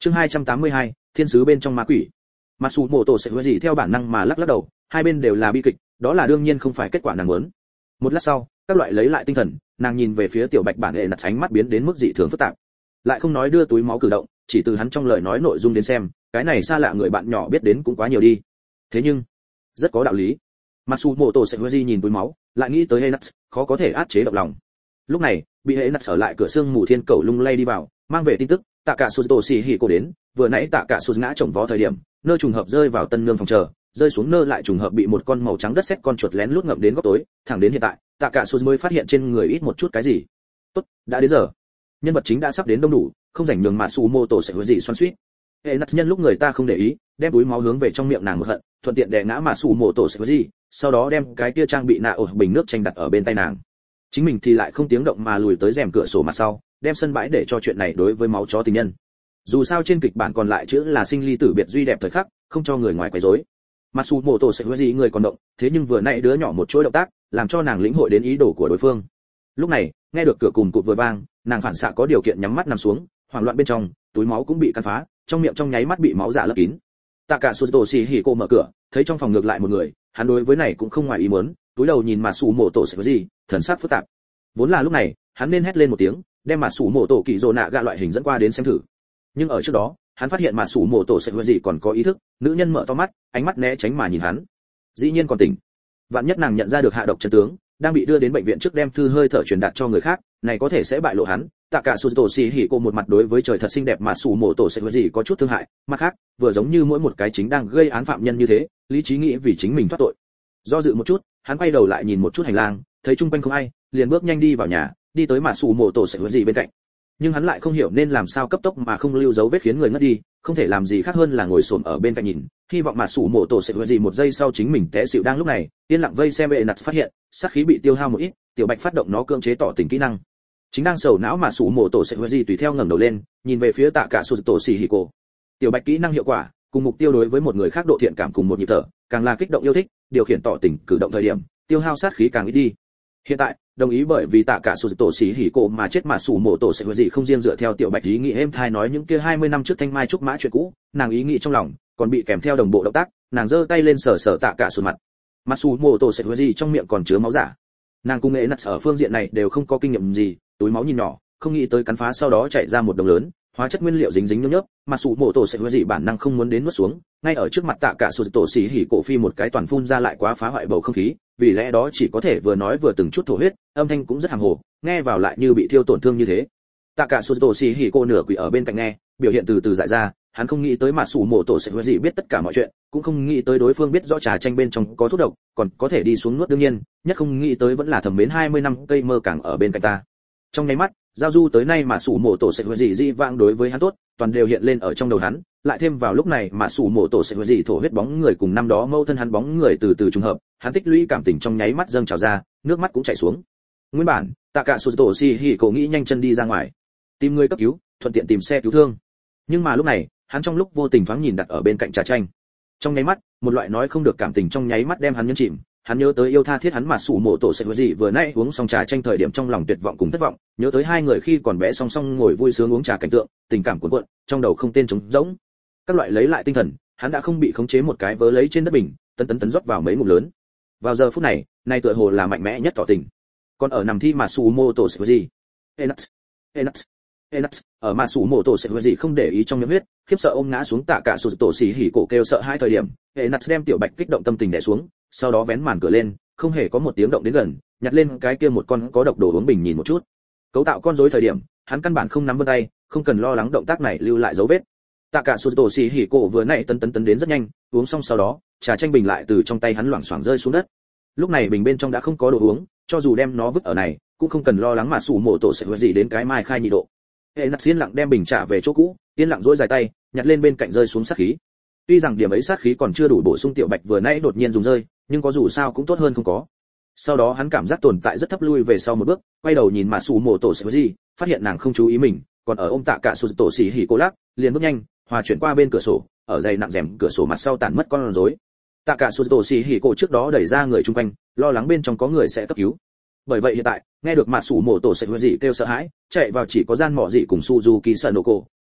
Chương 282, thiên sứ bên trong ma quỷ. Matsumoto sẽ hứa gì theo bản năng mà lắc lắc đầu, hai bên đều là bi kịch, đó là đương nhiên không phải kết quả nàng muốn. Một lát sau, các loại lấy lại tinh thần, nàng nhìn về phía tiểu bạch bản hệ nặt, ánh mắt biến đến mức dị thường phức tạp. Lại không nói đưa túi máu cử động, chỉ từ hắn trong lời nói nội dung đến xem, cái này xa lạ người bạn nhỏ biết đến cũng quá nhiều đi. Thế nhưng, rất có đạo lý. Matsumoto sẽ hứa gì nhìn túi máu, lại nghĩ tới Henats, khó có thể áp chế động lòng. Lúc này, bị Henats ở lại cửa xương mù thiên cầu lung lay đi vào, mang về tin tức, Tạ Cả Suzuto Shihiko đến, vừa nãy Tạ Cả Suz ngã chồng vó thời điểm, nơ trùng hợp rơi vào tân nương phòng chờ, rơi xuống nơ lại trùng hợp bị một con màu trắng đất sét con chuột lén lút ngậm đến góc tối, thẳng đến hiện tại, Tạ Cả Suz mới phát hiện trên người ít một chút cái gì. Tốt, đã đến giờ. Nhân vật chính đã sắp đến đông đủ, không rảnh nhường Matsumoto sẽ hứa gì xoắn xuýt. Henats nhân lúc người ta không để ý, đem túi máu hướng về trong miệng nàng một hận, thuận tiện đè ngã Matsumoto sẽ hứa gì, sau đó đem cái kia trang bị nạ ở bình nước chanh đặt ở bên tay nàng. Chính mình thì lại không tiếng động mà lùi tới rèm cửa sổ mặt sau, đem sân bãi để cho chuyện này đối với máu chó tình nhân. Dù sao trên kịch bản còn lại chữ là sinh ly tử biệt duy đẹp thời khắc, không cho người ngoài quấy rối. Matsumoto sẽ hứa gì người còn động, thế nhưng vừa nãy đứa nhỏ một chuỗi động tác, làm cho nàng lĩnh hội đến ý đồ của đối phương. Lúc này, nghe được cửa cùm cụt vừa vang, nàng phản xạ có điều kiện nhắm mắt nằm xuống, hoảng loạn bên trong, túi máu cũng bị căn phá, trong miệng trong nháy mắt bị máu dạ lấp kín. Tạ Cả Suzuto Shihiko mở cửa, thấy trong phòng ngược lại một người, hắn đối với này cũng không ngoài ý muốn, túi đầu nhìn Matsumoto sẽ hứa gì, thần sắc phức tạp. Vốn là lúc này, hắn nên hét lên một tiếng, đem Matsumoto kỳ rồ nạ gạ loại hình dẫn qua đến xem thử. Nhưng ở trước đó, hắn phát hiện Matsumoto sẽ hứa gì còn có ý thức, nữ nhân mở to mắt, ánh mắt né tránh mà nhìn hắn. Dĩ nhiên còn tỉnh. Vạn nhất nàng nhận ra được hạ độc chân tướng, đang bị đưa đến bệnh viện trước đem thư hơi thở truyền đạt cho người khác, này có thể sẽ bại lộ hắn. Tạ Cả Suzuto Shihiko một mặt đối với trời thật xinh đẹp Matsumoto sẽ hứa gì có chút thương hại, mặt khác, vừa giống như mỗi một cái chính đang gây án phạm nhân như thế, lý trí nghĩ vì chính mình thoát tội. Do dự một chút, hắn quay đầu lại nhìn một chút hành lang, thấy chung quanh không ai, liền bước nhanh đi vào nhà, đi tới Matsumoto sẽ hứa gì bên cạnh. Nhưng hắn lại không hiểu nên làm sao cấp tốc mà không lưu dấu vết khiến người ngất đi, không thể làm gì khác hơn là ngồi xổm ở bên cạnh nhìn, hy vọng Matsumoto sẽ hứa gì một giây sau chính mình té xỉu. Đang lúc này, yên lặng vây xem Enats phát hiện, sát khí bị tiêu hao một ít, tiểu bạch phát động nó cưỡng chế tỏ tình kỹ năng. Chính đang sầu não Matsumoto sẽ hứa gì tùy theo ngẩng đầu lên, nhìn về phía Tạ Cả Suzuto Shihiko. Tiểu bạch kỹ năng hiệu quả, cùng mục tiêu đối với một người khác độ thiện cảm cùng một nhịp thở, càng là kích động yêu thích, điều khiển tỏ tình cử động thời điểm, tiêu hao sát khí càng ít đi. Hiện tại, đồng ý bởi vì Tạ Cả Suzuto Shihiko mà chết Matsumoto sẽ hứa gì không riêng dựa theo tiểu bạch ý nghĩ êm thai nói những kia 20 năm trước thanh mai trúc mã chuyện cũ, nàng ý nghĩ trong lòng, còn bị kèm theo đồng bộ động tác, nàng giơ tay lên sờ sờ Tạ Cả Suzuto mặt. Matsumoto sẽ hứa gì trong miệng còn chứa máu giả. Nàng cùng Enats ở phương diện này đều không có kinh nghiệm gì, túi máu nhìn nhỏ, không nghĩ tới cắn phá sau đó chạy ra một đồng lớn, hóa chất nguyên liệu dính dính nhớp nhớp, Matsumoto sẽ hứa gì bản năng không muốn đến nuốt xuống, ngay ở trước mặt Tạ Cả Suzuto Shihiko phi một cái toàn phun ra lại quá phá hoại bầu không khí, vì lẽ đó chỉ có thể vừa nói vừa từng chút thổ huyết, âm thanh cũng rất hàm hồ, nghe vào lại như bị thiêu tổn thương như thế. Tạ Cả Suzuto Shihiko nửa quỳ ở bên cạnh nghe, biểu hiện từ từ dại ra, hắn không nghĩ tới Matsumoto sẽ hứa gì biết tất cả mọi chuyện, cũng không nghĩ tới đối phương biết rõ trà chanh bên trong có thuốc độc, còn có thể đi xuống nuốt, đương nhiên, nhất không nghĩ tới vẫn là thầm mến 20 năm cây mơ càng ở bên cạnh ta. Trong nháy mắt, giao du tới nay Matsumoto sẽ hứa gì dị vãng đối với hắn tốt, toàn đều hiện lên ở trong đầu hắn, lại thêm vào lúc này Matsumoto sẽ hứa gì thổ huyết bóng người cùng năm đó mâu thân hắn bóng người từ từ trùng hợp, hắn tích lũy cảm tình trong nháy mắt dâng trào ra, nước mắt cũng chảy xuống. Nguyên bản, Tạ Cả Suzuto Shihiko nghĩ nhanh chân đi ra ngoài, tìm người cấp cứu, thuận tiện tìm xe cứu thương. Nhưng mà lúc này, hắn trong lúc vô tình thoáng nhìn đặt ở bên cạnh trà chanh. Trong nháy mắt, một loại nói không được cảm tình trong nháy mắt đem hắn nhấn chìm, hắn nhớ tới yêu tha thiết hắn Matsumoto sẽ hứa gì vừa nãy uống xong trà chanh thời điểm trong lòng tuyệt vọng cùng thất vọng, nhớ tới hai người khi còn bé song song ngồi vui sướng uống trà cảnh tượng, tình cảm cuồn cuộn, trong đầu không tên trống rỗng. Các loại lấy lại tinh thần, hắn đã không bị khống chế một cái vớ lấy trên đất bình, tấn rót vào mấy ngụm lớn. Vào giờ phút này, nay tựa hồ là mạnh mẽ nhất tỏ tình. Còn ở nằm thi Matsumoto sẽ hứa gì? Enats, ở Matsumoto sẽ hứa gì không để ý trong miệng huyết, khiếp sợ ôm ngã xuống Tạ Cả Suzuto Shihiko kêu sợ hai thời điểm, Enats đem tiểu bạch kích động tâm tình đè xuống, sau đó vén màn cửa lên, không hề có một tiếng động đến gần, nhặt lên cái kia một con có độc đồ uống bình nhìn một chút. Cấu tạo con rối thời điểm, hắn căn bản không nắm vân tay, không cần lo lắng động tác này lưu lại dấu vết. Tạ Cả Suzuto Shihiko vừa nãy tấn đến rất nhanh, uống xong sau đó, trà chanh bình lại từ trong tay hắn loảng xoảng rơi xuống đất. Lúc này bình bên trong đã không có đồ uống, cho dù đem nó vứt ở này, cũng không cần lo lắng Matsumoto sẽ hứa gì đến cái mai khai nhị độ. Enats yên lặng đem bình trả về chỗ cũ, yên lặng duỗi dài tay, nhặt lên bên cạnh rơi xuống sát khí. Tuy rằng điểm ấy sát khí còn chưa đủ bổ sung tiểu bạch vừa nãy đột nhiên dùng rơi, nhưng có dù sao cũng tốt hơn không có. Sau đó hắn cảm giác tồn tại rất thấp, lui về sau một bước, quay đầu nhìn Matsumoto sẽ hứa gì, phát hiện nàng không chú ý mình, còn ở ôm Tạ Cả Suzuto Shihiko lắc, liền bước nhanh, hòa chuyển qua bên cửa sổ, ở dày nặng rèm cửa sổ mặt sau tản mất con rối. Tạ Cả Suzuto Shihiko trước đó đẩy ra người chung quanh, lo lắng bên trong có người sẽ cấp cứu. Bởi vậy hiện tại, nghe được Matsumoto sẽ hứa gì kêu sợ hãi, chạy vào chỉ có gian mọ dị cùng Suzuki Sanoko,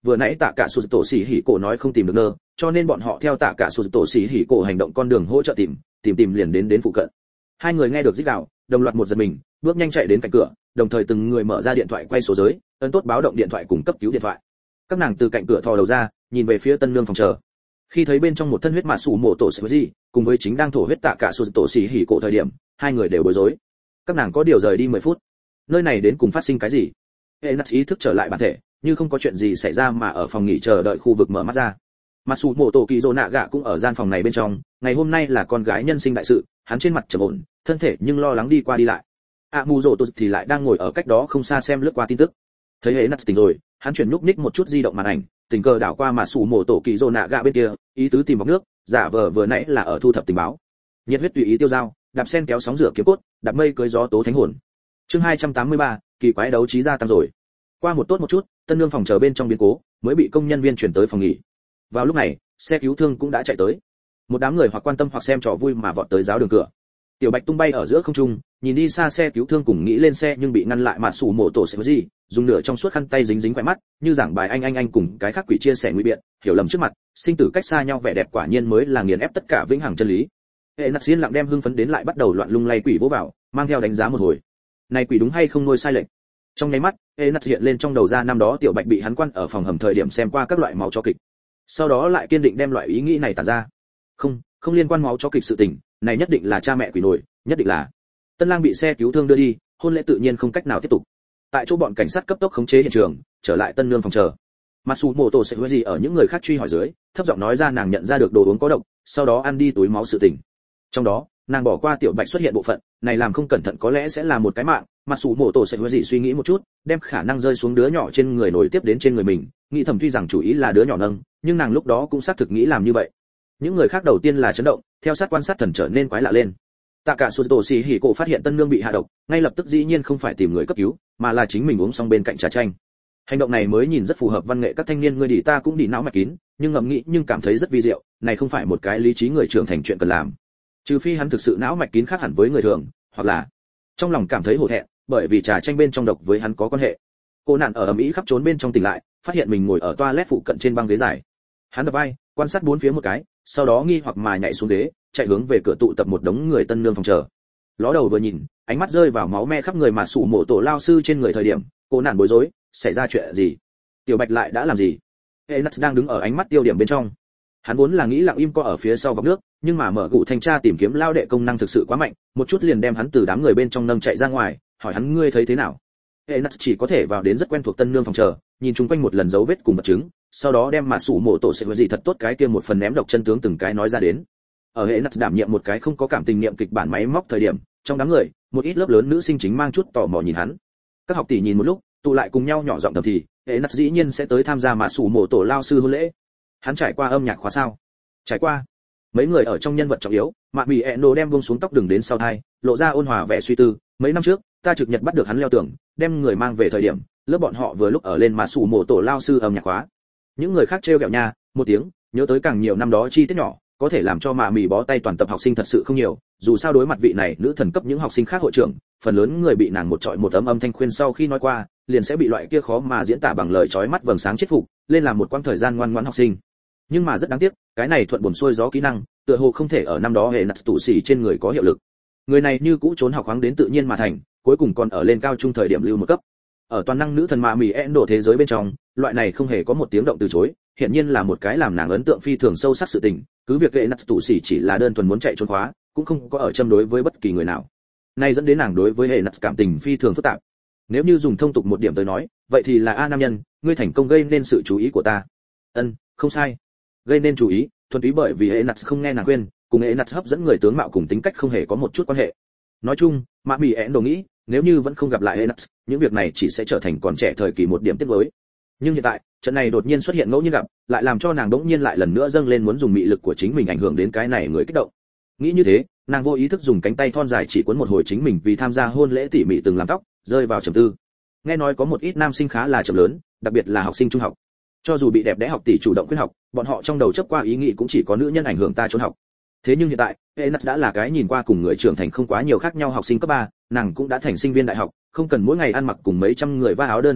vừa nãy tạ cả sụt tổ xỉ hỉ cổ nói không tìm được nơ, cho nên bọn họ theo tạ cả sụt tổ xỉ hỉ cổ hành động con đường hỗ trợ tìm liền đến phụ cận. Hai người nghe được rít gào, đồng loạt một giật mình, bước nhanh chạy đến cạnh cửa, đồng thời từng người mở ra điện thoại quay số giới, ấn tốt báo động điện thoại cùng cấp cứu điện thoại. Các nàng từ cạnh cửa thò đầu ra, nhìn về phía tân nương phòng chờ. Khi thấy bên trong một thân huyết mạ sủ mộ tổ sẽ gì, cùng với chính đang thổ huyết tạ cả sụt tổ xỉ hỉ cổ thời điểm, hai người đều bối rối. Các nàng có điều rời đi 10 phút. Nơi này đến cùng phát sinh cái gì? Enas ý thức trở lại bản thể, như không có chuyện gì xảy ra mà ở phòng nghỉ chờ đợi khu vực mở mắt ra. Matsumoto Kizonaga cũng ở gian phòng này bên trong, ngày hôm nay là con gái nhân sinh đại sự, hắn trên mặt trầm ổn, thân thể nhưng lo lắng đi qua đi lại. Amuzoto thì lại đang ngồi ở cách đó không xa xem lướt qua tin tức. Thấy Enas tỉnh rồi, hắn chuyển núp ních một chút di động màn ảnh, tình cờ đảo qua Matsumoto Kizonaga bên kia, ý tứ tìm vọc nước, giả vờ vừa nãy là ở thu thập tình báo. Nhiệt huyết tùy ý tiêu dao, đạp sen kéo sóng rửa kiếm cốt, đạp mây cưỡi gió tố thánh hồn. Chương 283, kỳ quái đấu trí gia tăng rồi. Qua một tốt một chút, tân nương phòng chờ bên trong biến cố, mới bị công nhân viên chuyển tới phòng nghỉ. Vào lúc này, xe cứu thương cũng đã chạy tới. Một đám người hoặc quan tâm hoặc xem trò vui mà vọt tới giáo đường cửa. Tiểu Bạch tung bay ở giữa không trung, nhìn đi xa xe cứu thương cùng nghĩ lên xe nhưng bị ngăn lại mà sủ mổ tổ sẽ gì, dùng nửa trong suốt khăn tay dính dính khóe mắt, như giảng bài anh cùng cái khác quỷ chia sẻ nguy biện, hiểu lầm trước mặt, sinh tử cách xa nhau vẻ đẹp quả nhiên mới là nghiền ép tất cả vĩnh hằng chân lý. Hệ Nặc Xiên lặng đem hưng phấn đến lại bắt đầu loạn lung lay quỷ vỗ vào, mang theo đánh giá một hồi. Này quỷ đúng hay không nuôi sai lệch. Trong nháy mắt, Enas hiện lên trong đầu ra năm đó Tiểu Bạch bị hắn quan ở phòng hầm thời điểm xem qua các loại máu chó kịch. Sau đó lại kiên định đem loại ý nghĩ này tản ra. Không liên quan máu chó kịch sự tình, này nhất định là cha mẹ quỷ nổi, nhất định là. Tân Lang bị xe cứu thương đưa đi, hôn lễ tự nhiên không cách nào tiếp tục. Tại chỗ bọn cảnh sát cấp tốc khống chế hiện trường, trở lại tân nương phòng chờ. Matsumoto sẽ hứa gì ở những người khác truy hỏi dưới, thấp giọng nói ra nàng nhận ra được đồ uống có độc, sau đó ăn đi túi máu sự tình. Trong đó, nàng bỏ qua Tiểu Bạch xuất hiện bộ phận, này làm không cẩn thận có lẽ sẽ là một cái mạng. Matsumoto sẽ hứa gì suy nghĩ một chút, đem khả năng rơi xuống đứa nhỏ trên người nổi tiếp đến trên người mình, nghĩ thầm tuy rằng chủ ý là đứa nhỏ nâng, nhưng nàng lúc đó cũng xác thực nghĩ làm như vậy. Những người khác đầu tiên là chấn động, theo sát quan sát thần trở nên quái lạ lên. Tạ cả Suzuto xì hỉ cổ phát hiện tân nương bị hạ độc, ngay lập tức dĩ nhiên không phải tìm người cấp cứu, mà là chính mình uống xong bên cạnh trà chanh. Hành động này mới nhìn rất phù hợp văn nghệ các thanh niên người đi ta cũng đi não mạch kín, nhưng ngẫm nghĩ nhưng cảm thấy rất vi diệu, này không phải một cái lý trí người trưởng thành chuyện cần làm. Trừ phi hắn thực sự não mạch kín khác hẳn với người thường, hoặc là trong lòng cảm thấy hổ thẹn, bởi vì trà chanh bên trong độc với hắn có quan hệ. Cô nạn ở ầm ĩ khắp trốn bên trong tỉnh lại, phát hiện mình ngồi ở toilet phụ cận trên băng ghế dài. Hắn đập vai, quan sát bốn phía một cái, sau đó nghi hoặc mà nhảy xuống ghế, chạy hướng về cửa tụ tập một đống người tân nương phòng chờ. Ló đầu vừa nhìn, ánh mắt rơi vào máu me khắp người mà sủ mộ tổ lao sư trên người thời điểm, cô nạn bối rối, xảy ra chuyện gì? Tiểu Bạch lại đã làm gì? Enas đang đứng ở ánh mắt tiêu điểm bên trong. Hắn vốn là nghĩ lặng im co ở phía sau vòng nước, nhưng mà mở cụ thanh tra tìm kiếm lao đệ công năng thực sự quá mạnh, một chút liền đem hắn từ đám người bên trong nâng chạy ra ngoài, hỏi hắn ngươi thấy thế nào? Enas chỉ có thể vào đến rất quen thuộc tân nương phòng chờ, nhìn chung quanh một lần dấu vết cùng vật chứng, sau đó đem mà sủ mộ tổ sẽ gì thật tốt cái kia một phần ném độc chân tướng từng cái nói ra đến. Ở Enas đảm nhiệm một cái không có cảm tình niệm kịch bản máy móc thời điểm, trong đám người, một ít lớp lớn nữ sinh chính mang chút tò mò nhìn hắn. Các học tỷ nhìn một lúc, tụ lại cùng nhau nhỏ giọng thầm thì, Enas dĩ nhiên sẽ tới tham gia mà sủ mộ tổ lao sư hôn lễ. Hắn trải qua âm nhạc khóa sao? Trải qua. Mấy người ở trong nhân vật trọng yếu, Mạ Mị Eno đem buông xuống tóc đường đến sau tai, lộ ra ôn hòa vẻ suy tư, mấy năm trước, ta trực nhật bắt được hắn leo tường, đem người mang về thời điểm, lớp bọn họ vừa lúc ở lên mà sủ mộ tổ lao sư âm nhạc khóa. Những người khác trêu ghẹo nha, một tiếng, nhớ tới càng nhiều năm đó chi tiết nhỏ, có thể làm cho Mạ Mị bó tay toàn tập học sinh thật sự không nhiều, dù sao đối mặt vị này nữ thần cấp những học sinh khác hội trưởng, phần lớn người bị nàng một trọi một âm thanh khuyên sau khi nói qua, liền sẽ bị loại kia khó mà diễn tả bằng lời chói mắt vầng sáng chết phục, lên làm một quãng thời gian ngoan ngoãn học sinh. Nhưng mà rất đáng tiếc, cái này thuận buồm xuôi gió kỹ năng, tựa hồ không thể ở năm đó hệ nặt tụ xỉ trên người có hiệu lực. Người này như cũ trốn học khoáng đến tự nhiên mà thành, cuối cùng còn ở lên cao trung thời điểm lưu một cấp. Ở toàn năng nữ thần Mạ Mị Endo thế giới bên trong, loại này không hề có một tiếng động từ chối, hiện nhiên là một cái làm nàng ấn tượng phi thường sâu sắc sự tình, cứ việc hệ nặt tụ xỉ chỉ là đơn thuần muốn chạy trốn khóa, cũng không có ở châm đối với bất kỳ người nào. Này dẫn đến nàng đối với hệ nặt cảm tình phi thường phức tạp. Nếu như dùng thông tục một điểm tới nói, vậy thì là a nam nhân, ngươi thành công gây nên sự chú ý của ta. Không sai. Gây nên chú ý, thuần túy bởi vì Enas không nghe nàng khuyên, cùng Enas hấp dẫn người tướng mạo cùng tính cách không hề có một chút quan hệ. Nói chung, Mạ Mị Endo nghĩ, nếu như vẫn không gặp lại Enas, những việc này chỉ sẽ trở thành còn trẻ thời kỳ một điểm tiếc nuối. Nhưng hiện tại, trận này đột nhiên xuất hiện ngẫu nhiên gặp, lại làm cho nàng đống nhiên lại lần nữa dâng lên muốn dùng mị lực của chính mình ảnh hưởng đến cái này người kích động. Nghĩ như thế, nàng vô ý thức dùng cánh tay thon dài chỉ cuốn một hồi chính mình vì tham gia hôn lễ tỉ mỉ từng làm tóc, rơi vào trầm tư. Nghe nói có một ít nam sinh khá là chậm lớn, đặc biệt là học sinh trung học. Cho dù bị đẹp đẽ học tỷ chủ động khuyên học, bọn họ trong đầu chấp qua ý nghĩ cũng chỉ có nữ nhân ảnh hưởng ta trốn học. Thế nhưng hiện tại, Enas đã là cái nhìn qua cùng người trưởng thành không quá nhiều khác nhau học sinh cấp 3, nàng cũng đã thành sinh viên đại học, không cần mỗi ngày ăn mặc cùng mấy trăm người va áo đơn đồng phục,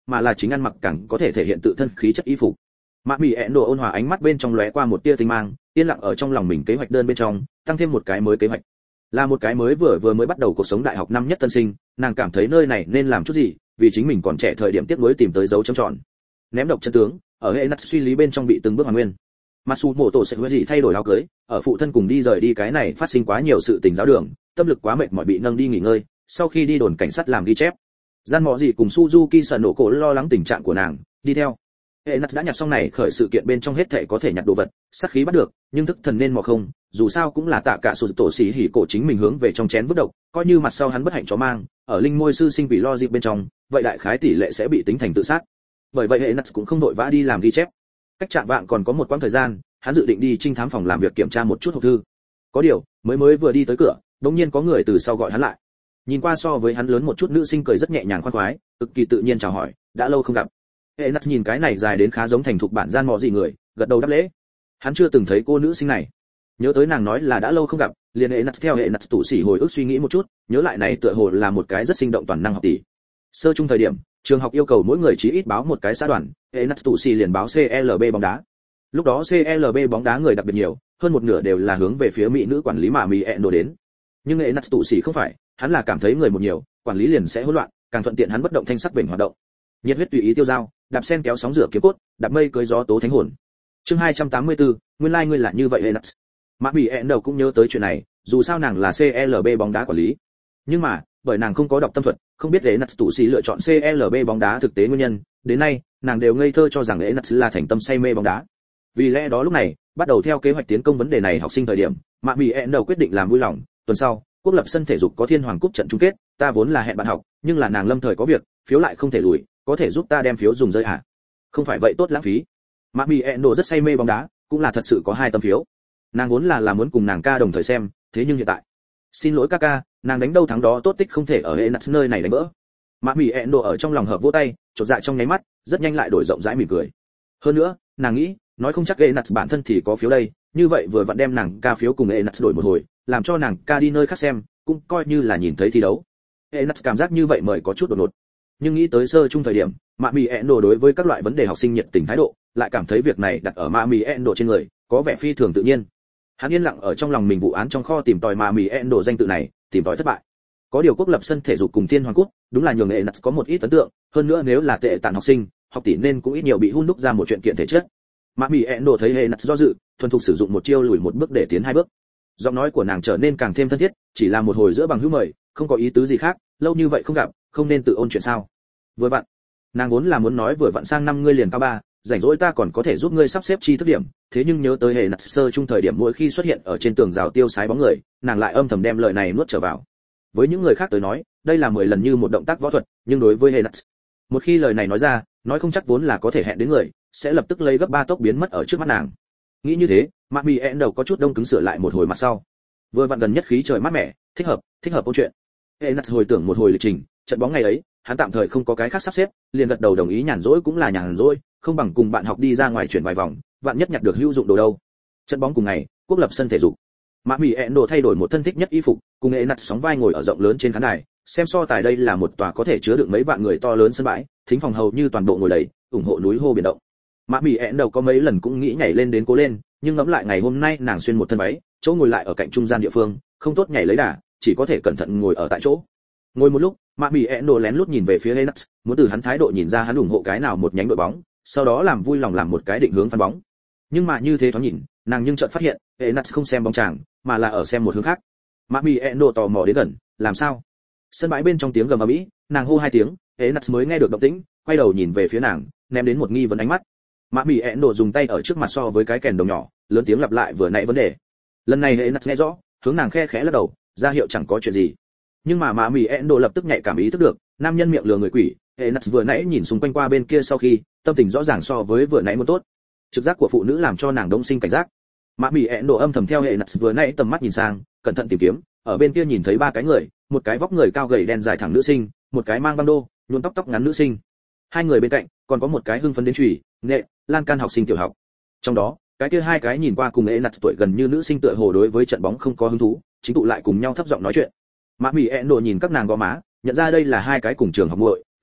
mà là chính ăn mặc càng có thể thể hiện tự thân khí chất y phục. Mạ Mị Endo ôn hòa ánh mắt bên trong lóe qua một tia tinh mang, yên lặng ở trong lòng mình kế hoạch đơn bên trong, tăng thêm một cái mới kế hoạch. Là một cái mới vừa mới bắt đầu cuộc sống đại học năm nhất tân sinh, nàng cảm thấy nơi này nên làm chút gì, vì chính mình còn trẻ thời điểm tiếc nuối tìm tới dấu chấm tròn. Ném độc chân tướng, ở hệ nát suy lý bên trong bị từng bước hoàn nguyên. Matsumoto sẽ gì thay đổi áo cưới, ở phụ thân cùng đi rời đi cái này phát sinh quá nhiều sự tình giáo đường, tâm lực quá mệt mỏi bị nâng đi nghỉ ngơi, sau khi đi đồn cảnh sát làm ghi chép. Gian Mọ Dị cùng Suzuki sợ nổ cổ lo lắng tình trạng của nàng, đi theo. Hệ nát đã nhặt xong này khởi sự kiện bên trong hết thảy có thể nhặt đồ vật, sát khí bắt được, nhưng thức thần nên mò không, dù sao cũng là tạ cả sụt tổ xí hỉ cổ chính mình hướng về trong chén vứt độc, coi như mặt sau hắn bất hạnh chó mang, ở linh môi sư sinh vì lo dịp bên trong, vậy đại khái tỷ lệ sẽ bị tính thành tự sát. Bởi vậy hệ nát cũng không đội vã đi làm ghi chép. Cách chạm vạng còn có một quãng thời gian, hắn dự định đi trinh thám phòng làm việc kiểm tra một chút hộp thư. Có điều, mới vừa đi tới cửa, đột nhiên có người từ sau gọi hắn lại. Nhìn qua so với hắn lớn một chút nữ sinh cười rất nhẹ nhàng khoan khoái, cực kỳ tự nhiên chào hỏi, đã lâu không gặp. Hệ nát nhìn cái này dài đến khá giống thành thục bản Gian Mọ Dị người, gật đầu đáp lễ. Hắn chưa từng thấy cô nữ sinh này. Nhớ tới nàng nói là đã lâu không gặp, liền hệ nát theo hệ nát tủ xỉ hồi ức suy nghĩ một chút, nhớ lại này tựa hồ là một cái rất sinh động toàn năng học tỷ. Sơ trung thời điểm, trường học yêu cầu mỗi người chí ít báo một cái xã đoàn, hệ nát tủ xỉ liền báo CLB bóng đá. Lúc đó CLB bóng đá người đặc biệt nhiều, hơn một nửa đều là hướng về phía mỹ nữ quản lý Mạ Mị Endo đến. Nhưng hệ nát tủ xỉ không phải, hắn là cảm thấy người một nhiều, quản lý liền sẽ hỗn loạn, càng thuận tiện hắn bất động thanh sắc vểnh hoạt động. Nhiệt huyết tùy ý tiêu dao, đạp sen kéo sóng rửa kiếm cốt, đạp mây cưới gió tố thánh hồn. Chương 284, nguyên lai ngươi là như vậy hệ nát. Mạ Mị Endo cũng nhớ tới chuyện này, dù sao nàng là CLB bóng đá quản lý. Nhưng mà, bởi nàng không có đọc tâm thuật, không biết hệ nát tủ xỉ lựa chọn CLB bóng đá thực tế nguyên nhân, đến nay, nàng đều ngây thơ cho rằng hệ nát là thành tâm say mê bóng đá. Vì lẽ đó lúc này, bắt đầu theo kế hoạch tiến công vấn đề này học sinh thời điểm, Mạ Mị Endo quyết định làm vui lòng, tuần sau, quốc lập sân thể dục có Thiên Hoàng cúp trận chung kết, ta vốn là hẹn bạn học, nhưng là nàng lâm thời có việc, phiếu lại không thể lùi, có thể giúp ta đem phiếu dùng rơi à? Không phải vậy tốt lãng phí. Mạ Mị Endo rất say mê bóng đá, cũng là thật sự có 2 tấm phiếu. Nàng vốn là muốn cùng nàng ca đồng thời xem, thế nhưng hiện tại, xin lỗi ca, nàng đánh đâu thắng đó tốt tích không thể ở hệ nát nơi này đánh vỡ. Mạ Mị Endo ở trong lòng hợp vỗ tay, chột dạ trong nháy mắt, rất nhanh lại đổi rộng rãi mỉm cười. Hơn nữa, nàng nghĩ, nói không chắc hệ nát bản thân thì có phiếu đây, như vậy vừa vặn đem nàng ca phiếu cùng hệ nát đổi một hồi, làm cho nàng ca đi nơi khác xem, cũng coi như là nhìn thấy thi đấu. Hệ nát cảm giác như vậy mời có chút đột ngột, nhưng nghĩ tới sơ chung thời điểm, Mạ Mị Endo đối với các loại vấn đề học sinh nhiệt tình thái độ, lại cảm thấy việc này đặt ở Mạ Mị Endo trên người, có vẻ phi thường tự nhiên. Hắn yên lặng ở trong lòng mình vụ án trong kho tìm tòi Mạ Mị Endo danh tự này, tìm tòi thất bại. Có điều quốc lập sân thể dục cùng Thiên Hoàng cúp, đúng là nhường hệ nát có một ít ấn tượng, hơn nữa nếu là tệ tản học sinh, học tỷ nên cũng ít nhiều bị hun đúc ra một chuyện kiện thể chất. Mạ Mị Endo thấy hệ nát do dự, thuần thục sử dụng một chiêu lùi một bước để tiến 2 bước. Giọng nói của nàng trở nên càng thêm thân thiết, chỉ là một hồi giữa bằng hữu mời, không có ý tứ gì khác, lâu như vậy không gặp, không nên tự ôn chuyện sao? Vừa vặn, nàng vốn là muốn nói vừa vặn sang năm ngươi liền cao 3, rảnh rỗi ta còn có thể giúp ngươi sắp xếp chi thức điểm, thế nhưng nhớ tới hệ nát sơ chung thời điểm mỗi khi xuất hiện ở trên tường rào tiêu sái bóng người, nàng lại âm thầm đem lời này nuốt trở vào. Với những người khác tới nói, đây là 10 lần như một động tác võ thuật, nhưng đối với hệ nát, một khi lời này nói ra, nói không chắc vốn là có thể hẹn đến người, sẽ lập tức lấy gấp 3 tốc biến mất ở trước mắt nàng. Nghĩ như thế, Mạ Mị Endo có chút đông cứng sửa lại một hồi mặt sau. Vừa vặn gần nhất khí trời mát mẻ, thích hợp câu chuyện. Hệ nát hồi tưởng một hồi lịch trình, trận bóng ngày ấy, hắn tạm thời không có cái khác sắp xếp, liền gật đầu đồng ý nhàn rỗi cũng là nhàn rỗi, không bằng cùng bạn học đi ra ngoài chuyển vài vòng, vạn nhất nhặt được hữu dụng đồ đâu. Trận bóng cùng ngày, quốc lập sân thể dục. Mạ Mị Endo thay đổi một thân thích nhất y phục, cùng hệ nát sóng vai ngồi ở rộng lớn trên khán đài, xem so tài đây là một tòa có thể chứa được mấy vạn người to lớn sân bãi, thính phòng hầu như toàn bộ ngồi đầy, ủng hộ núi hô biển động. Mạ Mị Endo có mấy lần cũng nghĩ nhảy lên đến cố lên, nhưng ngẫm lại ngày hôm nay nàng xuyên một thân váy, chỗ ngồi lại ở cạnh trung gian địa phương, không tốt nhảy lấy đà, chỉ có thể cẩn thận ngồi ở tại chỗ. Ngồi một lúc, Mạ Mị Endo lén lút nhìn về phía Enas, muốn từ hắn thái độ nhìn ra hắn ủng hộ cái nào một nhánh đội bóng, sau đó làm vui lòng làm một cái định hướng phán bóng. Nhưng mà như thế thoáng nhìn, nàng nhưng chợt phát hiện, Enas không xem bóng chàng, mà là ở xem một hướng khác. Mạ Mị Endo tò mò đến gần, làm sao? Sân bãi bên trong tiếng gầm ầm ĩ, nàng hô 2 tiếng, Enas mới nghe được động tĩnh, quay đầu nhìn về phía nàng, ném đến một nghi vấn ánh mắt. Mạ Mị Endo dùng tay ở trước mặt so với cái kèn đồng nhỏ, lớn tiếng lặp lại vừa nãy vấn đề. Lần này Enas nghe rõ, hướng nàng khe khẽ lắc đầu, ra hiệu chẳng có chuyện gì. Nhưng mà Mạ Mị Endo lập tức nhạy cảm ý thức được, nam nhân miệng lừa người quỷ, Enas vừa nãy nhìn xung quanh qua bên kia sau khi, tâm tình rõ ràng so với vừa nãy muốn tốt. Trực giác của phụ nữ làm cho nàng đông sinh cảnh giác. Mạ Mị Endo âm thầm theo Enas vừa nãy tầm mắt nhìn sang, cẩn thận tìm kiếm, ở bên kia nhìn thấy 3 cái người, một cái vóc người cao gầy đen dài thẳng nữ sinh, một cái mang băng đô, nhuộm tóc ngắn nữ sinh. 2 người bên cạnh, còn có một cái hưng phấn đến chùy, nghệ, lan can học sinh tiểu học. Trong đó, cái kia 2 cái nhìn qua cùng Enas tuổi gần như nữ sinh tựa hồ đối với trận bóng không có hứng thú, chính tụ lại cùng nhau thấp giọng nói chuyện. Mạ Mị Endo nhìn các nàng gò má, nhận ra đây là 2 cái cùng trường học muội,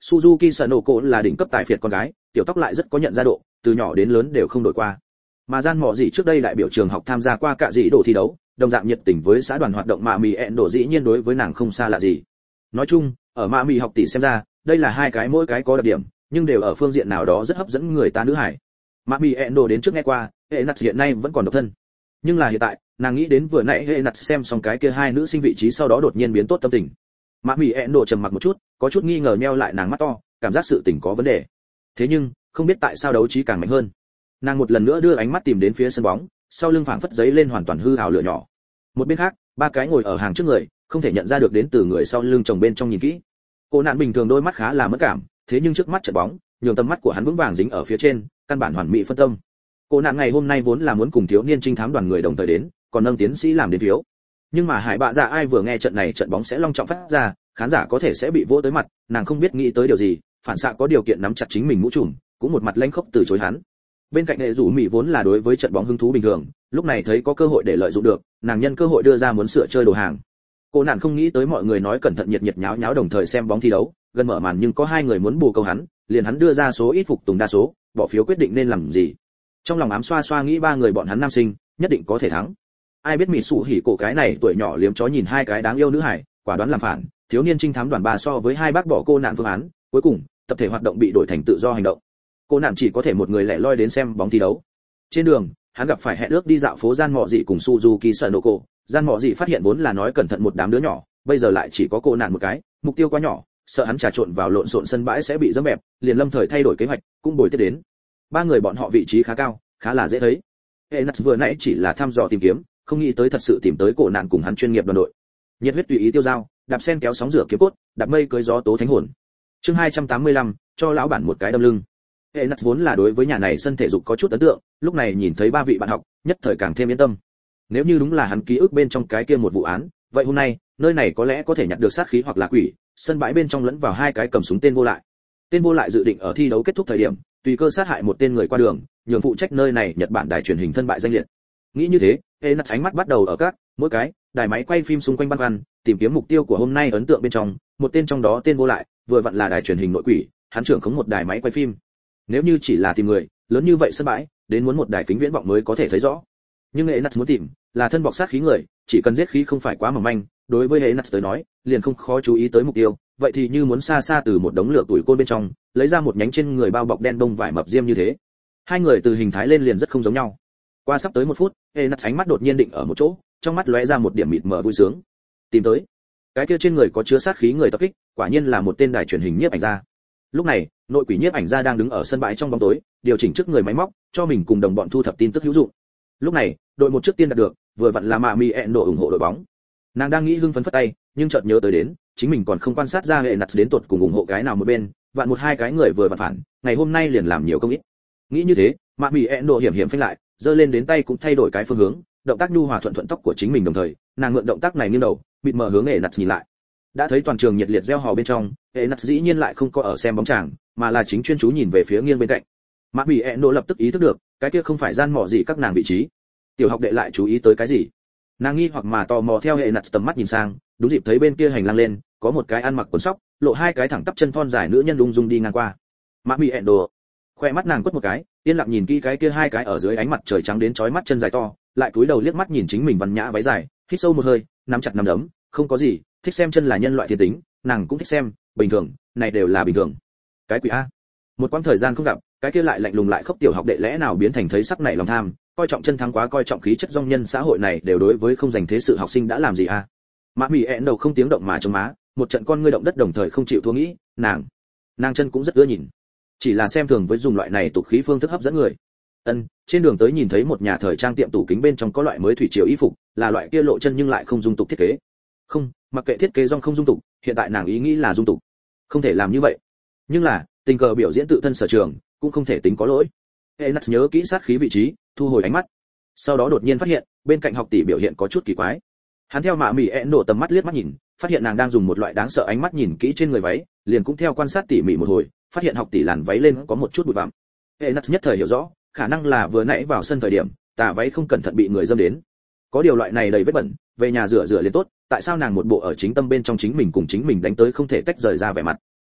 Suzuki Sanoko là đỉnh cấp tài phiệt con gái, tiểu tóc lại rất có nhận ra độ, từ nhỏ đến lớn đều không đổi qua. Mà Gian Mọ Dị trước đây đại biểu trường học tham gia qua cả dị đồ thi đấu, đồng dạng nhiệt tình với xã đoàn hoạt động mà mì ẹn đổ dĩ nhiên đối với nàng không xa lạ gì. Nói chung, ở mạ mì học tỷ xem ra, đây là hai cái mỗi cái có đặc điểm, nhưng đều ở phương diện nào đó rất hấp dẫn người ta nữ hải. Mạ mì ẹn đổ đến trước nghe qua, hệ nặt hiện nay vẫn còn độc thân. Nhưng là hiện tại, nàng nghĩ đến vừa nãy hệ nặt xem xong cái kia hai nữ sinh vị trí sau đó đột nhiên biến tốt tâm tình. Mạ mì ẹn đổ trầm mặc một chút, có chút nghi ngờ nheo lại nàng mắt to, cảm giác sự tình có vấn đề. Thế nhưng, không biết tại sao đấu trí càng mạnh hơn. Nàng một lần nữa đưa ánh mắt tìm đến phía sân bóng, sau lưng phảng phất giấy lên hoàn toàn hư ảo lửa nhỏ. Một bên khác, ba cái ngồi ở hàng trước người, không thể nhận ra được đến từ người sau lưng chồng bên trong nhìn kỹ. Cô nạn bình thường đôi mắt khá là mất cảm, thế nhưng trước mắt trận bóng, nhường tầm mắt của hắn vững vàng dính ở phía trên, căn bản hoàn mỹ phân tâm. Cô nạn ngày hôm nay vốn là muốn cùng thiếu niên trinh thám đoàn người đồng thời đến, còn nâng tiến sĩ làm đến phiếu. Nhưng mà Hải Bạ Dạ ai vừa nghe trận này trận bóng sẽ long trọng phát ra, khán giả có thể sẽ bị vỗ tới mặt, nàng không biết nghĩ tới điều gì, phản xạ có điều kiện nắm chặt chính mình mũ trùm, cũng một mặt lanh khốc từ chối hắn. Bên cạnh hệ rủ mỹ vốn là đối với trận bóng hứng thú bình thường, lúc này thấy có cơ hội để lợi dụng được, nàng nhân cơ hội đưa ra muốn sửa chơi đồ hàng. Cô nàng không nghĩ tới mọi người nói cẩn thận nhiệt nhiệt nháo nháo đồng thời xem bóng thi đấu, gần mở màn nhưng có hai người muốn bù câu hắn, liền hắn đưa ra số ít phục tùng đa số, bỏ phiếu quyết định nên làm gì. Trong lòng ám xoa xoa nghĩ ba người bọn hắn nam sinh nhất định có thể thắng. Ai biết Mị Sụ Hỉ cổ cái này tuổi nhỏ liếm chó nhìn hai cái đáng yêu nữ hải, quả đoán làm phản, thiếu niên trinh thám đoàn ba so với hai bác bỏ cô nạn phương án, cuối cùng tập thể hoạt động bị đổi thành tự do hành động. Cô nạn chỉ có thể một người lẻ loi đến xem bóng thi đấu. Trên đường, hắn gặp phải hẹn ước đi dạo phố Gian Mọ Dị cùng Suzuki Sanoko. Gian Mọ Dị phát hiện vốn là nói cẩn thận một đám đứa nhỏ, bây giờ lại chỉ có cô nạn một cái, mục tiêu quá nhỏ, sợ hắn trà trộn vào lộn xộn sân bãi sẽ bị dẫm bẹp, liền lâm thời thay đổi kế hoạch, cũng bồi tiếp đến. Ba người bọn họ vị trí khá cao, khá là dễ thấy. Enas vừa nãy chỉ là thăm dò tìm kiếm, không nghĩ tới thật sự tìm tới cổ nạn cùng hắn chuyên nghiệp đoàn đội. Nhiệt huyết tùy ý tiêu dao, đạp sen kéo sóng rửa kiếm cốt, đạp mây cưới gió tố thánh hồn. Chương 285, cho lão bản một cái đâm lưng. Enas vốn là đối với nhà này sân thể dục có chút ấn tượng, lúc này nhìn thấy ba vị bạn học, nhất thời càng thêm yên tâm. Nếu như đúng là hắn ký ức bên trong cái kia một vụ án, vậy hôm nay, nơi này có lẽ có thể nhặt được sát khí hoặc là quỷ, sân bãi bên trong lẫn vào hai cái cầm súng tên vô lại. Tên vô lại dự định ở thi đấu kết thúc thời điểm, tùy cơ sát hại một tên người qua đường, nhường phụ trách nơi này Nhật Bản đài truyền hình thân bại danh liệt. Nghĩ như thế, Enas ánh mắt bắt đầu ở các mỗi cái đài máy quay phim xung quanh băn khoăn, tìm kiếm mục tiêu của hôm nay ấn tượng bên trong, một tên trong đó tên vô lại, vừa vặn là đài truyền hình nội quỷ, hắn trưởng khống một đài máy quay phim. Nếu như chỉ là tìm người, lớn như vậy sân bãi, đến muốn một đài kính viễn vọng mới có thể thấy rõ. Nhưng Enas muốn tìm là thân bọc sát khí người, chỉ cần giết khí không phải quá mỏng manh, đối với Enas tới nói, liền không khó chú ý tới mục tiêu, vậy thì như muốn xa xa từ một đống lửa tuổi côn bên trong, lấy ra một nhánh trên người bao bọc đen bông vải mập diêm như thế. Hai người từ hình thái lên liền rất không giống nhau. Qua sắp tới một phút, Enas ánh mắt đột nhiên định ở một chỗ, trong mắt lóe ra một điểm mịt mờ vui sướng. Tìm tới. Cái kia trên người có chứa sát khí người tập kích, quả nhiên là một tên đài truyền hình nhiếp ảnh gia. Lúc này, nội quỷ nhiếp ảnh gia đang đứng ở sân bãi trong bóng tối, điều chỉnh trước người máy móc, cho mình cùng đồng bọn thu thập tin tức hữu dụng. Lúc này, đội một trước tiên đạt được, vừa vặn là Mạ Mi ẹn độ ủng hộ đội bóng. Nàng đang nghĩ hưng phấn phất tay, nhưng chợt nhớ tới đến, chính mình còn không quan sát ra Enas đến tuột cùng ủng hộ cái nào một bên, vạn một hai cái người vừa vặn phản, ngày hôm nay liền làm nhiều công ít. Nghĩ như thế, Mạ Mi ẹn độ hiểm hiểm phanh lại, giơ lên đến tay cũng thay đổi cái phương hướng, động tác nhu hòa thuận thuận tóc của chính mình đồng thời, nàng mượn động tác này nghiêng đầu, bịt mờ hướng Enas nhìn lại. Đã thấy toàn trường nhiệt liệt reo hò bên trong, Enas dĩ nhiên lại không có ở xem bóng chàng, mà là chính chuyên chú nhìn về phía nghiêng bên cạnh. Mạ Mi ẹn độ lập tức ý thức được, cái kia không phải Gian Mọ Dị các nàng vị trí. Tiểu học đệ lại chú ý tới cái gì? Nàng nghi hoặc mà tò mò theo Enas tầm mắt nhìn sang, đúng dịp thấy bên kia hành lang lên, có một cái ăn mặc quần sóc, lộ hai cái thẳng tắp chân thon dài nữ nhân ung dung đi ngang qua. Mạ Mi ẹn độ, khoe mắt nàng quất một cái, yên lặng nhìn kỹ cái kia hai cái ở dưới ánh mặt trời trắng đến chói mắt chân dài to, lại cúi đầu liếc mắt nhìn chính mình văn nhã váy dài, hít sâu một hơi, nắm chặt nắm đấm, không có gì, thích xem chân là nhân loại thiên tính, nàng cũng thích xem, bình thường, này đều là bình thường. Cái quỷ a. Một quãng thời gian không gặp, cái kia lại lạnh lùng lại khốc tiểu học đệ lẽ nào biến thành thấy sắc nảy lòng tham, coi trọng chân thắng quá coi trọng khí chất dong nhân xã hội này đều đối với không dành thế sự học sinh đã làm gì a. Mã Mị ẹn đầu không tiếng động mà chống má, một trận con ngươi động đất đồng thời không chịu thua nghĩ, nàng chân cũng rất ưa nhìn. Chỉ là xem thường với dùng loại này tục khí phương thức hấp dẫn người. Trên đường tới nhìn thấy một nhà thời trang tiệm tủ kính bên trong có loại mới thủy triều y phục, là loại kia lộ chân nhưng lại không dung tục thiết kế. Không, mặc kệ thiết kế dong không dung tục, hiện tại nàng ý nghĩ là dung tục. Không thể làm như vậy. Nhưng là, tình cờ biểu diễn tự thân sở trường, cũng không thể tính có lỗi. Enas nhớ kỹ sát khí vị trí, thu hồi ánh mắt. Sau đó đột nhiên phát hiện, bên cạnh học tỷ biểu hiện có chút kỳ quái. Hắn theo Mạ Mị ẹn đổ tầm mắt liếc mắt nhìn, phát hiện nàng đang dùng một loại đáng sợ ánh mắt nhìn kỹ trên người váy, liền cũng theo quan sát tỉ mỉ một hồi, phát hiện học tỷ làn váy lên có một chút bụi bặm. Enas nhất thời hiểu rõ, khả năng là vừa nãy vào sân thời điểm, tà váy không cẩn thận bị người dâm đến. Có điều loại này đầy vết bẩn, về nhà rửa rửa liền tốt, tại sao nàng một bộ ở chính tâm bên trong chính mình cùng chính mình đánh tới không thể tách rời ra vẻ mặt.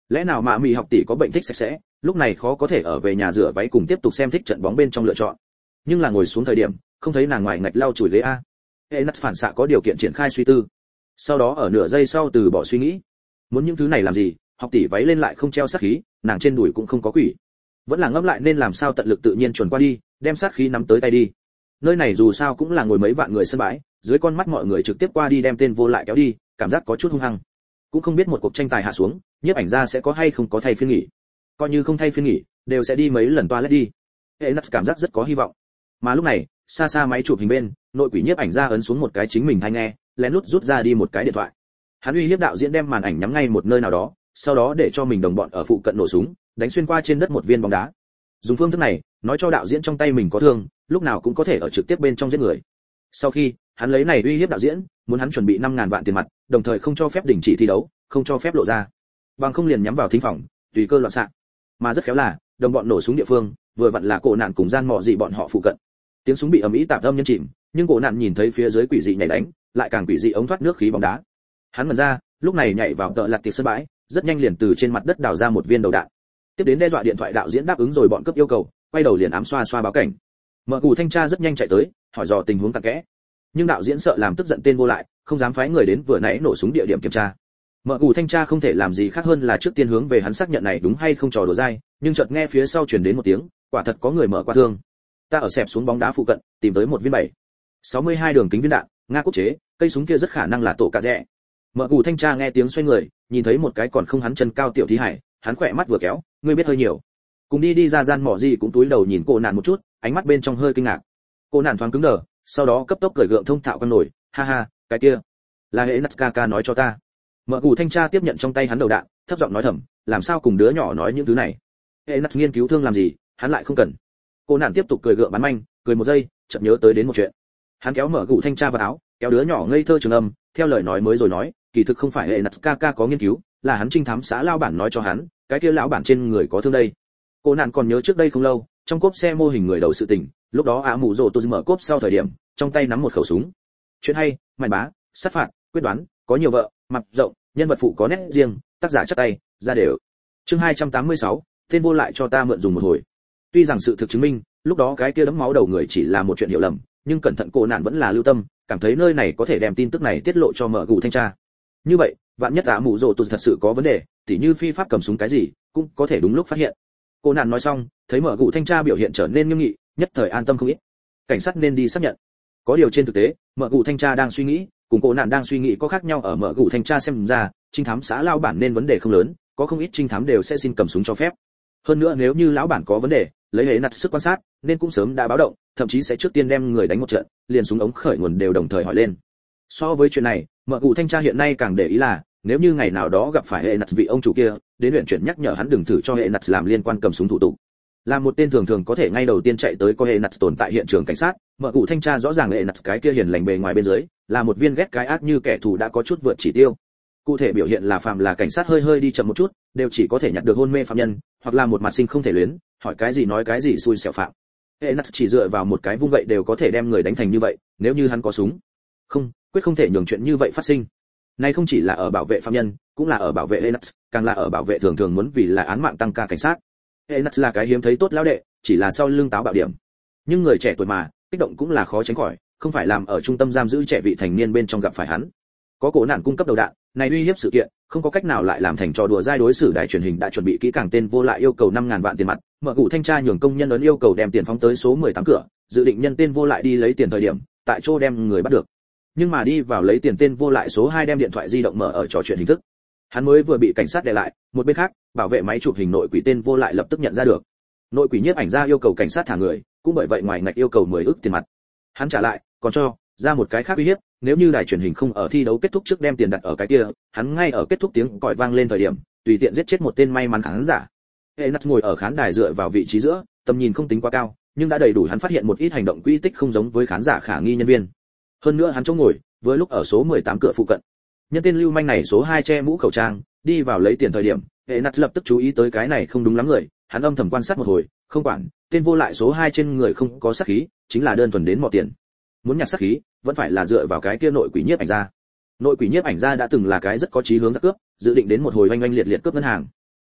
Lẽ nào mạ mì học tỷ có bệnh thích sạch sẽ, lúc này khó có thể ở về nhà rửa váy cùng tiếp tục xem thích trận bóng bên trong lựa chọn. Nhưng là ngồi xuống thời điểm, không thấy nàng ngoài ngạch lau chùi ghế a. Nát phản xạ có điều kiện triển khai suy tư. Sau đó ở nửa giây sau từ bỏ suy nghĩ. Muốn những thứ này làm gì, học tỷ váy lên lại không treo sát khí, nàng trên đùi cũng không có quỷ. Vẫn là ngẫm lại nên làm sao tận lực tự nhiên chuẩn qua đi, đem sát khí nắm tới tay đi. Nơi này dù sao cũng là ngồi mấy vạn người sân bãi, dưới con mắt mọi người trực tiếp qua đi đem tên vô lại kéo đi, cảm giác có chút hung hăng. Cũng không biết một cuộc tranh tài hạ xuống, nhiếp ảnh gia sẽ có hay không có thay phiên nghỉ. Coi như không thay phiên nghỉ, đều sẽ đi mấy lần toilet đi. Nát cảm giác rất có hy vọng. Mà lúc này, xa xa máy chụp hình bên, nội quỷ nhiếp ảnh gia ấn xuống một cái chính mình tai nghe, lén lút rút ra đi một cái điện thoại. Hắn uy hiếp đạo diễn đem màn ảnh nhắm ngay một nơi nào đó, sau đó để cho mình đồng bọn ở phụ cận nổ súng, đánh xuyên qua trên đất một viên bóng đá. Dùng phương thức này, nói cho đạo diễn trong tay mình có thương, lúc nào cũng có thể ở trực tiếp bên trong giết người. Sau khi, hắn lấy này uy hiếp đạo diễn, muốn hắn chuẩn bị 5.000 vạn tiền mặt, đồng thời không cho phép đình chỉ thi đấu, không cho phép lộ ra. Bằng không liền nhắm vào thính phòng, tùy cơ loạn xạ. Mà rất khéo là, đồng bọn nổ súng địa phương, vừa vặn là cổ nạn cùng gian mọ dị bọn họ phụ cận. Tiếng súng bị ầm ĩ tạp âm nhân chìm, nhưng cổ nạn nhìn thấy phía dưới quỷ dị nhảy đánh, lại càng quỷ dị ống thoát nước khí bóng đá. Hắn ngẩn ra, lúc này nhảy vào tợ lật tiệc sân bãi, rất nhanh liền từ trên mặt đất đào ra một viên đầu đạn. Tiếp đến đe dọa điện thoại đạo diễn đáp ứng rồi bọn cướp yêu cầu, quay đầu liền ám xoa xoa báo cảnh. Mở cù thanh tra rất nhanh chạy tới, hỏi dò tình huống cặn kẽ. Nhưng đạo diễn sợ làm tức giận tên vô lại, không dám phái người đến vừa nãy nổ súng địa điểm kiểm tra. Mở cù thanh tra không thể làm gì khác hơn là trước tiên hướng về hắn xác nhận này đúng hay không trò đùa dai, nhưng chợt nghe phía sau truyền đến một tiếng, quả thật có người mở qua thương. Ta ở xẹp xuống bóng đá phụ cận, tìm tới một viên 7.62 đường kính viên đạn, Nga quốc chế, cây súng kia rất khả năng là tổ cà rẽ. Mở cù thanh tra nghe tiếng xoay người, nhìn thấy một cái còn không hắn chân cao tiểu thí hải, hắn khỏe mắt vừa kéo, ngươi biết hơi nhiều. Cùng đi ra gian mỏ gì cũng túi đầu nhìn cô nạn một chút, ánh mắt bên trong hơi kinh ngạc. Cô nạn thoáng cứng đờ, sau đó cấp tốc cười gượng thông thạo con nổi, ha ha, cái kia là hệ Natsuka nói cho ta. Mở cù thanh tra tiếp nhận trong tay hắn đầu đạn, thấp giọng nói thầm, làm sao cùng đứa nhỏ nói những thứ này. Hệ Nats nghiên cứu thương làm gì, hắn lại không cần. Cô nạn tiếp tục cười gượng bắn manh, cười một giây, chợt nhớ tới đến một chuyện. Hắn kéo mở cù thanh tra vào áo, kéo đứa nhỏ ngây thơ trường âm, theo lời nói mới rồi nói, kỳ thực không phải hệ Natsuka có nghiên cứu, là hắn trinh thám xã lao bản nói cho hắn, cái kia lão bản trên người có thương đây. Cô nạn còn nhớ trước đây không lâu, trong cốp xe mô hình người đầu sự tình, lúc đó Á Mù Rồ tôi mở cốp sau thời điểm, trong tay nắm một khẩu súng. Chuyện hay, mạnh bá, sát phạt, quyết đoán, có nhiều vợ, mặt rộng, nhân vật phụ có nét riêng, tác giả chắc tay, ra đều. Chương 286, tên vô lại cho ta mượn dùng một hồi. Tuy rằng sự thực chứng minh, lúc đó cái kia đấm máu đầu người chỉ là một chuyện hiểu lầm, nhưng cẩn thận cô nạn vẫn là lưu tâm, cảm thấy nơi này có thể đem tin tức này tiết lộ cho mở gù thanh tra. Như vậy, vạn nhất Á Mù Rồ tôi thật sự có vấn đề, tỉ như phi pháp cầm súng cái gì, cũng có thể đúng lúc phát hiện. Cô nạn nói xong, thấy mở gù thanh tra biểu hiện trở nên nghiêm nghị, nhất thời an tâm không ít. Cảnh sát nên đi xác nhận. Có điều trên thực tế, mở gù thanh tra đang suy nghĩ, cùng cô nạn đang suy nghĩ có khác nhau ở mở gù thanh tra xem ra, trinh thám xã lao bản nên vấn đề không lớn, có không ít trinh thám đều sẽ xin cầm súng cho phép. Hơn nữa nếu như lão bản có vấn đề, lấy hệ nạt sức quan sát, nên cũng sớm đã báo động, thậm chí sẽ trước tiên đem người đánh một trận, liền súng ống khởi nguồn đều đồng thời hỏi lên. So với chuyện này, mở gù thanh tra hiện nay càng để ý là, nếu như ngày nào đó gặp phải hệ nạt vị ông chủ kia, đến luyện chuyển nhắc nhở hắn đừng thử cho hệ nạt làm liên quan cầm súng thủ tục. Là một tên thường có thể ngay đầu tiên chạy tới có hệ nạt tồn tại hiện trường cảnh sát, mở cụ thanh tra rõ ràng hệ nạt cái kia hiền lành bề ngoài bên dưới, là một viên ghét cái ác như kẻ thù đã có chút vượt chỉ tiêu. Cụ thể biểu hiện là phạm là cảnh sát hơi đi chậm một chút, đều chỉ có thể nhặt được hôn mê phạm nhân, hoặc là một mặt sinh không thể luyến, hỏi cái gì nói cái gì xui xẻo phạm. Hệ nạt chỉ dựa vào một cái vung gậy đều có thể đem người đánh thành như vậy, nếu như hắn có súng, quyết không thể nhường chuyện như vậy phát sinh. Này không chỉ là ở bảo vệ phạm nhân, cũng là ở bảo vệ hệ nạt, càng là ở bảo vệ thường muốn vì là án mạng tăng ca cảnh sát. Enas là cái hiếm thấy tốt lão đệ, chỉ là sau lưng táo bạo điểm. Nhưng người trẻ tuổi mà, kích động cũng là khó tránh khỏi, không phải làm ở trung tâm giam giữ trẻ vị thành niên bên trong gặp phải hắn. Có cổ nạn cung cấp đầu đạn, này uy hiếp sự kiện, không có cách nào lại làm thành trò đùa dai đối xử đài truyền hình đã chuẩn bị kỹ càng tên vô lại yêu cầu 5.000 vạn tiền mặt, mở gù thanh tra nhường công nhân ấn yêu cầu đem tiền phóng tới số 18 cửa, dự định nhân tên vô lại đi lấy tiền thời điểm, tại chỗ đem người bắt được. Nhưng mà đi vào lấy tiền tên vô lại số 2 đem điện thoại di động mở ở trò chuyện hình thức. Hắn mới vừa bị cảnh sát đè lại, một bên khác, bảo vệ máy chụp hình nội quỷ tên vô lại lập tức nhận ra được. Nội quỷ nhiếp ảnh ra yêu cầu cảnh sát thả người, cũng bởi vậy ngoài ngạch yêu cầu 10 ức tiền mặt. Hắn trả lại, còn cho ra một cái khác uy hiếp, nếu như đài truyền hình không ở thi đấu kết thúc trước đem tiền đặt ở cái kia, hắn ngay ở kết thúc tiếng còi vang lên thời điểm, tùy tiện giết chết một tên may mắn khán giả. Enas ngồi ở khán đài dựa vào vị trí giữa, tầm nhìn không tính quá cao, nhưng đã đầy đủ hắn phát hiện một ít hành động quỹ tích không giống với khán giả khả nghi nhân viên. Hơn nữa hắn chỗ ngồi, với lúc ở số 18 cửa phụ cận. Nhân tên lưu manh này số 2 che mũ khẩu trang, đi vào lấy tiền thời điểm, Enas lập tức chú ý tới cái này không đúng lắm người, hắn âm thầm quan sát một hồi, không quản, tên vô lại số 2 trên người không có sát khí, chính là đơn thuần đến mò tiền. Muốn nhặt sát khí, vẫn phải là dựa vào cái kia nội quỷ nhiếp ảnh gia. Nội quỷ nhiếp ảnh gia đã từng là cái rất có chí hướng giặc cướp, dự định đến một hồi oanh liệt cướp ngân hàng.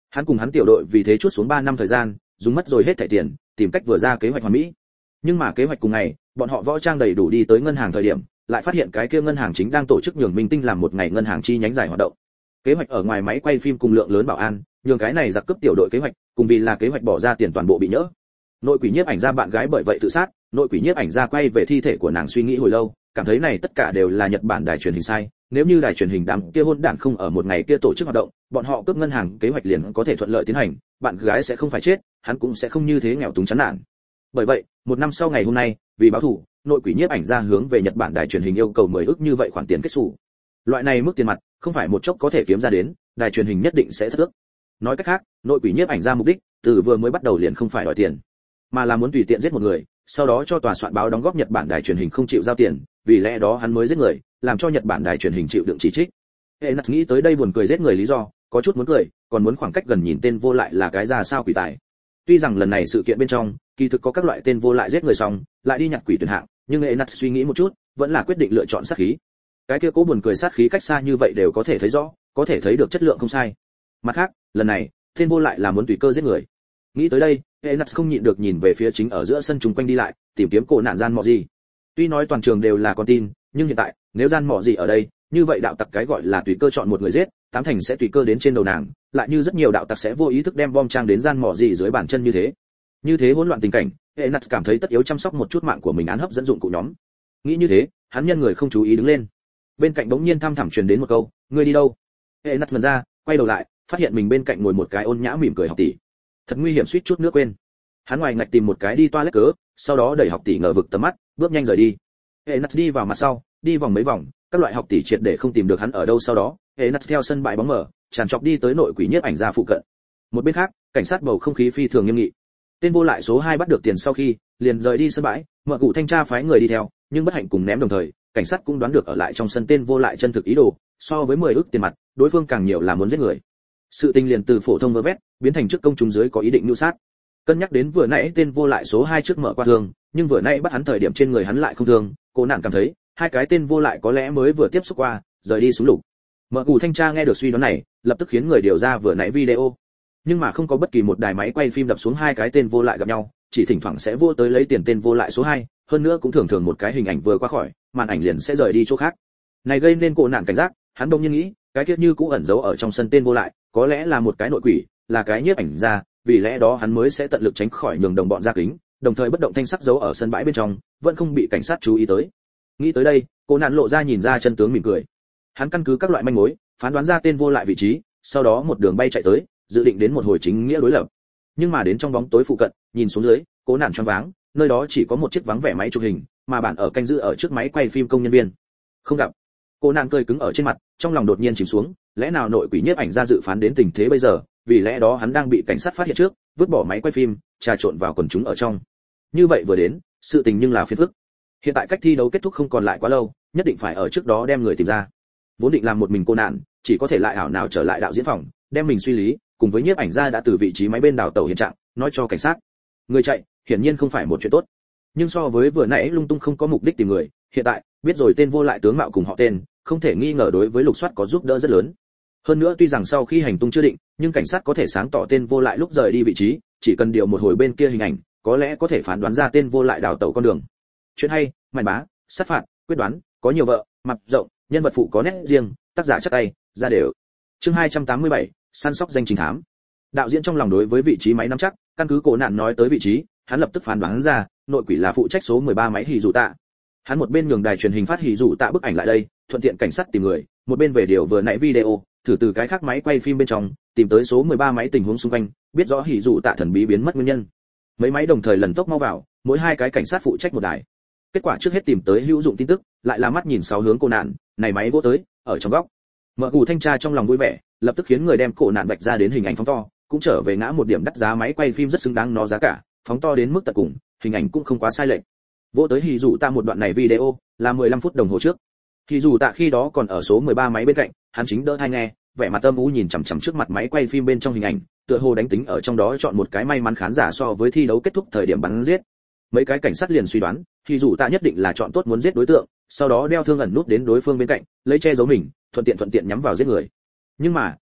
Hắn cùng hắn tiểu đội vì thế chuốt xuống 3 năm thời gian, dùng mất rồi hết thẻ tiền, tìm cách vừa ra kế hoạch hoàn mỹ. Nhưng mà kế hoạch cùng ngày, bọn họ võ trang đầy đủ đi tới ngân hàng thời điểm, lại phát hiện cái kia ngân hàng chính đang tổ chức nhường minh tinh làm một ngày ngân hàng chi nhánh dài hoạt động. Kế hoạch ở ngoài máy quay phim cùng lượng lớn bảo an, nhường cái này giặc cướp tiểu đội kế hoạch, cùng vì là kế hoạch bỏ ra tiền toàn bộ bị nhỡ. Nội quỷ nhiếp ảnh gia bạn gái bởi vậy tự sát, nội quỷ nhiếp ảnh gia quay về thi thể của nàng suy nghĩ hồi lâu, cảm thấy này tất cả đều là Nhật Bản đài truyền hình sai, nếu như đài truyền hình đám kia hôn đản không ở một ngày kia tổ chức hoạt động, bọn họ cướp ngân hàng kế hoạch liền có thể thuận lợi tiến hành, bạn gái sẽ không phải chết, hắn cũng sẽ không như thế nghèo túng chán nản. Bởi vậy, một năm sau ngày hôm nay, vì báo thù, nội quỷ nhiếp ảnh gia hướng về Nhật Bản đài truyền hình yêu cầu 10 ức như vậy khoản tiền kết sổ. Loại này mức tiền mặt, không phải một chốc có thể kiếm ra đến, đài truyền hình nhất định sẽ thất ước. Nói cách khác, nội quỷ nhiếp ảnh gia mục đích, từ vừa mới bắt đầu liền không phải đòi tiền, mà là muốn tùy tiện giết một người, sau đó cho tòa soạn báo đóng góp Nhật Bản đài truyền hình không chịu giao tiền, vì lẽ đó hắn mới giết người, làm cho Nhật Bản đài truyền hình chịu đựng chỉ trích. Enas nghĩ tới đây buồn cười giết người lý do, có chút muốn cười, còn muốn khoảng cách gần nhìn tên vô lại là cái ra sao quỷ tài. Tuy rằng lần này sự kiện bên trong, kỳ thực có các loại tên vô lại giết người xong, lại đi nhặt quỷ tuyển hạng, nhưng Enas suy nghĩ một chút, vẫn là quyết định lựa chọn sát khí. Cái kia cố buồn cười sát khí cách xa như vậy đều có thể thấy rõ, có thể thấy được chất lượng không sai. Mặt khác, lần này, tên vô lại là muốn tùy cơ giết người. Nghĩ tới đây, Enas không nhịn được nhìn về phía chính ở giữa sân chung quanh đi lại, tìm kiếm cổ nạn gian mọ gì. Tuy nói toàn trường đều là con tin, nhưng hiện tại, nếu gian mọ gì ở đây, như vậy đạo tặc cái gọi là tùy cơ chọn một người giết, tám thành sẽ tùy cơ đến trên đầu nàng, lại như rất nhiều đạo tặc sẽ vô ý thức đem bom trang đến gian mọ gì dưới bàn chân như thế. Như thế hỗn loạn tình cảnh, Enas cảm thấy tất yếu chăm sóc một chút mạng của mình án hấp dẫn dụng cụ nhóm. Nghĩ như thế, hắn nhân người không chú ý đứng lên. Bên cạnh bỗng nhiên thăm thẳm truyền đến một câu, "Ngươi đi đâu?" Enas ngẩn ra, quay đầu lại, phát hiện mình bên cạnh ngồi một cái ôn nhã mỉm cười học tỷ. Thật nguy hiểm suýt chút nước quên. Hắn ngoài ngạch tìm một cái đi toilet cớ, sau đó đẩy học tỷ ngờ vực tầm mắt, bước nhanh rời đi. Enas đi vào mặt sau, đi vòng mấy vòng, các loại học tỷ triệt để không tìm được hắn ở đâu, sau đó, Enas theo sân bãi bóng mở, tràn trọc đi tới nội quỷ nhiếp ảnh gia phụ cận. Một bên khác, cảnh sát bầu không khí phi thường nghiêm nghị. Tên vô lại số 2 bắt được tiền sau khi, liền rời đi sân bãi, mở cụ thanh tra phái người đi theo, nhưng bất hạnh cùng ném đồng thời, cảnh sát cũng đoán được ở lại trong sân tên vô lại chân thực ý đồ, so với 10 ức tiền mặt, đối phương càng nhiều là muốn giết người. Sự tình liền từ phổ thông vơ vét, biến thành trước công chúng dưới có ý định mưu sát. Cân nhắc đến vừa nãy tên vô lại số 2 trước mở qua thương, nhưng vừa nãy bắt hắn thời điểm trên người hắn lại không thương, cô nạn cảm thấy, hai cái tên vô lại có lẽ mới vừa tiếp xúc qua, rời đi xuống lục. Mở cụ thanh tra nghe được suy đoán này, lập tức khiến người điều ra vừa nãy video. Nhưng mà không có bất kỳ một đài máy quay phim đập xuống hai cái tên vô lại gặp nhau, chỉ thỉnh thoảng sẽ vô tới lấy tiền tên vô lại số 2, hơn nữa cũng thường thường một cái hình ảnh vừa qua khỏi, màn ảnh liền sẽ rời đi chỗ khác. Này gây nên cô nạn cảnh giác, hắn đông nhiên nghĩ, cái kia như cũ ẩn giấu ở trong sân tên vô lại, có lẽ là một cái nội quỷ, là cái nhiếp ảnh gia, vì lẽ đó hắn mới sẽ tận lực tránh khỏi nhường đồng bọn ra kính, đồng thời bất động thanh sắc giấu ở sân bãi bên trong, vẫn không bị cảnh sát chú ý tới. Nghĩ tới đây, cô nạn lộ ra nhìn ra chân tướng mỉm cười. Hắn căn cứ các loại manh mối, phán đoán ra tên vô lại vị trí, sau đó một đường bay chạy tới, dự định đến một hồi chính nghĩa đối lập. Nhưng mà đến trong bóng tối phụ cận, nhìn xuống dưới, cô nạn choáng váng, nơi đó chỉ có một chiếc vắng vẻ máy chụp hình, mà bạn ở canh giữ ở trước máy quay phim công nhân viên. Không gặp. Cô nạn cười cứng ở trên mặt, trong lòng đột nhiên chìm xuống, lẽ nào nội quỷ nhiếp ảnh gia dự phán đến tình thế bây giờ, vì lẽ đó hắn đang bị cảnh sát phát hiện trước, vứt bỏ máy quay phim, trà trộn vào quần chúng ở trong. Như vậy vừa đến, sự tình nhưng là phiền phức. Hiện tại cách thi đấu kết thúc không còn lại quá lâu, nhất định phải ở trước đó đem người tìm ra. Vốn định làm một mình cô nạn, chỉ có thể lại ảo nào trở lại đạo diễn phòng, đem mình suy lý, cùng với nhiếp ảnh gia đã từ vị trí máy bên đào tàu hiện trạng, nói cho cảnh sát. Người chạy, hiển nhiên không phải một chuyện tốt. Nhưng so với vừa nãy lung tung không có mục đích tìm người, hiện tại, biết rồi tên vô lại tướng mạo cùng họ tên, không thể nghi ngờ đối với lục soát có giúp đỡ rất lớn. Hơn nữa tuy rằng sau khi hành tung chưa định, nhưng cảnh sát có thể sáng tỏ tên vô lại lúc rời đi vị trí, chỉ cần điều một hồi bên kia hình ảnh, có lẽ có thể phán đoán ra tên vô lại đào tẩu con đường. Chuyện hay, màn bá, sát phạt, quyết đoán, có nhiều vợ, mặt rộng, nhân vật phụ có nét riêng, tác giả chắc tay, ra đều. Chương 287, săn sóc danh chính thám. Đạo diễn trong lòng đối với vị trí máy nắm chắc, căn cứ cổ nạn nói tới vị trí, hắn lập tức phán đoán ra, nội quỷ là phụ trách số 13 máy hỉ dụ tạ. Hắn một bên nhường đài truyền hình phát hỉ dụ tạ bức ảnh lại đây, thuận tiện cảnh sát tìm người, một bên về điều vừa nãy video, thử từ cái khác máy quay phim bên trong, tìm tới số 13 máy tình huống xung quanh, biết rõ hỉ dụ tạ thần bí biến mất nguyên nhân. Mấy máy đồng thời lần tốc mau vào, mỗi hai cái cảnh sát phụ trách một đài. Kết quả trước hết tìm tới hữu dụng tin tức, lại là mắt nhìn sáu hướng cô nạn, này máy vô tới, ở trong góc. Mở cụ thanh tra trong lòng vui vẻ, lập tức khiến người đem cổ nạn vạch ra đến hình ảnh phóng to, cũng trở về ngã một điểm đắt giá máy quay phim rất xứng đáng nó giá cả, phóng to đến mức tận cùng, hình ảnh cũng không quá sai lệch. Vô tới hỉ dụ tạ một đoạn này video, là 15 phút đồng hồ trước. Hỉ dụ tạ khi đó còn ở số 13 máy bên cạnh, hắn chính đỡ tai nghe, vẻ mặt âm u nhìn chằm chằm trước mặt máy quay phim bên trong hình ảnh, tựa hồ đánh tính ở trong đó chọn một cái may mắn khán giả so với thi đấu kết thúc thời điểm bắn giết. Mấy cái cảnh sát liền suy đoán, hỉ dụ tạ nhất định là chọn tốt muốn giết đối tượng, sau đó đeo thương ẩn nút đến đối phương bên cạnh, lấy che giấu mình, thuận tiện nhắm vào giết người. Nhưng mà,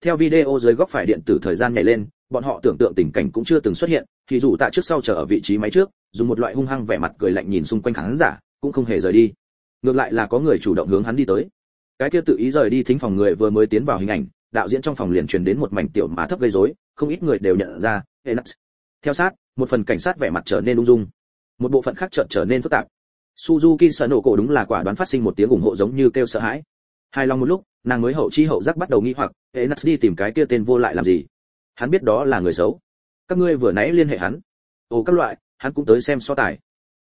Theo video dưới góc phải điện tử thời gian nhảy lên, bọn họ tưởng tượng tình cảnh cũng chưa từng xuất hiện, thì dù tạ trước sau chờ ở vị trí máy trước, dùng một loại hung hăng vẻ mặt cười lạnh nhìn xung quanh khán giả, cũng không hề rời đi. Ngược lại là có người chủ động hướng hắn đi tới. Cái kia tự ý rời đi thính phòng người vừa mới tiến vào hình ảnh, đạo diễn trong phòng liền truyền đến một mảnh tiểu má thấp gây rối, không ít người đều nhận ra, Enax. Theo sát, một phần cảnh sát vẻ mặt trở nên ung dung, một bộ phận khác chợt trở nên phức tạp. Suzuki Sanoko đúng là quả đoán phát sinh một tiếng ủng hộ giống như kêu sợ hãi. Hài lòng một lúc, nàng mới hậu chi hậu giác bắt đầu nghi hoặc, Enax đi tìm cái kia tên vô lại làm gì? Hắn biết đó là người xấu. Các ngươi vừa nãy liên hệ hắn. Ồ các loại, hắn cũng tới xem so tài.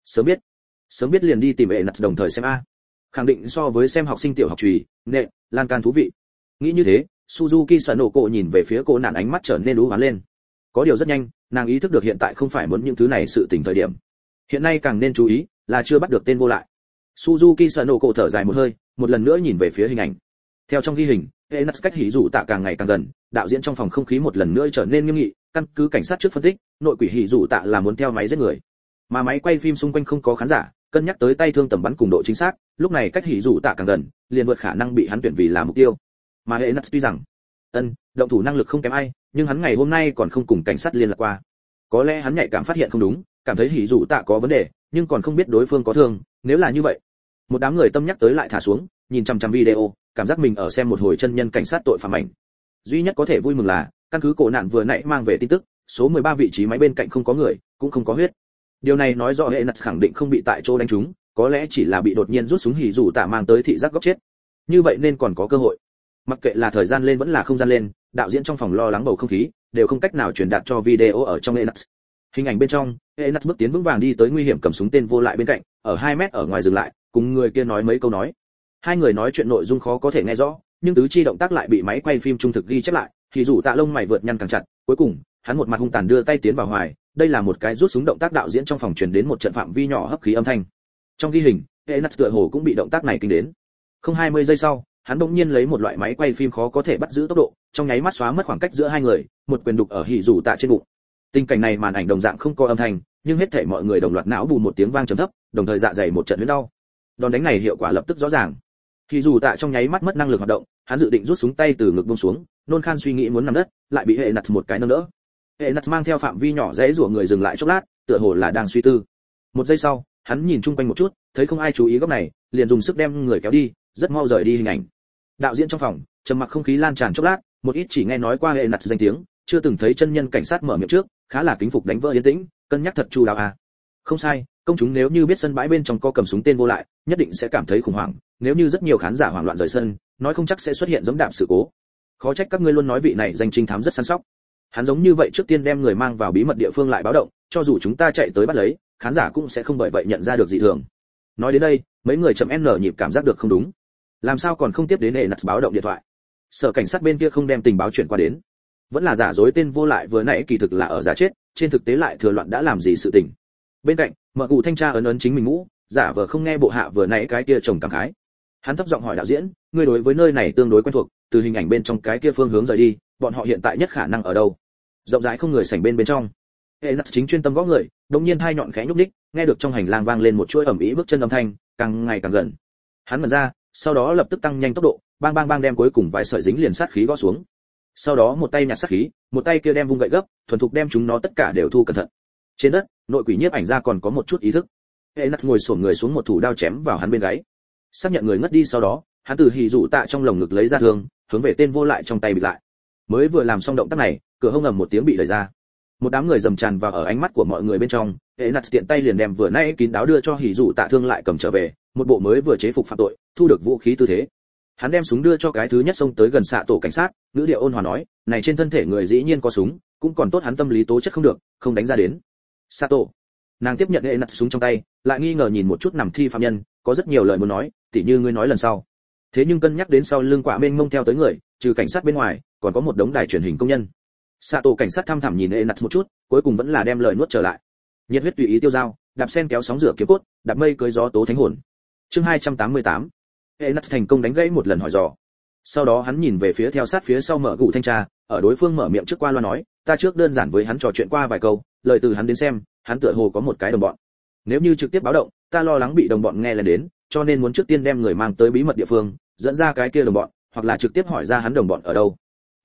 Sớm biết liền đi tìm Enax đồng thời xem a. Khẳng định so với xem học sinh tiểu học chùy, nệ, lan can thú vị. Nghĩ như thế, Suzuki Sanoko nhìn về phía cô nạn ánh mắt trở nên u hoán lên. Có điều rất nhanh, nàng ý thức được hiện tại không phải muốn những thứ này sự tình thời điểm. Hiện nay càng nên chú ý là chưa bắt được tên vô lại. Suzuki Sanoko thở dài một hơi, một lần nữa nhìn về phía hình ảnh. Theo trong ghi hình, Enax cách hỉ dụ tạ càng ngày càng gần, đạo diễn trong phòng không khí một lần nữa trở nên nghiêm nghị, căn cứ cảnh sát trước phân tích, nội quỷ hỉ dụ tạ là muốn theo máy giết người. Mà máy quay phim xung quanh không có khán giả, cân nhắc tới tay thương tầm bắn cùng độ chính xác, lúc này cách hỉ dụ tạ càng gần, liền vượt khả năng bị hắn tuyển vì là mục tiêu. Mà Enax tuy rằng động thủ năng lực không kém ai, nhưng hắn ngày hôm nay còn không cùng cảnh sát liên lạc qua. Có lẽ hắn nhạy cảm phát hiện không đúng, cảm thấy hỉ dụ tạ có vấn đề, nhưng còn không biết đối phương có thương, nếu là như vậy. Một đám người tâm nhắc tới lại thả xuống, nhìn chằm chằm video, cảm giác mình ở xem một hồi chân nhân cảnh sát tội phạm ảnh. Duy nhất có thể vui mừng là, căn cứ cổ nạn vừa nãy mang về tin tức, số 13 vị trí máy bên cạnh không có người, cũng không có huyết. Điều này nói rõ Enax khẳng định không bị tại chỗ đánh trúng, có lẽ chỉ là bị đột nhiên rút súng hỉ dụ tạ mang tới thị giác góc chết. Như vậy nên còn có cơ hội. Mặc kệ là thời gian lên vẫn là không gian lên, đạo diễn trong phòng lo lắng bầu không khí, đều không cách nào truyền đạt cho video ở trong Enax. Hình ảnh bên trong, Enax bước tiến vững vàng đi tới nguy hiểm cầm súng tên vô lại bên cạnh, ở 2 mét ở ngoài dừng lại, cùng người kia nói mấy câu nói. Hai người nói chuyện nội dung khó có thể nghe rõ, nhưng tứ chi động tác lại bị máy quay phim trung thực ghi chép lại, thì dù tạ lông mày vượt nhăn càng chặt, cuối cùng, hắn một mặt hung tàn đưa tay tiến vào hoài, đây là một cái rút súng động tác đạo diễn trong phòng truyền đến một trận phạm vi nhỏ hấp khí âm thanh. Trong ghi hình, Enax tựa hồ cũng bị động tác này kinh đến. Không 20 giây sau, hắn bỗng nhiên lấy một loại máy quay phim khó có thể bắt giữ tốc độ, trong nháy mắt xóa mất khoảng cách giữa hai người, một quyền đục ở hỉ dù tạ trên bụng. Tình cảnh này màn ảnh đồng dạng không có âm thanh, nhưng hết thảy mọi người đồng loạt não bù một tiếng vang trầm thấp, đồng thời dạ dày một trận huyết đau. Đòn đánh này hiệu quả lập tức rõ ràng. Hỉ dù tạ trong nháy mắt mất năng lực hoạt động, hắn dự định rút súng tay từ ngực buông xuống, nôn khan suy nghĩ muốn nằm đất, lại bị Enax một cái nâng đỡ. Enax mang theo phạm vi nhỏ dãy rủa người dừng lại chốc lát, tựa hồ là đang suy tư. Một giây sau, hắn nhìn chung quanh một chút, thấy không ai chú ý góc này, liền dùng sức đem người kéo đi, rất mau rời đi hình ảnh. Đạo diễn trong phòng, trầm mặc không khí lan tràn chốc lát, một ít chỉ nghe nói qua Enax danh tiếng, chưa từng thấy chân nhân cảnh sát mở miệng trước, khá là kính phục đánh vỡ yên tĩnh, cân nhắc thật chu đáo à. Không sai, công chúng nếu như biết sân bãi bên trong có cầm súng tên vô lại, nhất định sẽ cảm thấy khủng hoảng, nếu như rất nhiều khán giả hoảng loạn rời sân, nói không chắc sẽ xuất hiện giống đạp sự cố. Khó trách các ngươi luôn nói vị này danh trinh thám rất săn sóc. Hắn giống như vậy trước tiên đem người mang vào bí mật địa phương lại báo động, cho dù chúng ta chạy tới bắt lấy, khán giả cũng sẽ không bởi vậy nhận ra được dị thường. Nói đến đây, mấy người chậm n nhịp cảm giác được không đúng. Làm sao còn không tiếp đến Enax báo động điện thoại? Sở cảnh sát bên kia không đem tình báo chuyển qua đến, vẫn là giả dối tên vô lại vừa nãy kỳ thực là ở giả chết, trên thực tế lại thừa loạn đã làm gì sự tình. Bên cạnh, mở cụ thanh tra ấn ấn chính mình mũ, giả vờ không nghe bộ hạ vừa nãy cái kia chồng cảm khái. Hắn thấp giọng hỏi đạo diễn, ngươi đối với nơi này tương đối quen thuộc, từ hình ảnh bên trong cái kia phương hướng rời đi, bọn họ hiện tại nhất khả năng ở đâu? Rộng rãi không người sảnh bên bên trong. Enax chính chuyên tâm gõ người, đột nhiên thai nhọn khẽ nhúc nhích, nghe được trong hành lang vang lên một chuỗi ầm ĩ bước chân âm thanh, càng ngày càng gần. Hắn mở ra, sau đó lập tức tăng nhanh tốc độ, bang bang bang đem cuối cùng vài sợi dính liền sát khí gõ xuống. Sau đó một tay nhặt sát khí, một tay kia đem vung gậy gấp, thuần thục đem chúng nó tất cả đều thu cẩn thận. Trên đất, nội quỷ nhiếp ảnh ra còn có một chút ý thức. Enax ngồi xổm người xuống một thủ đao chém vào hắn bên gáy. Xác nhận người ngất đi sau đó, hắn từ hỉ dụ tạ trong lồng ngực lấy ra thương, hướng về tên vô lại trong tay bị lại. Mới vừa làm xong động tác này, cửa hông ầm một tiếng bị đẩy ra. Một đám người dầm tràn vào ở ánh mắt của mọi người bên trong, Enax tiện tay liền đem vừa nãy kín đáo đưa cho hỉ dụ tạ thương lại cầm trở về, một bộ mới vừa chế phục phạm tội, thu được vũ khí tư thế. Hắn đem súng đưa cho cái thứ nhất xông tới gần xạ tổ cảnh sát, ngữ điệu ôn hòa nói, này trên thân thể người dĩ nhiên có súng, cũng còn tốt hắn tâm lý tố chất không được, không đánh ra đến. Sato, nàng tiếp nhận Enax súng trong tay, lại nghi ngờ nhìn một chút nằm thi phạm nhân, có rất nhiều lời muốn nói, tỉ như ngươi nói lần sau. Thế nhưng cân nhắc đến sau lưng quả mênh mông theo tới người, trừ cảnh sát bên ngoài, còn có một đống đài truyền hình công nhân. Sato cảnh sát thăm thẳm nhìn Enax một chút, cuối cùng vẫn là đem lời nuốt trở lại. Nhiệt huyết tùy ý tiêu dao, đạp sen kéo sóng rửa kiếm cốt, đạp mây cưới gió tố thánh hồn. Chương 288. Enax thành công đánh gãy một lần hỏi dò. Sau đó hắn nhìn về phía theo sát phía sau mở gụ thanh tra, ở đối phương mở miệng trước qua loa nói, ta trước đơn giản với hắn trò chuyện qua vài câu, lời từ hắn đến xem, hắn tựa hồ có một cái đồng bọn. Nếu như trực tiếp báo động, ta lo lắng bị đồng bọn nghe lên đến, cho nên muốn trước tiên đem người mang tới bí mật địa phương, dẫn ra cái kia đồng bọn, hoặc là trực tiếp hỏi ra hắn đồng bọn ở đâu.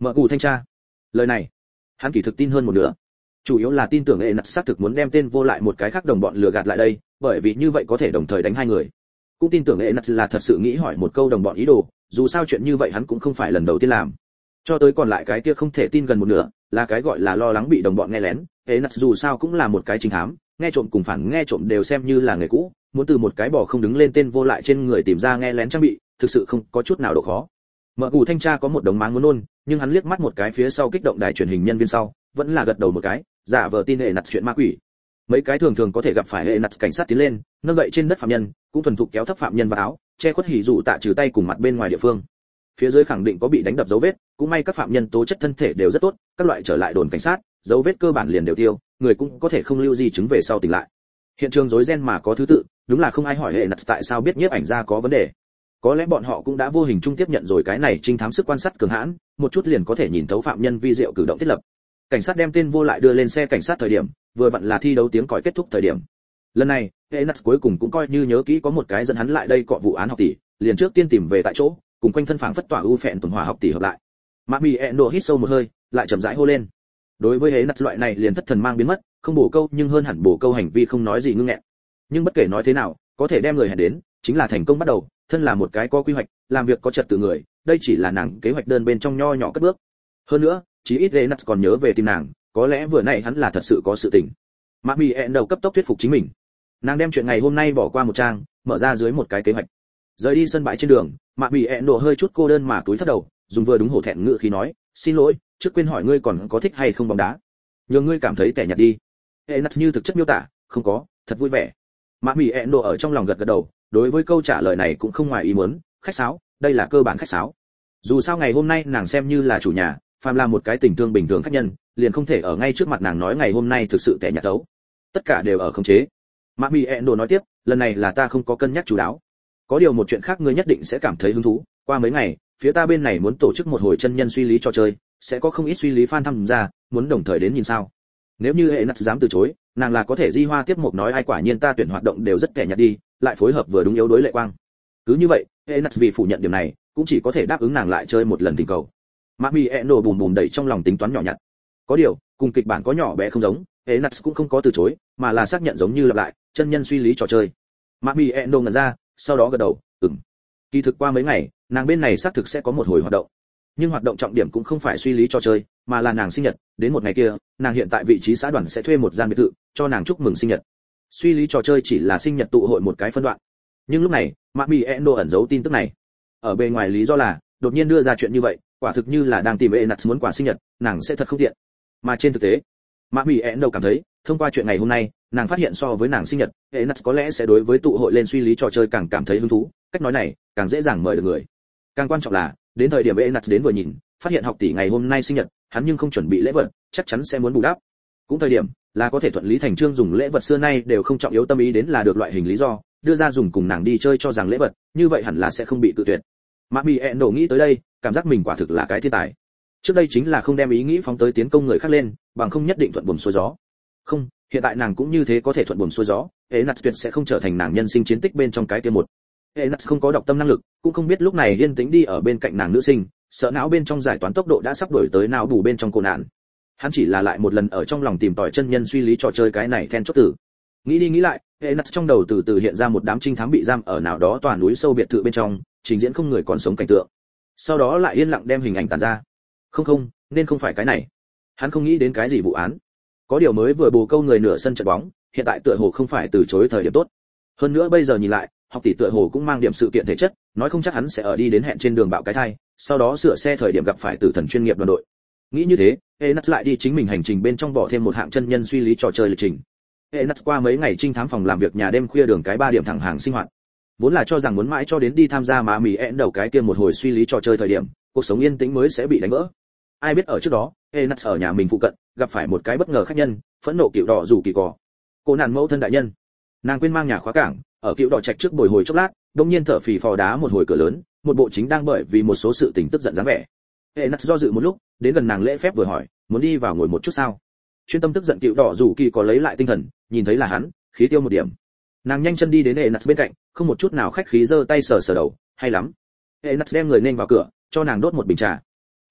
Mở cụ thanh tra. Lời này, hắn kỳ thực tin hơn một nửa. Chủ yếu là tin tưởng Enat xác thực muốn đem tên vô lại một cái khác đồng bọn lừa gạt lại đây, bởi vì như vậy có thể đồng thời đánh hai người. Cũng tin tưởng Enat là thật sự nghĩ hỏi một câu đồng bọn ý đồ, dù sao chuyện như vậy hắn cũng không phải lần đầu tiên làm. Cho tới còn lại cái kia không thể tin gần một nửa, là cái gọi là lo lắng bị đồng bọn nghe lén. Enat dù sao cũng là một cái trinh thám, nghe trộm cùng phản nghe trộm đều xem như là nghề cũ, muốn từ một cái bò không đứng lên tên vô lại trên người tìm ra nghe lén trang bị, thực sự không có chút nào độ khó. Mở cụ thanh tra có một đống máng muốn nôn, nhưng hắn liếc mắt một cái phía sau kích động đài truyền hình nhân viên sau, vẫn là gật đầu một cái, giả vờ tin Enat chuyện ma quỷ. Mấy cái thường có thể gặp phải Enat cảnh sát tiến lên, nâng dậy trên đất phạm nhân, cũng thuần thục kéo thấp phạm nhân vào áo, che khuất hỉ dụ tạ trừ tay cùng mặt bên ngoài địa phương. Phía dưới khẳng định có bị đánh đập dấu vết, cũng may các phạm nhân tố chất thân thể đều rất tốt, các loại trở lại đồn cảnh sát, dấu vết cơ bản liền đều tiêu, người cũng có thể không lưu di chứng về sau tỉnh lại. Hiện trường rối ren mà có thứ tự, đúng là không ai hỏi Enat tại sao biết nhiếp ảnh gia có vấn đề. Có lẽ bọn họ cũng đã vô hình chung tiếp nhận rồi cái này trinh thám sức quan sát cường hãn, một chút liền có thể nhìn thấu phạm nhân vi diệu cử động thiết lập. Cảnh sát đem tên vô lại đưa lên xe cảnh sát thời điểm, vừa vặn là thi đấu tiếng còi kết thúc thời điểm. Lần này, Enat cuối cùng cũng coi như nhớ kỹ có một cái dẫn hắn lại đây cọ vụ án học tỷ, liền trước tiên tìm về tại chỗ, cùng quanh thân phảng phất tỏa ưu phẹn tuần hòa học tỷ hợp lại. Mạc Bỉ Endo hít sâu một hơi, lại chậm rãi hô lên. Đối với Enat loại này liền thất thần mang biến mất, không bổ câu nhưng hơn hẳn bổ câu hành vi không nói gì ngưng nghẹn. Nhưng bất kể nói thế nào, có thể đem người hẹn đến, chính là thành công bắt đầu, thân là một cái có quy hoạch, làm việc có trật tự người, đây chỉ là nàng kế hoạch đơn bên trong nho nhỏ cất bước. Hơn nữa, chí ít Enat còn nhớ về tìm nàng, có lẽ vừa nãy hắn là thật sự có sự tình. Mạc Bỉ Endo cấp tốc thuyết phục chính mình. Nàng đem chuyện ngày hôm nay bỏ qua một trang, mở ra dưới một cái kế hoạch. Rời đi sân bãi trên đường, Mạc Bỉ Endo hơi chút cô đơn mà túi thấp đầu, dùng vừa đúng hổ thẹn ngữ khí nói, xin lỗi, trước quên hỏi ngươi còn có thích hay không bóng đá. Nhường ngươi cảm thấy tẻ nhạt đi. Enat như thực chất miêu tả, không có, thật vui vẻ. Mạc Bỉ Endo ở trong lòng gật gật đầu, đối với câu trả lời này cũng không ngoài ý muốn, khách sáo, đây là cơ bản khách sáo. Dù sao ngày hôm nay nàng xem như là chủ nhà, phàm là một cái tình thương bình thường khách nhân, liền không thể ở ngay trước mặt nàng nói ngày hôm nay thực sự tẻ nhạt đấu. Tất cả đều ở khống chế. Mạc Bỉ Endo nói tiếp, lần này là ta không có cân nhắc chú đáo. Có điều một chuyện khác ngươi nhất định sẽ cảm thấy hứng thú, qua mấy ngày, phía ta bên này muốn tổ chức một hồi chân nhân suy lý trò chơi, sẽ có không ít suy lý fan tham gia, muốn đồng thời đến nhìn sao. Nếu như Enat dám từ chối, nàng là có thể di hoa tiếp một nói ai quả nhiên ta tuyển hoạt động đều rất kẻ nhạt đi, lại phối hợp vừa đúng yếu đối lệ quang. Cứ như vậy, Enat vì phủ nhận điểm này, cũng chỉ có thể đáp ứng nàng lại chơi một lần tình cầu. Mạc Bỉ Endo bùm bùm đẩy trong lòng tính toán nhỏ nhặt. Có điều, cùng kịch bản có nhỏ bé không giống, Enat cũng không có từ chối, mà là xác nhận giống như lặp lại, chân nhân suy lý trò chơi. Mạc Bỉ Endo ngẩn ra, sau đó gật đầu, ừm. Kỳ thực qua mấy ngày, nàng bên này xác thực sẽ có một hồi hoạt động. Nhưng hoạt động trọng điểm cũng không phải suy lý trò chơi, mà là nàng sinh nhật, đến một ngày kia, nàng hiện tại vị trí xã đoàn sẽ thuê một gian biệt thự, cho nàng chúc mừng sinh nhật. Suy lý trò chơi chỉ là sinh nhật tụ hội một cái phân đoạn. Nhưng lúc này, Mạc Bỉ Endo ẩn giấu tin tức này. Ở bề ngoài lý do là, đột nhiên đưa ra chuyện như vậy, quả thực như là đang tìm Enat muốn quà sinh nhật, nàng sẽ thật không tiện. Mà trên thực tế, Mạc Bỉ Endo cảm thấy, thông qua chuyện ngày hôm nay, nàng phát hiện so với nàng sinh nhật, Enat có lẽ sẽ đối với tụ hội lên suy lý trò chơi càng cảm thấy hứng thú, cách nói này, càng dễ dàng mời được người. Càng quan trọng là, đến thời điểm Enat đến vừa nhìn, phát hiện học tỷ ngày hôm nay sinh nhật, hắn nhưng không chuẩn bị lễ vật, chắc chắn sẽ muốn bù đắp. Cũng thời điểm là có thể thuận lý thành chương dùng lễ vật xưa nay đều không trọng yếu tâm ý đến là được loại hình lý do, đưa ra dùng cùng nàng đi chơi cho rằng lễ vật, như vậy hẳn là sẽ không bị cự tuyệt. Mạc Bỉ Endo nghĩ tới đây, cảm giác mình quả thực là cái thiên tài. Trước đây chính là không đem ý nghĩ phóng tới tiến công người khác lên, bằng không nhất định thuận buồm xuôi gió. Không, hiện tại nàng cũng như thế có thể thuận buồm xuôi gió, Enat tuyệt sẽ không trở thành nàng nhân sinh chiến tích bên trong cái kia một. Enat không có đọc tâm năng lực, cũng không biết lúc này yên tĩnh đi ở bên cạnh nàng nữ sinh, sợ não bên trong giải toán tốc độ đã sắp đổi tới não bù bên trong cô nạn. Hắn chỉ là lại một lần ở trong lòng tìm tòi chân nhân suy lý trò chơi cái này then chốt tử. Nghĩ đi nghĩ lại, Enat trong đầu từ từ hiện ra một đám trinh thám bị giam ở nào đó tòa núi sâu biệt thự bên trong, trình diễn không người còn sống cảnh tượng. Sau đó lại yên lặng đem hình ảnh tản ra. Không, nên không phải cái này. Hắn không nghĩ đến cái gì vụ án. Có điều mới vừa bù câu người nửa sân trận bóng, hiện tại tựa hồ không phải từ chối thời điểm tốt. Hơn nữa bây giờ nhìn lại, học tỷ tựa hồ cũng mang điểm sự kiện thể chất, nói không chắc hắn sẽ ở đi đến hẹn trên đường bạo cái thai, sau đó sửa xe thời điểm gặp phải tử thần chuyên nghiệp đoàn đội. Nghĩ như thế, Enat lại đi chính mình hành trình bên trong bỏ thêm một hạng chân nhân suy lý trò chơi lịch trình. Enat qua mấy ngày trinh thám phòng làm việc nhà đêm khuya đường cái 3 điểm thẳng hàng sinh hoạt. Vốn là cho rằng muốn mãi cho đến đi tham gia Mạc Bỉ Endo cái kia một hồi suy lý trò chơi thời điểm, cuộc sống yên tĩnh mới sẽ bị đánh vỡ. Ai biết ở trước đó, Enat ở nhà mình phụ cận gặp phải một cái bất ngờ khách nhân, phẫn nộ cựu đỏ rủ kỳ cỏ. Cô nàng mẫu thân đại nhân, nàng quên mang nhà khóa cảng, ở cựu đỏ trạch trước bồi hồi chốc lát, đột nhiên thở phì phò đá một hồi cửa lớn, một bộ chính đang bởi vì một số sự tình tức giận dáng vẻ. Enat do dự một lúc, đến gần nàng lễ phép vừa hỏi, muốn đi vào ngồi một chút sao? Chuyên tâm tức giận cựu đỏ rủ kỳ có lấy lại tinh thần, nhìn thấy là hắn, khí tiêu một điểm. Nàng nhanh chân đi đến Enat bên cạnh, không một chút nào khách khí giơ tay sờ sờ đầu, hay lắm. Enat đem người nên vào cửa, cho nàng đốt một bình trà.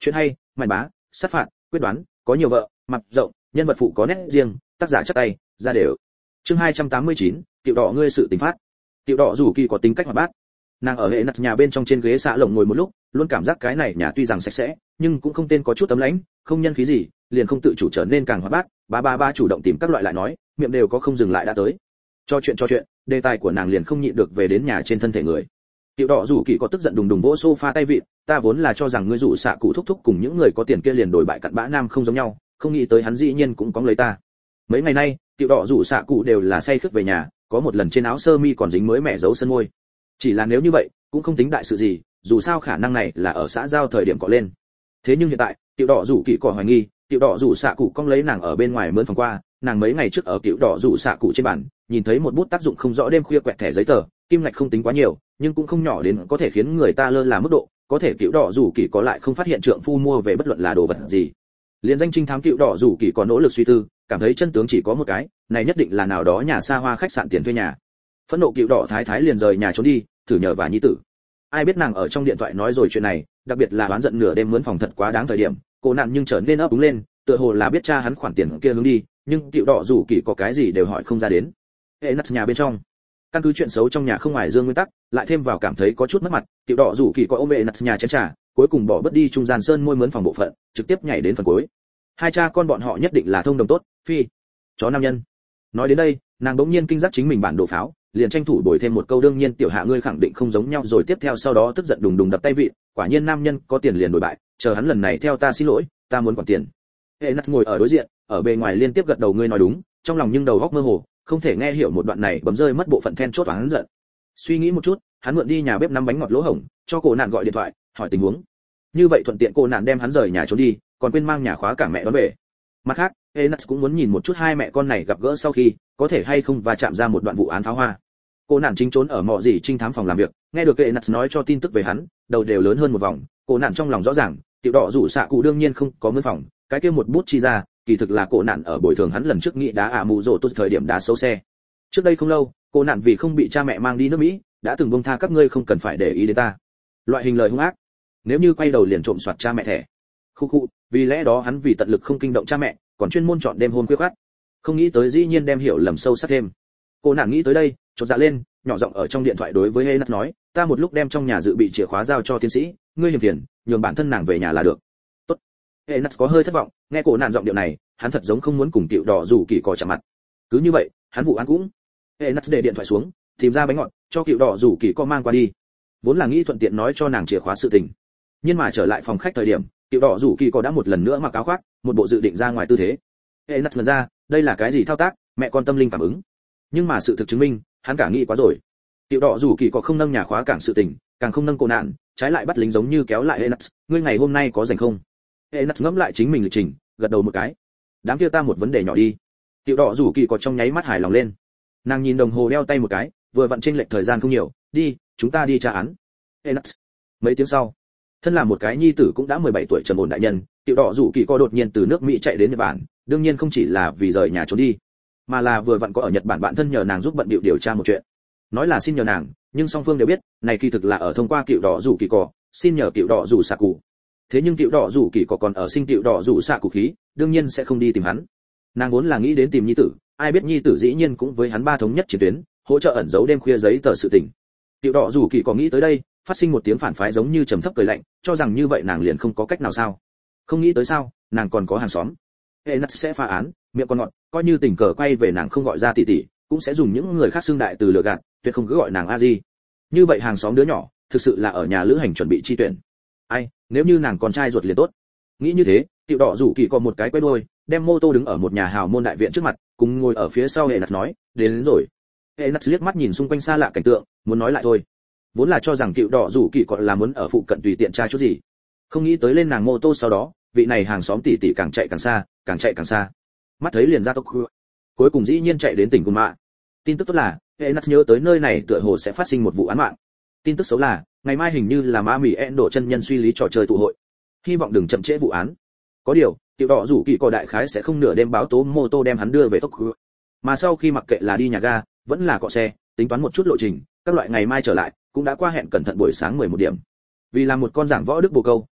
Chuyện hay, màn bá, sát phạt, quyết đoán, có nhiều vợ, mặt rộng, nhân vật phụ có nét riêng, tác giả chắc tay, ra đều. Chương 289, Tiểu Đỏ ngươi sự tình phát. Tiểu Đỏ rủ kỳ có tính cách hoạt bát. Nàng ở hệ nặt nhà bên trong trên ghế xạ lồng ngồi một lúc, luôn cảm giác cái này nhà tuy rằng sạch sẽ, nhưng cũng không tên có chút tấm lãnh, không nhân khí gì, liền không tự chủ trở nên càng hoạt bát, ba chủ động tìm các loại lại nói, miệng đều có không dừng lại đã tới. Cho chuyện, đề tài của nàng liền không nhịn được về đến nhà trên thân thể người. Tiểu Đỏ rủ kỳ có tức giận đùng đùng vỗ sofa tay vịn, ta vốn là cho rằng ngươi rủ xạ cụ thúc thúc cùng những người có tiền kia liền đổi bại cặn bã nam không giống nhau, không nghĩ tới hắn dĩ nhiên cũng có lấy ta. Mấy ngày nay, Tiểu Đỏ rủ xạ cụ đều là say khướt về nhà, có một lần trên áo sơ mi còn dính mới mẻ dấu sân môi. Chỉ là nếu như vậy, cũng không tính đại sự gì, dù sao khả năng này là ở xã giao thời điểm cọ lên. Thế nhưng hiện tại, Tiểu Đỏ rủ kỳ cỏ hoài nghi, Tiểu Đỏ rủ xạ cụ cong lấy nàng ở bên ngoài mướn phòng qua, nàng mấy ngày trước ở Tiểu Đỏ rủ xạ cụ trên bàn, nhìn thấy một bút tác dụng không rõ đêm khuya quẹt thẻ giấy tờ, kim ngạch không tính quá nhiều, nhưng cũng không nhỏ đến có thể khiến người ta lơ là mức độ, có thể Tiểu Đỏ rủ kỳ có lại không phát hiện trượng phu mua về bất luận là đồ vật gì. Liên danh trinh thám Tiểu Đỏ rủ kỳ có nỗ lực suy tư, cảm thấy chân tướng chỉ có một cái, này nhất định là nào đó nhà xa hoa khách sạn tiền thuê nhà. Phẫn nộ Tiểu Đỏ thái thái liền rời nhà trốn đi, thử nhờ và nhi tử. Ai biết nàng ở trong điện thoại nói rồi chuyện này, đặc biệt là oán giận nửa đêm mướn phòng thật quá đáng thời điểm, cô nạn nhưng trở nên ấp úng lên, tựa hồ là biết cha hắn khoản tiền kia hướng đi, nhưng Tiểu Đỏ rủ kỳ có cái gì đều hỏi không ra đến. Hệ nặt nhà bên trong, căn cứ chuyện xấu trong nhà không ngoài dương nguyên tắc, lại thêm vào cảm thấy có chút mất mặt, Tiểu Đỏ rủ kỳ có ôm hệ nặt nhà chén trà, cuối cùng bỏ bớt đi trung gian sơn môi mướn phòng bộ phận, trực tiếp nhảy đến phần cuối. Hai cha con bọn họ nhất định là thông đồng tốt, phi chó nam nhân. Nói đến đây, nàng bỗng nhiên kinh giác chính mình bản đồ pháo, liền tranh thủ bồi thêm một câu đương nhiên tiểu hạ ngươi khẳng định không giống nhau rồi tiếp theo sau đó tức giận đùng đùng đập tay vị, quả nhiên nam nhân có tiền liền đổi bại, chờ hắn lần này theo ta xin lỗi, ta muốn quản tiền. Hệ nặt ngồi ở đối diện, ở bề ngoài liên tiếp gật đầu ngươi nói đúng, trong lòng nhưng đầu óc mơ hồ, không thể nghe hiểu một đoạn này bấm rơi mất bộ phận then chốt hắn giận. Suy nghĩ một chút, hắn mượn đi nhà bếp nắm bánh ngọt lỗ hổng, cho cô nạn gọi điện thoại, hỏi tình huống. Như vậy thuận tiện cô nạn đem hắn rời nhà trốn đi, còn quên mang nhà khóa cả mẹ đón về. Mặt khác, Enas cũng muốn nhìn một chút hai mẹ con này gặp gỡ sau khi, có thể hay không và chạm ra một đoạn vụ án pháo hoa. Cô nạn chính trốn ở mọ gì trinh thám phòng làm việc, nghe được Enas nói cho tin tức về hắn, đầu đều lớn hơn một vòng, cô nạn trong lòng rõ ràng, Tiểu Đỏ rủ xạ cụ đương nhiên không có mướn phòng, cái kia một bút chi ra, kỳ thực là cô nạn ở bồi thường hắn lần trước nghĩ đá mù rồ tốt thời điểm đá xấu xe. Trước đây không lâu, cô nạn vì không bị cha mẹ mang đi nước Mỹ, đã từng buông tha các ngươi không cần phải để ý đến ta. Loại hình lời hung ác. Nếu như quay đầu liền trộm soạt cha mẹ thẻ. Khu, vì lẽ đó hắn vì tận lực không kinh động cha mẹ, còn chuyên môn chọn đêm hôm khuya khoắt. Không nghĩ tới dĩ nhiên đem hiểu lầm sâu sắc thêm. Cô nàng nghĩ tới đây, chột dạ lên, nhỏ giọng ở trong điện thoại đối với Enas nói, ta một lúc đem trong nhà dự bị chìa khóa giao cho tiến sĩ, ngươi hiểm phiền, nhường bản thân nàng về nhà là được. Tốt. Enas có hơi thất vọng, nghe cô nàng giọng điệu này, hắn thật giống không muốn cùng Tiểu Đỏ rủ kỳ có chạm mặt. Cứ như vậy, hắn vụ án cũng. Enas để điện thoại xuống, tìm ra bánh ngọt, cho Tiểu Đỏ rủ kỳ có mang qua đi. Vốn là nghĩ thuận tiện nói cho nàng chìa khóa sự tình, nhưng mà trở lại phòng khách thời điểm, Tiểu Đỏ rủ kỳ có đã một lần nữa mặc áo khoác, một bộ dự định ra ngoài tư thế. Enas nhận ra, đây là cái gì thao tác, mẹ con tâm linh cảm ứng. Nhưng mà sự thực chứng minh, hắn cả nghĩ quá rồi. Tiểu Đỏ rủ kỳ có không nâng nhà khóa cảng sự tình, càng không nâng cô nạn, trái lại bắt lính giống như kéo lại Enas, ngươi ngày hôm nay có rảnh không? Enas ngẫm lại chính mình lịch trình, gật đầu một cái. Đám kia ta một vấn đề nhỏ đi. Tiểu Đỏ rủ kỳ có trong nháy mắt hài lòng lên. Nàng nhìn đồng hồ đeo tay một cái, vừa vặn chênh lệch thời gian không nhiều, đi, chúng ta đi tra án. Enas. Mấy tiếng sau, thân là một cái nhi tử cũng đã 17 tuổi trầm ổn đại nhân, Tiểu Đỏ rủ kỳ có đột nhiên từ nước Mỹ chạy đến Nhật Bản, đương nhiên không chỉ là vì rời nhà trốn đi, mà là vừa vặn có ở Nhật Bản bạn thân nhờ nàng giúp bận bịu điều tra một chuyện. Nói là xin nhờ nàng, nhưng song phương đều biết, này kỳ thực là ở thông qua Tiểu Đỏ rủ kỳ cỏ, xin nhờ Tiểu Đỏ rủ xạ cụ. Thế nhưng Tiểu Đỏ rủ kỳ cỏ còn ở sinh Tiểu Đỏ rủ xạ cụ khí, đương nhiên sẽ không đi tìm hắn. Nàng vốn là nghĩ đến tìm nhi tử, ai biết nhi tử dĩ nhiên cũng với hắn ba thống nhất chiến tuyến, hỗ trợ ẩn giấu đêm khuya giấy tờ sự tình. Tiểu Đỏ rủ kỳ cỏ nghĩ tới đây, phát sinh một tiếng phản phái giống như trầm thấp cười lạnh, cho rằng như vậy nàng liền không có cách nào sao? Không nghĩ tới sao, nàng còn có hàng xóm. Enas sẽ phá án, miệng còn ngọt, coi như tình cờ quay về nàng không gọi ra tỷ tỷ, cũng sẽ dùng những người khác xưng đại từ lừa gạt, tuyệt không cứ gọi nàng a di. Như vậy hàng xóm đứa nhỏ, thực sự là ở nhà lữ hành chuẩn bị chi tuyển. Ai, nếu như nàng con trai ruột liền tốt. Nghĩ như thế, Tiểu Đỏ rủ kỳ còn một cái quay đuôi, đem mô tô đứng ở một nhà hào môn đại viện trước mặt, cùng ngồi ở phía sau Enas nói, đến rồi. Enas liếc mắt nhìn xung quanh xa lạ cảnh tượng, muốn nói lại thôi. Vốn là cho rằng Tiểu Đỏ rủ kỳ còn là muốn ở phụ cận tùy tiện tra chút gì, không nghĩ tới lên nàng mô tô sau đó, vị này hàng xóm tỷ tỷ càng chạy càng xa, càng chạy càng xa. Mắt thấy liền ra tốc, cuối cùng dĩ nhiên chạy đến tỉnh Cùn Mạ. Tin tức tốt là, Enas nhớ tới nơi này tựa hồ sẽ phát sinh một vụ án mạng. Tin tức xấu là, ngày mai hình như là Ma Mị Endo chân nhân suy lý trò chơi tụ hội. Hy vọng đừng chậm trễ vụ án. Có điều, Tiểu Đỏ rủ kỳ có đại khái sẽ không nửa đêm báo tố mô tô đem hắn đưa về tốc. Mà sau khi mặc kệ là đi nhà ga, vẫn là cọ xe, tính toán một chút lộ trình, các loại ngày mai trở lại, cũng đã qua hẹn cẩn thận buổi sáng 11 điểm. Vì làm một con giảng võ đức bồ câu,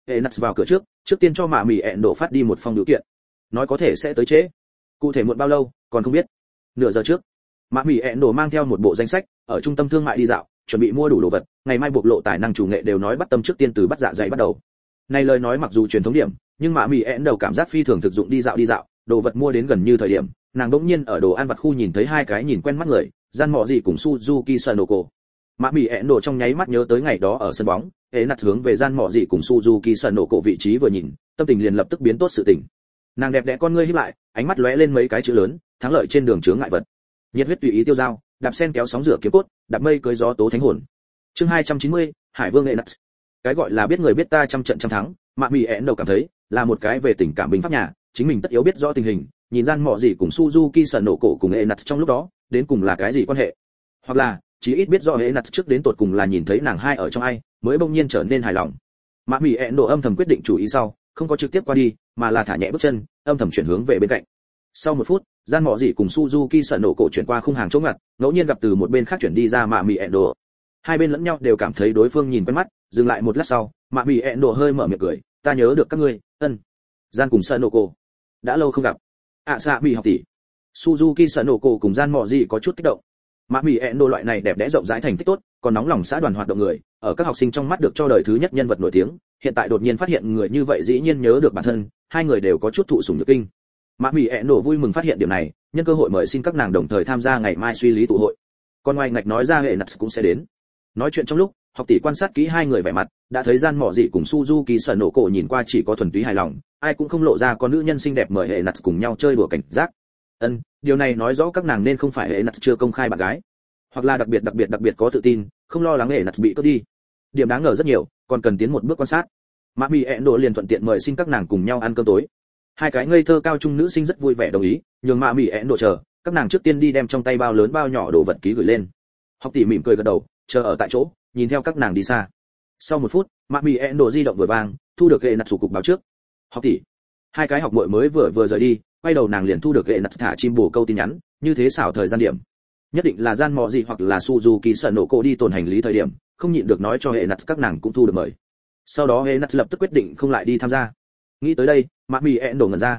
Enas vào cửa trước tiên cho mạ mì ẹn đổ phát đi một phong điều kiện, nói có thể sẽ tới trễ, cụ thể muộn bao lâu còn không biết. Nửa giờ trước, mạ mì ẹn đổ mang theo một bộ danh sách ở trung tâm thương mại đi dạo, chuẩn bị mua đủ đồ vật, ngày mai bộc lộ tài năng chủ nghệ đều nói bắt tâm trước tiên từ bắt dạ dày bắt đầu. Này lời nói mặc dù truyền thống điểm, nhưng mạ mì ẹn đầu cảm giác phi thường thực dụng đi dạo, đồ vật mua đến gần như thời điểm, nàng đỗng nhiên ở đồ ăn vặt khu nhìn thấy hai cái nhìn quen mắt người, gian mọ gì cùng Suzuki Sanoko. Mạ mì ẹn đổ trong nháy mắt nhớ tới ngày đó ở sân bóng, Enas hướng về gian mọ gì cùng Suzuki Sanoko vị trí vừa nhìn, tâm tình liền lập tức biến tốt sự tình. Nàng đẹp đẽ con ngươi híp lại, ánh mắt lóe lên mấy cái chữ lớn, thắng lợi trên đường chướng ngại vật. Nhiệt huyết tùy ý tiêu dao, đạp sen kéo sóng rửa kiếm cốt, đạp mây cưới gió tố thánh hồn. Chương 290, Hải Vương Enas. Cái gọi là biết người biết ta trăm trận trăm thắng, mạ mì ẹn đầu cảm thấy là một cái về tình cảm bình pháp nhà, chính mình tất yếu biết rõ tình hình, nhìn gian mọ gì cùng Suzuki Sanoko cùng Enas trong lúc đó, đến cùng là cái gì quan hệ. Hoặc là, chỉ ít biết rõ Enas trước đến tột cùng là nhìn thấy nàng hai ở trong ai, mới bỗng nhiên trở nên hài lòng. Mạ mì ẹn độ âm thầm quyết định chủ ý sau, không có trực tiếp qua đi, mà là thả nhẹ bước chân, âm thầm chuyển hướng về bên cạnh. Sau một phút, gian mọ gì cùng Suzuki Sanoko chuyển qua khung hàng chỗ ngặt, ngẫu nhiên gặp từ một bên khác chuyển đi ra mạ mì ẹn độ. Hai bên lẫn nhau đều cảm thấy đối phương nhìn quen mắt, dừng lại một lát sau, mạ mì ẹn độ hơi mở miệng cười, ta nhớ được các ngươi, gian cùng Sanoko, đã lâu không gặp. Xạ mì học tỷ. Suzuki Sanoko cùng gian mọ gì có chút kích động. Mạ mì ẹn độ loại này đẹp đẽ rộng rãi thành tích tốt, còn nóng lòng xã đoàn hoạt động người, ở các học sinh trong mắt được cho đời thứ nhất nhân vật nổi tiếng, hiện tại đột nhiên phát hiện người như vậy dĩ nhiên nhớ được bản thân, hai người đều có chút thụ sủng nhược kinh. Mạ mì ẹn độ vui mừng phát hiện điểm này, nhân cơ hội mời xin các nàng đồng thời tham gia ngày mai suy lý tụ hội. Còn ngoài ngạch nói ra hệ nặt cũng sẽ đến. Nói chuyện trong lúc, học tỷ quan sát kỹ hai người vẻ mặt, đã thấy gian mọ dị cùng Suzuki Sanoko nhìn qua chỉ có thuần túy hài lòng, ai cũng không lộ ra con nữ nhân xinh đẹp mời hệ nặt cùng nhau chơi đùa cảnh giác. Điều này nói rõ các nàng nên không phải hệ nặt chưa công khai bạn gái, hoặc là đặc biệt có tự tin, không lo lắng hệ nặt bị cướp đi. Điểm đáng ngờ rất nhiều, còn cần tiến một bước quan sát. Mạ mì ẹn độ liền thuận tiện mời xin các nàng cùng nhau ăn cơm tối. Hai cái ngây thơ cao trung nữ sinh rất vui vẻ đồng ý, nhường mạ mì ẹn độ chờ, các nàng trước tiên đi đem trong tay bao lớn bao nhỏ đồ vật ký gửi lên. Học tỷ mỉm cười gật đầu, chờ ở tại chỗ, nhìn theo các nàng đi xa. Sau một phút, mạ mì ẹn độ di động vừa vang, thu được hệ nặt chủ cục báo trước. Học tỷ. Hai cái học muội mới vừa rời đi, quay đầu nàng liền thu được hệ nặt thả chim bồ câu tin nhắn, như thế xảo thời gian điểm. Nhất định là gian mọ gì hoặc là Suzuki Sanoko đi tồn hành lý thời điểm, không nhịn được nói cho hệ nặt các nàng cũng thu được mời. Sau đó hệ nặt lập tức quyết định không lại đi tham gia. Nghĩ tới đây, mạ mì ẹn đổ ngẩn ra.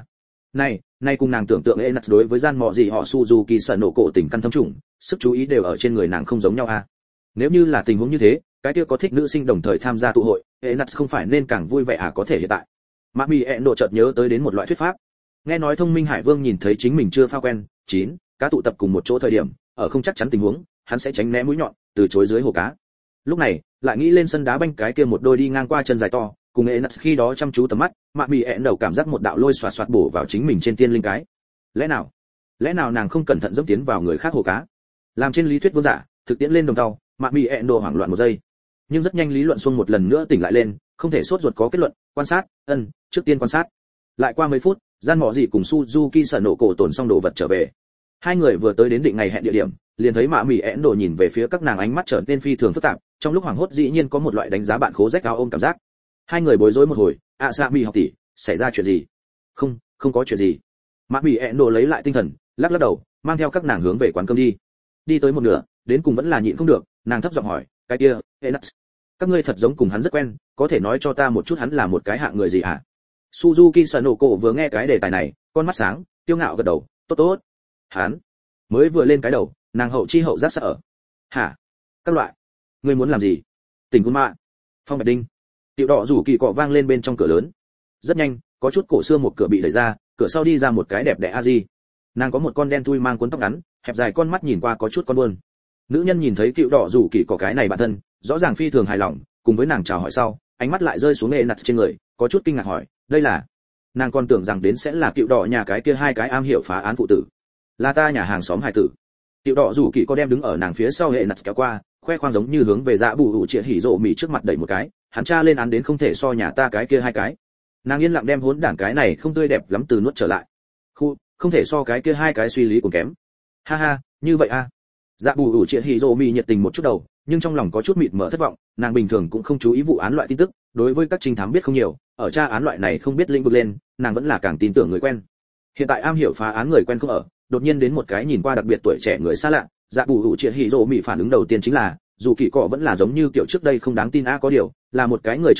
Này cùng nàng tưởng tượng hệ nặt đối với gian mọ gì họ Suzuki Sanoko tình căn thâm trùng, sức chú ý đều ở trên người nàng không giống nhau à. Nếu như là tình huống như thế, cái kia có thích nữ sinh đồng thời tham gia tụ hội, hệ nặt không phải nên càng vui vẻ à, có thể hiện tại. Mạ mì ẹn đổ chợt nhớ tới đến một loại thuyết pháp. Nghe nói thông minh hải vương nhìn thấy chính mình chưa pha quen, cá tụ tập cùng một chỗ thời điểm, ở không chắc chắn tình huống, hắn sẽ tránh né mũi nhọn, từ chối dưới hồ cá. Lúc này, lại nghĩ lên sân đá banh cái kia một đôi đi ngang qua chân dài to, cùng Enas khi đó chăm chú tầm mắt, mạ mì ẹn đầu cảm giác một đạo lôi xoạt xoạt bổ vào chính mình trên tiên linh cái. Lẽ nào nàng không cẩn thận dẫm tiến vào người khác hồ cá? Làm trên lý thuyết vô giả, thực tiễn lên đồng tàu, mạ mì ẹn đồ hoảng loạn một giây. Nhưng rất nhanh lý luận xuông một lần nữa tỉnh lại lên, không thể sốt ruột có kết luận, quan sát, trước tiên quan sát. Lại qua mấy phút, gian mọ gì cùng Suzuki Sanoko tồn xong đồ vật trở về. Hai người vừa tới đến định ngày hẹn địa điểm, liền thấy mạ mì ẹn đồ nhìn về phía các nàng ánh mắt trở nên phi thường phức tạp, trong lúc hoảng hốt dĩ nhiên có một loại đánh giá bạn khố rách áo ôm cảm giác. Hai người bối rối một hồi, Xạ mì học tỷ, xảy ra chuyện gì? Không có chuyện gì. Mạ mì ẹn đồ lấy lại tinh thần, lắc đầu, mang theo các nàng hướng về quán cơm đi. Đi tới một nửa, đến cùng vẫn là nhịn không được, nàng thấp giọng hỏi, cái kia, Enas, các ngươi thật giống cùng hắn rất quen, có thể nói cho ta một chút hắn là một cái hạng người gì hả? Suzuki Sanoko vừa nghe cái đề tài này, con mắt sáng, kiêu ngạo gật đầu, tốt. Hắn mới vừa lên cái đầu, nàng hậu chi hậu giác sợ. Hả? Các loại, ngươi muốn làm gì? Tỉnh Cun Mạ, Phong Bạch Đinh, Tiểu Đỏ rủ kỳ cọ vang lên bên trong cửa lớn. Rất nhanh, có chút cổ xưa một cửa bị đẩy ra, cửa sau đi ra một cái đẹp đẽ a di. Nàng có một con đen thui mang cuốn tóc ngắn, hẹp dài con mắt nhìn qua có chút con buồn. Nữ nhân nhìn thấy Tiểu Đỏ rủ kỳ cọ cái này bản thân, rõ ràng phi thường hài lòng, cùng với nàng chào hỏi sau, ánh mắt lại rơi xuống Enas trên người, có chút kinh ngạc hỏi, đây là? Nàng còn tưởng rằng đến sẽ là Tiểu Đỏ nhà cái kia hai cái am hiểu phá án phụ tử. Là ta nhà hàng xóm hải tử. Tiểu Đỏ rủ kỳ có đem đứng ở nàng phía sau Enas kéo qua, khoe khoang giống như hướng về dạ bù hủ triệt hỉ rộ mì trước mặt đẩy một cái, hắn tra lên án đến không thể so nhà ta cái kia hai cái. Nàng yên lặng đem hỗn đản cái này không tươi đẹp lắm từ nuốt trở lại. Không thể so cái kia hai cái suy lý còn kém. Ha, như vậy a. Dạ bù hủ triệt hỉ rộ mì nhiệt tình một chút đầu, nhưng trong lòng có chút mịt mờ thất vọng, nàng bình thường cũng không chú ý vụ án loại tin tức, đối với các trinh thám biết không nhiều, ở tra án loại này không biết lĩnh vực lên, nàng vẫn là càng tin tưởng người quen. Hiện tại am hiểu phá án người quen không ở, đột nhiên đến một cái nhìn qua đặc biệt tuổi trẻ người xa lạ, dạ bù hủ triệt hỉ rộ mì phản ứng đầu tiên chính là, dù kỳ cọ vẫn là giống như kiểu trước đây không đáng tin có điều là một cái người trưởng thành,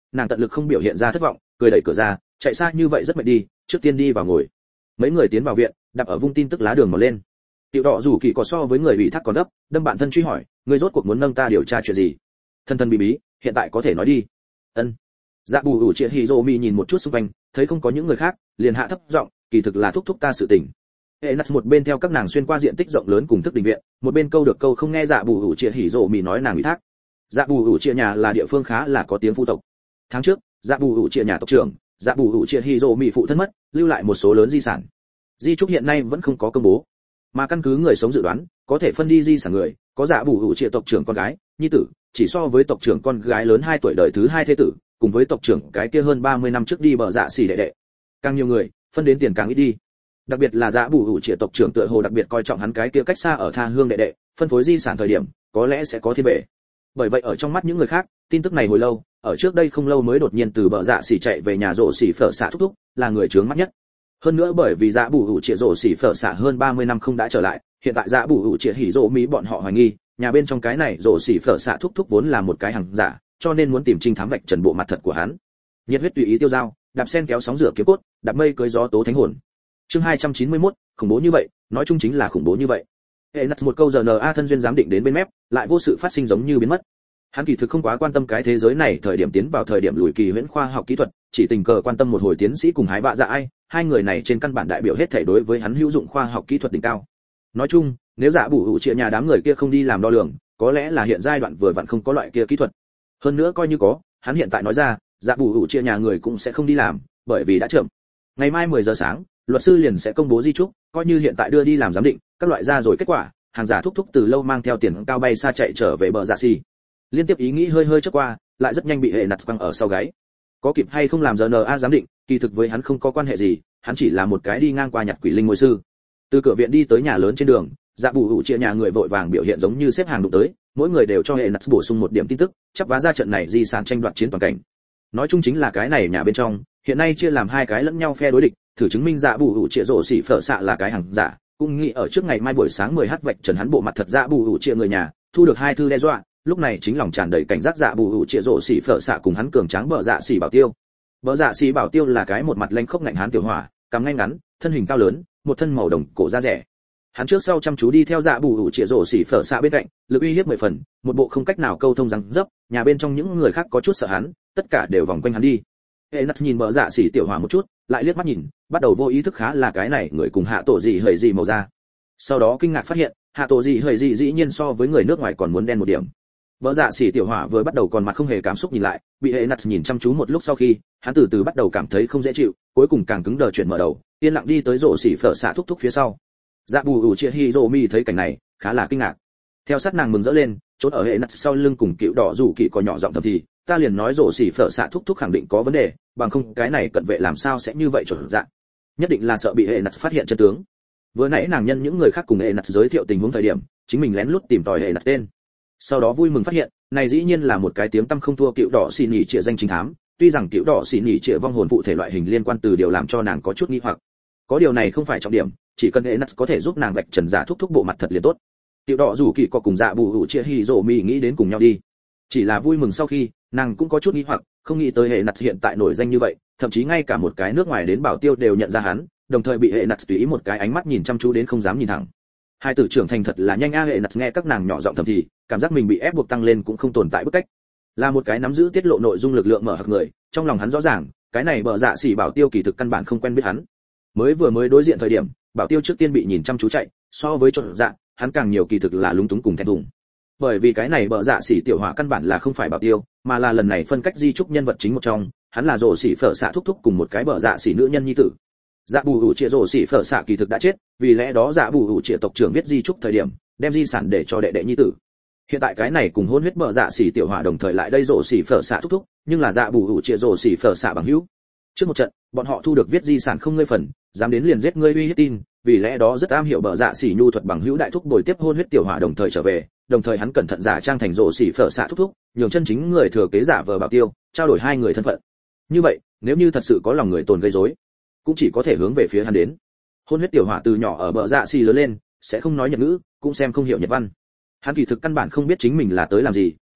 nàng tận lực không biểu hiện ra thất vọng, cười đẩy cửa ra, chạy xa như vậy rất mệt đi, trước tiên đi vào ngồi. Mấy người tiến vào viện, đạp ở vung tin tức lá đường mà lên. Tiểu Đỏ rủ kỳ có so với người ủy thác còn gấp, đâm bạn thân truy hỏi, ngươi rốt cuộc muốn nâng ta điều tra chuyện gì? Thân thân bí bí, hiện tại có thể nói đi. Ân. Dạ Bù Hữu Triệt Hiromi nhìn một chút xung quanh, thấy không có những người khác, liền hạ thấp giọng, kỳ thực là thúc thúc ta sự tình. Enas một bên theo các nàng xuyên qua diện tích rộng lớn cùng thức đình viện, một bên câu được câu không nghe Dạ Bù Hữu Triệt Hiromi nói nàng ủy thác. Dạ Bù Hữu Triệt nhà là địa phương khá là có tiếng phu tộc. Tháng trước, Dạ Bù Hữu Triệt nhà tộc trưởng, Dạ Bù Hữu Triệt Hiromi phụ thân mất, lưu lại một số lớn di sản. Di chúc hiện nay vẫn không có công bố, mà căn cứ người sống dự đoán, có thể phân đi di sản người, có Dạ Bù Hữu Triệt tộc trưởng con gái, nhi tử, chỉ so với tộc trưởng con gái lớn 2 tuổi đời thứ 2 thế tử, cùng với tộc trưởng cái kia hơn 30 năm trước đi bờ dạ xỉ đệ đệ. Càng nhiều người, phân đến tiền càng ít đi. Đặc biệt là Dạ Bù Hữu Triệt tộc trưởng tựa hồ đặc biệt coi trọng hắn cái kia cách xa ở tha hương đệ đệ, phân phối di sản thời điểm, có lẽ sẽ có thiên bệ. Bởi vậy ở trong mắt những người khác, tin tức này hồi lâu, ở trước đây không lâu mới đột nhiên từ bờ dạ xỉ chạy về nhà rổ xỉ phở xạ thúc thúc, là người trướng mắt nhất. Hơn nữa bởi vì Dạ Bù Hữu Triệt rổ xỉ phở xạ hơn 30 năm không đã trở lại, hiện tại Dạ Bù Hữu Triệt hỉ rổ mỹ bọn họ hoài nghi, nhà bên trong cái này rổ xỉ phở xạ thúc thúc vốn là một cái hàng giả, cho nên muốn tìm trinh thám vạch trần bộ mặt thật của hắn. Nhiệt huyết tùy ý tiêu dao, đạp sen kéo sóng rửa kiếm cốt, đạp mây cưới gió tố thánh hồn. Chương 291, khủng bố như vậy, nói chung chính là khủng bố như vậy. Enas một câu RNA thân duyên giám định đến bên mép, lại vô sự phát sinh giống như biến mất. Hắn kỳ thực không quá quan tâm cái thế giới này thời điểm tiến vào thời điểm lùi kỳ huyễn khoa học kỹ thuật, chỉ tình cờ quan tâm một hồi tiến sĩ cùng hái bạ dạ ai, hai người này trên căn bản đại biểu hết thảy đối với hắn hữu dụng khoa học kỹ thuật đỉnh cao. Nói chung, nếu Dạ Bù Hữu Triệt nhà đám người kia không đi làm đo lường, có lẽ là hiện giai đoạn vừa vặn không có loại kia kỹ thuật. Hơn nữa coi như có, hắn hiện tại nói ra, Dạ Bù Hữu Triệt nhà người cũng sẽ không đi làm, bởi vì đã chậm. Ngày mai 10 giờ sáng, luật sư liền sẽ công bố di chúc, coi như hiện tại đưa đi làm giám định, các loại ra rồi kết quả, hàng giả thúc thúc từ lâu mang theo tiền cao bay xa chạy trở về bờ dạ xì. Liên tiếp ý nghĩ hơi hơi chớp qua, lại rất nhanh bị hệ nặt quăng ở sau gáy. Có kịp hay không làm RNA giám định, kỳ thực với hắn không có quan hệ gì, hắn chỉ là một cái đi ngang qua nhặt quỷ linh ngôi sư. Từ cửa viện đi tới nhà lớn trên đường, Dạ Bù Hữu Triệt nhà người vội vàng biểu hiện giống như xếp hàng đụng tới, mỗi người đều cho hệ nặt bổ sung một điểm tin tức, chắp vá ra trận này di sản tranh đoạt chiến toàn cảnh. Nói chung chính là cái này nhà bên trong, hiện nay chia làm hai cái lẫn nhau phe đối địch, thử chứng minh Dạ Bù Hữu Triệt rổ xỉ phở xạ là cái hàng giả, cũng nghĩ ở trước ngày mai buổi sáng 10h vạch trần hắn bộ mặt thật. Dạ Bù Hữu Triệt người nhà thu được 2 thư đe dọa, lúc này chính lòng tràn đầy cảnh giác. Dạ Bù Hữu Triệt rổ xỉ phở xạ cùng hắn cường tráng bờ dạ xỉ bảo tiêu. Bờ dạ xỉ bảo tiêu là cái một mặt lanh khốc ngạnh hán tiểu hỏa, cằm ngay ngắn, thân hình cao lớn, một thân màu đồng cổ da rẻ. Hắn trước sau chăm chú đi theo Dạ Bù Hữu Triệt rổ xỉ phở xạ bên cạnh, lực uy hiếp 10 phần, một bộ không cách nào câu thông răng dấp, nhà bên trong những người khác có chút sợ hắn, tất cả đều vòng quanh hắn đi. Enas nhìn bờ dạ xỉ tiểu hỏa một chút, lại liếc mắt nhìn, bắt đầu vô ý thức khá là cái này người cùng hạ tổ gì hời gì màu da. Sau đó kinh ngạc phát hiện, hạ tổ gì hời gì dĩ nhiên so với người nước ngoài còn muốn đen một điểm. Bờ dạ xỉ tiểu hỏa vừa bắt đầu còn mặt không hề cảm xúc nhìn lại, bị Enas nhìn chăm chú một lúc sau khi, hắn từ từ bắt đầu cảm thấy không dễ chịu, cuối cùng càng cứng đờ chuyển mở đầu, yên lặng đi tới rổ xỉ phở xạ thúc thúc phía sau. Dạ Bù Hữu Triệt Hiromi thấy cảnh này, khá là kinh ngạc. Theo sát nàng mừng rỡ lên, trốn ở Enas sau lưng cùng cựu đỏ rủ kỳ có nhỏ giọng thầm thì, ta liền nói rổ xỉ phở xạ thúc thúc khẳng định có vấn đề, bằng không cái này cận vệ làm sao sẽ như vậy chuẩn dạng. Nhất định là sợ bị Enas phát hiện chân tướng. Vừa nãy nàng nhân những người khác cùng Enas giới thiệu tình huống thời điểm, chính mình lén lút tìm tòi Enas tên. Sau đó vui mừng phát hiện, này dĩ nhiên là một cái tiếng tăm không thua cựu đỏ xỉ nhỉ trịa danh chính thám, tuy rằng cựu đỏ xỉ nhỉ trịa vong hồn phụ thể loại hình liên quan từ điều làm cho nàng có chút nghi hoặc. Có điều này không phải trọng điểm, chỉ cần Enas có thể giúp nàng vạch trần giả thúc thúc bộ mặt thật liền tốt. Cựu đỏ rủ kỳ có cùng Dạ Bù Hữu Triệt Hiromi nghĩ đến cùng nhau đi. Chỉ là vui mừng sau khi, nàng cũng có chút nghi hoặc, không nghĩ tới Enas hiện tại nổi danh như vậy, thậm chí ngay cả một cái nước ngoài đến bảo tiêu đều nhận ra hắn, đồng thời bị Enas tùy ý một cái ánh mắt nhìn chăm chú đến không dám nhìn thẳng. Hai tử trưởng thành thật là nhanh a. Enas nghe các nàng nhỏ giọng thầm thì, cảm giác mình bị ép buộc tăng lên cũng không tồn tại bức cách. Là một cái nắm giữ tiết lộ nội dung lực lượng mở hặc người, trong lòng hắn rõ ràng, cái này bờ dạ xỉ bảo tiêu kỳ thực căn bản không quen biết hắn. Mới đối diện thời điểm, bảo tiêu trước tiên bị nhìn chăm chú chạy, so với trộn dạ, hắn càng nhiều kỳ thực là lúng túng cùng thẹn thùng. Bởi vì cái này bờ dạ xỉ tiểu hỏa căn bản là không phải bảo tiêu, mà là lần này phân cách di trúc nhân vật chính một trong, hắn là rổ xỉ phở xạ thúc thúc cùng một cái bờ dạ xỉ nữ nhân nhi tử. Dạ Bù Hữu Triệt rổ xỉ phở xạ kỳ thực đã chết, vì lẽ đó Dạ Bù Hữu Triệt tộc trưởng viết di trúc thời điểm, đem di sản để cho đệ đệ nhi tử. Hiện tại cái này cùng hôn huyết bờ dạ xỉ tiểu hỏa đồng thời lại đây rổ xỉ phở xạ thúc thúc, nhưng là Dạ Bù Hữu Triệt rổ xỉ phở xạ bằng hữu. Trước một trận, bọn họ thu được viết di sản không ngươi phần, dám đến liền giết ngươi uy hiếp tin, vì lẽ đó rất am hiểu bờ dạ xỉ nhu thuật bằng hữu đại thúc bồi tiếp hôn huyết tiểu hỏa đồng thời trở về, đồng thời hắn cẩn thận giả trang thành rổ xỉ phở xạ thúc thúc, nhường chân chính người thừa kế giả vờ bảo tiêu, trao đổi hai người thân phận. Như vậy, nếu như thật sự có lòng người tồn gây rối, cũng chỉ có thể hướng về phía hắn đến. Hôn huyết tiểu hỏa từ nhỏ ở bờ dạ xỉ lớn lên, sẽ không nói nhật ngữ, cũng xem không hiểu nhật văn. Hắn kỳ thực căn bản không biết chính mình là tới làm gì,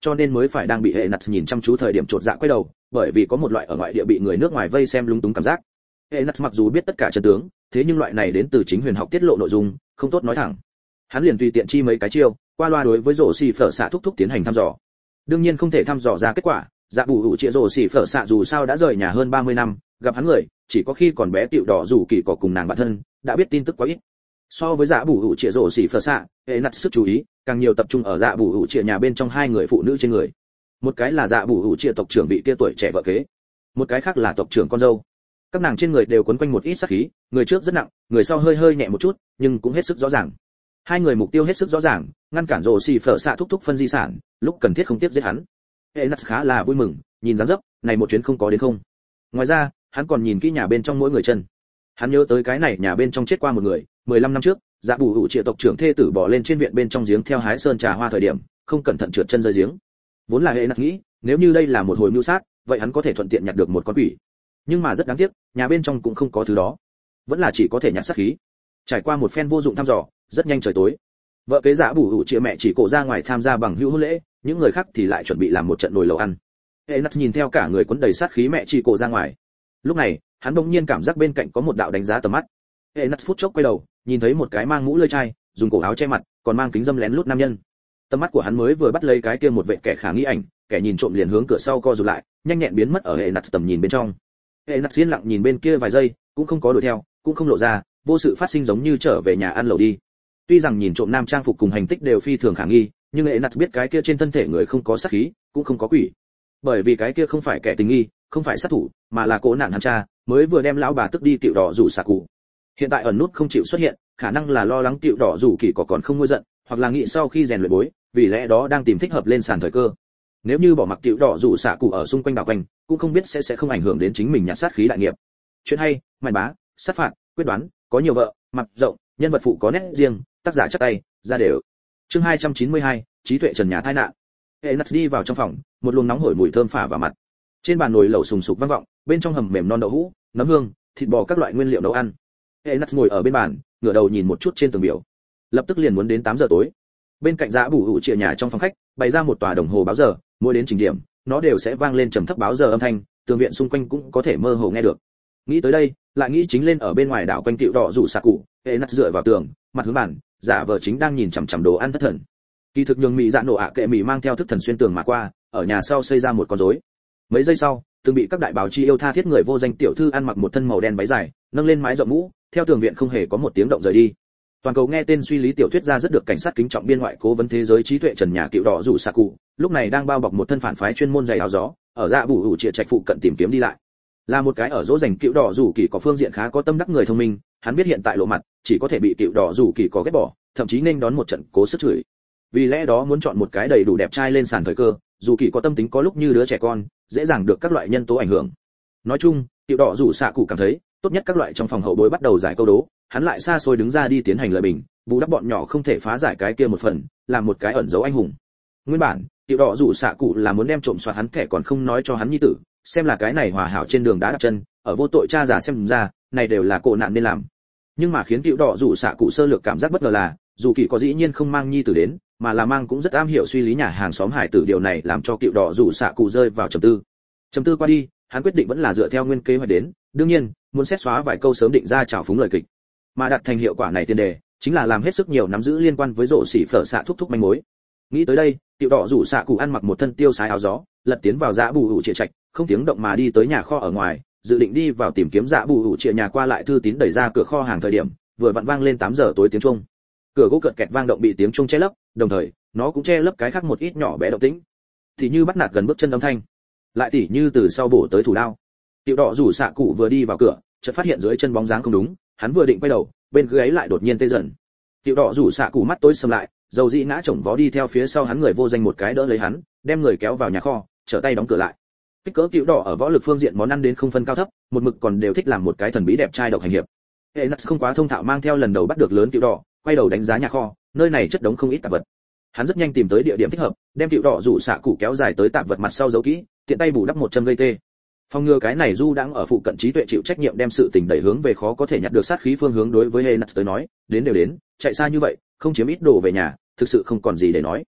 cho nên mới phải đang bị hệ nặt nhìn chăm chú thời điểm chột dạ quay đầu, bởi vì có một loại ở ngoại địa bị người nước ngoài vây xem lúng túng cảm giác. Hệ nặt mặc dù biết tất cả chân tướng, thế nhưng loại này đến từ chính huyền học tiết lộ nội dung, không tốt nói thẳng. Hắn liền tùy tiện chi mấy cái chiêu, qua loa đối với rổ xì phở xạ thúc thúc tiến hành thăm dò. Đương nhiên không thể thăm dò ra kết quả, dạ bù hữu chia rổ xì phở xạ dù sao đã rời nhà hơn 30 năm, gặp hắn người, chỉ có khi còn bé tiểu đỏ rủ kỳ cỏ cùng nàng bạn thân, đã biết tin tức quá ít. So với dạ bù hữu chia rổ xì phở xạ, hệ nặt sức chú ý càng nhiều tập trung ở dạ bù hữu chia nhà bên trong hai người phụ nữ trên người. Một cái là dạ bù hữu chia tộc trưởng bị kia tuổi trẻ vợ kế, một cái khác là tộc trưởng con dâu. Các nàng trên người đều quấn quanh một ít sát khí, người trước rất nặng, người sau hơi hơi nhẹ một chút, nhưng cũng hết sức rõ ràng. Hai người mục tiêu hết sức rõ ràng, ngăn cản rồ xì phở xạ thúc thúc phân di sản, lúc cần thiết không tiếp giết hắn. Hệ nặt khá là vui mừng, nhìn dáng dấp, này một chuyến không có đến không. Ngoài ra, hắn còn nhìn kỹ nhà bên trong mỗi người chân. Hắn nhớ tới cái này nhà bên trong chết qua một người, 15 năm trước, dạ bù hữu triệu tộc trưởng thê tử bỏ lên trên viện bên trong giếng theo hái sơn trà hoa thời điểm, không cẩn thận trượt chân rơi giếng. Vốn là hệ nặt nghĩ, nếu như đây là một hồi mưu sát, vậy hắn có thể thuận tiện nhặt được một con quỷ. Nhưng mà rất đáng tiếc, nhà bên trong cũng không có thứ đó, vẫn là chỉ có thể nhặt sát khí. Trải qua một phen vô dụng thăm dò, rất nhanh trời tối. Vợ kế dạ bù hữu chia mẹ chỉ cổ ra ngoài tham gia bằng hữu hôn lễ, những người khác thì lại chuẩn bị làm một trận nồi lẩu ăn. Hệ nặt nhìn theo cả người cuốn đầy sát khí mẹ chỉ cổ ra ngoài. Lúc này, hắn bỗng nhiên cảm giác bên cạnh có một đạo đánh giá tầm mắt. Hệ nặt phút chốc quay đầu, nhìn thấy một cái mang mũ lưỡi chai, dùng cổ áo che mặt, còn mang kính dâm lén lút nam nhân. Tầm mắt của hắn mới vừa bắt lấy cái kia một vệ kẻ khả nghi ảnh, kẻ nhìn trộm liền hướng cửa sau co rụt lại, nhanh nhẹn biến mất ở hệ nặt tầm nhìn bên trong. Hệ nặt yên lặng nhìn bên kia vài giây, cũng không có đuổi theo, cũng không lộ ra, vô sự phát sinh giống như trở về nhà ăn lẩu đi. Tuy rằng nhìn trộm nam trang phục cùng hành tích đều phi thường khả nghi, nhưng hệ nặt biết cái kia trên thân thể người không có sát khí, cũng không có quỷ. Bởi vì cái kia không phải kẻ tình nghi, không phải sát thủ, mà là cố nạn hắn cha, mới vừa đem lão bà tức đi tiểu đỏ rủ xạ cụ. Hiện tại ẩn nút không chịu xuất hiện, khả năng là lo lắng tiểu đỏ rủ kỳ có còn không nguôi giận, hoặc là nghĩ sau khi rèn luyện bối, vì lẽ đó đang tìm thích hợp lên sàn thời cơ. Nếu như bỏ mặc tiểu đỏ rủ xạ cụ ở xung quanh đảo quanh, cũng không biết sẽ không ảnh hưởng đến chính mình nhặt sát khí đại nghiệp. Chuyện hay, màn bá, sát phạt, quyết đoán, có nhiều vợ, mặt rộng, nhân vật phụ có nét riêng, tác giả chắc tay, ra đều. Chương 292, trí tuệ trần nhà tai nạn. Hệ nặt đi vào trong phòng, một luồng nóng hổi mùi thơm phả vào mặt. Trên bàn nồi lẩu sùng sục vang vọng, bên trong hầm mềm non đậu hũ, nấm hương, thịt bò các loại nguyên liệu nấu ăn. Hệ nặt ngồi ở bên bàn, ngửa đầu nhìn một chút trên tường biểu. Lập tức liền muốn đến 8 giờ tối. Bên cạnh dạ bù hữu chia nhà trong phòng khách, bày ra một tòa đồng hồ báo giờ, mỗi đến chỉnh điểm, nó đều sẽ vang lên trầm thấp báo giờ âm thanh, tường viện xung quanh cũng có thể mơ hồ nghe được. Nghĩ tới đây, lại nghĩ chính lên ở bên ngoài đảo quanh tiểu đỏ rủ xạ cụ, hệ nặt dựa vào tường, mặt hướng bàn, giả vờ chính đang nhìn chằm chằm đồ ăn thất thần. Kỳ thực nhường mị dạ nổ ạ kệ mị mang theo thức thần xuyên tường mà qua, ở nhà sau xây ra một con rối. Mấy giây sau, từng bị các đại báo chi yêu tha thiết người vô danh tiểu thư ăn mặc một thân màu đen váy dài, nâng lên mái rộng mũ, theo tường viện không hề có một tiếng động rời đi. Toàn cầu nghe tên suy lý tiểu thuyết gia rất được cảnh sát kính trọng biên ngoại cố vấn thế giới trí tuệ trần nhà tiểu đỏ rủ xạ cụ, lúc này đang bao bọc một thân phản phái chuyên môn giày áo gió, ở dạ bù hữu chia trạch phụ cận tìm kiếm đi lại. Là một cái ở dỗ dành cựu đỏ rủ kỳ có phương diện khá có tâm đắc người thông minh, hắn biết hiện tại lộ mặt chỉ có thể bị cựu đỏ rủ kỳ có ghét bỏ, thậm chí nên đón một trận cố sức chửi. Vì lẽ đó muốn chọn một cái đầy đủ đẹp trai lên sàn thời cơ, dù kỳ có tâm tính có lúc như đứa trẻ con, dễ dàng được các loại nhân tố ảnh hưởng. Nói chung, cựu đỏ rủ xạ cụ cảm thấy tốt nhất các loại trong phòng hậu bối bắt đầu giải câu đố, hắn lại xa xôi đứng ra đi tiến hành lời bình, bù đắp bọn nhỏ không thể phá giải cái kia một phần, làm một cái ẩn dấu anh hùng. Nguyên bản cựu đỏ rủ xạ cụ là muốn đem trộm soạt hắn thẻ còn không nói cho hắn nhi tử, xem là cái này hòa hảo trên đường đá đặt chân, ở vô tội cha già xem ra, này đều là cổ nạn nên làm. Nhưng mà khiến cựu đỏ rủ xạ cụ sơ lược cảm giác bất ngờ là, dù kỳ có dĩ nhiên không mang nhi tử đến, mà là mang cũng rất am hiểu suy lý nhà hàng xóm hải tử, điều này làm cho cựu đỏ rủ xạ cụ rơi vào trầm tư. Trầm tư qua đi, hắn quyết định vẫn là dựa theo nguyên kế hoạch đến, đương nhiên, muốn xét xóa vài câu sớm định ra trào phúng lời kịch. Mà đạt thành hiệu quả này tiền đề, chính là làm hết sức nhiều nắm giữ liên quan với rổ xỉ phở xạ thúc thúc manh mối. Nghĩ tới đây, cựu đỏ rủ xạ cụ ăn mặc một thân tiêu sái áo gió, lật tiến vào dạ bù hữu chia trạch, không tiếng động mà đi tới nhà kho ở ngoài, dự định đi vào tìm kiếm dạ bù hữu chia nhà qua lại thư tín đẩy ra cửa kho hàng thời điểm, vừa vặn vang lên 8 giờ tối tiếng chuông. Cửa gỗ cợt kẹt vang động bị tiếng chuông che lấp, đồng thời, nó cũng che lấp cái khác một ít nhỏ bé động tĩnh. Thì như bắt nạt gần bước chân âm thanh, lại tỉ như từ sau bổ tới thủ đao. Cựu đỏ rủ xạ cụ vừa đi vào cửa, chợt phát hiện dưới chân bóng dáng không đúng, hắn vừa định quay đầu, bên gáy lại đột nhiên tê dần. Cựu đỏ rủ xạ cụ mắt tối sầm lại, dầu dĩ ngã chồng vó đi theo phía sau hắn, người vô danh một cái đỡ lấy hắn, đem người kéo vào nhà kho, trở tay đóng cửa lại. Kích cỡ cựu đỏ ở võ lực phương diện món ăn đến không phân cao thấp, một mực còn đều thích làm một cái thần bí đẹp trai độc hành hiệp. Hệ nặt không quá thông thạo mang theo lần đầu bắt được lớn cựu đỏ, quay đầu đánh giá nhà kho, nơi này chất đống không ít tạp vật. Hắn rất nhanh tìm tới địa điểm thích hợp, đem cựu đỏ rủ xạ cụ kéo dài tới tạp vật mặt sau giấu kỹ, tiện tay bù đắp một châm gây tê. Phòng ngừa cái này du đang ở phụ cận trí tuệ chịu trách nhiệm đem sự tình đẩy hướng về khó có thể nhặt được sát khí phương hướng. Đối với Henry tới nói, đến đều đến, chạy xa như vậy, không chiếm ít đồ về nhà, thực sự không còn gì để nói.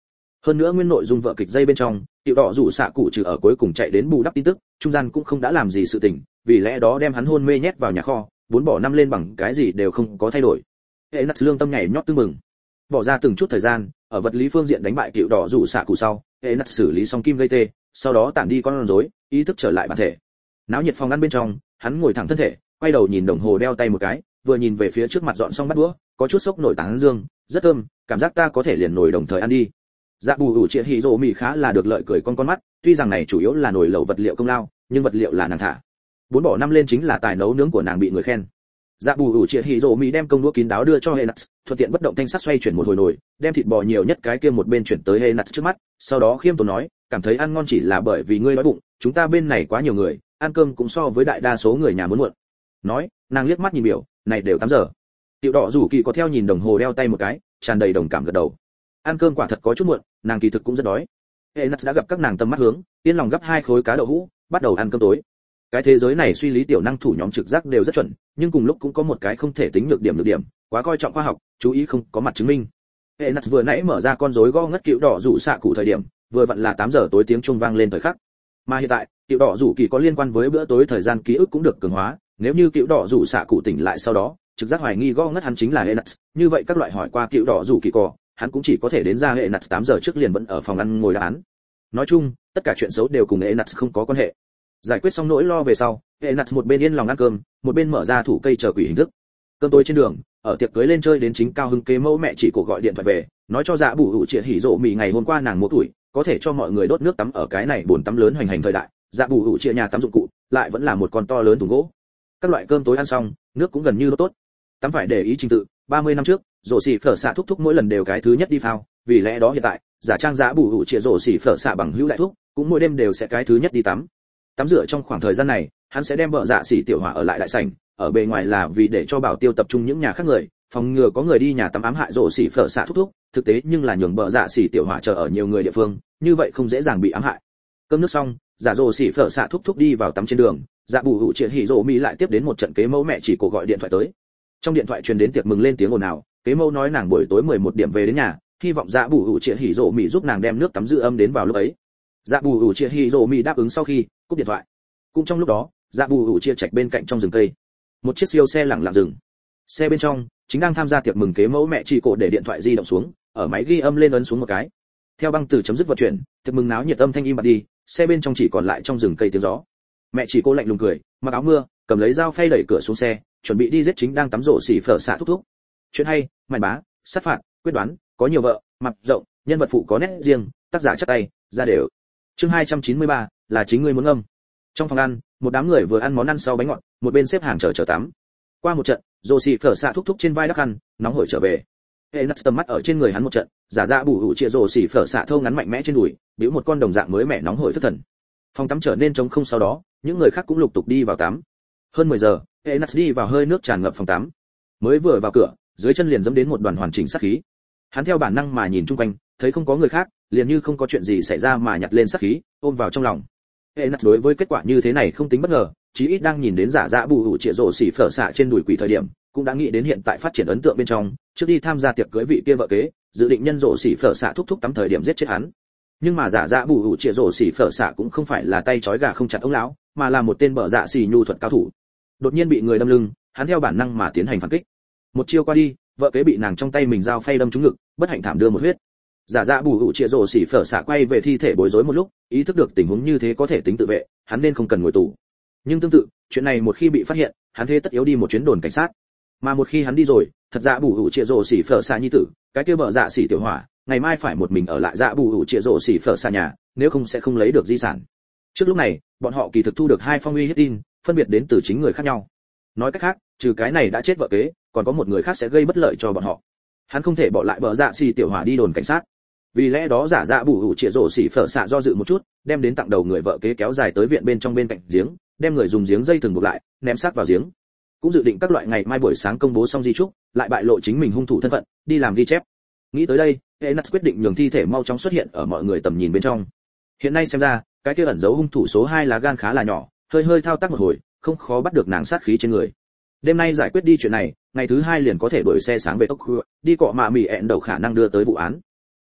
Hơn nữa nguyên nội dung vợ kịch dây bên trong, tiểu đỏ rủ xạ cụ trừ ở cuối cùng chạy đến bù đắp tin tức, trung gian cũng không đã làm gì sự tình, vì lẽ đó đem hắn hôn mê nhét vào nhà kho, 4 bỏ 5 lên bằng cái gì đều không có thay đổi. Hệ nát lương tâm nhảy nhót tưng mừng. Bỏ ra từng chút thời gian, ở vật lý phương diện đánh bại tiểu đỏ rủ xạ cụ sau, hệ nát xử lý xong kim gây tê, sau đó tản đi con rối, ý thức trở lại bản thể. Náo nhiệt phòng ăn bên trong, hắn ngồi thẳng thân thể, quay đầu nhìn đồng hồ đeo tay một cái, vừa nhìn về phía trước mặt dọn xong bát đũa, có chút sốc nổi tán dương, rất thơm, cảm giác ta có thể liền nồi đồng thời ăn đi. Dạ bù ủ chia hỉ rồ mì khá là được lợi cười con mắt, tuy rằng này chủ yếu là nồi lẩu vật liệu công lao, nhưng vật liệu là nàng thả. 4 bỏ 5 lên chính là tài nấu nướng của nàng bị người khen. Dạ bù ủ chia hỉ rồ mì đem công đũa kín đáo đưa cho Henax, thuận tiện bất động thanh sắc xoay chuyển một hồi nồi, đem thịt bò nhiều nhất cái kia một bên chuyển tới Henax trước mắt, sau đó khiêm tốn nói, cảm thấy ăn ngon chỉ là bởi vì ngươi đói bụng, chúng ta bên này quá nhiều người, ăn cơm cũng so với đại đa số người nhà muốn muộn. Nói, nàng liếc mắt nhìn biểu, này đều 8 giờ. Tiểu đỏ rủ kỳ có theo nhìn đồng hồ đeo tay một cái, tràn đầy đồng cảm gật đầu. Ăn cơm quả thật có chút muộn, nàng kỳ thực cũng rất đói. Henax đã gặp các nàng tầm mắt hướng, yên lòng gấp 2 khối cá đậu hũ, bắt đầu ăn cơm tối. Cái thế giới này suy lý tiểu năng thủ nhóm trực giác đều rất chuẩn, nhưng cùng lúc cũng có một cái không thể tính nhược điểm, quá coi trọng khoa học, chú ý không có mặt chứng minh. Henax vừa nãy mở ra con rối gõ ngất cựu đỏ rủ xạ cụ thời điểm, vừa vặn là 8 giờ tối tiếng chuông vang lên thời khắc. Mà hiện tại, cựu đỏ rủ kỳ có liên quan với bữa tối thời gian ký ức cũng được cường hóa, nếu như cựu đỏ rủ xạ cụ tỉnh lại sau đó, trực giác hoài nghi gõ ngất hắn chính là Henax, như vậy các loại hỏi qua cựu đỏ rủ kỳ cò, hắn cũng chỉ có thể đến ra Henax 8 giờ trước liền vẫn ở phòng ăn ngồi đáp án. Nói chung, tất cả chuyện xấu đều cùng Henax không có quan hệ. Giải quyết xong nỗi lo về sau, Henax một bên yên lòng ăn cơm, một bên mở ra thủ cây chờ quỷ hình thức. Cơm tối trên đường, ở tiệc cưới lên chơi đến chính cao hưng kế mẫu mẹ chỉ cổ gọi điện thoại về, nói cho dạ bù hữu triệt hỉ rộ mì ngày hôm qua nàng mua tuổi, có thể cho mọi người đốt nước tắm ở cái này bồn tắm lớn hoành hành thời đại. Dạ bù hữu triệt nhà tắm dụng cụ, lại vẫn là một con to lớn thùng gỗ. Các loại cơm tối ăn xong, nước cũng gần như tốt. Tắm phải để ý trình tự, 30 năm trước, rổ xỉ phở xạ thúc mỗi lần đều cái thứ nhất đi phao, vì lẽ đó hiện tại, giả trang dạ bù hữu triệt rổ xỉ phở xạ bằng hữu đại thúc, cũng mỗi đêm đều sẽ cái thứ nhất đi tắm. Tắm rửa trong khoảng thời gian này, hắn sẽ đem vợ dạ xỉ tiểu hỏa ở lại đại sảnh, ở bề ngoài là vì để cho bảo tiêu tập trung những nhà khác người, phòng ngừa có người đi nhà tắm ám hại rổ xỉ phở xạ thúc, thực tế nhưng là nhường vợ dạ xỉ tiểu hỏa chờ ở nhiều người địa phương, như vậy không dễ dàng bị ám hại. Cơm nước xong, giả rổ xỉ phở xạ thúc đi vào tắm trên đường, dạ bù hữu triệt hỉ rổ mi lại tiếp đến một trận kế mẫu mẹ chỉ cổ gọi điện thoại tới. Trong điện thoại truyền đến tiệc mừng lên tiếng ồn ào, kế mẫu nói nàng buổi tối 11 điểm về đến nhà, hy vọng dạ bù hữu triệt hỉ rổ mi giúp nàng đem nước tắm giữ ấm đến vào lúc ấy. Dạ bù hữu triệt hỉ rổ mi đáp ứng sau khi cúp điện thoại. Cũng trong lúc đó, dạ bù hữu chia trạch bên cạnh trong rừng cây, một chiếc siêu xe lẳng lặng dừng. Xe bên trong chính đang tham gia tiệc mừng kế mẫu mẹ chỉ cổ để điện thoại di động xuống, ở máy ghi âm lên ấn xuống một cái. Theo băng từ chấm dứt vận chuyển, tiệc mừng náo nhiệt âm thanh im bặt đi, xe bên trong chỉ còn lại trong rừng cây tiếng gió. Mẹ chỉ cô lạnh lùng cười, mặc áo mưa, cầm lấy dao phay đẩy cửa xuống xe, chuẩn bị đi giết chính đang tắm rổ xỉ phở xạ thúc. Chuyện hay, màn bá, sát phạt, quyết đoán, có nhiều vợ, mặt rộng, nhân vật phụ có nét riêng, tác giả chắc tay, ra đều. Chương 293, là chính ngươi muốn âm. Trong phòng ăn, một đám người vừa ăn món ăn sau bánh ngọt, một bên xếp hàng chờ tắm. Qua một trận, rổ xỉ phở xạ thúc trên vai đắc khăn, nóng hổi trở về. Henax tầm mắt ở trên người hắn một trận, giả dạ bù hữu chia rổ xỉ phở xạ thâu ngắn mạnh mẽ trên đùi, bĩu một con đồng dạng mới mẻ nóng hổi thất thần. Phòng tắm trở nên trống không, sau đó những người khác cũng lục tục đi vào tắm. Hơn 10 giờ, Henax đi vào hơi nước tràn ngập phòng tắm. Mới vừa vào cửa, dưới chân liền dẫm đến một đoàn hoàn chỉnh sát khí. Hắn theo bản năng mà nhìn chung quanh, thấy không có người khác, liền như không có chuyện gì xảy ra mà nhặt lên sát khí, ôm vào trong lòng. Henax đối với kết quả như thế này không tính bất ngờ, chí ít đang nhìn đến giả dạ bù hữu triệt rổ xỉ phở xạ trên đùi quỷ thời điểm, cũng đã nghĩ đến hiện tại phát triển ấn tượng bên trong, trước đi tham gia tiệc cưới vị kia vợ kế, dự định nhân rổ xỉ phở xạ thúc tắm thời điểm giết chết hắn. Nhưng mà giả dạ bù hữu triệt rổ xỉ phở xạ cũng không phải là tay trói gà không chặt ông lão, mà là một tên bợ dạ xỉ nhu thuật cao thủ. Đột nhiên bị người đâm lưng, hắn theo bản năng mà tiến hành phản kích. Một chiêu qua đi, vợ kế bị nàng trong tay mình dao phay đâm trúng ngực, bất hạnh thảm đưa một huyết. Giả dạ bù hữu triệt rổ xỉ phở xạ quay về thi thể bối rối một lúc, ý thức được tình huống như thế có thể tính tự vệ, hắn nên không cần ngồi tù. Nhưng tương tự, chuyện này một khi bị phát hiện, hắn thế tất yếu đi một chuyến đồn cảnh sát. Mà một khi hắn đi rồi, thật dạ bù hữu triệt rổ xỉ phở xạ nhi tử, cái kia bợ dạ xỉ tiểu hỏa, ngày mai phải một mình ở lại dạ bù hữu triệt rổ xỉ phở xạ nhà, nếu không sẽ không lấy được di sản. Trước lúc này, bọn họ kỳ thực thu được 2 phong uy hiếp tin, phân biệt đến từ chính người khác nhau. Nói cách khác, trừ cái này đã chết vợ kế, còn có một người khác sẽ gây bất lợi cho bọn họ. Hắn không thể bỏ lại bợ dạ xỉ tiểu hỏa đi đồn cảnh sát. Vì lẽ đó giả dạ bù hữu triệt rổ xỉ phở xạ do dự một chút, đem đến tặng đầu người vợ kế kéo dài tới viện bên trong bên cạnh giếng, đem người dùng giếng dây thừng buộc lại, ném xác vào giếng. Cũng dự định các loại ngày mai buổi sáng công bố xong di chúc, lại bại lộ chính mình hung thủ thân phận, đi làm ghi chép. Nghĩ tới đây, Henax quyết định nhường thi thể mau chóng xuất hiện ở mọi người tầm nhìn bên trong. Hiện nay xem ra, cái kia ẩn giấu hung thủ số 2 lá gan khá là nhỏ, hơi thao tác một hồi, không khó bắt được nàng sát khí trên người. Đêm nay giải quyết đi chuyện này, ngày thứ 2 liền có thể đuổi xe sáng về Tokyo, đi cọ mạ mì ẹn đầu khả năng đưa tới vụ án.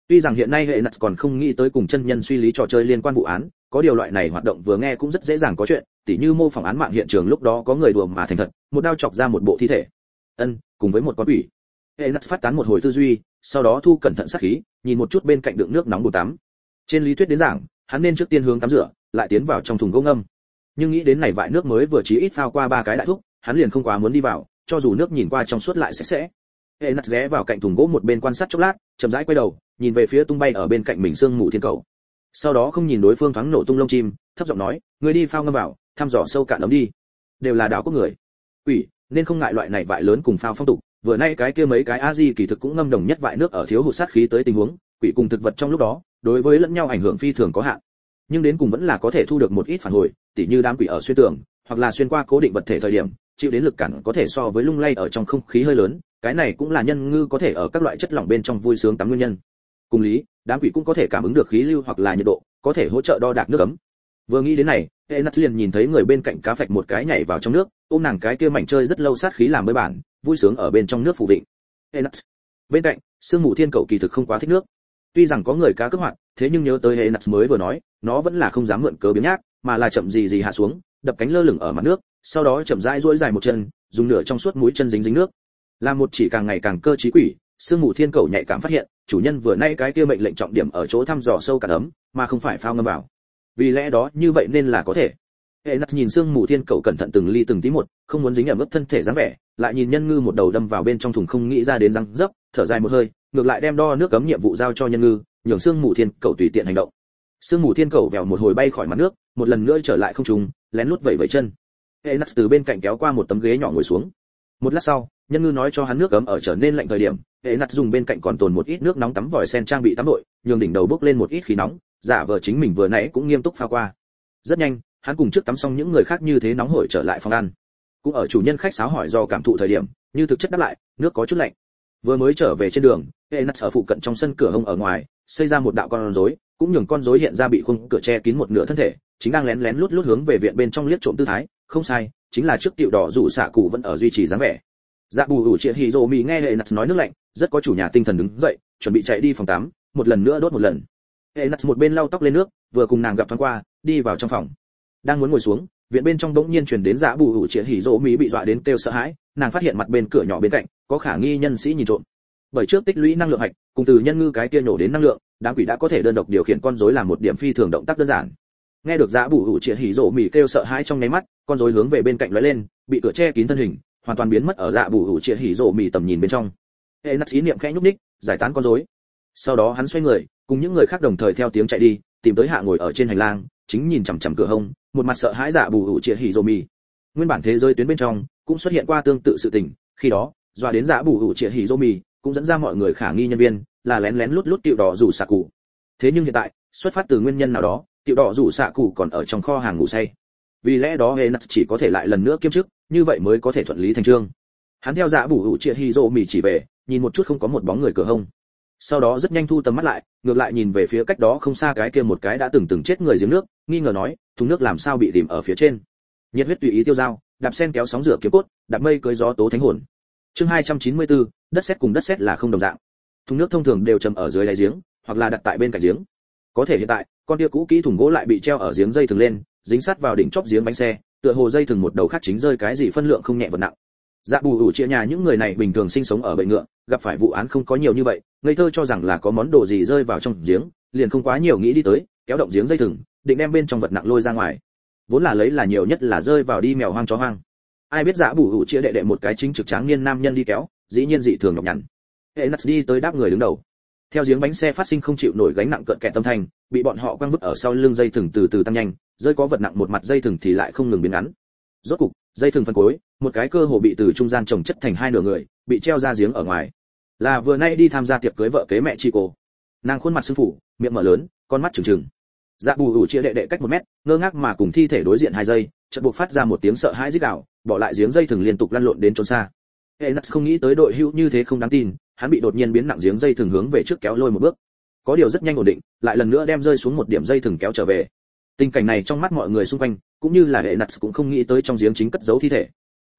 Tuy rằng hiện nay hệ nặt còn không nghĩ tới cùng chân nhân suy lý trò chơi liên quan vụ án, có điều loại này hoạt động vừa nghe cũng rất dễ dàng có chuyện, tỉ như mô phỏng án mạng hiện trường lúc đó có người đùa mà thành thật, một đao chọc ra một bộ thi thể. Cùng với một con quỷ. Hệ nặt phát tán một hồi tư duy, sau đó thu cẩn thận sát khí, nhìn một chút bên cạnh đựng nước nóng bồn tắm. Trên lý thuyết đến giảng, hắn nên trước tiên hướng tắm rửa, lại tiến vào trong thùng gỗ ngâm. Nhưng nghĩ đến này vại nước mới vừa chí ít phao qua 3 cái đại thúc, hắn liền không quá muốn đi vào, cho dù nước nhìn qua trong suốt lại sạch sẽ. Hệ nặt ghé vào cạnh thùng gỗ một bên quan sát chốc lát, chậm rãi quay đầu, nhìn về phía tung bay ở bên cạnh mình sương mù thiên cầu. Sau đó không nhìn đối phương thoáng nổ tung lông chim, thấp giọng nói, người đi phao ngâm vào, thăm dò sâu cạn ấm đi. Đều là đảo quốc người. Quỷ, nên không ngại loại này vại lớn cùng phao phong tục, vừa nay cái kia mấy cái a di kỳ thực cũng ngâm đồng nhất vại nước ở thiếu hụt sát khí tới tình huống, quỷ cùng thực vật trong lúc đó, đối với lẫn nhau ảnh hưởng phi thường có hạn. Nhưng đến cùng vẫn là có thể thu được một ít phản hồi, tỉ như đám quỷ ở xuyên tường, hoặc là xuyên qua cố định vật thể thời điểm, chịu đến lực cản có thể so với lung lay ở trong không khí hơi lớn, cái này cũng là nhân ngư có thể ở các loại chất lỏng bên trong vui sướng tắm nguyên nhân. Cùng lý, đám quỷ cũng có thể cảm ứng được khí lưu hoặc là nhiệt độ, có thể hỗ trợ đo đạc nước ấm. Vừa nghĩ đến này, Enat liền nhìn thấy người bên cạnh cá phạch một cái nhảy vào trong nước, ôm nàng cái kia mảnh chơi rất lâu sát khí làm bơi bản, vui sướng ở bên trong nước phủ vịnh. Enat. Bên cạnh, sương mù thiên cầu kỳ thực không quá thích nước. Tuy rằng có người cá cướp hoạt, thế nhưng nhớ tới Enat mới vừa nói, nó vẫn là không dám mượn cớ biếng nhác, mà là chậm gì hạ xuống, đập cánh lơ lửng ở mặt nước, sau đó chậm rãi duỗi dài một chân, dùng nửa trong suốt mũi chân dính dính nước. Là một chỉ càng ngày càng cơ trí quỷ, sương mù thiên cầu nhạy cảm phát hiện, chủ nhân vừa nay cái kia mệnh lệnh trọng điểm ở chỗ thăm dò sâu cạn ấm, mà không phải phao ngâm vào. Vì lẽ đó như vậy nên là có thể. Enat nhìn sương mù thiên cầu cẩn thận từng ly từng tí một, không muốn dính ẩm ướt thân thể dáng vẻ, lại nhìn nhân ngư một đầu đâm vào bên trong thùng không nghĩ ra đến răng dấp, thở dài một hơi, ngược lại đem đo nước cấm nhiệm vụ giao cho nhân ngư, nhường sương mù thiên cầu tùy tiện hành động. Sương mù thiên cầu vèo một hồi bay khỏi mặt nước, một lần nữa trở lại không trung, lén lút vẩy vẩy chân. Enat từ bên cạnh kéo qua một tấm ghế nhỏ ngồi xuống. Một lát sau, nhân ngư nói cho hắn nước cấm ở trở nên lạnh thời điểm, Enat dùng bên cạnh còn tồn một ít nước nóng tắm vòi sen trang bị tắm đội, nhường đỉnh đầu bốc lên một ít khí nóng, giả vờ chính mình vừa nãy cũng nghiêm túc pha qua. Rất nhanh, hắn cùng trước tắm xong những người khác như thế nóng hổi trở lại phòng ăn. Cũng ở chủ nhân khách sáo hỏi do cảm thụ thời điểm, như thực chất đáp lại, nước có chút lạnh. Vừa mới trở về trên đường, Enat ở phụ cận trong sân cửa hông ở ngoài, xây ra một đạo con rối, cũng nhường con rối hiện ra bị khung cửa che kín một nửa thân thể, chính đang lén lén lút lút hướng về viện bên trong liếc trộm tư thái, không sai, chính là trước tiểu đỏ rủ xạ cụ vẫn ở duy trì dáng vẻ. Dạ bù ủ triệt hỉ rồ mì nghe Enat nói nước lạnh, rất có chủ nhà tinh thần đứng dậy, chuẩn bị chạy đi phòng tắm, một lần nữa đốt một lần. Enat một bên lau tóc lên nước, vừa cùng nàng gặp thoáng qua, đi vào trong phòng. Đang muốn ngồi xuống, viện bên trong bỗng nhiên truyền đến dạ bù ủ triệt hỉ rồ mì bị dọa đến kêu sợ hãi, nàng phát hiện mặt bên cửa nhỏ bên cạnh có khả nghi nhân sĩ nhìn trộm. Bởi trước tích lũy năng lượng hạch, cùng từ nhân ngư cái kia nổ đến năng lượng, đám quỷ đã có thể đơn độc điều khiển con rối làm một điểm phi thường động tác đơn giản. Nghe được dạ bù ủ triệt hỉ rồ mì kêu sợ hãi trong nháy mắt, con rối hướng về bên cạnh lóe lên, bị cửa che kín thân hình, hoàn toàn biến mất ở dạ bù ủ triệt hỉ rồ mì tầm nhìn bên trong. Enat ý niệm khẽ nhúc nhích, giải tán con rối. Sau đó hắn xoay người, cùng những người khác đồng thời theo tiếng chạy đi, tìm tới hạ ngồi ở trên hành lang, chính nhìn chằm chằm cửa hông, một mặt sợ hãi dạ bù ủ triệt hỉ rồ mì. Nguyên bản thế giới tuyến bên trong cũng xuất hiện qua tương tự sự tình, khi đó dọa đến dạ bù ủ triệt hỉ rồ mì, cũng dẫn ra mọi người khả nghi nhân viên, là lén lén lút lút tiểu đỏ rủ xạ cụ. Thế nhưng hiện tại, xuất phát từ nguyên nhân nào đó, tiểu đỏ rủ xạ cụ còn ở trong kho hàng ngủ say. Vì lẽ đó Enat chỉ có thể lại lần nữa kiêm chức, như vậy mới có thể thuận lý thành chương. Hắn theo dạ bù ủ triệt hỉ rồ mì chỉ về, nhìn một chút không có một bóng người cửa hông. Sau đó rất nhanh thu tầm mắt lại, ngược lại nhìn về phía cách đó không xa cái kia một cái đã từng chết người giếng nước, nghi ngờ nói, thùng nước làm sao bị rìm ở phía trên. Nhiệt huyết tùy ý tiêu dao, đạp sen kéo sóng rửa kiếm cốt, đạp mây cưỡi gió tố thánh hồn. Chương 294, đất sét cùng đất sét là không đồng dạng. Thùng nước thông thường đều trầm ở dưới đáy giếng, hoặc là đặt tại bên cạnh giếng. Có thể hiện tại, con tia cũ kỹ thùng gỗ lại bị treo ở giếng dây thừng lên, dính sát vào đỉnh chóp giếng bánh xe, tựa hồ dây thừng một đầu khác chính rơi cái gì phân lượng không nhẹ vật nặng. Dạ bù ủ chia nhà những người này bình thường sinh sống ở bệ ngựa, gặp phải vụ án không có nhiều như vậy, ngây thơ cho rằng là có món đồ gì rơi vào trong giếng, liền không quá nhiều nghĩ đi tới, kéo động giếng dây thừng, định đem bên trong vật nặng lôi ra ngoài. Vốn là lấy là nhiều nhất là rơi vào đi mèo hoang chó hoang. Ai biết dạ bù ủ chia đệ một cái chính trực tráng niên nam nhân đi kéo, dĩ nhiên dị thường nhọc nhằn. Enat đi tới đáp người đứng đầu. Theo giếng bánh xe phát sinh không chịu nổi gánh nặng cận kẹt tâm thanh, bị bọn họ quăng vứt ở sau lưng dây thừng từ từ tăng nhanh, rơi có vật nặng một mặt dây thừng thì lại không ngừng biến ngắn. Rốt cục, dây thừng phân cuối, một cái cơ hồ bị từ trung gian chồng chất thành hai nửa người, bị treo ra giếng ở ngoài. Là vừa nay đi tham gia tiệc cưới vợ kế mẹ chị cô. Nàng khuôn mặt sưng phủ, miệng mở lớn, con mắt trừng trừng. Dạ bù ủ chia đệ cách 1 mét, ngơ ngác mà cùng thi thể đối diện 2 giây, chợt buộc phát ra một tiếng sợ hãi rít gào, bỏ lại giếng dây thừng liên tục lăn lộn đến trốn xa. Enat không nghĩ tới đội hữu như thế không đáng tin, hắn bị đột nhiên biến nặng giếng dây thừng hướng về trước kéo lôi một bước. Có điều rất nhanh ổn định, lại lần nữa đem rơi xuống một điểm dây thừng kéo trở về. Tình cảnh này trong mắt mọi người xung quanh, cũng như là Enat cũng không nghĩ tới trong giếng chính cất giấu thi thể.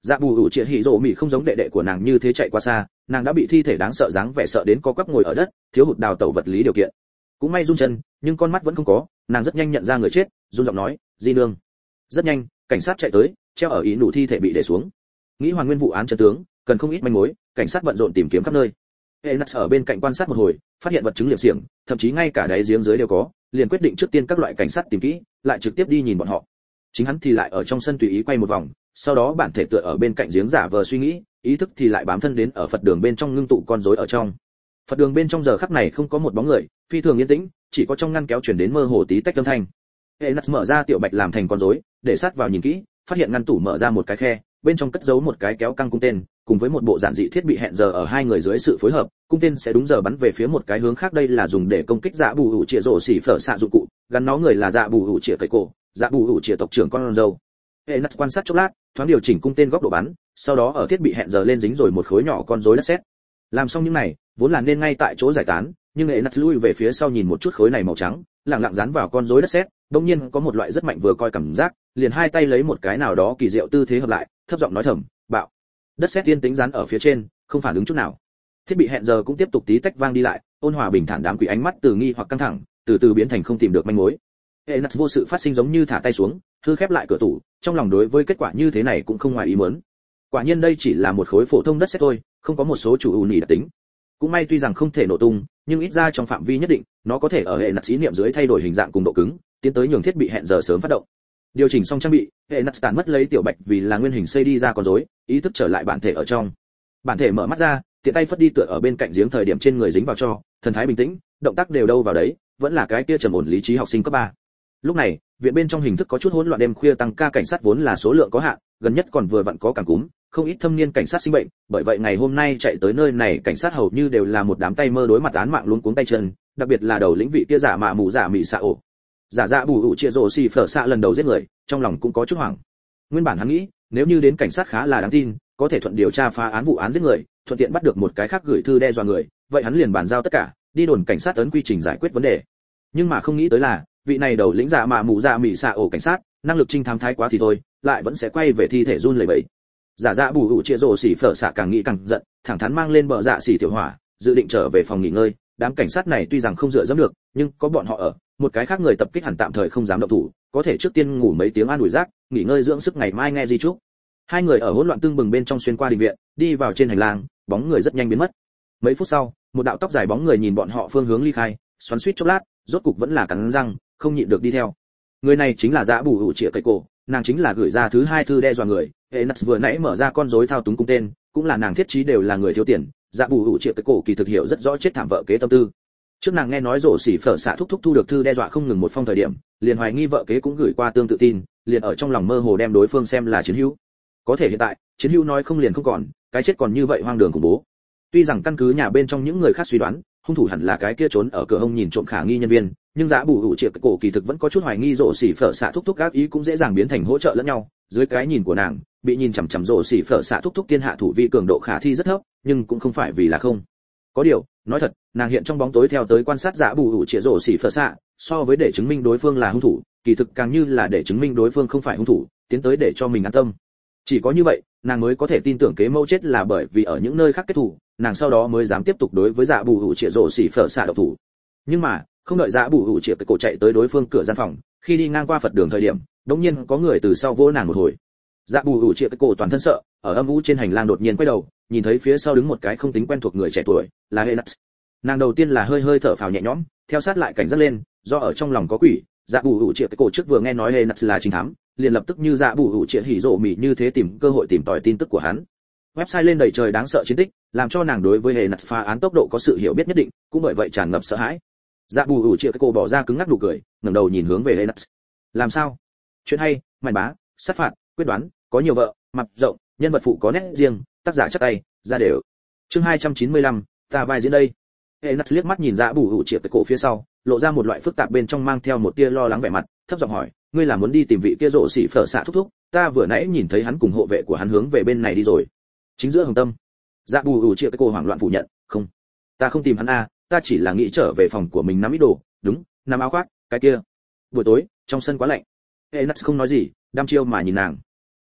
Dạ bù ủ triệt hỉ rộ mỉ không giống đệ đệ của nàng như thế chạy qua xa, nàng đã bị thi thể đáng sợ dáng vẻ sợ đến co quắp ngồi ở đất, thiếu hụt đào tẩu vật lý điều kiện. Cũng may run chân, nhưng con mắt vẫn không có, nàng rất nhanh nhận ra người chết, run giọng nói, "Di nương." Rất nhanh, cảnh sát chạy tới, treo ở ý nụ thi thể bị để xuống. Nghĩ hoàn nguyên vụ án chân tướng, cần không ít manh mối, cảnh sát bận rộn tìm kiếm khắp nơi. Enas ở bên cạnh quan sát một hồi, phát hiện vật chứng liệm xiềng, thậm chí ngay cả đáy giếng dưới đều có, liền quyết định trước tiên các loại cảnh sát tìm kỹ, lại trực tiếp đi nhìn bọn họ. Chính hắn thì lại ở trong sân tùy ý quay một vòng, sau đó bản thể tựa ở bên cạnh giếng giả vờ suy nghĩ, ý thức thì lại bám thân đến ở Phật đường bên trong ngưng tụ con rối ở trong. Phật đường bên trong giờ khắc này không có một bóng người, phi thường yên tĩnh, chỉ có trong ngăn kéo truyền đến mơ hồ tí tách âm thanh. Enas mở ra tiểu bạch làm thành con rối, để sát vào nhìn kỹ, phát hiện ngăn tủ mở ra một cái khe, bên trong cất giấu một cái kéo căng cung tên, cùng với một bộ giản dị thiết bị hẹn giờ ở hai người dưới sự phối hợp, cung tên sẽ đúng giờ bắn về phía một cái hướng khác, đây là dùng để công kích dạ bù hữu chĩa rổ xỉ phở xạ dụng cụ, gắn nó người là dạ bù hữu chĩa cậy cổ, dạ bù hữu chĩa tộc trưởng con dâu. Enas quan sát chốc lát, thoáng điều chỉnh cung tên góc độ bắn, sau đó ở thiết bị hẹn giờ lên dính rồi một khối nhỏ con rối đất sét. Làm xong những này, vốn là nên ngay tại chỗ giải tán, nhưng Enas lui về phía sau nhìn một chút khối này màu trắng, lặng lặng dán vào con rối đất sét, đột nhiên có một loại rất mạnh vừa coi cảm giác, liền hai tay lấy một cái nào đó kỳ diệu tư thế hợp lại, thấp giọng nói thầm, "Bạo." Đất sét tiên tính dán ở phía trên, không phản ứng chút nào. Thiết bị hẹn giờ cũng tiếp tục tí tách vang đi lại, ôn hòa bình thản, đám quỷ ánh mắt từ nghi hoặc căng thẳng, từ từ biến thành không tìm được manh mối. Enas vô sự phát sinh giống như thả tay xuống, thư khép lại cửa tủ, trong lòng đối với kết quả như thế này cũng không ngoài ý muốn. Quả nhiên đây chỉ là một khối phổ thông đất sét thôi, không có một số chủ ưu nhị đặc tính. Cũng may tuy rằng không thể nổ tung, nhưng ít ra trong phạm vi nhất định, nó có thể ở Enas ý niệm dưới thay đổi hình dạng cùng độ cứng, tiến tới nhường thiết bị hẹn giờ sớm phát động. Điều chỉnh xong trang bị, Enas tản mất lấy tiểu bạch vì là nguyên hình xây đi ra con rối, ý thức trở lại bản thể ở trong. Bản thể mở mắt ra, tiện tay phất đi tựa ở bên cạnh giếng thời điểm trên người dính vào cho, thần thái bình tĩnh, động tác đều đâu vào đấy, vẫn là cái kia trầm ổn lý trí học sinh cấp 3. Lúc này, viện bên trong hình thức có chút hỗn loạn, đêm khuya tăng ca cảnh sát vốn là số lượng có hạn, gần nhất còn vừa vặn có cảm cúm, không ít thâm niên cảnh sát sinh bệnh, bởi vậy ngày hôm nay chạy tới nơi này cảnh sát hầu như đều là một đám tay mơ đối mặt án mạng luống cuống tay chân, đặc biệt là đầu lĩnh vị kia giả mạ mù giả mị xạ ổ. Giả dạ bù hữu chia rồ xì phở xạ lần đầu giết người, trong lòng cũng có chút hoảng. Nguyên bản hắn nghĩ, nếu như đến cảnh sát khá là đáng tin, có thể thuận điều tra phá án vụ án giết người, thuận tiện bắt được một cái khác gửi thư đe dọa người, vậy hắn liền bàn giao tất cả, đi đồn cảnh sát ấn quy trình giải quyết vấn đề. Nhưng mà không nghĩ tới là, vị này đầu lĩnh giả mạ mù giả mị xạ ổ cảnh sát, năng lực trinh thám thái quá thì thôi, lại vẫn sẽ quay về thi thể run lẩy bẩy. Giả dạ bù hữu chia rồ xì phở xạ càng nghĩ càng giận, thẳng thắn mang lên bờ dạ xì tiểu hỏa, dự định trở về phòng nghỉ ngơi. Đám cảnh sát này tuy rằng không dựa dẫm được, nhưng có bọn họ ở, một cái khác người tập kích hẳn tạm thời không dám động thủ, có thể trước tiên ngủ mấy tiếng an ủi rác, nghỉ ngơi dưỡng sức ngày mai nghe di chúc. Hai người ở hỗn loạn tương bừng bên trong xuyên qua đình viện, đi vào trên hành lang, bóng người rất nhanh biến mất. Mấy phút sau, một đạo tóc dài bóng người nhìn bọn họ phương hướng ly khai, xoắn xuýt chốc lát, rốt cục vẫn là cắn răng, không nhịn được đi theo. Người này chính là Dạ Bù Hữu Triệu Cây Cổ, nàng chính là gửi ra thứ hai thư đe dọa người. Enas vừa nãy mở ra con rối thao túng cung tên, cũng là nàng thiết trí đều là người thiếu tiền. Dạ Bù Hữu Triệu Cây Cổ kỳ thực hiểu rất rõ chết thảm vợ kế tâm tư. Trước nàng nghe nói rổ xỉ phở xạ thúc thu được thư đe dọa không ngừng một phong thời điểm, liền hoài nghi vợ kế cũng gửi qua tương tự tin, liền ở trong lòng mơ hồ đem đối phương xem là chiến hữu. Có thể hiện tại, chiến hữu nói không liền không còn, cái chết còn như vậy hoang đường khủng bố. Tuy rằng căn cứ nhà bên trong những người khác suy đoán, hung thủ hẳn là cái kia trốn ở cửa hông nhìn trộm khả nghi nhân viên, nhưng Dạ Bù Hữu Triệu Cây Cổ kỳ thực vẫn có chút hoài nghi rổ xỉ phở xạ thúc các ý cũng dễ dàng biến thành hỗ trợ lẫn nhau. Dưới cái nhìn của nàng, bị nhìn chằm chằm rổ xỉ phở xạ thúc tiên hạ thủ vi cường độ khả thi rất thấp, nhưng cũng không phải vì là không. Có điều, nói thật, nàng hiện trong bóng tối theo tới quan sát Dạ Bù Hữu Triệu rổ xỉ phở xạ, so với để chứng minh đối phương là hung thủ, kỳ thực càng như là để chứng minh đối phương không phải hung thủ, tiến tới để cho mình an tâm. Chỉ có như vậy, nàng mới có thể tin tưởng kế mẫu chết là bởi vì ở những nơi khác kết thủ, nàng sau đó mới dám tiếp tục đối với Dạ Bù Hữu Triệu rổ xỉ phở xạ độc thủ. Nhưng mà, không đợi Dạ Bù Hữu Triệu Cây Cổ chạy tới đối phương cửa gian phòng, khi đi ngang qua Phật đường thời điểm, đột nhiên có người từ sau vỗ nàng một hồi. Dạ Bù Hữu Triệu Cây Cổ toàn thân sợ, ở âm u trên hành lang đột nhiên quay đầu, nhìn thấy phía sau đứng một cái không tính quen thuộc người trẻ tuổi, là Enas. Nàng đầu tiên là hơi hơi thở phào nhẹ nhõm, theo sát lại cảnh giác lên, do ở trong lòng có quỷ. Dạ Bù Hữu Triệu Cây Cổ trước vừa nghe nói Enas là trinh thám, liền lập tức như Dạ Bù Hữu Triệu hỉ rộ mỉ như thế tìm cơ hội tìm tòi tin tức của hắn. Website lên đầy trời đáng sợ chiến tích, làm cho nàng đối với Enas phá án tốc độ có sự hiểu biết nhất định, cũng bởi vậy tràn ngập sợ hãi. Dạ Bù Hữu Triệu Cây Cổ bỏ ra cứng ngắc nụ cười, ngẩng đầu nhìn hướng về Enas. Làm sao? Chuyện hay, màn bá, sát phạt, quyết đoán, có nhiều vợ, mặt rộng, nhân vật phụ có nét riêng, tác giả chắc tay, ra đều. Chương 295, ta vai diễn đây. Enas liếc mắt nhìn Dạ Bù Hữu Triệu Cây Cổ phía sau, lộ ra một loại phức tạp bên trong mang theo một tia lo lắng vẻ mặt, thấp giọng hỏi, ngươi là muốn đi tìm vị kia rộ xỉ phở xạ thúc, ta vừa nãy nhìn thấy hắn cùng hộ vệ của hắn hướng về bên này đi rồi. Chính giữa Hồng Tâm. Dạ Bù Hữu Triệu Cây Cổ hoảng loạn phủ nhận, không, ta không tìm hắn a, ta chỉ là nghĩ trở về phòng của mình nắm ít đồ, đúng, nắm áo khoác, cái kia. Buổi tối, trong sân quá lạnh. Enas không nói gì, đăm chiêu mà nhìn nàng.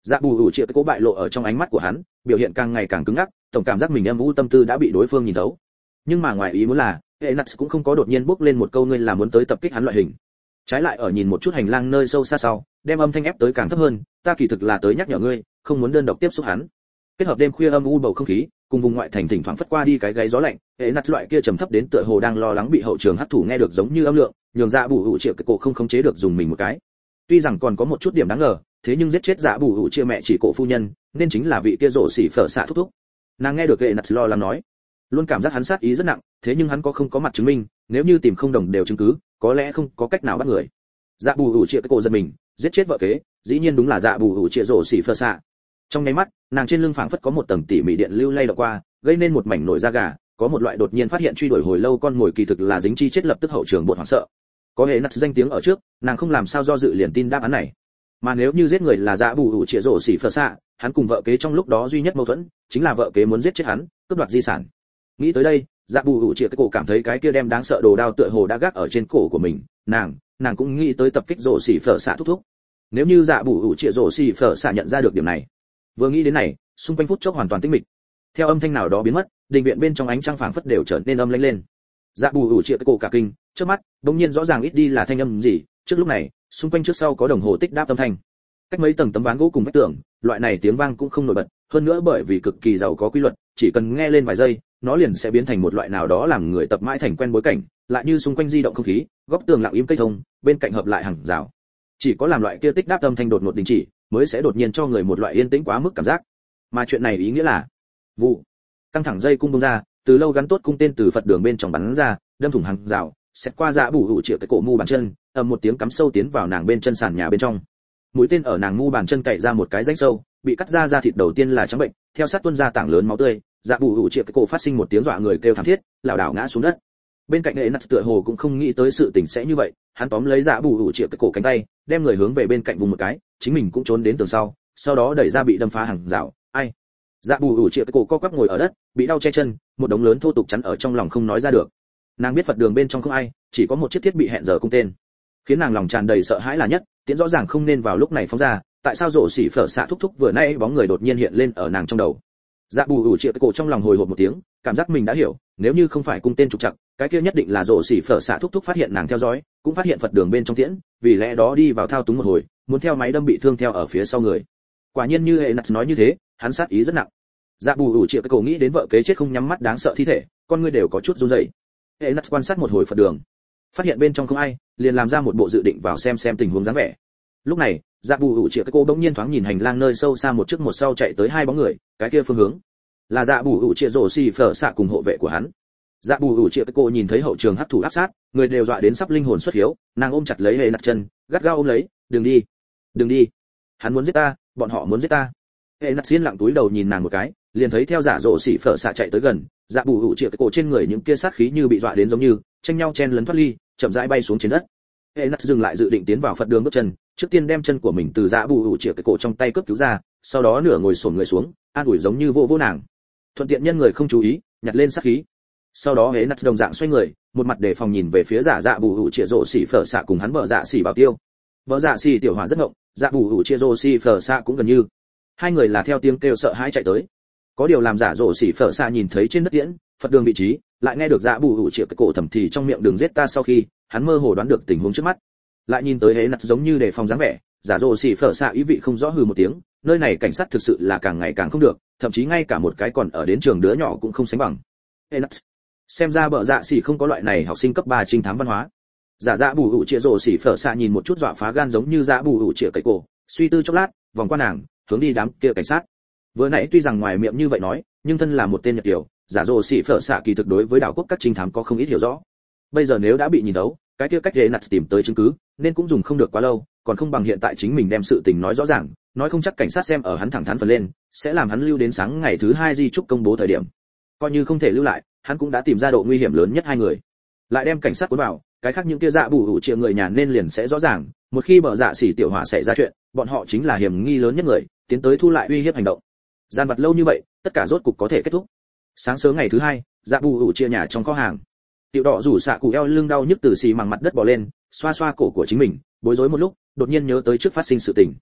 Dạ bù ủ chia cái cố bại lộ ở trong ánh mắt của hắn, biểu hiện càng ngày càng cứng ngắc, tổng cảm giác mình âm u tâm tư đã bị đối phương nhìn thấu. Nhưng mà ngoài ý muốn là Enax cũng không có đột nhiên bốc lên một câu ngươi là muốn tới tập kích hắn loại hình. Trái lại ở nhìn một chút hành lang nơi sâu xa sau, đem âm thanh ép tới càng thấp hơn, ta kỳ thực là tới nhắc nhở ngươi, không muốn đơn độc tiếp xúc hắn. Kết hợp đêm khuya âm u bầu không khí, cùng vùng ngoại thành thỉnh thoảng phất qua đi cái gáy gió lạnh, Enax loại kia trầm thấp đến tựa hồ đang lo lắng bị hậu trường hấp thụ nghe được giống như âm lượng, nhường Dạ bù ủ chia cái cổ không khống chế được dùng mình một cái. Tuy rằng còn có một chút điểm đáng ngờ, thế nhưng giết chết Dạ bù ủ chia mẹ chỉ cổ phu nhân, nên chính là vị kia rổ xỉ phở xạ thúc thúc. Nàng nghe được Enax lo lắng nói, luôn cảm giác hắn sát ý rất nặng, thế nhưng hắn không có mặt chứng minh, nếu như tìm không đồng đều chứng cứ, có lẽ không có cách nào bắt người. Dạ bù ủ chia cái cổ giật mình, giết chết vợ kế, dĩ nhiên đúng là Dạ bù ủ chia rổ xỉ phở xạ. Trong nháy mắt, nàng trên lưng phảng phất có một tầng tỉ mỉ điện lưu lay động qua, gây nên một mảnh nổi da gà, có một loại đột nhiên phát hiện truy đuổi hồi lâu con mồi kỳ thực là dính chi chết lập tức hậu trường bột hoảng sợ. Có hệ nặt danh tiếng ở trước, nàng không làm sao do dự liền tin đáp án này. Mà nếu như giết người là Dạ bù ủ chia rổ xỉ phở xạ, hắn cùng vợ kế trong lúc đó duy nhất mâu thuẫn chính là vợ kế muốn giết chết hắn, cướp đoạt di sản. Nghĩ tới đây, Dạ bù ủ chia cái cổ cảm thấy cái kia đem đáng sợ đồ đao tựa hồ đã gác ở trên cổ của mình, nàng cũng nghĩ tới tập kích rổ xỉ phở xạ thúc thúc. Nếu như Dạ bù ủ chia rổ xỉ phở xạ nhận ra được điểm này, vừa nghĩ đến này, xung quanh phút chốc hoàn toàn tĩnh mịch. Theo âm thanh nào đó biến mất, đình viện bên trong ánh trăng phảng phất đều trở nên âm lãnh lên. Dạ bù ủ chia cái cổ cả kinh, trước mắt đột nhiên rõ ràng ít đi là thanh âm gì, trước lúc này, xung quanh trước sau có đồng hồ tích đáp âm thanh. Cách mấy tầng tấm ván gỗ cùng vách tường, loại này tiếng vang cũng không nổi bật, hơn nữa bởi vì cực kỳ giàu có quy luật, chỉ cần nghe lên vài giây, nó liền sẽ biến thành một loại nào đó làm người tập mãi thành quen bối cảnh, lại như xung quanh di động không khí, góc tường lặng im cây thông, bên cạnh hợp lại hàng rào. Chỉ có làm loại kia tích đáp âm thanh đột ngột đình chỉ, mới sẽ đột nhiên cho người một loại yên tĩnh quá mức cảm giác. Mà chuyện này ý nghĩa là, vụ, căng thẳng dây cung bung ra, từ lâu gắn tốt cung tên từ Phật đường bên trong bắn ra, đâm thủng hàng rào, xét qua Dạ bù ủ triệu cái cổ mu bàn chân, ầm một tiếng cắm sâu tiến vào nàng bên chân sàn nhà bên trong. Mũi tên ở nàng mu bàn chân cày ra một cái rãnh sâu, bị cắt ra thịt đầu tiên là trắng bệnh, theo sát tuôn ra tảng lớn máu tươi, Dạ bù ủ triệu cái cổ phát sinh một tiếng dọa người kêu thảm thiết, lảo đảo ngã xuống đất. Bên cạnh Enax tựa hồ cũng không nghĩ tới sự tình sẽ như vậy, hắn tóm lấy Dạ bù ủ triệu cái cổ cánh tay, đem người hướng về bên cạnh vùng một cái, chính mình cũng trốn đến tường sau đó đẩy ra bị đâm phá hàng rào. Ai? Dạ bù ủ triệu cái cổ co quắp ngồi ở đất, bị đau che chân, một đống lớn thô tục chắn ở trong lòng không nói ra được. Nàng biết Phật đường bên trong không ai, chỉ có một chiếc thiết bị hẹn giờ cung tên. Khiến nàng lòng tràn đầy sợ hãi là nhất, tiễn rõ ràng không nên vào lúc này phóng ra, tại sao rổ xỉ phở xạ thúc thúc vừa nãy bóng người đột nhiên hiện lên ở nàng trong đầu. Dạ bù ủ triệu cái cổ trong lòng hồi hộp một tiếng, cảm giác mình đã hiểu, nếu như không phải cung tên trục trặc, cái kia nhất định là rổ xỉ phở xạ thúc thúc phát hiện nàng theo dõi, cũng phát hiện Phật đường bên trong tiễn, vì lẽ đó đi vào thao túng một hồi, muốn theo máy đâm bị thương theo ở phía sau người. Quả nhiên như Enax nói như thế, hắn sát ý rất nặng. Dạ bù ủ triệu cái cổ nghĩ đến vợ kế chết không nhắm mắt đáng sợ thi thể, con người đều có chút run rẩy. Enax quan sát một hồi Phật đường, phát hiện bên trong không ai, liền làm ra một bộ dự định vào xem tình huống dáng vẻ. Lúc này, Dạ bù ủ triệu cái cổ bỗng nhiên thoáng nhìn hành lang nơi sâu xa một trước một sau chạy tới hai bóng người, cái kia phương hướng là Dạ bù ủ triệu rổ xỉ phở xạ cùng hộ vệ của hắn. Dạ bù ủ triệu cái cổ nhìn thấy hậu trường hấp thụ áp sát, người đều dọa đến sắp linh hồn xuất hiếu, nàng ôm chặt lấy Enax chân, gắt gao ôm lấy, đừng đi, hắn muốn giết ta, bọn họ muốn giết ta. Enax yên lặng túi đầu nhìn nàng một cái, liền thấy theo giả rổ xỉ phở xạ chạy tới gần, Dạ bù ủ triệu cái cổ trên người những kia sát khí như bị dọa đến giống như tranh nhau chen lấn thoát ly, chậm rãi bay xuống trên đất. Enax dừng lại dự định tiến vào Phật đường bước chân, trước tiên đem chân của mình từ Dạ bù ủ triệu cái cổ trong tay cướp cứu ra, sau đó nửa ngồi xổm người xuống, an ủi giống như vô nàng. Thuận tiện nhân người không chú ý, nhặt lên sát khí. Sau đó Enax đồng dạng xoay người, một mặt đề phòng nhìn về phía Dạ bù ủ triệu rổ xỉ phở xạ cùng hắn vợ Dạ xỉ bảo tiêu. Vợ Dạ xỉ tiểu hỏa rất ngộng, Dạ bù ủ triệu rổ xỉ phở xạ cũng gần như. Hai người là theo tiếng kêu sợ hãi chạy tới. Có điều làm giả rổ xỉ phở xạ nhìn thấy trên đất tiễn, Phật đường vị trí, lại nghe được Dạ bù ủ triệu cái cổ thầm thì trong miệng đường giết ta sau khi, hắn mơ hồ đoán được tình huống trước mắt. Lại nhìn tới Enax giống như đề phòng dáng vẻ, giả rổ xỉ phở xạ ý vị không rõ hừ một tiếng, nơi này cảnh sát thực sự là càng ngày càng không được, thậm chí ngay cả một cái còn ở đến trường đứa nhỏ cũng không sánh bằng. Enax, xem ra bợ Dạ xỉ không có loại này học sinh cấp 3 trinh thám văn hóa. Dạ bù ủ triệu rổ xỉ phở xạ nhìn một chút dọa phá gan giống như Dạ bù ủ triệu cái cổ, suy tư chốc lát, vòng qua nàng, hướng đi đám kia cảnh sát. Vừa nãy tuy rằng ngoài miệng như vậy nói, nhưng thân là một tên Nhật kiều, giả rồ xỉ phở xạ kỳ thực đối với đảo quốc các trinh thám có không ít hiểu rõ. Bây giờ nếu đã bị nhìn đấu, cái kia cách Enax tìm tới chứng cứ, nên cũng dùng không được quá lâu, còn không bằng hiện tại chính mình đem sự tình nói rõ ràng, nói không chắc cảnh sát xem ở hắn thẳng thắn phần lên, sẽ làm hắn lưu đến sáng ngày thứ 2 di chúc công bố thời điểm. Coi như không thể lưu lại, hắn cũng đã tìm ra độ nguy hiểm lớn nhất hai người. Lại đem cảnh sát cuốn vào, cái khác những kia Dạ bù ủ triệu người nhà nên liền sẽ rõ ràng, một khi bợ Dạ xỉ tiểu hỏa xảy ra chuyện, bọn họ chính là hiểm nghi lớn nhất người, tiến tới thu lại uy hiếp hành động. Gian vật lâu như vậy, tất cả rốt cục có thể kết thúc. Sáng sớm ngày thứ 2, Dạ bù ủ chia nhà trong kho hàng. Tiểu đỏ rủ xạ cụ eo lưng đau nhức từ xì mằng mặt đất bò lên, xoa xoa cổ của chính mình, bối rối một lúc, đột nhiên nhớ tới trước phát sinh sự tình.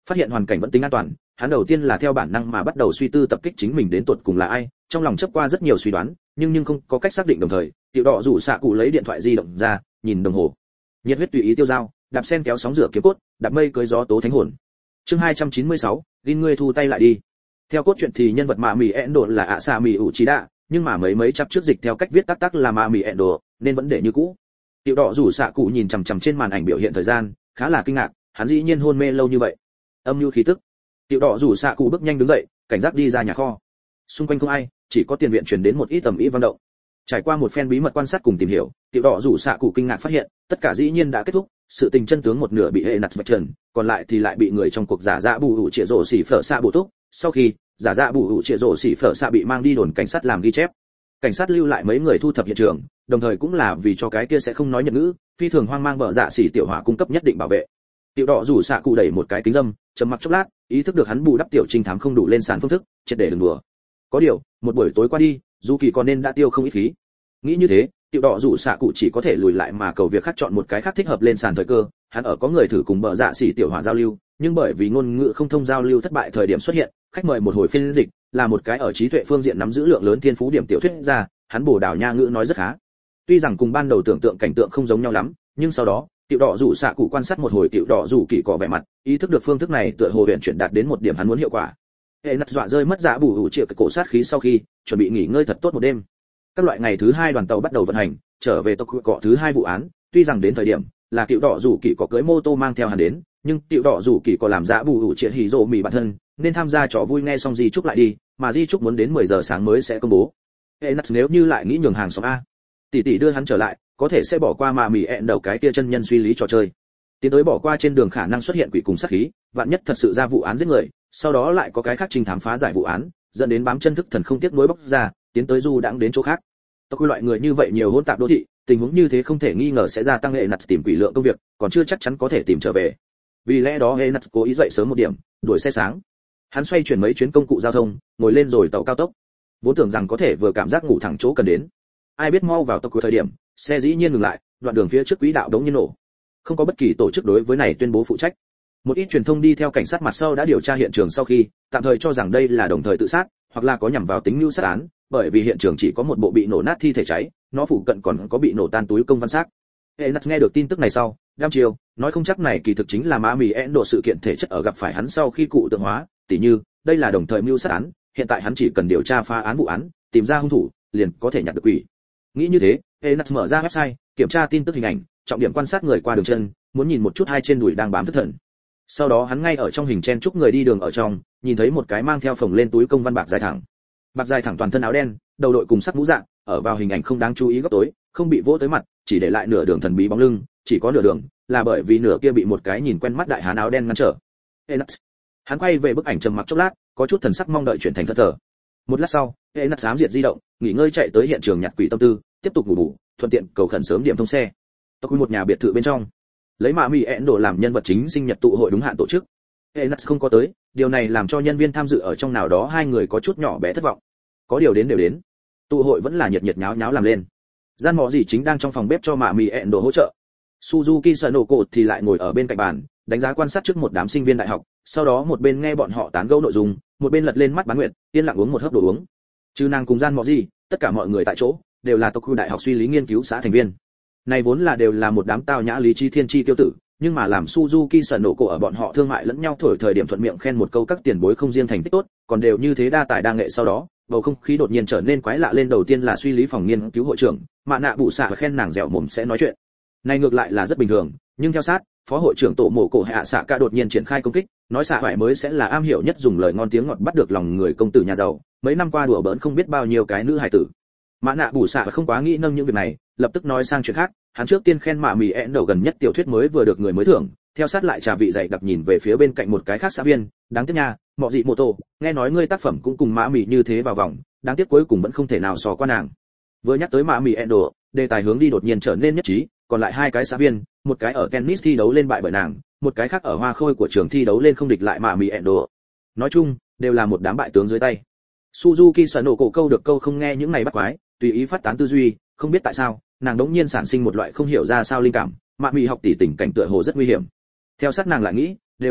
Phát hiện hoàn cảnh vẫn tính an toàn, hắn đầu tiên là theo bản năng mà bắt đầu suy tư tập kích chính mình đến tuột cùng là ai, trong lòng chớp qua rất nhiều suy đoán, nhưng không có cách xác định đồng thời, tiểu đỏ rủ xạ cụ lấy điện thoại di động ra, nhìn đồng hồ. Nhiệt huyết tùy ý tiêu dao, đạp sen kéo sóng rửa kiếm cốt, đạp mây cưới gió tố thánh hồn. Chương 296, Gin ngươi thu tay lại đi. Theo cốt truyện thì nhân vật Mạ Mị Endo là ạ xạ mì ủ trí đạ, nhưng mà mấy chap trước dịch theo cách viết tắc là Mạ Mị Endo, nên vẫn để như cũ. Tiểu đỏ rủ xạ cụ nhìn chằm chằm trên màn ảnh biểu hiện thời gian, khá là kinh ngạc, hắn dĩ nhiên hôn mê lâu như vậy. Âm nhu khí tức. Tiểu đỏ rủ xạ cụ bước nhanh đứng dậy, cảnh giác đi ra nhà kho. Xung quanh không ai, chỉ có tiền viện truyền đến một ít tầm ý vang động. Trải qua một phen bí mật quan sát cùng tìm hiểu, tiểu đỏ rủ xạ cụ kinh ngạc phát hiện, tất cả dĩ nhiên đã kết thúc, sự tình chân tướng một nửa bị hệ nặt vạch trần, còn lại thì lại bị người trong cuộc giả dạ bù hữu trịa rổ xỉ phở xạ bổ túc. Sau khi giả dạ bù hữu trịa rổ xỉ phở xạ bị mang đi đồn cảnh sát làm ghi chép, cảnh sát lưu lại mấy người thu thập hiện trường, đồng thời cũng là vì cho cái kia sẽ không nói nhật ngữ, phi thường hoang mang bợ dạ xỉ tiểu hỏa cung cấp nhất định bảo vệ. Tiểu đỏ rủ xạ cụ đẩy một cái kính dâm, trầm mặc chốc lát, ý thức được hắn bù đắp tiểu trinh thám không đủ lên sàn phương thức, triệt để đừng đùa. Có điều, một buổi tối qua đi, dù kỳ còn nên đã tiêu không ít khí. Nghĩ như thế, tiểu đỏ rủ xạ cụ chỉ có thể lùi lại mà cầu việc khác chọn một cái khác thích hợp lên sàn thời cơ. Hắn ở có người thử cùng bợ dạ xỉ tiểu hỏa giao lưu, nhưng bởi vì ngôn ngữ không thông giao lưu thất bại thời điểm xuất hiện, khách mời một hồi phiên dịch, là một cái ở trí tuệ phương diện nắm giữ lượng lớn thiên phú điểm tiểu thuyết ra, hắn bổ đảo nha ngữ nói rất khá. Tuy rằng cùng ban đầu tưởng tượng cảnh tượng không giống nhau lắm, nhưng sau đó, tiểu đỏ rủ xạ cụ quan sát một hồi tiểu đỏ rủ kỳ cọ vẻ mặt, ý thức được phương thức này tựa hồ huyền chuyển đạt đến một điểm hắn muốn hiệu quả. Hệ nặt dọa rơi mất dạ bù hữu triệu cái cổ sát khí sau khi chuẩn bị nghỉ ngơi thật tốt một đêm. Các loại ngày thứ hai đoàn tàu bắt đầu vận hành, trở về tộc cọ thứ hai vụ án, tuy rằng đến thời điểm là tiểu đỏ rủ kỳ có cưới mô tô mang theo hắn đến, nhưng tiểu đỏ rủ kỳ có làm dạ bù hữu triệu hỉ rộ mì bản thân, nên tham gia trò vui nghe xong di chúc lại đi, mà di chúc muốn đến 10 giờ sáng mới sẽ công bố. Hệ nặt nếu như lại nghĩ nhường hàng xóm a, tỷ tỷ đưa hắn trở lại, có thể sẽ bỏ qua mà mì ẹn đầu cái kia chân nhân suy lý trò chơi. Tiến tới bỏ qua trên đường khả năng xuất hiện quỷ cùng sát khí, vạn nhất thật sự ra vụ án giết người, sau đó lại có cái khác trình thám phá giải vụ án, dẫn đến bám chân thức thần không tiếc nuối bóc ra, tiến tới du đãng đến chỗ khác. Tộc quy loại người như vậy nhiều hỗn tạp đô thị, tình huống như thế không thể nghi ngờ sẽ gia tăng hệ nặt tìm quỷ lượng công việc, còn chưa chắc chắn có thể tìm trở về. Vì lẽ đó hệ nặt cố ý dậy sớm một điểm, đuổi xe sáng. Hắn xoay chuyển mấy chuyến công cụ giao thông, ngồi lên rồi tàu cao tốc. Vốn tưởng rằng có thể vừa cảm giác ngủ thẳng chỗ cần đến. Ai biết mau vào tốc của thời điểm, xe dĩ nhiên ngừng lại, đoạn đường phía trước quỹ đạo đống nhiên nổ. Không có bất kỳ tổ chức đối với này tuyên bố phụ trách. Một ít truyền thông đi theo cảnh sát mặt sau đã điều tra hiện trường sau khi, tạm thời cho rằng đây là đồng thời tự sát, hoặc là có nhằm vào tính mưu sát án, bởi vì hiện trường chỉ có một bộ bị nổ nát thi thể cháy, nó phụ cận còn có bị nổ tan túi công văn xác. Enas nghe được tin tức này sau, đăm chiều, nói không chắc này kỳ thực chính là Mã Mì En độ sự kiện thể chất ở gặp phải hắn sau khi cụ tượng hóa, tỉ như, đây là đồng thời mưu sát án, hiện tại hắn chỉ cần điều tra phá án vụ án, tìm ra hung thủ, liền có thể nhặt được quỷ. Nghĩ như thế, Enas mở ra website, kiểm tra tin tức hình ảnh, trọng điểm quan sát người qua đường chân, muốn nhìn một chút hai trên đùi đang bám thất thần. Sau đó hắn ngay ở trong hình chen chúc người đi đường ở trong, nhìn thấy một cái mang theo phồng lên túi công văn bạc dài thẳng. Bạc dài thẳng toàn thân áo đen, đầu đội cùng sắc mũ dạng, ở vào hình ảnh không đáng chú ý góc tối, không bị vỗ tới mặt, chỉ để lại nửa đường thần bí bóng lưng, chỉ có nửa đường, là bởi vì nửa kia bị một cái nhìn quen mắt đại hán áo đen ngăn trở. Enas. Hắn quay về bức ảnh trầm mặc chốc lát, có chút thần sắc mong đợi chuyển thành thất thờ. Một lát sau, Enas ám diệt di động, nghỉ ngơi chạy tới hiện trường nhặt quỷ tâm tư, tiếp tục ngủ bù, thuận tiện cầu khẩn sớm điểm thông xe. Tộc một nhà biệt thự bên trong, lấy Mã Mị ẹn đổ làm nhân vật chính sinh nhật tụ hội đúng hạn tổ chức. Enas không có tới, điều này làm cho nhân viên tham dự ở trong nào đó hai người có chút nhỏ bé thất vọng. Có điều đến đều đến, tụ hội vẫn là nhiệt nhiệt nháo nháo làm lên. Gian mọ gì chính đang trong phòng bếp cho Mã Mị ẹn đổ hỗ trợ. Suzuki Sanoko thì lại ngồi ở bên cạnh bàn, đánh giá quan sát trước một đám sinh viên đại học, sau đó một bên nghe bọn họ tán gẫu nội dung, một bên lật lên mắt bán nguyện, yên lặng uống một hớp đồ uống. Trừ nàng cùng Gian mọ gì, tất cả mọi người tại chỗ đều là Tokyo Đại học suy lý nghiên cứu xã thành viên. Này vốn là đều là một đám tao nhã lý trí thiên chi tiêu tử, nhưng mà làm Suzuki Sanoko ở bọn họ thương mại lẫn nhau thổi thời điểm thuận miệng khen một câu các tiền bối không riêng thành tích tốt, còn đều như thế đa tài đa nghệ, sau đó bầu không khí đột nhiên trở nên quái lạ lên. Đầu tiên là suy lý phòng nghiên cứu hội trưởng Mạ Nạ Bụ Xạ khen nàng dẻo mồm sẽ nói chuyện, này ngược lại là rất bình thường, nhưng theo sát phó hội trưởng tổ mộ cổ hạ xạ cả đột nhiên triển khai công kích, nói xạ hoại mới sẽ là am hiểu nhất dùng lời ngon tiếng ngọt bắt được lòng người công tử nhà giàu, mấy năm qua đùa bỡn không biết bao nhiêu cái nữ hài tử. Mã Nạ Bù Xạ không quá nghĩ nâng những việc này, lập tức nói sang chuyện khác. Hắn trước tiên khen Mạ Mì ẹn đầu gần nhất tiểu thuyết mới vừa được người mới thưởng, theo sát lại trà vị dày đặc nhìn về phía bên cạnh một cái khác xã viên, đáng tiếc nha, Mọ Dị Mô Tô, nghe nói ngươi tác phẩm cũng cùng Mã Mì như thế vào vòng, đáng tiếc cuối cùng vẫn không thể nào sò qua nàng. Vừa nhắc tới Mạ Mì ẹn đồ, đề tài hướng đi đột nhiên trở nên nhất trí, còn lại hai cái xã viên, một cái ở tennis thi đấu lên bại bởi nàng, một cái khác ở hoa khôi của trường thi đấu lên không địch lại Mạ Mì ẹn đồ. Nói chung, đều là một đám bại tướng dưới tay. Suzuki Sanoko câu được câu không nghe những này bắt quái, tùy ý phát tán tư duy, không biết tại sao, nàng đống nhiên sản sinh một loại không hiểu ra sao linh cảm, Mạ Mị học tỷ tình cảnh tựa hồ rất nguy hiểm. Theo sát nàng lại nghĩ, đều như vậy,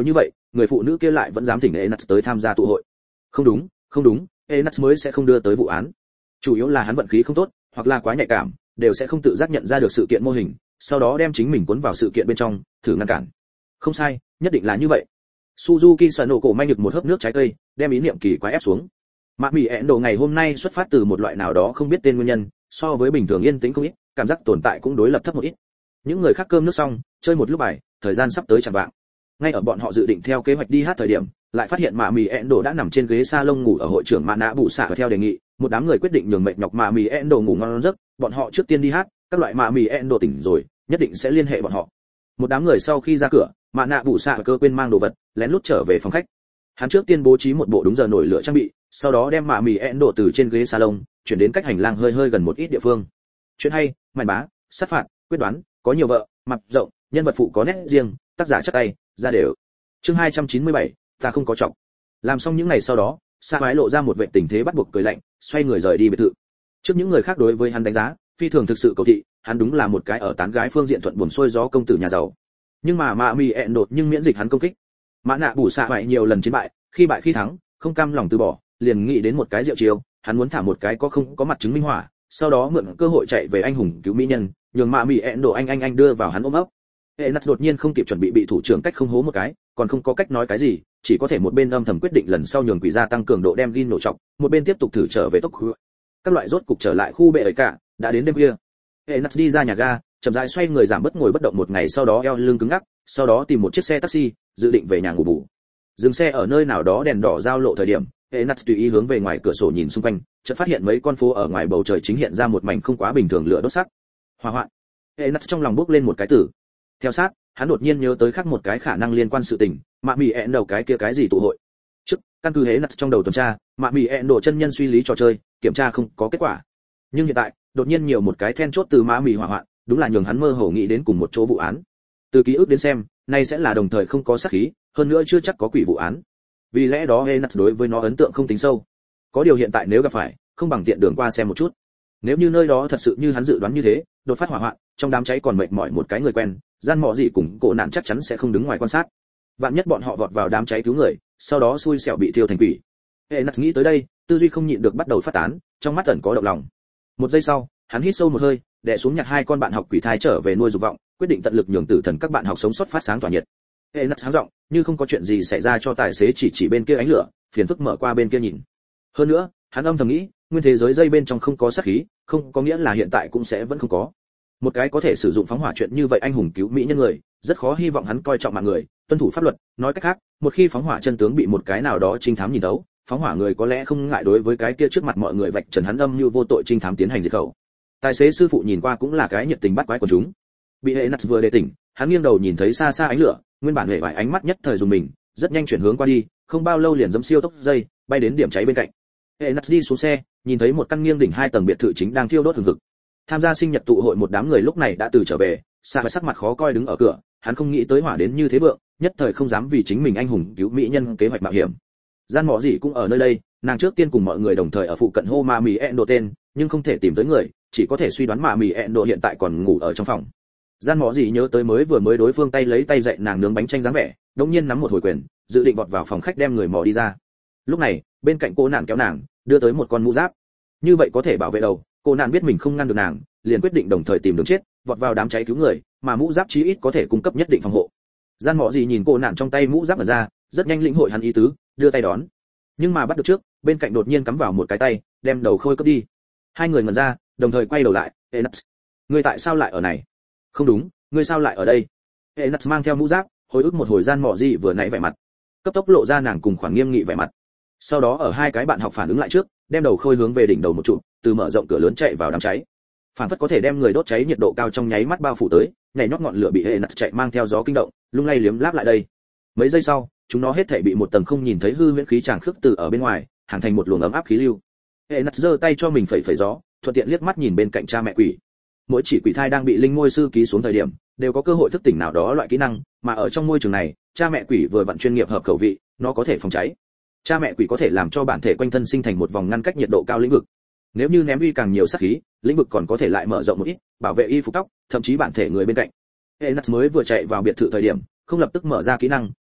người phụ nữ kia lại vẫn dám thỉnh Enas tới tham gia tụ hội. Không đúng, Enas mới sẽ không đưa tới vụ án. Chủ yếu là hắn vận khí không tốt, hoặc là quá nhạy cảm, đều sẽ không tự giác nhận ra được sự kiện mô hình, sau đó đem chính mình cuốn vào sự kiện bên trong, thử ngăn cản. Không sai, nhất định là như vậy. Suzuki Sano cổ manh được một hớp nước trái cây, đem ý niệm kỳ quái ép xuống. Mạ Mị ẹn đồ ngày hôm nay xuất phát từ một loại nào đó không biết tên nguyên nhân, so với bình thường yên tĩnh không ít, cảm giác tồn tại cũng đối lập thấp một ít. Những người khác cơm nước xong, chơi một lúc bài, thời gian sắp tới chạng vạng. Ngay ở bọn họ dự định theo kế hoạch đi hát thời điểm, lại phát hiện Mạ Mị ẹn đồ đã nằm trên ghế salon ngủ ở hội trưởng Mã Nã Bụ Xạ theo đề nghị, một đám người quyết định nhường mệt nhọc Mạ Mị ẹn đồ ngủ ngon giấc, bọn họ trước tiên đi hát, các loại Mạ Mị ẹn đồ tỉnh rồi, nhất định sẽ liên hệ bọn họ. Một đám người sau khi ra cửa, Mã Nã Bụ Xạ cơ quên mang đồ vật, lén lút trở về phòng khách. Hắn trước tiên bố trí một bộ đúng giờ nổi lửa trang bị, sau đó đem Mạ Mị ẹn đồ từ trên ghế salon chuyển đến cách hành lang hơi gần một ít địa phương. Chuyện hay, màn bá, sát phạt, quyết đoán, có nhiều vợ, mặt rộng, nhân vật phụ có nét riêng, tác giả chắc tay, ra đều. Chương 297, ta không có trọng. Làm xong những ngày sau đó, Sa Mái lộ ra một vẻ tình thế bắt buộc cười lạnh, xoay người rời đi biệt thự. Trước những người khác đối với hắn đánh giá, phi thường thực sự cầu thị, hắn đúng là một cái ở tán gái phương diện thuận buồm xuôi gió công tử nhà giàu. Nhưng mà Mạ Mị ẹn đột nhưng miễn dịch hắn công kích. Mã Nạ Bù Xạ Mại nhiều lần chiến bại, khi bại khi thắng, không cam lòng từ bỏ, liền nghĩ đến một cái diệu chiêu, hắn muốn thả một cái có không có mặt chứng minh hỏa, sau đó mượn cơ hội chạy về anh hùng cứu mỹ nhân, nhường Mạ Mị ẹn đổ anh đưa vào hắn ôm ấp. Enas đột nhiên không kịp chuẩn bị thủ trưởng cách không hố một cái, còn không có cách nói cái gì, chỉ có thể một bên âm thầm quyết định lần sau nhường quỷ gia tăng cường độ đem Gin nổ trọng, một bên tiếp tục thử trở về tốc khu. Các loại rốt cục trở lại khu bệ ấy cả, đã đến đêm khuya. Enas đi ra nhà ga, chậm rãi xoay người giảm bớt ngồi bất động một ngày, sau đó eo lưng cứng ngắc, sau đó tìm một chiếc xe taxi, dự định về nhà ngủ bù. Dừng xe ở nơi nào đó đèn đỏ giao lộ thời điểm, Enas tùy ý hướng về ngoài cửa sổ nhìn xung quanh, chợt phát hiện mấy con phố ở ngoài bầu trời chính hiện ra một mảnh không quá bình thường lửa đốt sắc. Hỏa hoạn. Enas trong lòng bốc lên một cái tử. Theo sát, hắn đột nhiên nhớ tới khác một cái khả năng liên quan sự tình, Mạ Mị ẹn đầu cái kia cái gì tụ hội. Trước, căn cứ Enas trong đầu tuần tra, Mạ Mị ẹn đồ chân nhân suy lý trò chơi, kiểm tra không có kết quả. Nhưng hiện tại, đột nhiên nhiều một cái then chốt từ Mạ Mị hỏa hoạn, đúng là nhường hắn mơ hồ nghĩ đến cùng một chỗ vụ án. Từ ký ức đến xem, nay sẽ là đồng thời không có sát khí, hơn nữa chưa chắc có quỷ vụ án. Vì lẽ đó Enas đối với nó ấn tượng không tính sâu. Có điều hiện tại nếu gặp phải, không bằng tiện đường qua xem một chút. Nếu như nơi đó thật sự như hắn dự đoán như thế, đột phát hỏa hoạn, trong đám cháy còn mệt mỏi một cái người quen, gian mọ gì cùng cổ nạn chắc chắn sẽ không đứng ngoài quan sát. Vạn nhất bọn họ vọt vào đám cháy cứu người, sau đó xui xẻo bị thiêu thành quỷ. Enas nghĩ tới đây, tư duy không nhịn được bắt đầu phát tán, trong mắt ẩn có động lòng. Một giây sau, hắn hít sâu một hơi, đè xuống nhặt hai con bạn học quỷ thai trở về nuôi dục vọng, quyết định tận lực nhường tử thần các bạn học sống sót phát sáng tỏa nhiệt. Enas sáng giọng, như không có chuyện gì xảy ra cho tài xế chỉ bên kia ánh lửa, phiền phức mở qua bên kia nhìn. Hơn nữa, hắn âm thầm nghĩ, nguyên thế giới dây bên trong không có sát khí, không có nghĩa là hiện tại cũng sẽ vẫn không có. Một cái có thể sử dụng phóng hỏa chuyện như vậy anh hùng cứu mỹ nhân người, rất khó hy vọng hắn coi trọng mạng người, tuân thủ pháp luật, nói cách khác, một khi phóng hỏa chân tướng bị một cái nào đó trinh thám nhìn thấu, phóng hỏa người có lẽ không ngại đối với cái kia trước mặt mọi người vạch trần hắn âm như vô tội trinh thám tiến hành diệt khẩu. Tài xế sư phụ nhìn qua cũng là cái nhiệt tình bắt quái của chúng. Bị Enas vừa đề tỉnh, hắn nghiêng đầu nhìn thấy xa xa ánh lửa, nguyên bản hề vải ánh mắt nhất thời dùng mình, rất nhanh chuyển hướng qua đi, không bao lâu liền dẫm siêu tốc dây, bay đến điểm cháy bên cạnh. Enas đi xuống xe, nhìn thấy một căn nghiêng đỉnh 2 tầng biệt thự chính đang thiêu đốt hừng hực. Tham gia sinh nhật tụ hội một đám người lúc này đã từ trở về, Sa sắc mặt khó coi đứng ở cửa, hắn không nghĩ tới hỏa đến như thế vượng, nhất thời không dám vì chính mình anh hùng cứu mỹ nhân kế hoạch mạo hiểm. Gian mọ gì cũng ở nơi đây, nàng trước tiên cùng mọi người đồng thời ở phụ cận hô Mạ Mị ẹn đồ tên, nhưng không thể tìm tới người, chỉ có thể suy đoán Mạ Mị ẹn đồ hiện tại còn ngủ ở trong phòng. Gian mọ gì nhớ tới mới đối phương tay lấy tay dạy nàng nướng bánh chanh dáng vẻ, đột nhiên nắm một hồi quyền, dự định vọt vào phòng khách đem người mò đi ra. Lúc này, bên cạnh cô nàng kéo nàng, đưa tới một con mũ giáp. Như vậy có thể bảo vệ đầu, cô nàng biết mình không ngăn được nàng, liền quyết định đồng thời tìm đường chết, vọt vào đám cháy cứu người, mà mũ giáp chí ít có thể cung cấp nhất định phòng hộ. Gian mọ gì nhìn cô nàng trong tay mũ giáp mở ra, rất nhanh lĩnh hội hắn ý tứ, đưa tay đón. Nhưng mà bắt được trước, bên cạnh đột nhiên cắm vào một cái tay, đem đầu khôi cướp đi. Hai người ngẩn ra, đồng thời quay đầu lại, Enas, ngươi tại sao lại ở này? Không đúng, ngươi sao lại ở đây? Enas mang theo mũ giáp, hồi ức một hồi gian mọ gì vừa nãy vẻ mặt, cấp tốc lộ ra nàng cùng khoảng nghiêm nghị vẻ mặt. Sau đó ở hai cái bạn học phản ứng lại trước, đem đầu khôi hướng về đỉnh đầu một trụ, từ mở rộng cửa lớn chạy vào đám cháy. Phản phất có thể đem người đốt cháy nhiệt độ cao trong nháy mắt bao phủ tới, nhảy nhót ngọn lửa bị Enas chạy mang theo gió kinh động, lung lay liếm láp lại đây. Mấy giây sau, chúng nó hết thảy bị một tầng không nhìn thấy hư huyễn khí tràng khước từ ở bên ngoài, hàng thành một luồng ấm áp khí lưu. Enas giơ tay cho mình phẩy phẩy gió, thuận tiện liếc mắt nhìn bên cạnh cha mẹ quỷ. Mỗi chỉ quỷ thai đang bị linh môi sư ký xuống thời điểm, đều có cơ hội thức tỉnh nào đó loại kỹ năng, mà ở trong môi trường này, cha mẹ quỷ vừa vặn chuyên nghiệp hợp khẩu vị, nó có thể phòng cháy. Cha mẹ quỷ có thể làm cho bản thể quanh thân sinh thành một vòng ngăn cách nhiệt độ cao lĩnh vực. Nếu như ném uy càng nhiều sát khí, lĩnh vực còn có thể lại mở rộng một ít, bảo vệ y phục tóc, thậm chí bản thể người bên cạnh. Enas mới vừa chạy vào biệt thự thời điểm, không lập tức mở ra kỹ năng,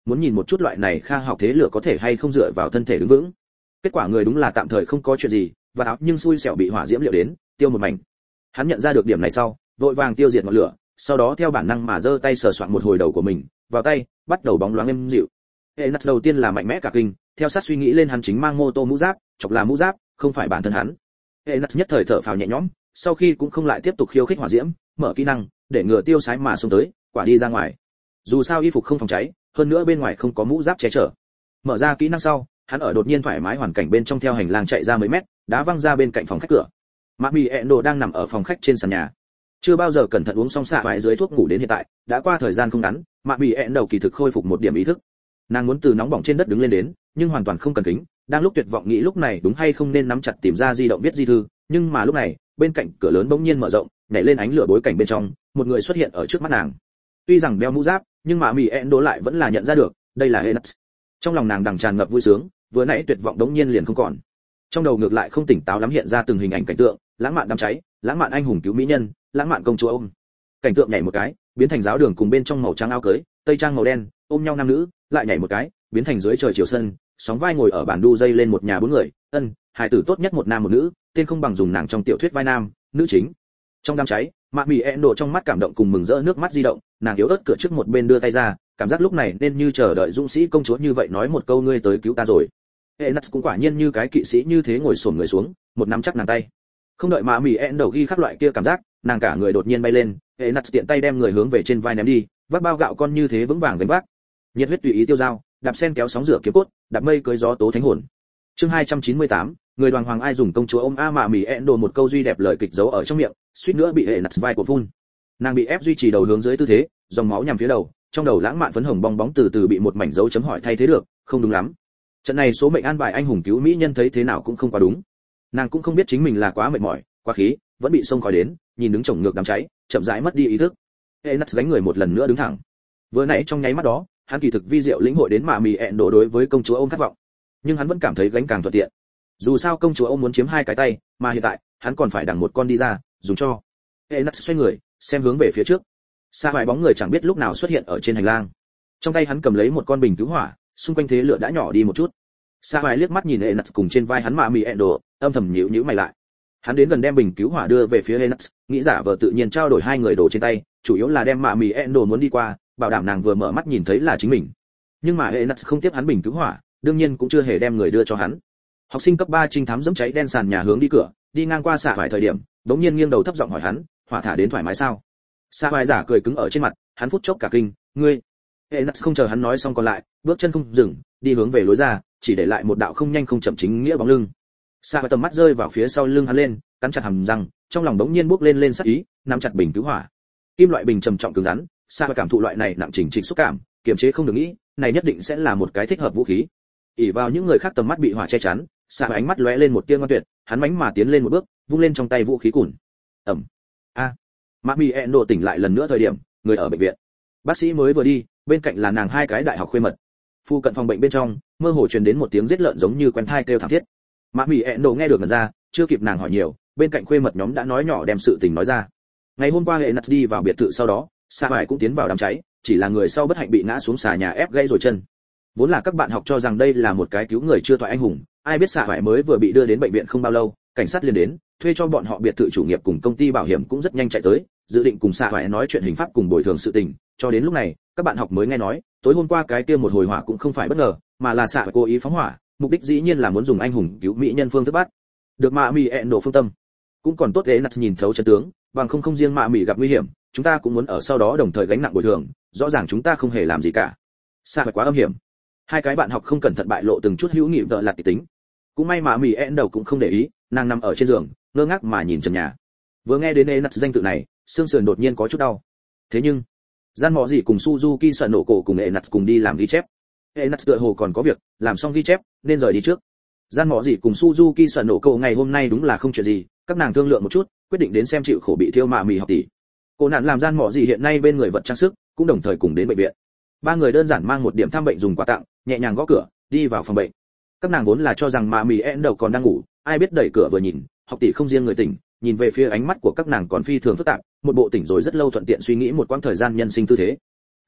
muốn nhìn một chút loại này kha học thế lửa có thể hay không dựa vào thân thể đứng vững. Kết quả người đúng là tạm thời không có chuyện gì, và áo nhưng xui xẻo bị hỏa diễm liệu đến, tiêu một mảnh. Hắn nhận ra được điểm này sau, vội vàng tiêu diệt ngọn lửa, sau đó theo bản năng mà giơ tay sờ soạn một hồi đầu của mình, vào tay, bắt đầu bóng loáng êm dịu. Enas đầu tiên là mạnh mẽ cả kinh, theo sát suy nghĩ lên hắn chính mang mô tô mũ giáp, chọc là mũ giáp, không phải bản thân hắn. Enas nhất thời thở phào nhẹ nhõm, sau khi cũng không lại tiếp tục khiêu khích hỏa diễm, mở kỹ năng, để ngừa tiêu sái mà xông tới, quả đi ra ngoài. Dù sao y phục không phòng cháy, hơn nữa bên ngoài không có mũ giáp che chở. Mở ra kỹ năng sau, hắn ở đột nhiên thoải mái hoàn cảnh bên trong theo hành lang chạy ra mấy mét, đá văng ra bên cạnh phòng khách cửa. Mạ Mị Endo đang nằm ở phòng khách trên sàn nhà. Chưa bao giờ cẩn thận uống xong xạ vải dưới thuốc ngủ đến hiện tại, đã qua thời gian không ngắn, Mạ Mị Endo kỳ thực khôi phục một điểm ý thức. Nàng muốn từ nóng bỏng trên đất đứng lên đến, nhưng hoàn toàn không cần kính, đang lúc tuyệt vọng nghĩ lúc này đúng hay không nên nắm chặt tìm ra di động viết di thư, nhưng mà lúc này, bên cạnh cửa lớn bỗng nhiên mở rộng, nhảy lên ánh lửa bối cảnh bên trong, một người xuất hiện ở trước mắt nàng. Tuy rằng đeo mũ giáp, nhưng Mạ Mị Endo lại vẫn là nhận ra được, đây là Enas. Trong lòng nàng đằng tràn ngập vui sướng, vừa nãy tuyệt vọng đống nhiên liền không còn. Trong đầu ngược lại không tỉnh táo lắm hiện ra từng hình ảnh cảnh tượng, lãng mạn đám cháy, lãng mạn anh hùng cứu mỹ nhân, lãng mạn công chúa ôm. Cảnh tượng nhảy một cái, biến thành giáo đường cùng bên trong màu trắng áo cưới, tây trang màu đen, ôm nhau nam nữ, lại nhảy một cái, biến thành dưới trời chiều sân, sóng vai ngồi ở bàn đu dây lên một nhà bốn người, hài tử tốt nhất một nam một nữ, tên không bằng dùng nàng trong tiểu thuyết vai nam, nữ chính. Trong đám cháy, Mạ Mị Endo trong mắt cảm động cùng mừng rỡ nước mắt di động, nàng yếu ớt cửa trước một bên đưa tay ra, cảm giác lúc này nên như chờ đợi dũng sĩ công chúa như vậy nói một câu ngươi tới cứu ta rồi. Enas cũng quả nhiên như cái kỵ sĩ như thế ngồi xổm người xuống, một nắm chắc nàng tay. Không đợi Mạ Mị Endo ghi khắc loại kia cảm giác, nàng cả người đột nhiên bay lên, Enas tiện tay đem người hướng về trên vai ném đi, vác bao gạo con như thế vững vàng gánh vác. Nhiệt huyết tùy ý tiêu dao, đạp sen kéo sóng rửa kiếm cốt, đạp mây cưới gió tố thánh hồn. Chương 298, người đoàn hoàng ai dùng công chúa ôm a Mạ Mị Endo một câu duy đẹp lời kịch giấu ở trong miệng, suýt nữa bị Enas vai của phun. Nàng bị ép duy trì đầu hướng dưới tư thế, dòng máu nhằm phía đầu, trong đầu lãng mạn phấn hồng bong bóng từ từ bị một mảnh dấu chấm hỏi thay thế được, không đúng lắm. Trận này số mệnh an bài anh hùng cứu mỹ nhân thấy thế nào cũng không quá đúng. Nàng cũng không biết chính mình là quá mệt mỏi, quá khí, vẫn bị xông khói đến, nhìn đứng chồng ngược đám cháy, chậm rãi mất đi ý thức. Enas gánh người một lần nữa đứng thẳng. Vừa nãy trong nháy mắt đó, hắn kỳ thực vi diệu lĩnh hội đến Mạ Mị Endo đối với công chúa ôm khát vọng, nhưng hắn vẫn cảm thấy gánh càng thuận tiện. Dù sao công chúa ôm muốn chiếm hai cái tay, mà hiện tại, hắn còn phải đằng một con đi ra, dùng cho. Enas xoay người, xem hướng về phía trước. Xa vài bóng người chẳng biết lúc nào xuất hiện ở trên hành lang. Trong tay hắn cầm lấy một con bình cứu hỏa, xung quanh thế lửa đã nhỏ đi một chút. Xa vài liếc mắt nhìn Enas cùng trên vai hắn Mạ Mị Endo, âm thầm nhíu nhíu mày lại. Hắn đến gần đem bình cứu hỏa đưa về phía Enas, nghĩ giả vờ tự nhiên trao đổi hai người đồ trên tay, chủ yếu là đem Mạ Mị Endo muốn đi qua, bảo đảm nàng vừa mở mắt nhìn thấy là chính mình. Nhưng mà Enas không tiếp hắn bình cứu hỏa, đương nhiên cũng chưa hề đem người đưa cho hắn. Học sinh cấp 3 trinh thám dẫm cháy đen sàn nhà hướng đi cửa, đi ngang qua xạ vài thời điểm, đống nhiên nghiêng đầu thấp giọng hỏi hắn, hỏa thả đến thoải mái sao? Xạ vài giả cười cứng ở trên mặt, hắn phút chốc cả kinh, ngươi. Enas không chờ hắn nói xong còn lại, bước chân không dừng, đi hướng về lối ra, chỉ để lại một đạo không nhanh không chậm chính nghĩa bóng lưng. Xạ vài tầm mắt rơi vào phía sau lưng hắn lên, cắn chặt hàm răng, trong lòng đống nhiên bốc lên sát ý, nắm chặt bình cứu hỏa. Kim loại bình trầm trọng cứng rắn, Xạ vài cảm thụ loại này nặng chỉnh trịch xúc cảm, kiềm chế không được nghĩ, này nhất định sẽ là một cái thích hợp vũ khí. ỷ vào những người khác tầm mắt bị hỏa che chắn, Xạ vài ánh mắt lóe lên một tia ngoan tuyệt, hắn mánh mà tiến lên một bước, vung lên trong tay vũ khí cùn. Ầm. A. Mạ Mị Endo tỉnh lại lần nữa thời điểm, người ở bệnh viện. Bác sĩ mới vừa đi, bên cạnh là nàng hai cái đại học khuê mật. Phu cận phòng bệnh bên trong, mơ hồ truyền đến một tiếng giết lợn giống như quen thai kêu thảm thiết. Mạ Mị Endo nghe được ngẩn ra, chưa kịp nàng hỏi nhiều, bên cạnh khuê mật nhóm đã nói nhỏ đem sự tình nói ra. Ngày hôm qua Enas đi vào biệt thự sau đó, Xạ vải cũng tiến vào đám cháy, chỉ là người sau bất hạnh bị ngã xuống xà nhà ép gãy rồi chân. Vốn là các bạn học cho rằng đây là một cái cứu người chưa thoại anh hùng, ai biết Xạ vải mới vừa bị đưa đến bệnh viện không bao lâu, cảnh sát liền đến, thuê cho bọn họ biệt thự chủ nghiệp cùng công ty bảo hiểm cũng rất nhanh chạy tới, dự định cùng Xạ vải nói chuyện hình pháp cùng bồi thường sự tình, cho đến lúc này, các bạn học mới nghe nói, tối hôm qua cái kia một hồi hỏa cũng không phải bất ngờ, mà là Xạ vải cố ý phóng hỏa, mục đích dĩ nhiên là muốn dùng anh hùng cứu mỹ nhân phương thức bắt. Được Mạ Mị Endo phương tâm, cũng còn tốt Enas nhìn thấu chân tướng, bằng không riêng Mạ Mị gặp nguy hiểm, chúng ta cũng muốn ở sau đó đồng thời gánh nặng bồi thường, rõ ràng chúng ta không hề làm gì cả. Xạ vải quá âm hiểm. Hai cái bạn học không cẩn thận bại lộ từng chút hữu nghị vợ lạt tính. Cũng may Mạ Mị Endo cũng không để ý, nàng nằm ở trên giường, ngơ ngác mà nhìn trần nhà. Vừa nghe đến Enas danh tự này, xương sườn đột nhiên có chút đau. Thế nhưng, gian mọ gì cùng Suzuki sợ nổ cổ cùng Enas cùng đi làm ghi chép. Enas tựa hồ còn có việc, làm xong ghi chép, nên rời đi trước. Gian mọ gì cùng Suzuki sợ nổ cổ ngày hôm nay đúng là không chuyện gì, các nàng thương lượng một chút, quyết định đến xem chịu khổ bị thiêu Mạ Mị học tỷ. Cô nạn làm gian mọ gì hiện nay bên người vật trang sức, cũng đồng thời cùng đến bệnh viện. Ba người đơn giản mang một điểm thăm bệnh dùng quà tặng, nhẹ nhàng gõ cửa, đi vào phòng bệnh. Các nàng vốn là cho rằng Mạ Mị Endo còn đang ngủ, ai biết đẩy cửa vừa nhìn, học tỷ không riêng người tỉnh, nhìn về phía ánh mắt của các nàng còn phi thường phức tạp, một bộ tỉnh rồi rất lâu thuận tiện suy nghĩ một quãng thời gian nhân sinh tư thế.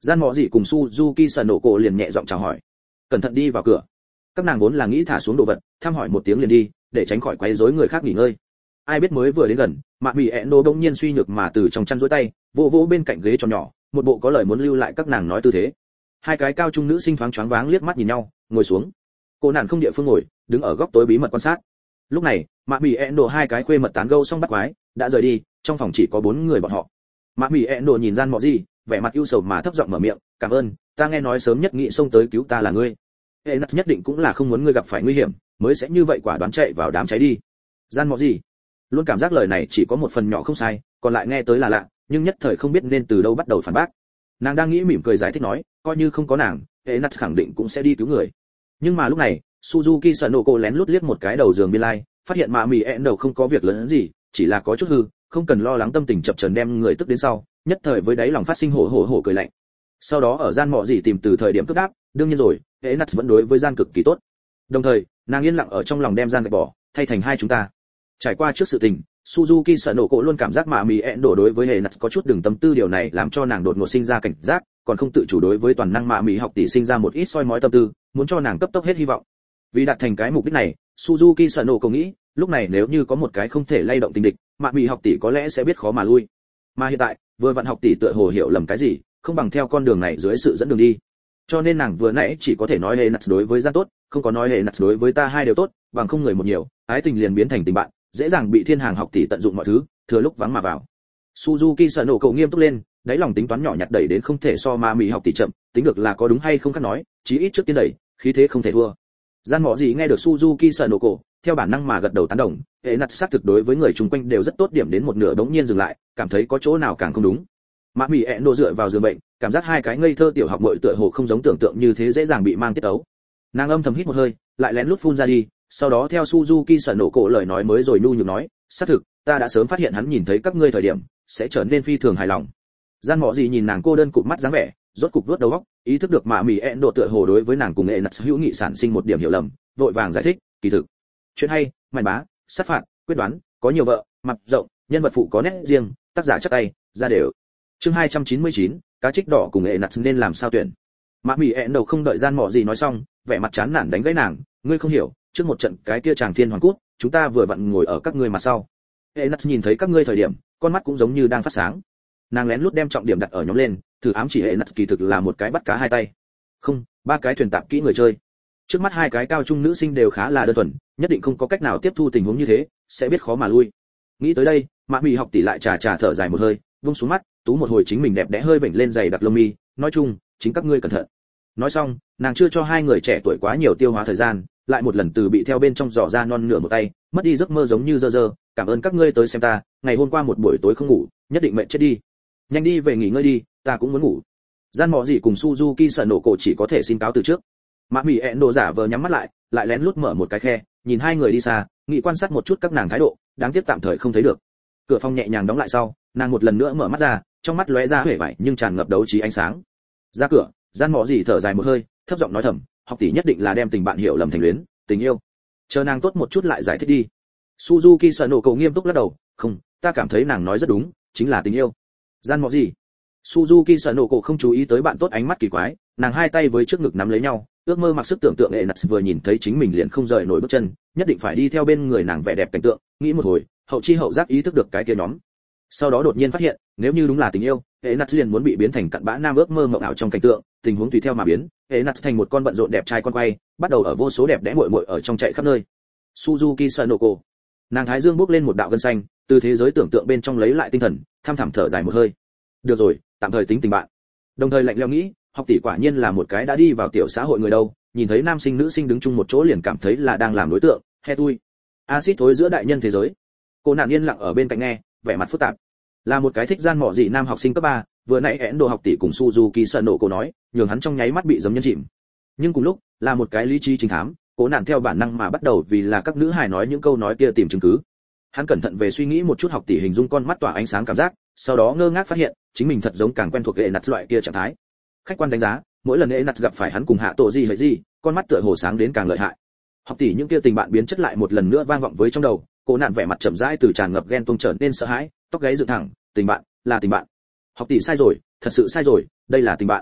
Gian Mọ Dị cùng Suzuki Sanoko liền nhẹ giọng chào hỏi, cẩn thận đi vào cửa. Các nàng vốn là nghĩ thả xuống đồ vật, thăm hỏi một tiếng liền đi, để tránh khỏi quấy rối người khác nghỉ ngơi. Ai biết mới vừa đến gần, Mạ Mị Eno bỗng nhiên suy nhược mà từ trong chăn duỗi tay, vỗ vỗ bên cạnh ghế tròn nhỏ, một bộ có lời muốn lưu lại các nàng nói tư thế. Hai cái cao trung nữ sinh thoáng choáng váng liếc mắt nhìn nhau, ngồi xuống. Cô nàng không địa phương ngồi, đứng ở góc tối bí mật quan sát. Lúc này, Mạ Mị Eno hai cái khuê mật tán gẫu xong bắt quái, đã rời đi, trong phòng chỉ có 4 người bọn họ. Mạ Mị Eno nhìn Gian Mọ Dị, vẻ mặt ưu sầu mà thấp giọng mở miệng, "Cảm ơn, ta nghe nói sớm nhất nghĩ xông tới cứu ta là ngươi. Enas nhất định cũng là không muốn ngươi gặp phải nguy hiểm, mới sẽ như vậy quả đoán chạy vào đám cháy đi." Gian Mọ Dị luôn cảm giác lời này chỉ có một phần nhỏ không sai, còn lại nghe tới là lạ, nhưng nhất thời không biết nên từ đâu bắt đầu phản bác. Nàng đang nghĩ mỉm cười giải thích nói, coi như không có nàng, Enas khẳng định cũng sẽ đi cứu người. Nhưng mà lúc này, Suzuki Sanoko lén lút liếc một cái đầu giường biên lai, phát hiện Mạ Mị Eno không có việc lớn gì, chỉ là có chút hư, không cần lo lắng, tâm tình chập chờn đem người tức đến sau, nhất thời với đáy lòng phát sinh hổ cười lạnh. Sau đó ở Gian Mọ Dị tìm từ thời điểm cướp đáp, đương nhiên rồi, Enas vẫn đối với Gian cực kỳ tốt. Đồng thời, nàng yên lặng ở trong lòng đem Gian gạch bỏ, thay thành hai chúng ta. Trải qua trước sự tình, Suzuki Sanoko luôn cảm giác Mạ Mị Eno đối với Enas có chút đường tâm tư, điều này làm cho nàng đột ngột sinh ra cảnh giác, còn không tự chủ đối với toàn năng Mạ Mị học tỷ sinh ra một ít soi mói tâm tư, muốn cho nàng cấp tốc hết hy vọng. Vì đạt thành cái mục đích này, Suzuki Sanoko nghĩ, lúc này nếu như có một cái không thể lay động tình địch, Mạ Mị học tỷ có lẽ sẽ biết khó mà lui. Mà hiện tại, vừa vặn học tỷ tựa hồ hiểu lầm cái gì, không bằng theo con đường này dưới sự dẫn đường đi. Cho nên nàng vừa nãy chỉ có thể nói Enas đối với Gian tốt, không có nói Enas đối với ta hai đều tốt, bằng không người một nhiều, ái tình liền biến thành tình bạn, dễ dàng bị thiên hàng học tỷ tận dụng mọi thứ, thừa lúc vắng mà vào. Suzuki Sanoko nghiêm túc lên, đáy lòng tính toán nhỏ nhặt đẩy đến không thể so Mạ Mị học tỷ chậm, tính được là có đúng hay không khác nói, chí ít trước tiên đẩy, khí thế không thể thua. Gian Mọ Dị nghe được Suzuki Sanoko, theo bản năng mà gật đầu tán đồng, Enas xác thực đối với người chung quanh đều rất tốt, điểm đến một nửa bỗng nhiên dừng lại, cảm thấy có chỗ nào càng không đúng. Mạ Mị Eno dựa vào giường bệnh, cảm giác hai cái ngây thơ tiểu học muội tựa hồ không giống tưởng tượng như thế dễ dàng bị mang tiết ấu. Nàng âm thầm hít một hơi, lại lén lút phun ra đi, sau đó theo Suzuki Sanoko lời nói mới rồi nhu nhược nói, xác thực, ta đã sớm phát hiện hắn nhìn thấy các ngươi thời điểm sẽ trở nên phi thường hài lòng. Gian Mọ Dị nhìn nàng cô đơn cụp mắt dáng vẻ, rốt cục vuốt đầu óc, ý thức được Mạ Mị Eno tựa hồ đối với nàng cùng Enas hữu nghị sản sinh một điểm hiểu lầm, vội vàng giải thích, kỳ thực, chuyện hay, màn bá, sát phạt, quyết đoán, có nhiều vợ, mặt rộng, nhân vật phụ có nét riêng, tác giả chắc tay, ra đều. Chương 299, cá trích đỏ cùng Enas nên làm sao tuyển. Mạ Mị Eno không đợi Gian Mọ Dị nói xong, vẻ mặt chán nản đánh gãy nàng, ngươi không hiểu, trước một trận cái kia chàng thiên hoàng cút, chúng ta vừa vặn ngồi ở các ngươi mặt sau. Enas nhìn thấy các ngươi thời điểm, con mắt cũng giống như đang phát sáng. Nàng lén lút đem trọng điểm đặt ở nhóm lên, thử ám chỉ Enas kỳ thực là một cái bắt cá hai tay. Không, ba cái thuyền tạm kỹ người chơi. Trước mắt hai cái cao trung nữ sinh đều khá là đơn thuần, nhất định không có cách nào tiếp thu tình huống như thế, sẽ biết khó mà lui. Nghĩ tới đây, Mạ Mị học tỷ lại trà thở dài một hơi, vung xuống mắt, tú một hồi chính mình đẹp đẽ hơi vểnh lên dày đặc lông mi, nói chung, chính các ngươi cẩn thận. Nói xong, nàng chưa cho hai người trẻ tuổi quá nhiều tiêu hóa thời gian, lại một lần từ bị theo bên trong giỏ ra non nửa một tay, mất đi giấc mơ giống như dơ, cảm ơn các ngươi tới xem ta, ngày hôm qua một buổi tối không ngủ, nhất định mệt chết đi. Nhanh đi về nghỉ ngơi đi, ta cũng muốn ngủ. Gian Mọ Dị cùng Suzuki Sanoko chỉ có thể xin cáo từ trước. Mạ Mị Eno giả vờ nhắm mắt lại, lại lén lút mở một cái khe, nhìn hai người đi xa, nghĩ quan sát một chút các nàng thái độ, đáng tiếc tạm thời không thấy được. Cửa phòng nhẹ nhàng đóng lại sau, nàng một lần nữa mở mắt ra, trong mắt lóe ra huệ vải nhưng tràn ngập đấu trí ánh sáng. Ra cửa, Gian Mọ Dị thở dài một hơi, thấp giọng nói thầm, học tỷ nhất định là đem tình bạn hiểu lầm thành luyến, tình yêu. Chờ nàng tốt một chút lại giải thích đi. Suzuki Sanoko nghiêm túc lắc đầu, không, ta cảm thấy nàng nói rất đúng, chính là tình yêu. Gian Mọ Dị. Suzuki Sanoko không chú ý tới bạn tốt ánh mắt kỳ quái, nàng hai tay với trước ngực nắm lấy nhau, ước mơ mặc sức tưởng tượng Enas vừa nhìn thấy chính mình liền không rời nổi bước chân, nhất định phải đi theo bên người nàng vẻ đẹp cảnh tượng, nghĩ một hồi, hậu chi hậu giác ý thức được cái kia nhóm. Sau đó đột nhiên phát hiện, nếu như đúng là tình yêu, Enas liền muốn bị biến thành cặn bã nam ước mơ mộng ảo trong cảnh tượng, tình huống tùy theo mà biến, Enas thành một con bận rộn đẹp trai con quay, bắt đầu ở vô số đẹp đẽ muội muội ở trong chạy khắp nơi. Suzuki Sanoko, nàng thái dương bước lên một đạo gân xanh, từ thế giới tưởng tượng bên trong lấy lại tinh thần, thăm thẳm thở dài một hơi. Được rồi, tạm thời tính tình bạn. Đồng thời lạnh lẽo nghĩ, học tỷ quả nhiên là một cái đã đi vào tiểu xã hội người đâu, nhìn thấy nam sinh nữ sinh đứng chung một chỗ liền cảm thấy là đang làm đối tượng, he tui. Acid thối giữa đại nhân thế giới. Cô nàng yên lặng ở bên cạnh nghe, vẻ mặt phức tạp. Là một cái thích Gian Mọ Dị nam học sinh cấp 3, vừa nãy Endo học tỷ cùng Suzuki Sanoko nói, nhường hắn trong nháy mắt bị giấm nhân chìm. Nhưng cùng lúc, là một cái lý trí chính thám, cố nạn theo bản năng mà bắt đầu vì là các nữ hài nói những câu nói kia tìm chứng cứ. Hắn cẩn thận về suy nghĩ một chút học tỷ hình dung con mắt tỏa ánh sáng cảm giác, sau đó ngơ ngác phát hiện, chính mình thật giống càng quen thuộc Enas loại kia trạng thái. Khách quan đánh giá, mỗi lần Enas gặp phải hắn cùng hạ tổ gì hay gì, con mắt tựa hồ sáng đến càng lợi hại. Học tỷ những kia tình bạn biến chất lại một lần nữa vang vọng với trong đầu, cô nạn vẻ mặt chậm rãi từ tràn ngập ghen tuông trở nên sợ hãi, tóc gáy dựng thẳng, tình bạn, là tình bạn. Học tỷ sai rồi, thật sự sai rồi, đây là tình bạn.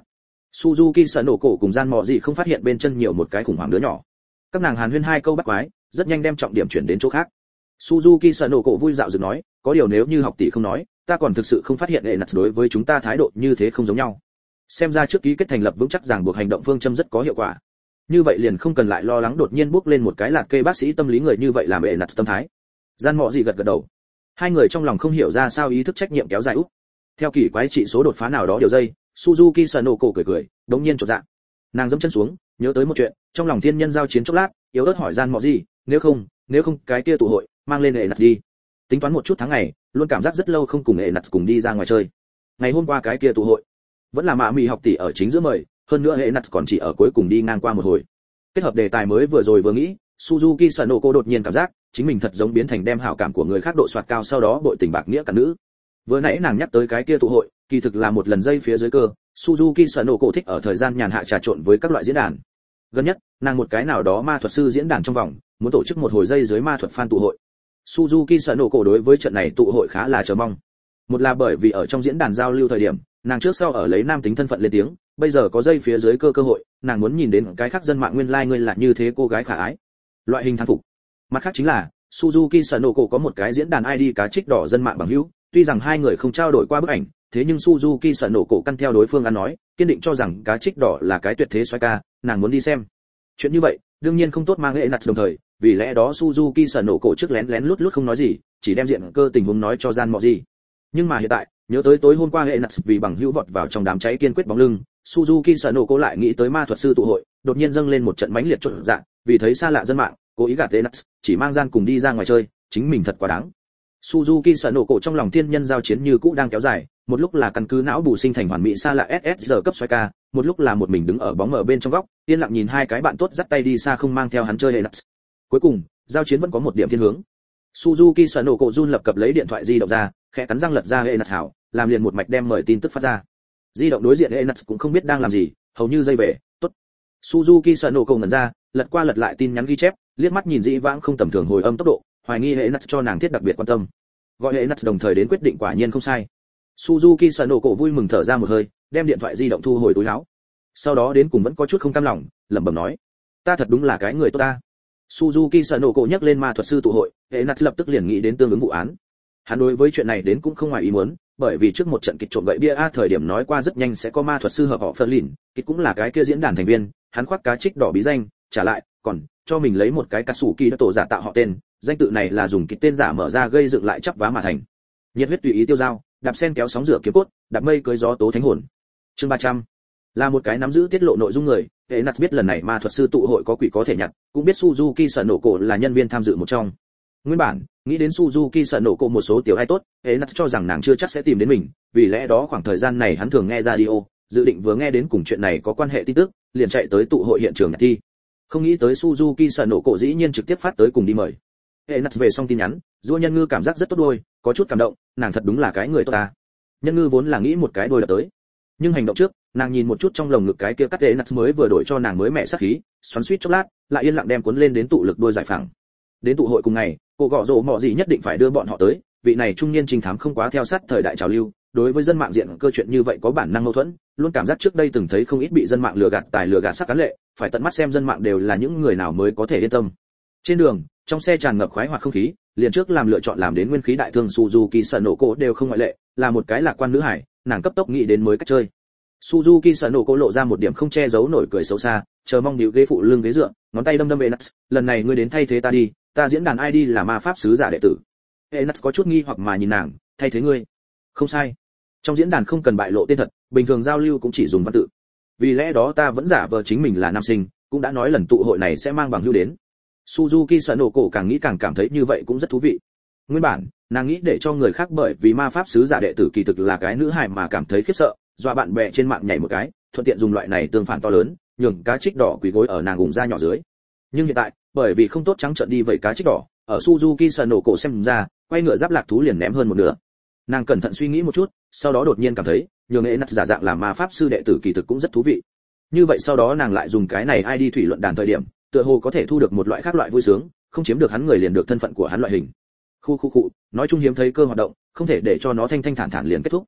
Suzuki sợ nổ cổ cùng gian mọ gì không phát hiện bên chân nhiều một cái khủng hoảng đứa nhỏ. Các nàng hàn huyên hai câu bắt quái, rất nhanh đem trọng điểm chuyển đến chỗ khác. Suzuki sợ nổ cổ vui dạo dựng nói, có điều nếu như học tỷ không nói, ta còn thực sự không phát hiện hệ nặt đối với chúng ta thái độ như thế không giống nhau. Xem ra trước ký kết thành lập vững chắc ràng buộc hành động phương châm rất có hiệu quả. Như vậy liền không cần lại lo lắng đột nhiên bước lên một cái lạc kê bác sĩ tâm lý người như vậy làm hệ nặt tâm thái. Gian mọ gì gật gật đầu. Hai người trong lòng không hiểu ra sao ý thức trách nhiệm kéo dài úp. Theo kỳ quái trị số đột phá nào đó điều dây, Suzuki Sanoko cười, đống nhiên chột dạ. Nàng giẫm chân xuống, nhớ tới một chuyện, trong lòng thiên nhân giao chiến chốc lát, yếu ớt hỏi gian mọ gì, nếu không cái kia tụ hội, mang lên hệ nặt đi. Tính toán một chút tháng ngày, luôn cảm giác rất lâu không cùng hệ nặt cùng đi ra ngoài chơi. Ngày hôm qua cái kia tụ hội, vẫn là mạ mì học tỷ ở chính giữa mời, hơn nữa hệ nặt còn chỉ ở cuối cùng đi ngang qua một hồi. Kết hợp đề tài mới vừa rồi vừa nghĩ, Suzuki Sanoko đột nhiên cảm giác, chính mình thật giống biến thành đem hảo cảm của người khác độ soạt cao sau đó bội tình bạc nghĩa cả nữ. Vừa nãy nàng nhắc tới cái kia tụ hội, kỳ thực là một lần dây phía dưới cơ, Suzuki Sanoko thích ở thời gian nhàn hạ trà trộn với các loại diễn đàn. Gần nhất, nàng một cái nào đó ma thuật sư diễn đàn trong vòng, muốn tổ chức một hồi dây dưới ma thuật fan tụ hội. Suzuki Sanoko đối với trận này tụ hội khá là chờ mong. Một là bởi vì ở trong diễn đàn giao lưu thời điểm, nàng trước sau ở lấy nam tính thân phận lên tiếng, bây giờ có dây phía dưới cơ hội, nàng muốn nhìn đến cái khác dân mạng nguyên lai like ngươi là như thế cô gái khả ái. Loại hình thán phục. Mặt khác chính là, Suzuki Sanoko có một cái diễn đàn ID cá trích đỏ dân mạng bằng hữu, tuy rằng hai người không trao đổi qua bức ảnh, thế nhưng Suzuki Sanoko căn theo đối phương ăn nói, kiên định cho rằng cá trích đỏ là cái tuyệt thế soái ca, nàng muốn đi xem. Chuyện như vậy, đương nhiên không tốt mang hệ nặt đồng thời, vì lẽ đó Suzuki Sanoko trước lén lút không nói gì, chỉ đem diện cơ tình huống nói cho gian mọ gì. Nhưng mà hiện tại, nhớ tới tối hôm qua hệ nặt vì bằng hữu vọt vào trong đám cháy kiên quyết bóng lưng, Suzuki Sanoko lại nghĩ tới ma thuật sư tụ hội, đột nhiên dâng lên một trận mãnh liệt chột dạ, vì thấy xa lạ dân mạng, cố ý gạt hệ nặt, chỉ mang gian cùng đi ra ngoài chơi, chính mình thật quá đáng. Suzuki Sanoko trong lòng thiên nhân giao chiến như cũ đang kéo dài, một lúc là căn cứ não bù sinh thành hoàn mỹ xa lạ SSR cấp xoay ca, một lúc là một mình đứng ở bóng mở bên trong góc, yên lặng nhìn hai cái bạn tốt dắt tay đi xa không mang theo hắn chơi hệ nặt. Cuối cùng, giao chiến vẫn có một điểm thiên hướng. Suzuki Sanoko run lập cập lấy điện thoại di động ra, khẽ cắn răng lật ra hệ nặt hảo, làm liền một mạch đem mời tin tức phát ra. Di động đối diện hệ nặt cũng không biết đang làm gì, hầu như dây về, tốt. Suzuki Sanoko ngẩn ra, lật qua lật lại tin nhắn ghi chép, liếc mắt nhìn dĩ vãng không tầm thường hồi âm tốc độ, hoài nghi hệ nặt cho nàng thiết đặc biệt quan tâm. Gọi hệ nặt đồng thời đến quyết định quả nhiên không sai. Suzuki Sanoko vui mừng thở ra một hơi, đem điện thoại di động thu hồi túi áo. Sau đó đến cùng vẫn có chút không cam lòng, lẩm bẩm nói: "Ta thật đúng là cái người tốt ta." Suzuki Sanoko nhắc lên ma thuật sư tụ hội, hệ nặt lập tức liền nghĩ đến tương ứng vụ án. Hắn đối với chuyện này đến cũng không ngoài ý muốn, bởi vì trước một trận kịch trộm gậy bia a thời điểm nói qua rất nhanh sẽ có ma thuật sư hợp họ Ferlin, kịch cũng là cái kia diễn đàn thành viên, hắn khoác cá trích đỏ bí danh, trả lại, còn cho mình lấy một cái Katsuki đã tổ giả tạo họ tên, danh tự này là dùng kịch tên giả mở ra gây dựng lại chắp vá mà thành. Nhiệt huyết tùy ý tiêu dao, đạp sen kéo sóng rửa kiếm cốt, đạp mây cưới gió tố thánh hồn. Chương 300. Là một cái nắm giữ tiết lộ nội dung người, hệ nặt biết lần này ma thuật sư tụ hội có quỷ có thể nhặt, cũng biết Suzuki Sanoko là nhân viên tham dự một trong. Nguyên bản, nghĩ đến Suzuki Sanoko một số tiểu ai tốt, hệ nặt cho rằng nàng chưa chắc sẽ tìm đến mình, vì lẽ đó khoảng thời gian này hắn thường nghe radio, dự định vừa nghe đến cùng chuyện này có quan hệ tin tức, liền chạy tới tụ hội hiện trường nhặt thi. Không nghĩ tới Suzuki Sanoko dĩ nhiên trực tiếp phát tới cùng đi mời. Hệ nặt về xong tin nhắn, Dua Nhân Ngư cảm giác rất tốt đôi, có chút cảm động, nàng thật đúng là cái người tốt ta. Nhân Ngư vốn là nghĩ một cái đôi đập tới, nhưng hành động trước, nàng nhìn một chút trong lồng ngực cái kia cắt hệ nặt mới vừa đổi cho nàng mới mẹ sắc khí, xoắn xuýt chốc lát, lại yên lặng đem cuốn lên đến tụ lực đôi giải phẳng. Đến tụ hội cùng ngày, cô gọ rồ mọ gì nhất định phải đưa bọn họ tới, vị này trung niên trinh thám không quá theo sát thời đại trào lưu, đối với dân mạng diện cơ chuyện như vậy có bản năng mâu thuẫn, luôn cảm giác trước đây từng thấy không ít bị dân mạng lừa gạt tài lừa gạt sắc cán lệ, phải tận mắt xem dân mạng đều là những người nào mới có thể yên tâm. Trên đường, trong xe tràn ngập khoái hoạt không khí, liền trước làm lựa chọn làm đến nguyên khí đại thương Suzuki Sanoko đều không ngoại lệ, là một cái lạc quan nữ hải, nàng cấp tốc nghĩ đến mới cách chơi. Suzuki Sanoko lộ ra một điểm không che giấu nổi cười xấu xa, chờ mong níu ghế phụ lưng ghế dựa, ngón tay đâm đâm Enas, lần này ngươi đến thay thế ta đi, ta diễn đàn ID là ma pháp sứ giả đệ tử. Enas có chút nghi hoặc mà nhìn nàng, thay thế ngươi? Không sai. Trong diễn đàn không cần bại lộ tên thật, bình thường giao lưu cũng chỉ dùng văn tự. Vì lẽ đó ta vẫn giả vờ chính mình là nam sinh, cũng đã nói lần tụ hội này sẽ mang bằng hữu đến. Suzuki Sanoko càng nghĩ càng cảm thấy như vậy cũng rất thú vị. Nguyên bản, nàng nghĩ để cho người khác bởi vì ma pháp sứ giả đệ tử kỳ thực là cái nữ hài mà cảm thấy khiếp sợ, dọa bạn bè trên mạng nhảy một cái, thuận tiện dùng loại này tương phản to lớn, nhường cá trích đỏ quỳ gối ở nàng gùng da nhỏ dưới. Nhưng hiện tại, bởi vì không tốt trắng trợn đi vậy cá trích đỏ, ở Suzuki Sanoko xem ra, quay ngựa giáp lạc thú liền ném hơn một nửa. Nàng cẩn thận suy nghĩ một chút, sau đó đột nhiên cảm thấy, nhường Enas giả dạng làm ma pháp sư đệ tử kỳ thực cũng rất thú vị. Như vậy sau đó nàng lại dùng cái này ID thủy luận đàn thời điểm, tựa hồ có thể thu được một loại khác loại vui sướng, không chiếm được hắn người liền được thân phận của hắn loại hình. Khu, nói chung hiếm thấy cơ hoạt động, không thể để cho nó thanh thanh thản thản liền kết thúc.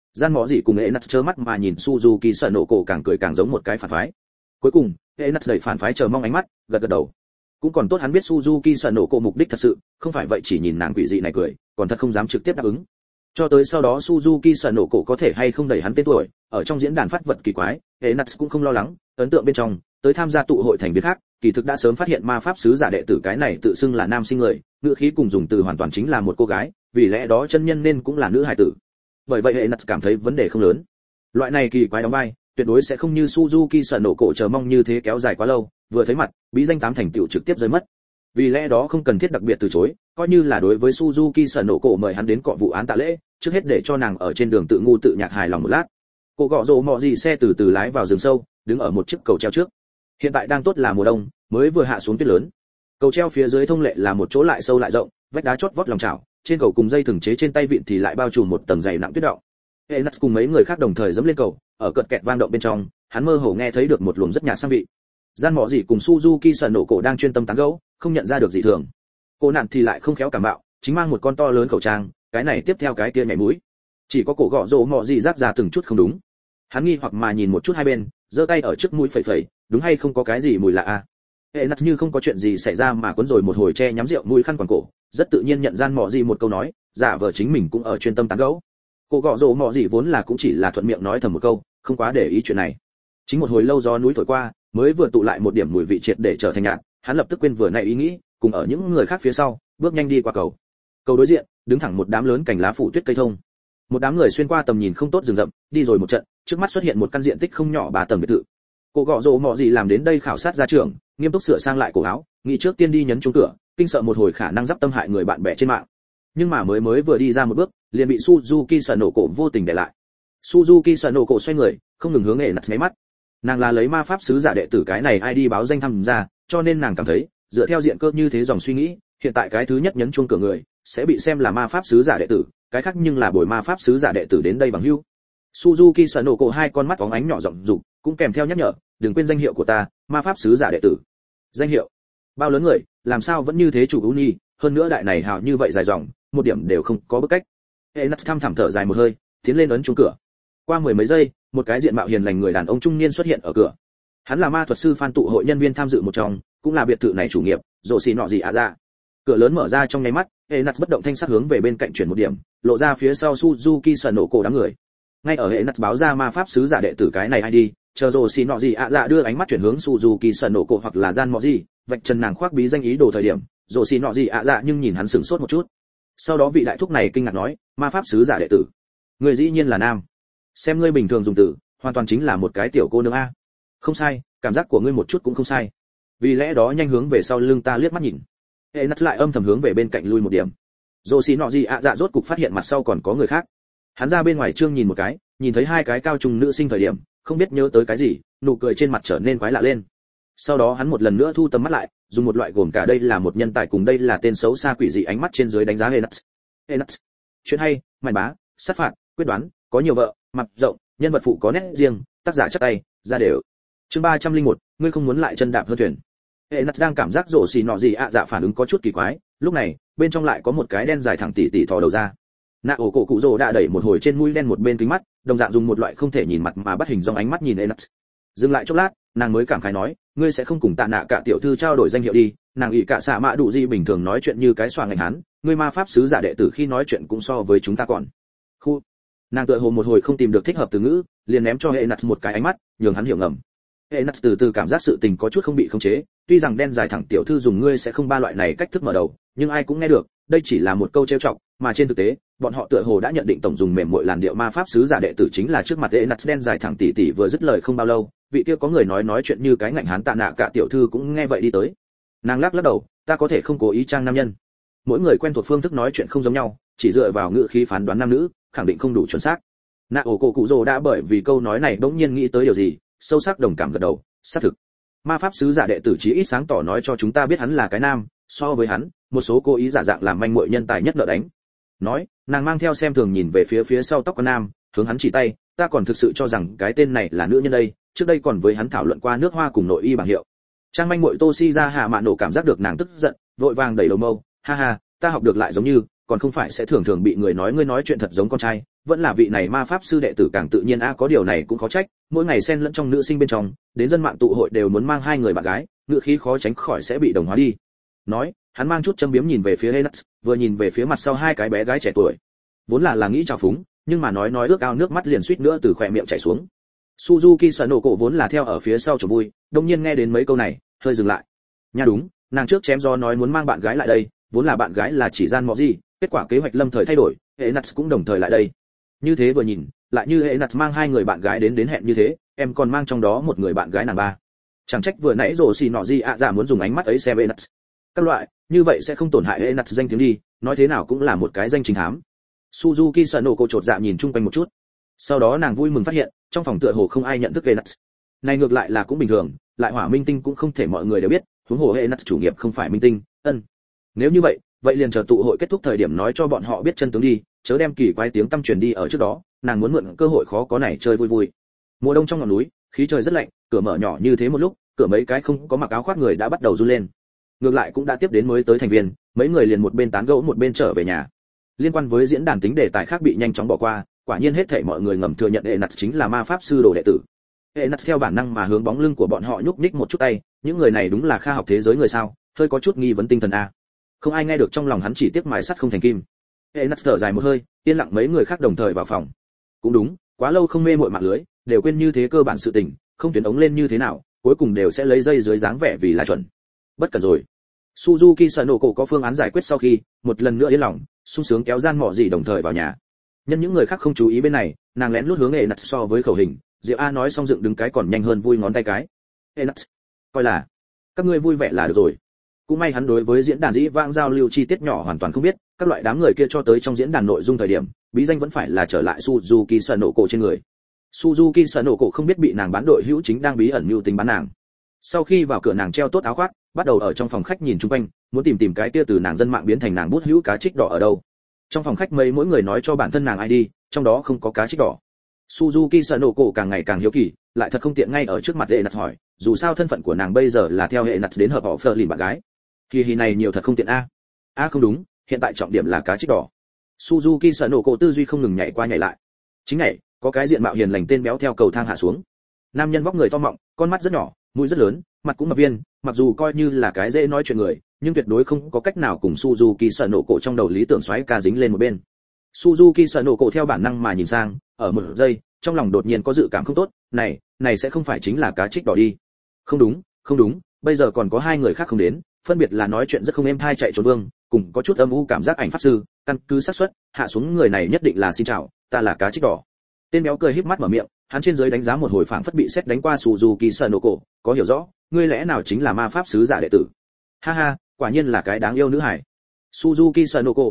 Gian Mọ Dị cùng Enas trơ mắt mà nhìn Suzuki sợ nổ cổ càng cười càng giống một cái phản phái. Cuối cùng, Enas đẩy phản phái chờ mong ánh mắt, gật gật đầu. Cũng còn tốt hắn biết Suzuki sợ nổ cổ mục đích thật sự, không phải vậy chỉ nhìn nàng quỷ dị này cười, còn thật không dám trực tiếp đáp ứng. Cho tới sau đó Suzuki sợ nổ cổ có thể hay không đẩy hắn tên tuổi, ở trong diễn đàn phát vật kỳ quái, Enas cũng không lo lắng, ấn tượng bên trong, tới tham gia tụ hội thành viên khác, kỳ thực đã sớm phát hiện ma pháp sứ giả đệ tử cái này tự xưng là nam sinh người, ngữ khí cùng dùng từ hoàn toàn chính là một cô gái, vì lẽ đó chân nhân nên cũng là nữ hài tử. Bởi vậy Enas cảm thấy vấn đề không lớn. Loại này kỳ quái đóng vai, tuyệt đối sẽ không như Suzuki sợ nổ cổ chờ mong như thế kéo dài quá lâu, vừa thấy mặt, bí danh tám thành tựu trực tiếp rơi mất. Vì lẽ đó không cần thiết đặc biệt từ chối, coi như là đối với Suzuki sợ nổ cổ mời hắn đến cọ vụ án tạ lễ, trước hết để cho nàng ở trên đường tự ngu tự nhạc hài lòng một lát. Cô gọ rồ Mọ Dị xe từ từ lái vào rừng sâu, đứng ở một chiếc cầu treo trước. Hiện tại đang tốt là mùa đông, mới vừa hạ xuống tuyết lớn. Cầu treo phía dưới thông lệ là một chỗ lại sâu lại rộng, vách đá chót vót lòng chảo, trên cầu cùng dây thừng chế trên tay vịn thì lại bao trùm một tầng dày nặng tuyết đọng. Enas cùng mấy người khác đồng thời dẫm lên cầu, ở cật kẹt vang động bên trong, hắn mơ hồ nghe thấy được một luồng rất nhạt sang vị. Gian Mọ Dị cùng Suzuki sợ nổ cổ đang chuyên tâm tán gẫu, không nhận ra được dị thường. Cô nạn thì lại không khéo cảm mạo, chính mang một con to lớn khẩu trang, cái này tiếp theo cái kia nhảy mũi. Chỉ có cổ gọ rồ Mọ Dị rắc ra từng chút không đúng. Hắn nghi hoặc mà nhìn một chút hai bên, giơ tay ở trước mũi phẩy phẩy, đúng hay không có cái gì mùi lạ a. Enas như không có chuyện gì xảy ra mà cuốn rồi một hồi che nhắm rượu mũi khăn quàng cổ, rất tự nhiên nhận Gian Mọ Dị một câu nói, giả vờ chính mình cũng ở chuyên tâm tán gẫu. Cô gọ rồ Mọ Dị vốn là cũng chỉ là thuận miệng nói thầm một câu, không quá để ý chuyện này. Chính một hồi lâu gió núi thổi qua, mới vừa tụ lại một điểm mùi vị triệt để trở thành nhạt, hắn lập tức quên vừa nãy ý nghĩ, cùng ở những người khác phía sau, bước nhanh đi qua cầu. Cầu đối diện, đứng thẳng một đám lớn cành lá phủ tuyết cây thông. Một đám người xuyên qua tầm nhìn không tốt rừng rậm, đi rồi một trận, trước mắt xuất hiện một căn diện tích không nhỏ 3 tầng biệt thự. Cô gọ rồ Mọ Dị làm đến đây khảo sát gia trưởng, nghiêm túc sửa sang lại cổ áo, nghĩ trước tiên đi nhấn chuông cửa, kinh sợ một hồi khả năng giáp tâm hại người bạn bè trên mạng. Nhưng mà mới vừa đi ra một bước, liền bị Suzuki sợ nổ cổ vô tình để lại. Suzuki sợ nổ cổ xoay người, không ngừng hướng Enas nháy mắt. Nàng là lấy ma pháp sứ giả đệ tử cái này ai đi báo danh tham gia, cho nên nàng cảm thấy, dựa theo diện cơ như thế dòng suy nghĩ, hiện tại cái thứ nhất nhấn chuông cửa người sẽ bị xem là ma pháp sứ giả đệ tử, cái khác nhưng là bồi ma pháp sứ giả đệ tử đến đây bằng hữu. Suzuki sợ nổ cổ hai con mắt óng ánh nhỏ giọng dục, cũng kèm theo nhắc nhở, đừng quên danh hiệu của ta, ma pháp sứ giả đệ tử. Danh hiệu? Bao lớn người, làm sao vẫn như thế chủ uni, hơn nữa đại này hào như vậy dài dòng, một điểm đều không có bức cách. Enas thăm thẳm thở dài một hơi, tiến lên ấn chuông cửa. Qua mười mấy giây, một cái diện mạo hiền lành người đàn ông trung niên xuất hiện ở cửa. Hắn là ma thuật sư Phan tụ hội nhân viên tham dự một trong, cũng là biệt thự này chủ nghiệp, rồ xì nọ gì ạ ra. Cửa lớn mở ra trong nháy mắt, Enas bất động thanh sắc hướng về bên cạnh chuyển một điểm, lộ ra phía sau Suzuki sợ nổ cổ đám người. Ngay ở Enas báo ra ma pháp sứ giả đệ tử cái này ai đi, chờ rồ xì nọ gì ạ ra đưa ánh mắt chuyển hướng Suzuki sợ nổ cổ hoặc là Gian Mọ Dị, vạch trần nàng khoác bí danh ý đồ thời điểm, rồ xì nọ gì ạ ra nhưng nhìn hắn sửng sốt một chút. Sau đó vị đại thúc này kinh ngạc nói, ma pháp sứ giả đệ tử, người dĩ nhiên là nam. Xem ngươi bình thường dùng từ, hoàn toàn chính là một cái tiểu cô nương a. Không sai, cảm giác của ngươi một chút cũng không sai. Vì lẽ đó nhanh hướng về sau lưng ta liếc mắt nhìn. Enas lại âm thầm hướng về bên cạnh lui một điểm. Rồ xì nọ gì ạ dạ rốt cục phát hiện mặt sau còn có người khác. Hắn ra bên ngoài trương nhìn một cái, nhìn thấy hai cái cao trung nữ sinh thời điểm, không biết nhớ tới cái gì, nụ cười trên mặt trở nên quái lạ lên. Sau đó hắn một lần nữa thu tầm mắt lại, dùng một loại gồm cả đây là một nhân tài cùng đây là tên xấu xa quỷ dị ánh mắt trên dưới đánh giá Enas. Enas, chuyện hay, mạn bá, sát phạt, quyết đoán, có nhiều vợ, mặt rộng, nhân vật phụ có nét riêng, tác giả chắc tay, ra đều. Chương 301, ngươi không muốn lại chân đạp hơn thuyền. Enas đang cảm giác rồ xì nọ gì ạ dạ phản ứng có chút kỳ quái, lúc này, bên trong lại có một cái đen dài thẳng tỉ tỉ thò đầu ra. Nạ ổ cổ cụ rồ đã đẩy một hồi trên mũi đen một bên kính mắt, đồng dạng dùng một loại không thể nhìn mặt mà bắt hình dong ánh mắt nhìn Enas. Dừng lại chốc lát, nàng mới cảm khái nói, ngươi sẽ không cùng tạ nạ cả tiểu thư trao đổi danh hiệu đi, nàng ỷ cả xạ mạ đủ gì bình thường nói chuyện như cái xoàng ngành hán, ngươi ma pháp sứ giả đệ tử khi nói chuyện cũng so với chúng ta còn. Khu. Nàng tựa hồ một hồi không tìm được thích hợp từ ngữ, liền ném cho Enas một cái ánh mắt, nhường hắn hiểu ngầm. Enas từ từ cảm giác sự tình có chút không bị khống chế, tuy rằng đen dài thẳng tiểu thư dùng ngươi sẽ không ba loại này cách thức mở đầu, nhưng ai cũng nghe được, đây chỉ là một câu trêu chọc, mà trên thực tế, bọn họ tựa hồ đã nhận định tổng dùng mềm muội làn điệu ma pháp sứ giả đệ tử chính là trước mặt Enas đen dài thẳng tỉ tỉ vừa dứt lời không bao lâu, vị kia có người nói chuyện như cái ngạnh hán tạ nạ cả tiểu thư cũng nghe vậy đi tới. Nàng lắc đầu, ta có thể không cố ý trang nam nhân. Mỗi người quen thuộc phương thức nói chuyện không giống nhau, chỉ dựa vào ngữ khí phán đoán nam nữ, khẳng định không đủ chuẩn xác. Nạ ổ cổ cụ rồ đã bởi vì câu nói này bỗng nhiên nghĩ tới điều gì, sâu sắc đồng cảm gật đầu, xác thực. Ma pháp sứ giả đệ tử chí ít sáng tỏ nói cho chúng ta biết hắn là cái nam, so với hắn, một số cố ý giả dạng làm manh muội nhân tài nhất nợ đánh. Nói, nàng mang theo xem thường nhìn về phía sau tóc con nam, hướng hắn chỉ tay, ta còn thực sự cho rằng cái tên này là nữ nhân đây, trước đây còn với hắn thảo luận qua nước hoa cùng nội y bảng hiệu. Trang manh muội Toshi ra hạ mạn nổ cảm giác được nàng tức giận, vội vàng đẩy đầu mâu, ha ha, ta học được lại giống như, còn không phải sẽ thường thường bị người nói ngươi nói chuyện thật giống con trai, vẫn là vị này ma pháp sư đệ tử càng tự nhiên có điều này cũng khó trách, mỗi ngày xen lẫn trong nữ sinh bên trong, đến dân mạng tụ hội đều muốn mang hai người bạn gái, ngữ khí khó tránh khỏi sẽ bị đồng hóa đi. Nói, hắn mang chút châm biếm nhìn về phía Enas, vừa nhìn về phía mặt sau hai cái bé gái trẻ tuổi. Vốn là nghĩ trào phúng, nhưng mà nói ước ao nước mắt liền suýt nữa từ khóe miệng chảy xuống. Suzuki Sanoko vốn là theo ở phía sau trò vui, đột nhiên nghe đến mấy câu này, hơi dừng lại. Nha đúng, nàng trước chém gió nói muốn mang bạn gái lại đây, vốn là bạn gái là chỉ gian mọ gì, kết quả kế hoạch lâm thời thay đổi, Enas cũng đồng thời lại đây. Như thế vừa nhìn, lại như Enas mang hai người bạn gái đến hẹn như thế, em còn mang trong đó một người bạn gái nàng ba. Chẳng trách vừa nãy rồi xì nọ gì dạ muốn dùng ánh mắt ấy xem Enas. Các loại, như vậy sẽ không tổn hại Enas danh tiếng đi, nói thế nào cũng là một cái danh chính thám. Suzuki Sanoko chột dạ nhìn chung quanh một chút. Sau đó nàng vui mừng phát hiện, trong phòng tựa hồ không ai nhận thức Enas. Này ngược lại là cũng bình thường, lại hỏa minh tinh cũng không thể mọi người đều biết, huống hồ Enas chủ nghiệp không phải minh tinh, Nếu như vậy, vậy liền chờ tụ hội kết thúc thời điểm nói cho bọn họ biết chân tướng đi, chớ đem kỳ quái tiếng tăm truyền đi ở trước đó, nàng muốn mượn cơ hội khó có này chơi vui vui. Mùa đông trong ngọn núi, khí trời rất lạnh, cửa mở nhỏ như thế một lúc, cửa mấy cái không có mặc áo khoác người đã bắt đầu run lên. Ngược lại cũng đã tiếp đến mới tới thành viên, mấy người liền một bên tán gẫu một bên trở về nhà. Liên quan với diễn đàn tính đề tài khác bị nhanh chóng bỏ qua, quả nhiên hết thảy mọi người ngầm thừa nhận Enas chính là ma pháp sư đồ đệ tử. Enas theo bản năng mà hướng bóng lưng của bọn họ nhúc nhích một chút tay, những người này đúng là kha học thế giới người sao, hơi có chút nghi vấn tinh thần a. Không ai nghe được trong lòng hắn chỉ tiếc mài sắt không thành kim. Enas thở dài một hơi, yên lặng mấy người khác đồng thời vào phòng. Cũng đúng, quá lâu không mê muội mạng lưới, đều quên như thế cơ bản sự tình, không tuyến ống lên như thế nào, cuối cùng đều sẽ lấy dây dưới dáng vẻ vì là chuẩn. Bất cần rồi. Suzuki Sanoko có phương án giải quyết sau khi, một lần nữa yên lòng, sung sướng kéo gian mọ gì đồng thời vào nhà. Nhân những người khác không chú ý bên này, nàng lén lút hướng Enas so với khẩu hình, Diệu A nói xong dựng đứng cái còn nhanh hơn vui ngón tay cái. Enas, coi là các ngươi vui vẻ là được rồi. Cũng may hắn đối với diễn đàn dĩ vãng giao lưu chi tiết nhỏ hoàn toàn không biết, các loại đám người kia cho tới trong diễn đàn nội dung thời điểm, bí danh vẫn phải là trở lại Suzuki Sanoko trên người. Suzuki Sanoko không biết bị nàng bán đội hữu chính đang bí ẩn mưu tính bán nàng. Sau khi vào cửa nàng treo tốt áo khoác, bắt đầu ở trong phòng khách nhìn chung quanh, muốn tìm cái kia từ nàng dân mạng biến thành nàng bút hữu cá trích đỏ ở đâu. Trong phòng khách mỗi người nói cho bản thân nàng ID, trong đó không có cá trích đỏ. Suzuki Sanoko càng ngày càng hiếu kỳ, lại thật không tiện ngay ở trước mặt Enas hỏi, dù sao thân phận của nàng bây giờ là theo Enas đến hợp họ Fleur bạn gái. Kỳ này nhiều thật không tiện a. Không đúng, hiện tại trọng điểm là cá trích đỏ. Suzuki Sanoko tư duy không ngừng nhảy qua nhảy lại. Chính nhảy, có cái diện mạo hiền lành tên béo theo cầu thang hạ xuống. Nam nhân vóc người to mọng, con mắt rất nhỏ, mũi rất lớn, mặt cũng mập viên, mặc dù coi như là cái dễ nói chuyện người, nhưng tuyệt đối không có cách nào cùng Suzuki Sanoko trong đầu lý tưởng xoáy ca dính lên một bên. Suzuki Sanoko theo bản năng mà nhìn sang, ở một giây, trong lòng đột nhiên có dự cảm không tốt, này sẽ không phải chính là cá trích đỏ đi. Không đúng, bây giờ còn có hai người khác không đến, phân biệt là nói chuyện rất không êm thai chạy trốn vương, cùng có chút âm u cảm giác ảnh pháp sư, căn cứ xác suất, hạ xuống người này nhất định là xin chào, ta là cá trích đỏ. Tên béo cười híp mắt mở miệng, hắn trên dưới đánh giá một hồi phảng phất bị sét đánh qua Suzuki Sanoko, có hiểu rõ, ngươi lẽ nào chính là ma pháp sứ giả đệ tử? Ha ha, quả nhiên là cái đáng yêu nữ hải. Suzuki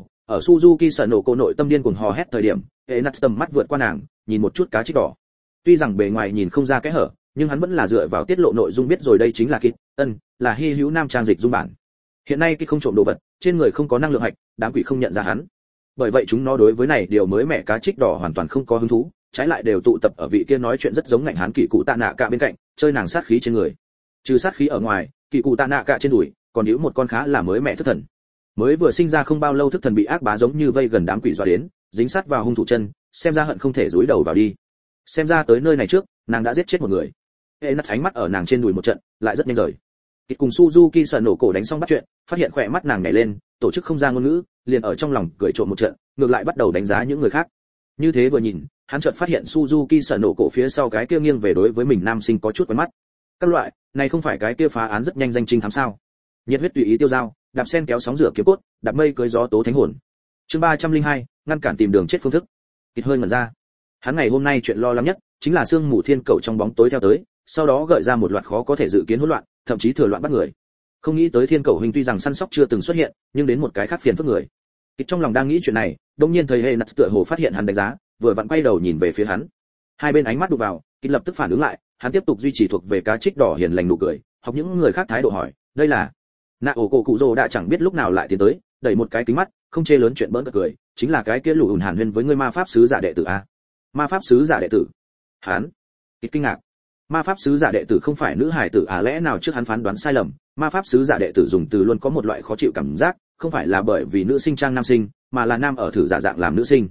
Sanoko nội tâm điên cuồng hò hét thời điểm, Enas tầm mắt vượt qua nàng, nhìn một chút cá trích đỏ. Tuy rằng bề ngoài nhìn không ra cái hở, nhưng hắn vẫn là dựa vào tiết lộ nội dung biết rồi đây chính là Kit, là hy hữu nam trang dịch dung bản. Hiện nay Kit không trộm đồ vật, trên người không có năng lượng hạch, đám quỷ không nhận ra hắn. Bởi vậy chúng nó đối với này điều mới mẻ cá trích đỏ hoàn toàn không có hứng thú, trái lại đều tụ tập ở vị kia nói chuyện rất giống ngạnh hán kỳ cụ tạ nạ cả bên cạnh, chơi nàng sát khí trên người. Trừ sát khí ở ngoài, kỳ cụ tạ nạ cả trên đùi, còn hữu một con khá là mới mẻ thức thần. Mới vừa sinh ra không bao lâu thức thần bị ác bá giống như vây gần đám quỷ dọa đến, dính sát vào hung thủ chân, xem ra hận không thể dúi đầu vào đi. Xem ra tới nơi này trước, nàng đã giết chết một người. Enas ánh mắt ở nàng trên đùi một trận, lại rất nhanh rời. Kịch cùng Suzuki Sanoko đánh xong bắt chuyện, phát hiện khỏe mắt nàng nhảy lên, tổ chức không ra ngôn ngữ, liền ở trong lòng cười trộm một trận, ngược lại bắt đầu đánh giá những người khác. Như thế vừa nhìn, hắn chợt phát hiện Suzuki Sanoko phía sau cái kia nghiêng về đối với mình nam sinh có chút quen mắt. Các loại, này không phải cái kia phá án rất nhanh danh trinh thám sao? Nhiệt huyết tùy ý tiêu dao, đạp sen kéo sóng rửa kiếm cốt, đạp mây cưới gió tố thánh hồn. Chương 302, ngăn cản tìm đường chết phương thức. Kịch hơi ngẩn ra. Hắn ngày hôm nay chuyện lo lắng nhất chính là sương mù thiên cầu trong bóng tối theo tới, sau đó gợi ra một loạt khó có thể dự kiến hỗn loạn, thậm chí thừa loạn bắt người. Không nghĩ tới thiên cầu huynh tuy rằng săn sóc chưa từng xuất hiện, nhưng đến một cái khác phiền phức người. Kịch trong lòng đang nghĩ chuyện này, đột nhiên thấy Enas tựa hồ phát hiện hắn đánh giá, vừa vặn quay đầu nhìn về phía hắn. Hai bên ánh mắt đụng vào, Kịch lập tức phản ứng lại, hắn tiếp tục duy trì thuộc về cá trích đỏ hiền lành nụ cười, học những người khác thái độ hỏi, đây là nạ ổ cổ cụ rồ đã chẳng biết lúc nào lại tiến tới, đẩy một cái kính mắt, không chê lớn chuyện bỡn cợt cười, chính là cái kia lù ùn hàn huyên với ngươi ma pháp sứ giả đệ tử a. Ma pháp sứ giả đệ tử? Hắn? Kịch kinh ngạc. Ma pháp sứ giả đệ tử không phải nữ hài tử à, lẽ nào trước hắn phán đoán sai lầm? Ma pháp sứ giả đệ tử dùng từ luôn có một loại khó chịu cảm giác, không phải là bởi vì nữ sinh trang nam sinh, mà là nam ở thử giả dạng làm nữ sinh.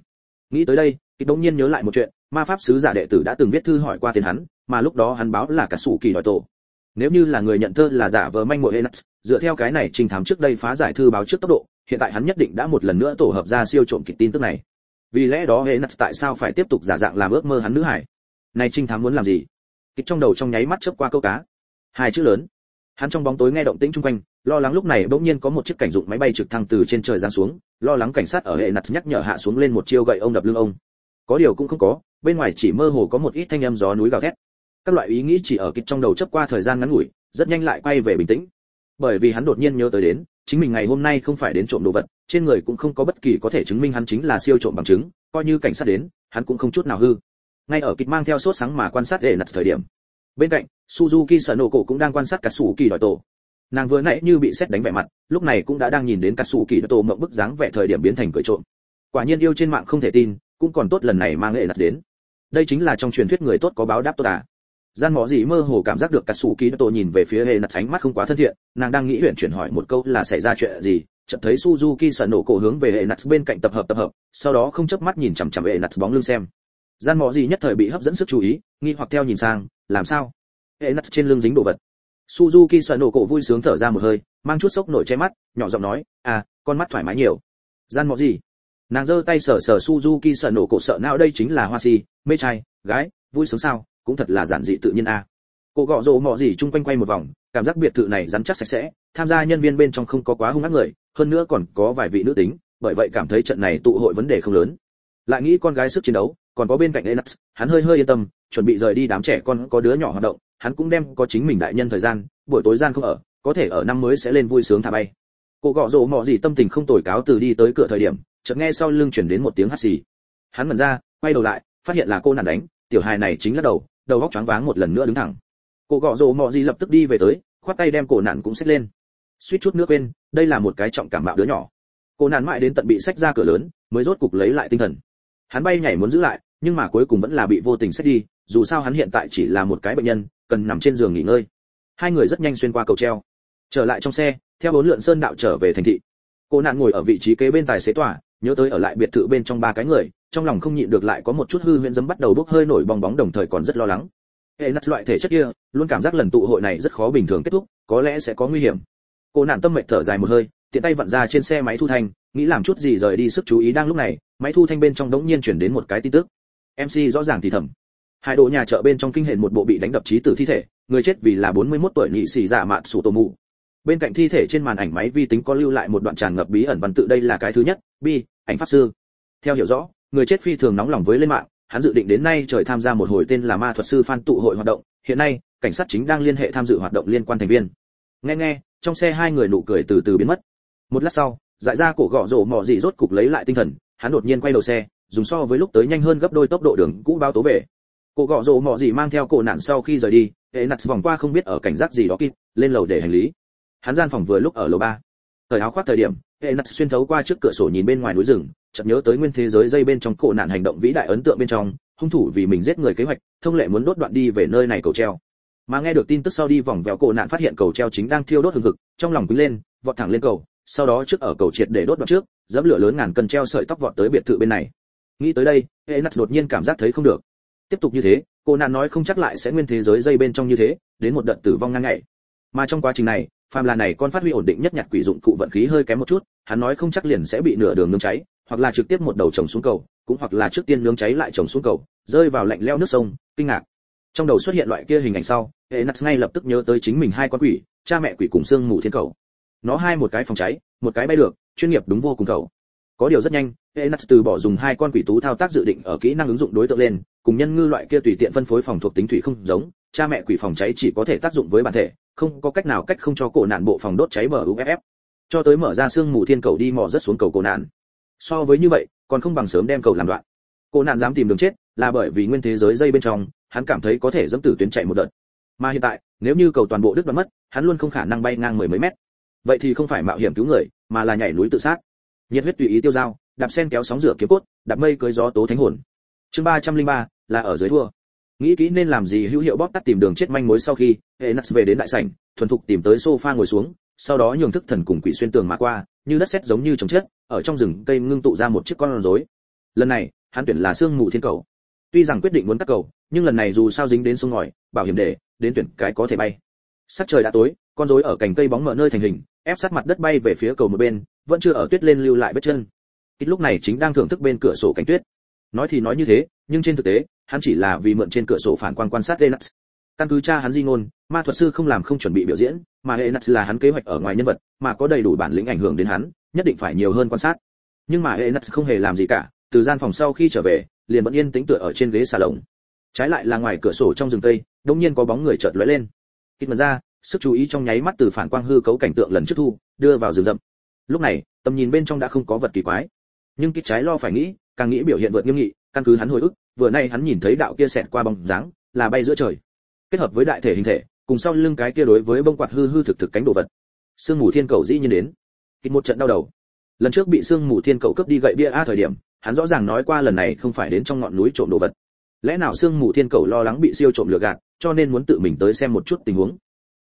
Nghĩ tới đây, kịch đống nhiên nhớ lại một chuyện, ma pháp sứ giả đệ tử đã từng viết thư hỏi qua tên hắn, mà lúc đó hắn báo là cả sủ kỳ đòi tổ. Nếu như là người nhận thơ là giả vờ manh mội Enax, dựa theo cái này trình thám trước đây phá giải thư báo trước tốc độ, hiện tại hắn nhất định đã một lần nữa tổ hợp ra siêu trộm kịch tin tức này. Vì lẽ đó Enax tại sao phải tiếp tục giả dạng làm ước mơ hắn nữ hải? Này trình thám muốn làm gì? Kịch trong đầu trong nháy mắt chớp qua câu cá. Hai chữ lớn. Hắn trong bóng tối nghe động tĩnh xung quanh, lo lắng lúc này bỗng nhiên có một chiếc cảnh dụng máy bay trực thăng từ trên trời giáng xuống, lo lắng cảnh sát ở hệ nặt nhắc nhở hạ xuống lên một chiêu gậy ông đập lưng ông. Có điều cũng không có, bên ngoài chỉ mơ hồ có một ít thanh âm gió núi gào thét. Các loại ý nghĩ chỉ ở kịch trong đầu chớp qua thời gian ngắn ngủi, rất nhanh lại quay về bình tĩnh. Bởi vì hắn đột nhiên nhớ tới đến, chính mình ngày hôm nay không phải đến trộm đồ vật, trên người cũng không có bất kỳ có thể chứng minh hắn chính là siêu trộm bằng chứng, coi như cảnh sát đến, hắn cũng không chút nào hư. Ngay ở kịch mang theo sốt sáng mà quan sát hệ nặt thời điểm, bên cạnh Suzuki Sanoko cũng đang quan sát cả sủ kỳ đòi tổ. Nàng vừa nãy như bị sét đánh vẻ mặt, lúc này cũng đã đang nhìn đến cả sủ kỳ đòi tổ mộng bức dáng vẻ thời điểm biến thành cười trộm. Quả nhiên yêu trên mạng không thể tin, cũng còn tốt lần này mang nghệ nặt đến. Đây chính là trong truyền thuyết người tốt có báo đáp tốt à. Gian mỏ gì mơ hồ cảm giác được cả sủ kỳ đòi tổ nhìn về phía hệ nặt ánh mắt không quá thân thiện, nàng đang nghĩ huyền chuyển hỏi một câu là xảy ra chuyện gì, chợt thấy Suzuki Sanoko hướng về hệ nặt bên cạnh tập hợp, sau đó không chớp mắt nhìn chằm chằm hệ nặt bóng lưng xem. Gian mỏ gì nhất thời bị hấp dẫn sức chú ý, nghi hoặc theo nhìn sang, làm sao? Hệ nặt trên lưng dính đồ vật. Suzuki Sanoko vui sướng thở ra một hơi, mang chút sốc nổi che mắt, nhỏ giọng nói, à, con mắt thoải mái nhiều. Gian mọ gì? Nàng giơ tay sờ Suzuki Sanoko sợ não đây chính là hoa si, mê trai, gái, vui sướng sao, cũng thật là giản dị tự nhiên à. Cô gọ rồ mọ gì chung quanh quay một vòng, cảm giác biệt thự này rắn chắc sạch sẽ, tham gia nhân viên bên trong không có quá hung ác người, hơn nữa còn có vài vị nữ tính, bởi vậy cảm thấy trận này tụ hội vấn đề không lớn. Lại nghĩ con gái sức chiến đấu, còn có bên cạnh Enax, hắn hơi yên tâm, chuẩn bị rời đi đám trẻ con có đứa nhỏ hoạt động, hắn cũng đem có chính mình đại nhân thời gian, buổi tối gian không ở, có thể ở năm mới sẽ lên vui sướng thả bay. Cô gọ rồ mọ gì tâm tình không tồi cáo từ đi tới cửa thời điểm, chợt nghe sau lưng chuyển đến một tiếng hắt xì. Hắn ngẩn ra, quay đầu lại, phát hiện là cô nàng đánh, tiểu hài này chính là đầu óc choáng váng một lần nữa đứng thẳng. Cô gọ rồ mọ gì lập tức đi về tới, khoát tay đem cổ nạn cũng xách lên. Suýt chút nữa quên, đây là một cái trọng cảm bạo đứa nhỏ. Cô nạn mãi đến tận bị xách ra cửa lớn, mới rốt cục lấy lại tinh thần. Hắn bay nhảy muốn giữ lại, nhưng mà cuối cùng vẫn là bị vô tình xách đi, dù sao hắn hiện tại chỉ là một cái bệnh nhân, cần nằm trên giường nghỉ ngơi. Hai người rất nhanh xuyên qua cầu treo, trở lại trong xe, theo bốn lượn sơn đạo trở về thành thị. Cô nạn ngồi ở vị trí kế bên tài xế tòa, nhớ tới ở lại biệt thự bên trong ba cái người, trong lòng không nhịn được lại có một chút hư huyễn dấm bắt đầu bốc hơi nổi bong bóng, đồng thời còn rất lo lắng. Hệ nặt loại thể chất kia, luôn cảm giác lần tụ hội này rất khó bình thường kết thúc, có lẽ sẽ có nguy hiểm. Cô nạn tâm mệt thở dài một hơi, tiện tay vặn ra trên xe máy thu thanh, nghĩ làm chút gì rời đi sức chú ý. Đang lúc này, máy thu thanh bên trong đống nhiên chuyển đến một cái tin tức. MC rõ ràng thì thầm. Hai độ nhà chợ bên trong kinh hển một bộ bị đánh đập chí tử thi thể, người chết vì là 41 tuổi nhị sĩ giả mạn sủ tổ mù. Bên cạnh thi thể trên màn ảnh máy vi tính có lưu lại một đoạn tràn ngập bí ẩn văn tự, đây là cái thứ nhất, bi, ảnh pháp sư. Theo hiểu rõ, người chết phi thường nóng lòng với lên mạng, hắn dự định đến nay trời tham gia một hồi tên là ma thuật sư fan tụ hội hoạt động, hiện nay, cảnh sát chính đang liên hệ tham dự hoạt động liên quan thành viên. Nghe, trong xe hai người nụ cười từ từ biến mất. Một lát sau, dại ra cổ gọ rổ mọ gì rốt cục lấy lại tinh thần, hắn đột nhiên quay đầu xe, dùng so với lúc tới nhanh hơn gấp đôi tốc độ đường cũ báo tố về. Cổ gọ rổ mọ gì mang theo cổ nạn sau khi rời đi, hệ nặt vòng qua không biết ở cảnh giác gì đó kịp, lên lầu để hành lý. Hắn gian phòng vừa lúc ở lầu 3. Thời áo khoác thời điểm, hệ nặt xuyên thấu qua trước cửa sổ nhìn bên ngoài núi rừng, chợt nhớ tới nguyên thế giới dây bên trong cổ nạn hành động vĩ đại ấn tượng bên trong, hung thủ vì mình giết người kế hoạch, thông lệ muốn đốt đoạn đi về nơi này cầu treo. Mà nghe được tin tức sau đi vòng vèo cổ nạn phát hiện cầu treo chính đang thiêu đốt hừng hực, trong lòng quýnh lên, vọt thẳng lên cầu, sau đó trước ở cầu triệt để đốt đoạn trước, dẫm lửa lớn ngàn cân treo sợi tóc vọt tới biệt thự bên này. Nghĩ tới đây, Enax đột nhiên cảm giác thấy không được. Tiếp tục như thế, cô nạn nói không chắc lại sẽ nguyên thế giới dây bên trong như thế, đến một đợt tử vong ngang ngậy. Mà trong quá trình này, phàm là này con phát huy ổn định nhất nhặt quỷ dụng cụ vận khí hơi kém một chút, hắn nói không chắc liền sẽ bị nửa đường nướng cháy, hoặc là trực tiếp một đầu chồng xuống cầu, cũng hoặc là trước tiên nướng cháy lại chồng xuống cầu, rơi vào lạnh lẽo nước sông, kinh ngạc. Trong đầu xuất hiện loại kia hình ảnh sau, Enax ngay lập tức nhớ tới chính mình hai con quỷ, cha mẹ quỷ cùng xương mù thiên cầu. Nó hai một cái phòng cháy, một cái bay được, chuyên nghiệp đúng vô cùng cầu. Có điều rất nhanh, Enax từ bỏ dùng hai con quỷ tú thao tác dự định ở kỹ năng ứng dụng đối tượng lên, cùng nhân ngư loại kia tùy tiện phân phối phòng thuộc tính thủy không giống, cha mẹ quỷ phòng cháy chỉ có thể tác dụng với bản thể, không có cách nào cách không cho cổ nạn bộ phòng đốt cháy bờ UFF. Cho tới mở ra xương mù thiên cầu đi mò rất xuống cầu cổ nạn. So với như vậy, còn không bằng sớm đem cầu làm đoạn. Cổ nạn dám tìm đường chết, là bởi vì nguyên thế giới dây bên trong, hắn cảm thấy có thể dẫm tử tuyến chạy một đợt. Mà hiện tại, nếu như cầu toàn bộ đứt đoạn mất, hắn luôn không khả năng bay ngang mười mấy mét. Vậy thì không phải mạo hiểm cứu người, mà là nhảy núi tự sát. Nhiệt huyết tùy ý tiêu dao, đạp sen kéo sóng rửa kiếm cốt, đạp mây cưới gió tố thánh hồn. Chương 303 là ở dưới thua. Nghĩ kỹ nên làm gì hữu hiệu bóp tắt tìm đường chết manh mối sau khi, Enax về đến đại sảnh, thuần thục tìm tới sofa ngồi xuống, sau đó nhường thức thần cùng quỷ xuyên tường mà qua, như đất sét giống như trồng chất, ở trong rừng cây ngưng tụ ra một chiếc con rối. lần này hắn tuyển là sương mù thiên cầu. Tuy rằng quyết định muốn cắt cầu, nhưng lần này dù sao dính đến sông ngòi, bảo hiểm để đến tuyển cái có thể bay. Sắc trời đã tối, con rối ở cành cây bóng mờ nơi thành hình, ép sát mặt đất bay về phía cầu một bên, vẫn chưa ở tuyết lên lưu lại vết chân. Kít lúc này chính đang thưởng thức bên cửa sổ cánh tuyết. Nói thì nói như thế, nhưng trên thực tế, hắn chỉ là vì mượn trên cửa sổ phản quang quan sát Enax. Căn cứ cha hắn di ngôn, ma thuật sư không làm không chuẩn bị biểu diễn, mà Enax là hắn kế hoạch ở ngoài nhân vật, mà có đầy đủ bản lĩnh ảnh hưởng đến hắn, nhất định phải nhiều hơn quan sát. Nhưng mà Enax không hề làm gì cả, từ gian phòng sau khi trở về, liền vẫn yên tĩnh tựa ở trên ghế salon. Trái lại là ngoài cửa sổ trong rừng cây, đột nhiên có bóng người chợt lóe lên. Kít mở ra, sức chú ý trong nháy mắt từ phản quang hư cấu cảnh tượng lần trước thu, đưa vào rừng rậm. Lúc này, tầm nhìn bên trong đã không có vật kỳ quái. Nhưng Kít trái lo phải nghĩ, càng nghĩ biểu hiện vượt nghiêm nghị, căn cứ hắn hồi ức, vừa nay hắn nhìn thấy đạo kia xẹt qua bóng dáng, là bay giữa trời. Kết hợp với đại thể hình thể, cùng sau lưng cái kia đối với bông quạt hư hư thực thực cánh đồ vật. Sương mù thiên cầu dĩ nhiên đến. Kít một trận đau đầu. Lần trước bị sương mù thiên cầu cướp đi gậy bia a thời điểm, hắn rõ ràng nói qua lần này không phải đến trong ngọn núi trộm đồ vật. Lẽ nào sương mù thiên cầu lo lắng bị siêu trộm lừa gạt, cho nên muốn tự mình tới xem một chút tình huống.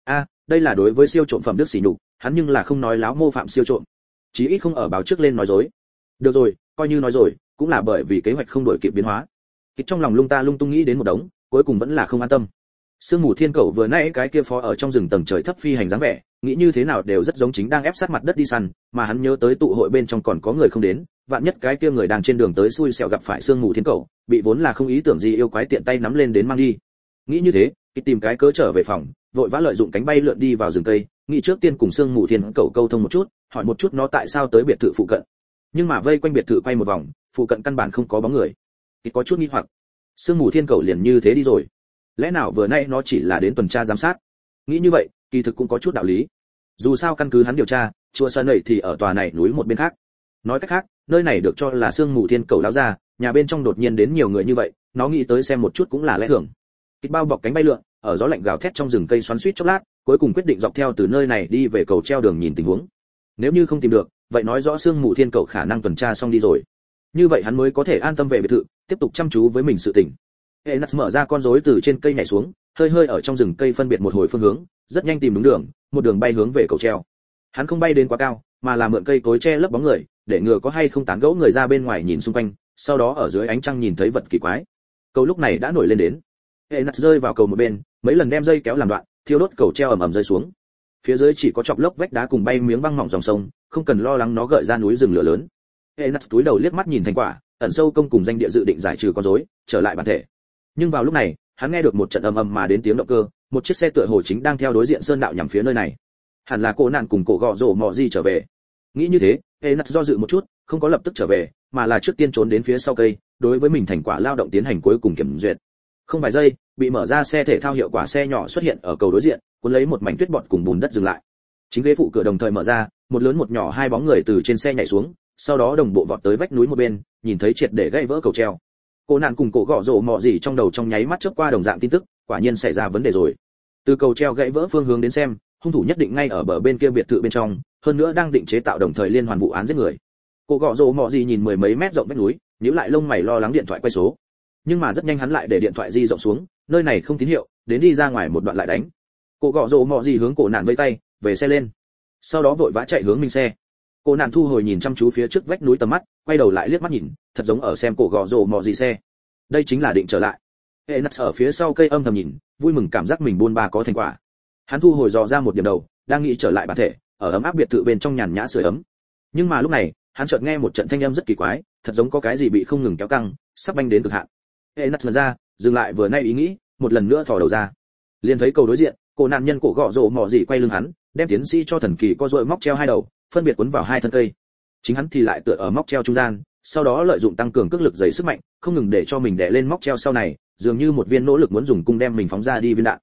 Đây là đối với siêu trộm phẩm đức sỉ nhục, hắn nhưng là không nói láo mô phạm siêu trộm, chí ít không ở báo trước lên nói dối. Được rồi, coi như nói rồi, cũng là bởi vì kế hoạch không đổi kịp biến hóa. Kít trong lòng lung ta lung tung nghĩ đến một đống, cuối cùng vẫn là không an tâm. Sương mù thiên cầu vừa nãy cái kia phó ở trong rừng tầng trời thấp phi hành dáng vẻ, nghĩ như thế nào đều rất giống chính đang ép sát mặt đất đi săn, mà hắn nhớ tới tụ hội bên trong còn có người không đến, vạn nhất cái kia người đang trên đường tới xui xẻo gặp phải sương mù thiên cầu, bị vốn là không ý tưởng gì yêu quái tiện tay nắm lên đến mang đi. Nghĩ như thế, Kít tìm cái cớ trở về phòng, vội vã lợi dụng cánh bay lượn đi vào rừng cây, nghĩ trước tiên cùng sương mù thiên cầu câu thông một chút, hỏi một chút nó tại sao tới biệt thự phụ cận. Nhưng mà vây quanh biệt thự quay một vòng, phụ cận căn bản không có bóng người. Kít có chút nghi hoặc, sương mù thiên cầu liền như thế đi rồi, lẽ nào vừa nay nó chỉ là đến tuần tra giám sát? Nghĩ như vậy, kỳ thực cũng có chút đạo lý. Dù sao căn cứ hắn điều tra, chùa Sơn Nảy thì ở tòa này núi một bên khác. Nói cách khác, nơi này được cho là sương mù thiên cầu lão ra, nhà bên trong đột nhiên đến nhiều người như vậy, nó nghĩ tới xem một chút cũng là lẽ thường. Kít bao bọc cánh bay lượn, ở gió lạnh gào thét trong rừng cây xoắn xuýt chốc lát, cuối cùng quyết định dọc theo từ nơi này đi về cầu treo đường nhìn tình huống. Nếu như không tìm được, vậy nói rõ sương mù thiên cầu khả năng tuần tra xong đi rồi. Như vậy hắn mới có thể an tâm về biệt thự, tiếp tục chăm chú với mình sự tình. Enax mở ra con rối từ trên cây nhảy xuống, hơi hơi ở trong rừng cây phân biệt một hồi phương hướng, rất nhanh tìm đúng đường, một đường bay hướng về cầu treo. Hắn không bay đến quá cao, mà là mượn cây cối che lấp bóng người, để ngừa có hay không tán gẫu người ra bên ngoài nhìn xung quanh, sau đó ở dưới ánh trăng nhìn thấy vật kỳ quái. Cầu lúc này đã nổi lên đến. Enax rơi vào cầu một bên, mấy lần đem dây kéo làm đoạn, thiêu đốt cầu treo ầm ầm rơi xuống. Phía dưới chỉ có chọc lốc vách đá cùng bay miếng băng mỏng dòng sông, không cần lo lắng nó gợi ra núi rừng lửa lớn. Enax túi đầu liếc mắt nhìn thành quả, ẩn sâu công cùng danh địa dự định giải trừ con rối, trở lại bản thể. Nhưng vào lúc này, hắn nghe được một trận ầm ầm mà đến tiếng động cơ, một chiếc xe tựa hồ chính đang theo đối diện sơn đạo nhằm phía nơi này. Hẳn là cô nạn cùng cổ gọ rổ mọ gì trở về. Nghĩ như thế, Enax do dự một chút, không có lập tức trở về, mà là trước tiên trốn đến phía sau cây, đối với mình thành quả lao động tiến hành cuối cùng kiểm duyệt. Không vài giây, bị mở ra xe thể thao hiệu quả xe nhỏ xuất hiện ở cầu đối diện, cuốn lấy một mảnh tuyết bọt cùng bùn đất dừng lại. Chính ghế phụ cửa đồng thời mở ra, một lớn một nhỏ hai bóng người từ trên xe nhảy xuống, sau đó đồng bộ vọt tới vách núi một bên, nhìn thấy triệt để gãy vỡ cầu treo. Cô nạn cùng cổ gọ rổ mọ gì trong đầu trong nháy mắt chớp qua đồng dạng tin tức, quả nhiên xảy ra vấn đề rồi. Từ cầu treo gãy vỡ phương hướng đến xem, hung thủ nhất định ngay ở bờ bên kia biệt thự bên trong, hơn nữa đang định chế tạo đồng thời liên hoàn vụ án giết người. Cổ gọ rổ mọ gì nhìn mười mấy mét rộng vách núi, nhíu lại lông mày lo lắng điện thoại quay số. Nhưng mà rất nhanh hắn lại để điện thoại di rộng xuống, nơi này không tín hiệu, đến đi ra ngoài một đoạn lại đánh. Cổ gọ rổ mọ gì hướng cổ nạn vẫy tay, về xe lên. Sau đó vội vã chạy hướng mình xe. Cô nạn thu hồi nhìn chăm chú phía trước vách núi tầm mắt, quay đầu lại liếc mắt nhìn, thật giống ở xem cổ gọ rổ mọ gì xe. Đây chính là định trở lại. Enax ở phía sau cây âm thầm nhìn, vui mừng cảm giác mình buôn ba có thành quả. Hắn thu hồi dò ra một điểm đầu, đang nghĩ trở lại bản thể, ở ấm áp biệt thự bên trong nhàn nhã sưởi ấm. Nhưng mà lúc này, hắn chợt nghe một trận thanh âm rất kỳ quái, thật giống có cái gì bị không ngừng kéo căng, sắp banh đến cực hạn. Enax lần ra, dừng lại vừa nay ý nghĩ, một lần nữa thò đầu ra. Liền thấy cầu đối diện, cổ nạn nhân cổ gọ rổ mọ gì quay lưng hắn, đem tiến sĩ cho thần kỳ co duỗi móc treo hai đầu, phân biệt cuốn vào hai thân cây. Chính hắn thì lại tựa ở móc treo trung gian, sau đó lợi dụng tăng cường cước lực dày sức mạnh, không ngừng để cho mình đè lên móc treo sau này, dường như một viên nỗ lực muốn dùng cung đem mình phóng ra đi viên đạn.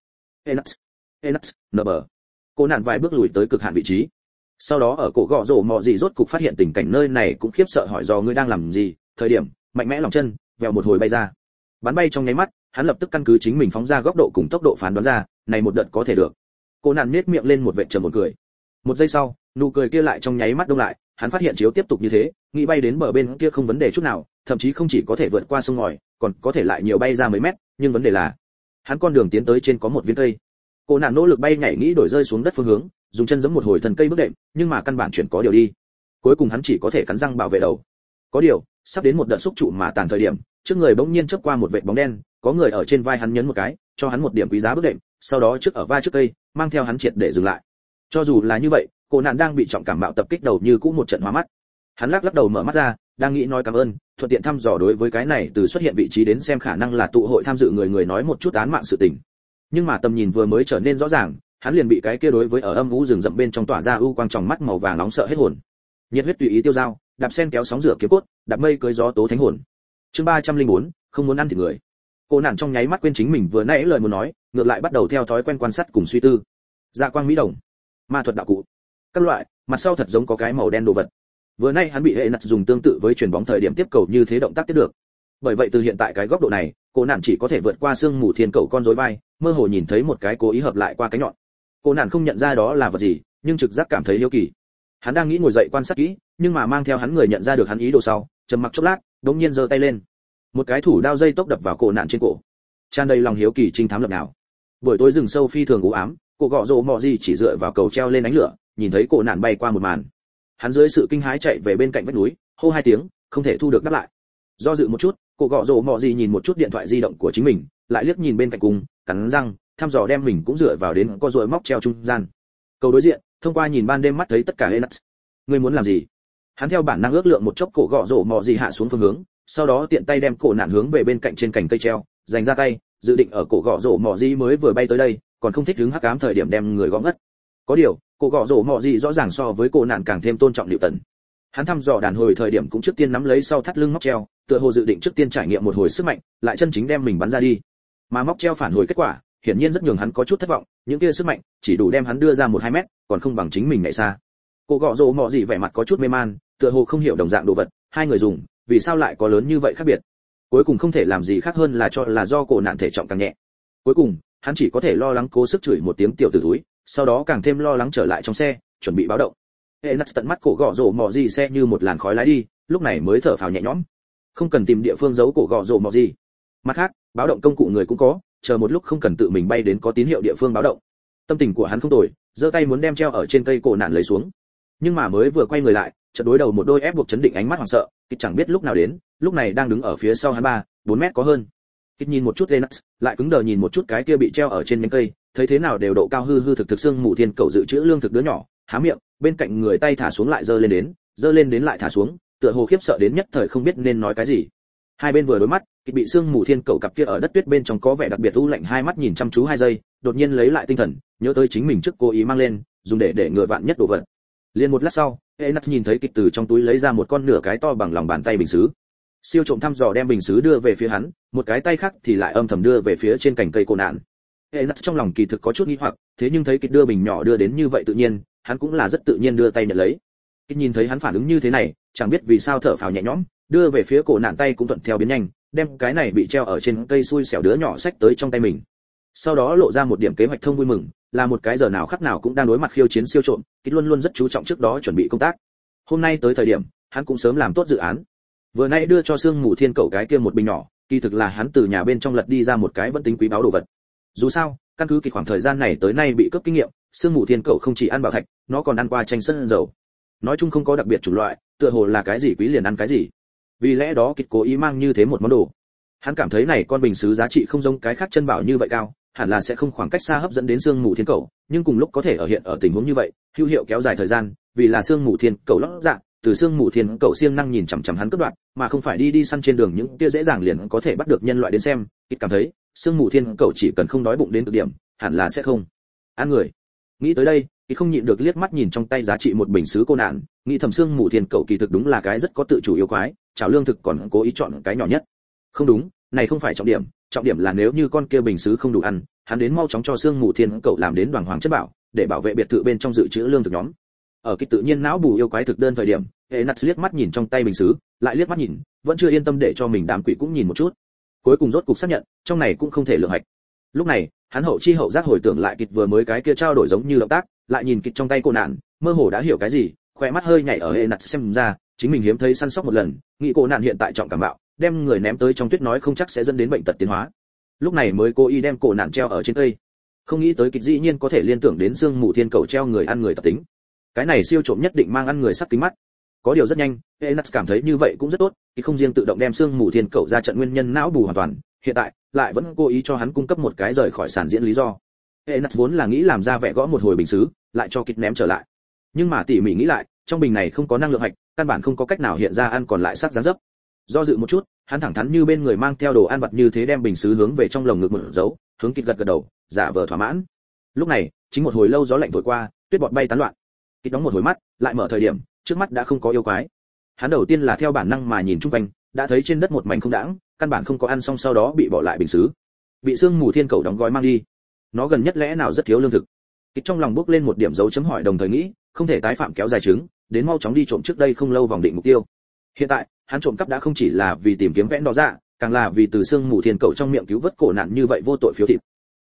Enax, nở bờ. Cô nạn vài bước lùi tới cực hạn vị trí. Sau đó ở cổ gọ rổ mọ gì rốt cục phát hiện tình cảnh nơi này cũng khiếp sợ hỏi do ngươi đang làm gì, thời điểm, mạnh mẽ lòng chân, vèo một hồi bay ra. Bắn bay trong nháy mắt, hắn lập tức căn cứ chính mình phóng ra góc độ cùng tốc độ phán đoán ra, này một đợt có thể được. Cô nạn nhếch miệng lên một vệt trầm một cười. Một giây sau, nụ cười kia lại trong nháy mắt đông lại, hắn phát hiện chiếu tiếp tục như thế, nghĩ bay đến bờ bên kia không vấn đề chút nào, thậm chí không chỉ có thể vượt qua sông ngòi, còn có thể lại nhiều bay ra mấy mét, nhưng vấn đề là, hắn con đường tiến tới trên có một viên cây. Cô nạn nỗ lực bay nhảy nghĩ đổi rơi xuống đất phương hướng, dùng chân giẫm một hồi thân cây bước đệm, nhưng mà căn bản chuyển có điều đi. Cuối cùng hắn chỉ có thể cắn răng bảo vệ đầu. Có điều, sắp đến một đợt xúc trụ mà tàn thời điểm, trước người bỗng nhiên chớp qua một vệt bóng đen, có người ở trên vai hắn nhấn một cái, cho hắn một điểm quý giá bước đệm, sau đó trước ở vai trước cây, mang theo hắn triệt để dừng lại. Cho dù là như vậy, cô nạn đang bị trọng cảm bạo tập kích đầu như cũ một trận hóa mắt. Hắn lắc đầu mở mắt ra, đang nghĩ nói cảm ơn, thuận tiện thăm dò đối với cái này từ xuất hiện vị trí đến xem khả năng là tụ hội tham dự người nói một chút án mạng sự tình. Nhưng mà tầm nhìn vừa mới trở nên rõ ràng, hắn liền bị cái kia đối với ở âm u rừng rậm bên trong tỏa ra u quang tròng mắt màu vàng nóng sợ hết hồn. Nhiệt huyết tùy ý tiêu dao, đạp sen kéo sóng rửa kiếm cốt, đạp mây cưới gió tố thánh hồn. Chương 304, không muốn ăn thịt người. Cô nạn trong nháy mắt quên chính mình vừa nãy lời muốn nói, ngược lại bắt đầu theo thói quen quan sát cùng suy tư. Dạ quang mỹ đồng, ma thuật đạo cụ, các loại, mặt sau thật giống có cái màu đen đồ vật. Vừa nay hắn bị hệ nặt dùng tương tự với chuyền bóng thời điểm tiếp cầu như thế động tác tiếp được. Bởi vậy từ hiện tại cái góc độ này, cô nạn chỉ có thể vượt qua xương mù thiên cầu con rối vai, mơ hồ nhìn thấy một cái cố ý hợp lại qua cái nhọn. Cô nạn không nhận ra đó là vật gì, nhưng trực giác cảm thấy hiếu kỳ. Hắn đang nghĩ ngồi dậy quan sát kỹ, nhưng mà mang theo hắn người nhận ra được hắn ý đồ sau, trầm mặc chốc lát, đống nhiên giơ tay lên. Một cái thủ đao dây tốc đập vào cổ nạn trên cổ. Tràn đầy lòng hiếu kỳ trinh thám lập nào. Buổi tối rừng sâu phi thường u ám, cô gọ rồ mọ gì chỉ dựa vào cầu treo lên ánh lửa, nhìn thấy cổ nạn bay qua một màn. Hắn dưới sự kinh hãi chạy về bên cạnh vách núi, hô hai tiếng, không thể thu được đáp lại. Do dự một chút, cô gọ rồ mọ gì nhìn một chút điện thoại di động của chính mình, lại liếc nhìn bên cạnh cùng, cắn răng, thăm dò đem mình cũng dựa vào đến co rồi móc treo trung gian. Cầu đối diện, thông qua nhìn ban đêm mắt thấy tất cả Enax. Ngươi muốn làm gì? Hắn theo bản năng ước lượng một chốc cổ gọ rổ mọ gì hạ xuống phương hướng, sau đó tiện tay đem cổ nạn hướng về bên cạnh trên cành cây treo, dành ra tay, dự định ở cổ gọ rổ mọ gì mới vừa bay tới đây, còn không thích đứng hắc ám thời điểm đem người gõ ngất. Có điều, cổ gọ rổ mọ gì rõ ràng so với cổ nạn càng thêm tôn trọng Liệu Tần. Hắn thăm dò đàn hồi thời điểm cũng trước tiên nắm lấy sau thắt lưng móc treo, tựa hồ dự định trước tiên trải nghiệm một hồi sức mạnh, lại chân chính đem mình bắn ra đi. Mà móc treo phản hồi kết quả, hiển nhiên rất nhường hắn có chút thất vọng, những kia sức mạnh chỉ đủ đem hắn đưa ra 1-2 mét, còn không bằng chính mình nhảy xa. Cô gọ rồ mọ gì vẻ mặt có chút mê man, tựa hồ không hiểu đồng dạng đồ vật, hai người dùng, vì sao lại có lớn như vậy khác biệt. Cuối cùng không thể làm gì khác hơn là cho là do cổ nạn thể trọng càng nhẹ. Cuối cùng, hắn chỉ có thể lo lắng cố sức chửi một tiếng tiểu tử thúi, sau đó càng thêm lo lắng trở lại trong xe, chuẩn bị báo động. Enax tận mắt cổ gọ rồ mọ gì xe như một làn khói lái đi, lúc này mới thở phào nhẹ nhõm. Không cần tìm địa phương giấu cổ gọ rồ mọ gì. Mặt khác, báo động công cụ người cũng có, chờ một lúc không cần tự mình bay đến có tín hiệu địa phương báo động. Tâm tình của hắn không tồi, giơ tay muốn đem treo ở trên cây cổ nạn lấy xuống. Nhưng mà mới vừa quay người lại, chợt đối đầu một đôi ép buộc chấn định ánh mắt hoảng sợ, kịch chẳng biết lúc nào đến, lúc này đang đứng ở phía sau hắn 3-4 mét có hơn. Kịch nhìn một chút Lennox, lại cứng đờ nhìn một chút cái kia bị treo ở trên nhánh cây, thấy thế nào đều độ cao hư thực xương mù thiên cầu dự trữ lương thực đứa nhỏ, há miệng, bên cạnh người tay thả xuống lại giơ lên đến lại thả xuống, tựa hồ khiếp sợ đến nhất thời không biết nên nói cái gì. Hai bên vừa đối mắt, kịch bị xương mù thiên cầu cặp kia ở đất tuyết bên trong có vẻ đặc biệt u lạnh hai mắt nhìn chăm chú 2 giây, đột nhiên lấy lại tinh thần, nhớ tới chính mình trước cố ý mang lên, dùng để ngừa vạn nhất đồ vật. Liên một lát sau, Enax nhìn thấy kịch từ trong túi lấy ra một con nửa cái to bằng lòng bàn tay bình sứ. Siêu trộm thăm dò đem bình sứ đưa về phía hắn, một cái tay khác thì lại âm thầm đưa về phía trên cành cây cổ nạn. Enax trong lòng kỳ thực có chút nghi hoặc, thế nhưng thấy kịch đưa bình nhỏ đưa đến như vậy tự nhiên, hắn cũng là rất tự nhiên đưa tay nhận lấy. Kịch nhìn thấy hắn phản ứng như thế này, chẳng biết vì sao thở phào nhẹ nhõm, đưa về phía cổ nạn tay cũng thuận theo biến nhanh, đem cái này bị treo ở trên cây xui xẻo đứa nhỏ xách tới trong tay mình. Sau đó lộ ra một điểm kế hoạch thông vui mừng, là một cái giờ nào khắc nào cũng đang đối mặt khiêu chiến siêu trộm, kịch luôn luôn rất chú trọng trước đó chuẩn bị công tác. Hôm nay tới thời điểm, hắn cũng sớm làm tốt dự án. Vừa nay đưa cho Sương Mù Thiên Cẩu cái kia một bình nhỏ, kỳ thực là hắn từ nhà bên trong lật đi ra một cái vẫn tính quý báu đồ vật. Dù sao, căn cứ kỳ khoảng thời gian này tới nay bị cướp kinh nghiệm, Sương Mù Thiên Cẩu không chỉ ăn bảo thạch, nó còn ăn qua tranh sân dầu. Nói chung không có đặc biệt chủng loại, tựa hồ là cái gì quý liền ăn cái gì. Vì lẽ đó kịch cố ý mang như thế một món đồ. Hắn cảm thấy này con bình sứ giá trị không giống cái khác chân bảo như vậy cao, hẳn là sẽ không khoảng cách xa hấp dẫn đến Sương Mù Thiên Cẩu, nhưng cùng lúc có thể ở tình huống như vậy, hữu hiệu kéo dài thời gian, vì là Sương Mù Thiên Cẩu lót dạ, từ Sương Mù Thiên Cẩu siêng năng nhìn chằm chằm hắn cướp đoạt, mà không phải đi săn trên đường những kia dễ dàng liền có thể bắt được nhân loại đến xem, ít cảm thấy, Sương Mù Thiên Cẩu chỉ cần không đói bụng đến cực điểm, hẳn là sẽ không ăn người. Nghĩ tới đây, ít không nhịn được liếc mắt nhìn trong tay giá trị một bình sứ cô nạn, nghĩ thầm Sương Mù Thiên Cẩu kỳ thực đúng là cái rất có tự chủ yêu quái, chảo lương thực còn cố ý chọn cái nhỏ nhất. Không đúng, này không phải trọng điểm là nếu như con kia bình sứ không đủ ăn, hắn đến mau chóng cho Sương Mù Thiên Cẩu làm đến đoàn hoàng chất bảo, để bảo vệ biệt thự bên trong dự trữ lương thực nhóm. Ở kịch tự nhiên não bù yêu quái thực đơn thời điểm, Enax liếc mắt nhìn trong tay bình sứ, lại liếc mắt nhìn, vẫn chưa yên tâm để cho mình đám quỷ cũng nhìn một chút. Cuối cùng rốt cục xác nhận, trong này cũng không thể lượng hạch. Lúc này, hắn hậu chi hậu giác hồi tưởng lại kịch vừa mới cái kia trao đổi giống như động tác, lại nhìn kịch trong tay cô nạn, mơ hồ đã hiểu cái gì, khóe mắt hơi nhảy ở Enax xem ra, chính mình hiếm thấy săn sóc một lần, nghĩ cô nạn hiện tại trọng cảm bạo, đem người ném tới trong tuyết nói không chắc sẽ dẫn đến bệnh tật tiến hóa. Lúc này mới cố ý đem cổ nạn treo ở trên cây. Không nghĩ tới kịch dĩ nhiên có thể liên tưởng đến Sương Mù Thiên Cẩu treo người ăn người tập tính. Cái này siêu trộm nhất định mang ăn người sắc kính mắt. Có điều rất nhanh, Enas cảm thấy như vậy cũng rất tốt, thì không riêng tự động đem xương mù thiên cẩu ra trận nguyên nhân não bù hoàn toàn, hiện tại lại vẫn cố ý cho hắn cung cấp một cái rời khỏi sản diễn lý do. Enas vốn là nghĩ làm ra vẻ gõ một hồi bình sứ, lại cho kịch ném trở lại. Nhưng mà tỉ mỉ nghĩ lại, trong bình này không có năng lượng hạch, căn bản không có cách nào hiện ra ăn còn lại sắc dáng dấp. Do dự một chút, hắn thẳng thắn như bên người mang theo đồ ăn vặt như thế đem bình sứ hướng về trong lồng ngực một dấu, hướng kịch gật gật đầu, giả vờ thỏa mãn. Lúc này, chính một hồi lâu gió lạnh thổi qua, tuyết bọt bay tán loạn. Kịch đóng một hồi mắt, lại mở thời điểm, trước mắt đã không có yêu quái. Hắn đầu tiên là theo bản năng mà nhìn chung quanh, đã thấy trên đất một mảnh không đãng, căn bản không có ăn xong sau đó bị bỏ lại bình sứ. Bị xương mù thiên cẩu đóng gói mang đi. Nó gần nhất lẽ nào rất thiếu lương thực. Kịch trong lòng bước lên một điểm dấu chấm hỏi, đồng thời nghĩ, không thể tái phạm kéo dài trứng, đến mau chóng đi trộm trước đây không lâu vòng định mục tiêu. Hiện tại, hắn trộm cắp đã không chỉ là vì tìm kiếm vẽn đỏ dạ, càng là vì từ xương mù thiên cẩu trong miệng cứu vớt cổ nạn như vậy vô tội phiếu thịt.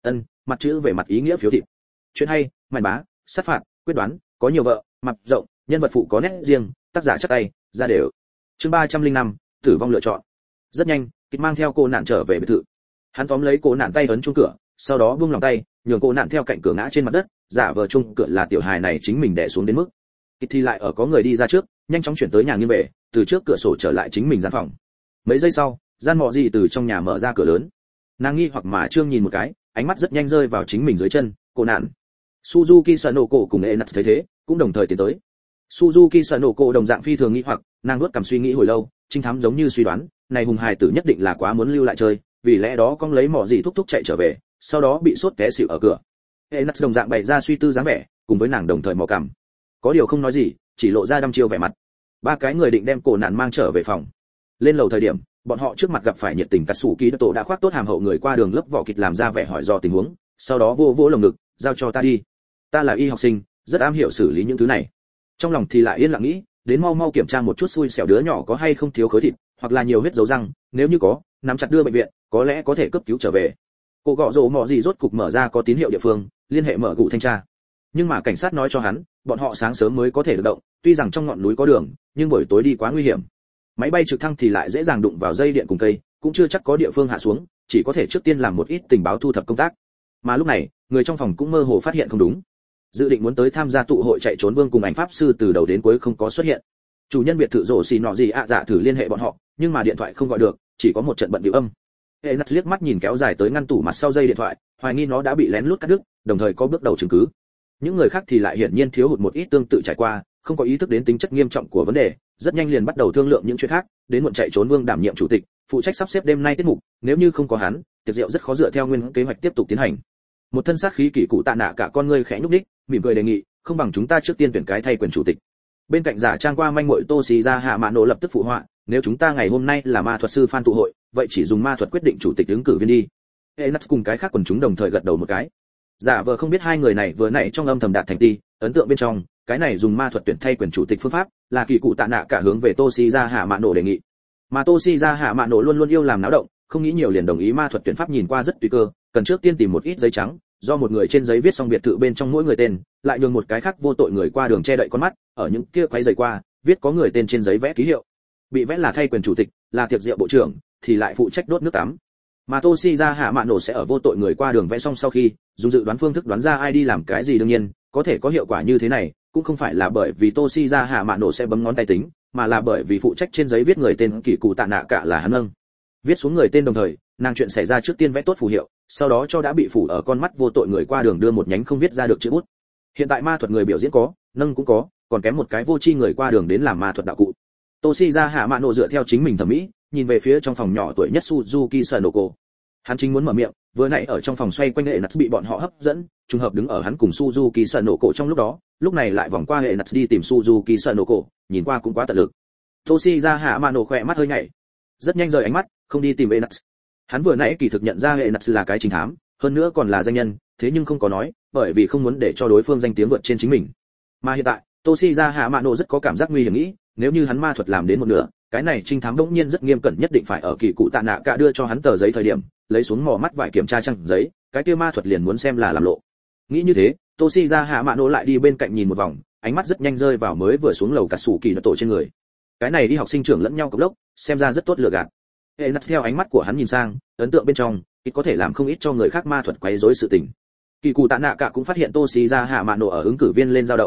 Mặt chữ về mặt ý nghĩa phiếu thịt. Chuyện hay, màn bá, sát phạt, quyết đoán, có nhiều vợ, mặt rộng, nhân vật phụ có nét riêng, tác giả chắc tay, ra đều. Chương 305, tử vong lựa chọn. Rất nhanh, kịch mang theo cô nạn trở về biệt thự. Hắn tóm lấy cô nạn tay ấn chuông cửa, sau đó buông lòng tay, nhường cô nạn theo cạnh cửa ngã trên mặt đất, giả vờ chuông cửa là tiểu hài này chính mình đè xuống đến mức. Kịch thì lại ở có người đi ra trước, nhanh chóng chuyển tới nhà nghiêng về, từ trước cửa sổ trở lại chính mình gian phòng. Mấy giây sau, gian mọ gì từ trong nhà mở ra cửa lớn. Nàng nghi hoặc mà trương nhìn một cái, ánh mắt rất nhanh rơi vào chính mình dưới chân, cô nạn. Suzuki Sanoko cùng Enas thấy thế, cũng đồng thời tiến tới. Suzuki Sanoko đồng dạng phi thường nghi hoặc, nàng nuốt cằm suy nghĩ hồi lâu, trinh thám giống như suy đoán, này hùng hài tử nhất định là quá muốn lưu lại chơi, vì lẽ đó con lấy mỏ gì thúc thúc chạy trở về, sau đó bị sốt té xỉu ở cửa. Enas đồng dạng bày ra suy tư dáng vẻ, cùng với nàng đồng thời mò cằm. Có điều không nói gì, chỉ lộ ra đăm chiêu vẻ mặt. Ba cái người định đem cổ nạn mang trở về phòng. Lên lầu thời điểm, bọn họ trước mặt gặp phải nhiệt tình Katsuki Tổ đã khoác tốt hàm hậu người qua đường lớp vỏ kịch làm ra vẻ hỏi do tình huống, sau đó vô vỗ lồng ngực, giao cho ta đi. Ta là y học sinh, rất am hiểu xử lý những thứ này. Trong lòng thì lại yên lặng nghĩ, đến mau mau kiểm tra một chút xui xẻo đứa nhỏ có hay không thiếu khối thịt, hoặc là nhiều huyết dấu răng, nếu như có, nắm chặt đưa bệnh viện, có lẽ có thể cấp cứu trở về. Cô gọ rồ mọ gì rốt cục mở ra có tín hiệu địa phương, liên hệ mở cụ thanh tra. Nhưng mà cảnh sát nói cho hắn, bọn họ sáng sớm mới có thể được động, tuy rằng trong ngọn núi có đường, nhưng buổi tối đi quá nguy hiểm. Máy bay trực thăng thì lại dễ dàng đụng vào dây điện cùng cây, cũng chưa chắc có địa phương hạ xuống, chỉ có thể trước tiên làm một ít tình báo thu thập công tác. Mà lúc này, người trong phòng cũng mơ hồ phát hiện không đúng. Dự định muốn tới tham gia tụ hội chạy trốn vương cùng ảnh pháp sư từ đầu đến cuối không có xuất hiện. Chủ nhân biệt thự rổ xì nọ gì dạ thử liên hệ bọn họ, nhưng mà điện thoại không gọi được, chỉ có một trận bận bịu âm. Enas liếc mắt nhìn kéo dài tới ngăn tủ mặt sau dây điện thoại, hoài nghi nó đã bị lén lút cắt đứt, đồng thời có bước đầu chứng cứ. Những người khác thì lại hiển nhiên thiếu hụt một ít tương tự trải qua, không có ý thức đến tính chất nghiêm trọng của vấn đề, rất nhanh liền bắt đầu thương lượng những chuyện khác, đến muộn chạy trốn vương đảm nhiệm chủ tịch, phụ trách sắp xếp đêm nay tiết mục, nếu như không có hắn, tiệc rượu rất khó dựa theo nguyên kế hoạch tiếp tục tiến hành. Một thân sát khí kỳ cụ tạ nạ cả con ngươi khẽ nhúc nhích, mỉm cười đề nghị, không bằng chúng ta trước tiên tuyển cái thay quyền chủ tịch. Bên cạnh giả trang qua manh muội Toshi ra hạ mạ nổ lập tức phụ họa, nếu chúng ta ngày hôm nay là ma thuật sư fan tụ hội, vậy chỉ dùng ma thuật quyết định chủ tịch ứng cử viên đi. Enas cùng cái khác quần chúng đồng thời gật đầu một cái. Giả vờ không biết hai người này vừa nãy trong âm thầm đạt thành ti, ấn tượng bên trong, cái này dùng ma thuật tuyển thay quyền chủ tịch phương pháp, là kỳ cụ tạ nạ cả hướng về Toshi ra hạ mạ nổ đề nghị. Mà Toshi ra hạ mạ nổ luôn luôn yêu làm náo động, không nghĩ nhiều liền đồng ý ma thuật tuyển pháp nhìn qua rất tùy cơ, cần trước tiên tìm một ít giấy trắng, do một người trên giấy viết xong biệt thự bên trong mỗi người tên, lại nhường một cái khác vô tội người qua đường che đậy con mắt, ở những kia quấy giày qua, viết có người tên trên giấy vẽ ký hiệu. Bị vẽ là thay quyền chủ tịch, là tiệc rượu bộ trưởng, thì lại phụ trách đốt nước tắm. Mà Toshi ra hạ mạ nổ sẽ ở vô tội người qua đường vẽ xong sau khi, dùng dự đoán phương thức đoán ra ai đi làm cái gì. Đương nhiên, có thể có hiệu quả như thế này, cũng không phải là bởi vì Toshi ra hạ mạ nổ sẽ bấm ngón tay tính, mà là bởi vì phụ trách trên giấy viết người tên kỳ cụ tạ nạ cả là hắn nâng. Viết xuống người tên đồng thời, nàng chuyện xảy ra trước tiên vẽ tốt phù hiệu, sau đó cho đã bị phủ ở con mắt vô tội người qua đường đưa một nhánh không viết ra được chữ bút. Hiện tại ma thuật người biểu diễn có, nâng cũng có, còn kém một cái vô tri người qua đường đến làm ma thuật đạo cụ. Toshi ra hạ mạ nổ dựa theo chính mình thẩm mỹ, nhìn về phía trong phòng nhỏ tuổi nhất Suzuki Sanoko. Hắn chính muốn mở miệng, vừa nãy ở trong phòng xoay quanh hệ Nuts bị bọn họ hấp dẫn, trùng hợp đứng ở hắn cùng Suzuki Sanoko trong lúc đó, lúc này lại vòng qua hệ Nuts đi tìm Suzuki Sanoko, nhìn qua cũng quá tận lực. Toshi ra hạ mạ nổ khỏe mắt hơi nhảy, rất nhanh rời ánh mắt, không đi tìm hệ Nuts. Hắn vừa nãy kỳ thực nhận ra hệ Nuts là cái chính thám, hơn nữa còn là danh nhân, thế nhưng không có nói, bởi vì không muốn để cho đối phương danh tiếng vượt trên chính mình. Mà hiện tại, Toshi ra hạ mạ nổ rất có cảm giác nguy hiểm, nghĩ, nếu như hắn ma thuật làm đến một nửa, cái này trinh thám đống nhiên rất nghiêm cẩn nhất định phải ở kỳ cụ tạ nạ cả đưa cho hắn tờ giấy thời điểm, lấy xuống mò mắt vải kiểm tra trang giấy, cái kia ma thuật liền muốn xem là làm lộ. Nghĩ như thế, Toshi ra hạ mạ nổ lại đi bên cạnh nhìn một vòng, ánh mắt rất nhanh rơi vào mới vừa xuống lầu cả sủ kỳ nó tổ trên người. Cái này đi học sinh trưởng lẫn nhau cộc lốc, xem ra rất tốt lừa gạt. Enas theo ánh mắt của hắn nhìn sang, ấn tượng bên trong, ít có thể làm không ít cho người khác ma thuật quấy rối sự tình. Kỳ cụ tạ nạ cả cũng phát hiện Toshi ra hạ mạ nổ ở ứng cử viên lên dao động.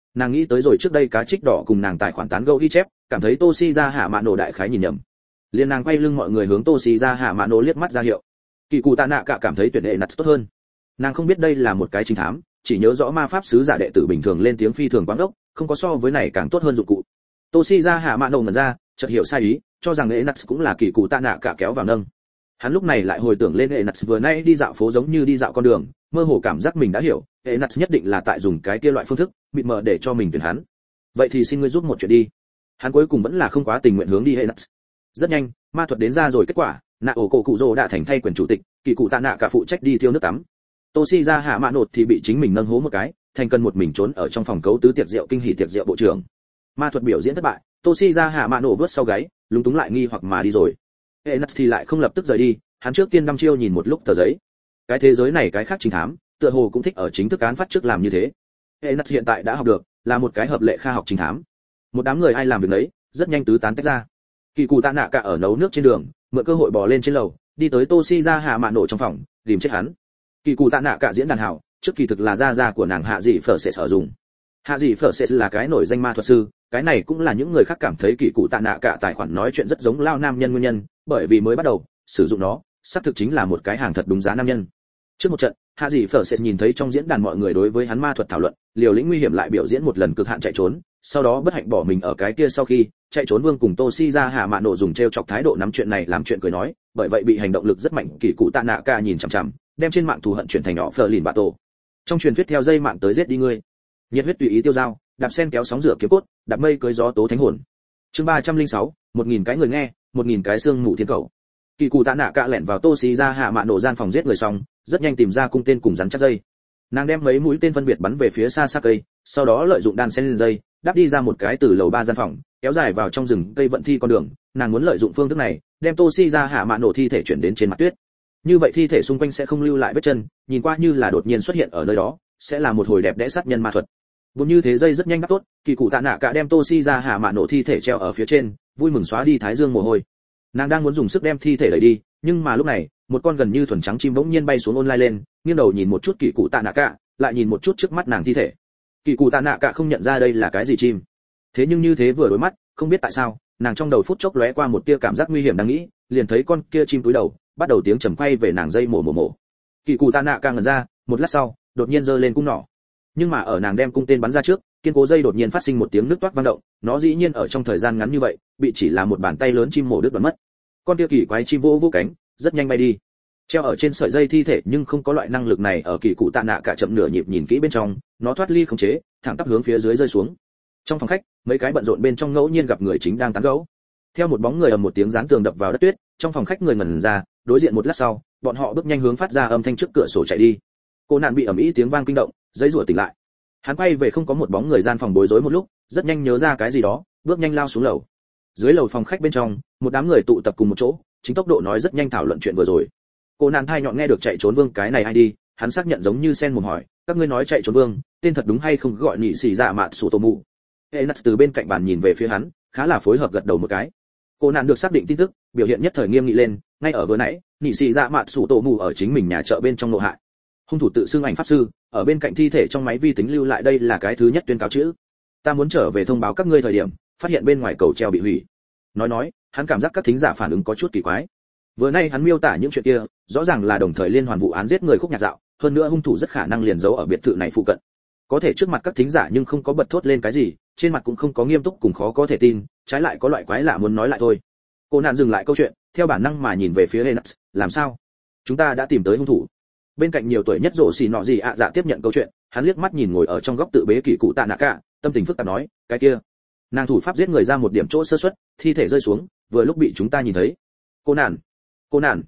Nàng nghĩ tới rồi trước đây cá trích đỏ cùng nàng tài khoản tán gẫu ghi chép, cảm thấy Toshi ra hạ mạ nổ đại khái nhìn nhầm. Liên nàng quay lưng mọi người hướng Toshi ra hạ mạ nổ liếc mắt ra hiệu. Kỳ cụ tạ nạ cả cảm thấy tuyển đệ nặt tốt hơn. Nàng không biết đây là một cái trinh thám, chỉ nhớ rõ ma pháp sứ giả đệ tử bình thường lên tiếng phi thường quáng đốc, không có so với này càng tốt hơn dụng cụ. Toshi ra hạ mạ nổ ngẩn ra, chợt hiểu sai ý, cho rằng đệ nặt cũng là kỳ cụ tạ nạ cả kéo vào nâng. Hắn lúc này lại hồi tưởng lên đệ nặt vừa nay đi dạo phố giống như đi dạo con đường, mơ hồ cảm giác mình đã hiểu, đệ nặt nhất định là tại dùng cái kia loại phương thức mịt mờ để cho mình tuyển hắn. Vậy thì xin ngươi giúp một chuyện đi. Hắn cuối cùng vẫn là không quá tình nguyện hướng đi hệ nặt. Rất nhanh, ma thuật đến ra rồi kết quả, nạ ổ cổ cụ rồ đã thành thay quyền chủ tịch, kỳ cụ tạ nạ cả phụ trách đi thiêu nước tắm. Toshi ra hạ mạ nột thì bị chính mình nâng hố một cái, thành cần một mình trốn ở trong phòng cấu tứ tiệc rượu kinh hỉ tiệc rượu bộ trưởng. Ma thuật biểu diễn thất bại, Toshi ra hạ mạ nổ vớt sau gáy, lúng túng lại nghi hoặc mà đi rồi. Hệ nặt thì lại không lập tức rời đi, hắn trước tiên đăm chiêu nhìn một lúc tờ giấy. Cái thế giới này cái khác chính thám, tựa hồ cũng thích ở chính thức án phát trước làm như thế. Hệ nặt hiện tại đã học được, là một cái hợp lệ kha học chính thám. Một đám người ai làm việc đấy, rất nhanh tứ tán tách ra. Kỳ cụ tạ nạ cả ở nấu nước trên đường, mượn cơ hội bò lên trên lầu, đi tới Toshi ra hạ mạ nổ trong phòng, tìm chết hắn. Kỳ cụ tạ nạ cả diễn đàn hảo, trước kỳ thực là gia của nàng hạ dị phở sẽ sử dụng. Hạ dị phở sẽ là cái nổi danh ma thuật sư, cái này cũng là những người khác cảm thấy kỳ cụ tạ nạ cả tài khoản nói chuyện rất giống lao nam nhân nguyên nhân, bởi vì mới bắt đầu sử dụng nó, xác thực chính là một cái hàng thật đúng giá nam nhân. Trước một trận, hạ dị phở sẽ nhìn thấy trong diễn đàn mọi người đối với hắn ma thuật thảo luận, liều lĩnh nguy hiểm lại biểu diễn một lần cực hạn chạy trốn, sau đó bất hạnh bỏ mình ở cái kia sau khi chạy trốn vương cùng Toshi ra hạ mạ nổ dùng treo chọc thái độ nắm chuyện này làm chuyện cười nói, bởi vậy bị hành động lực rất mạnh kỳ cụ tạ nạ cả nhìn chằm chằm, đem trên mạng thù hận chuyển thành nhỏ phờ lìn bạ tổ. Trong truyền thuyết theo dây mạng tới giết đi ngươi, nhiệt huyết tùy ý tiêu dao, đạp sen kéo sóng rửa kiếm cốt, đạp mây cưới gió tố thánh hồn. Chương 306, 1000 cái người nghe, 1000 cái xương ngủ thiên cầu. Kỳ cụ tạ nạ cả lẻn vào Toshi ra hạ mạ nổ gian phòng giết người xong, rất nhanh tìm ra cung tên cùng rắn chắc dây. Nàng đem mấy mũi tên phân biệt bắn về phía xa xa cây, sau đó lợi dụng đan sen lên dây, đáp đi ra một cái từ lầu 3 gian phòng, kéo dài vào trong rừng cây vận thi con đường. Nàng muốn lợi dụng phương thức này, đem Toshi ra hạ mạ nổ thi thể chuyển đến trên mặt tuyết. Như vậy thi thể xung quanh sẽ không lưu lại vết chân, nhìn qua như là đột nhiên xuất hiện ở nơi đó, sẽ là một hồi đẹp đẽ sát nhân ma thuật. Vốn như thế dây rất nhanh đáp tốt, kỳ cụ tạ nạ cả đem Toshi ra hạ mạ nổ thi thể treo ở phía trên, vui mừng xóa đi thái dương mồ hôi. Nàng đang muốn dùng sức đem thi thể đẩy đi, nhưng mà lúc này, một con gần như thuần trắng chim bỗng nhiên bay xuống online lên, nghiêng đầu nhìn một chút kỳ cụ tạ nạ cả, lại nhìn một chút trước mắt nàng thi thể. Kỳ cụ tạ nạ cả không nhận ra đây là cái gì chim. Thế nhưng như thế vừa đối mắt, không biết tại sao, nàng trong đầu phút chốc lóe qua một tia cảm giác nguy hiểm đang nghĩ, liền thấy con kia chim cúi đầu, bắt đầu tiếng trầm quay về nàng dây mổ. Kỳ cụ tạ nạ cả ngẩn ra, một lát sau, đột nhiên giơ lên cung nỏ. Nhưng mà ở nàng đem cung tên bắn ra trước, kiên cố dây đột nhiên phát sinh một tiếng nứt toác vang động, nó dĩ nhiên ở trong thời gian ngắn như vậy, bị chỉ là một bàn tay lớn chim mổ đứt đoạn mất. Con kia kỳ quái chim vỗ cánh, rất nhanh bay đi. Treo ở trên sợi dây thi thể nhưng không có loại năng lực này ở kỳ cụ tạ nạ cả chậm nửa nhịp nhìn kỹ bên trong, nó thoát ly khống chế, thẳng tắp hướng phía dưới rơi xuống. Trong phòng khách, mấy cái bận rộn bên trong ngẫu nhiên gặp người chính đang tán gẫu. Theo một bóng người ầm một tiếng giáng tường đập vào đất tuyết, trong phòng khách người ngẩn ra, đối diện một lát sau, bọn họ bước nhanh hướng phát ra âm thanh trước cửa sổ chạy đi. Cô nạn bị ầm ĩ tiếng vang kinh động, giấy rủa tỉnh lại. Hắn quay về không có một bóng người gian phòng bối rối một lúc, rất nhanh nhớ ra cái gì đó, bước nhanh lao xuống lầu. Dưới lầu phòng khách bên trong, một đám người tụ tập cùng một chỗ, chính tốc độ nói rất nhanh thảo luận chuyện vừa rồi. Cô nạn thai nhọn nghe được chạy trốn vương cái này ai đi, hắn xác nhận giống như sen mồm hỏi, các ngươi nói chạy trốn vương, tên thật đúng hay không gọi nhị xì dạ mạt sủ tổ mù. Enas từ bên cạnh bàn nhìn về phía hắn, khá là phối hợp gật đầu một cái. Cô nạn được xác định tin tức, biểu hiện nhất thời nghiêm nghị lên, ngay ở vừa nãy, nhị xì dạ mạt sủ tổ mù ở chính mình nhà chợ bên trong nộ hại. Hung thủ tự xưng ảnh pháp sư, ở bên cạnh thi thể trong máy vi tính lưu lại đây là cái thứ nhất tuyên cáo chữ. Ta muốn trở về thông báo các ngươi thời điểm, phát hiện bên ngoài cầu treo bị hủy. Nói, hắn cảm giác các thính giả phản ứng có chút kỳ quái. Vừa nay hắn miêu tả những chuyện kia, rõ ràng là đồng thời liên hoàn vụ án giết người khúc nhạc dạo, hơn nữa hung thủ rất khả năng liền giấu ở biệt thự này phụ cận. Có thể trước mặt các thính giả nhưng không có bật thốt lên cái gì, trên mặt cũng không có nghiêm túc cùng khó có thể tin, trái lại có loại quái lạ muốn nói lại thôi. Cô nạn dừng lại câu chuyện, theo bản năng mà nhìn về phía Enas, làm sao? Chúng ta đã tìm tới hung thủ. Bên cạnh nhiều tuổi nhất rổ xì nọ gì ạ dạ tiếp nhận câu chuyện, hắn liếc mắt nhìn ngồi ở trong góc tự bế kỳ cụ tạ nạ cả, tâm tình phức tạp nói, cái kia, nàng thủ pháp giết người ra một điểm chỗ sơ suất, thi thể rơi xuống, vừa lúc bị chúng ta nhìn thấy. Cô nạn,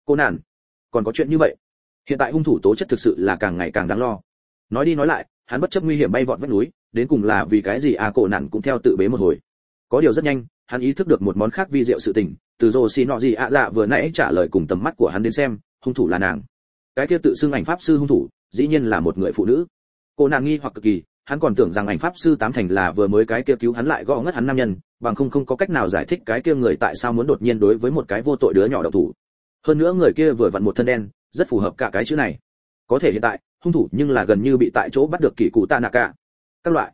còn có chuyện như vậy. Hiện tại hung thủ tố chất thực sự là càng ngày càng đáng lo. Nói đi nói lại, hắn bất chấp nguy hiểm bay vọt vách núi, đến cùng là vì cái gì cô nạn cũng theo tự bế một hồi. Có điều rất nhanh, hắn ý thức được một món khác vi diệu sự tình, từ rồ xì nọ gì ạ dạ vừa nãy trả lời cùng tầm mắt của hắn đến xem, hung thủ là nàng. Cái kia tự xưng ảnh pháp sư hung thủ, dĩ nhiên là một người phụ nữ. Cô nàng nghi hoặc cực kỳ, hắn còn tưởng rằng ảnh pháp sư tám thành là vừa mới cái kia cứu hắn lại gõ ngất hắn nam nhân, bằng không có cách nào giải thích cái kia người tại sao muốn đột nhiên đối với một cái vô tội đứa nhỏ động thủ. Hơn nữa người kia vừa vặn một thân đen, rất phù hợp cả cái chữ này. Có thể hiện tại, hung thủ nhưng là gần như bị tại chỗ bắt được kỳ cụ tạ nạ cả. Các loại.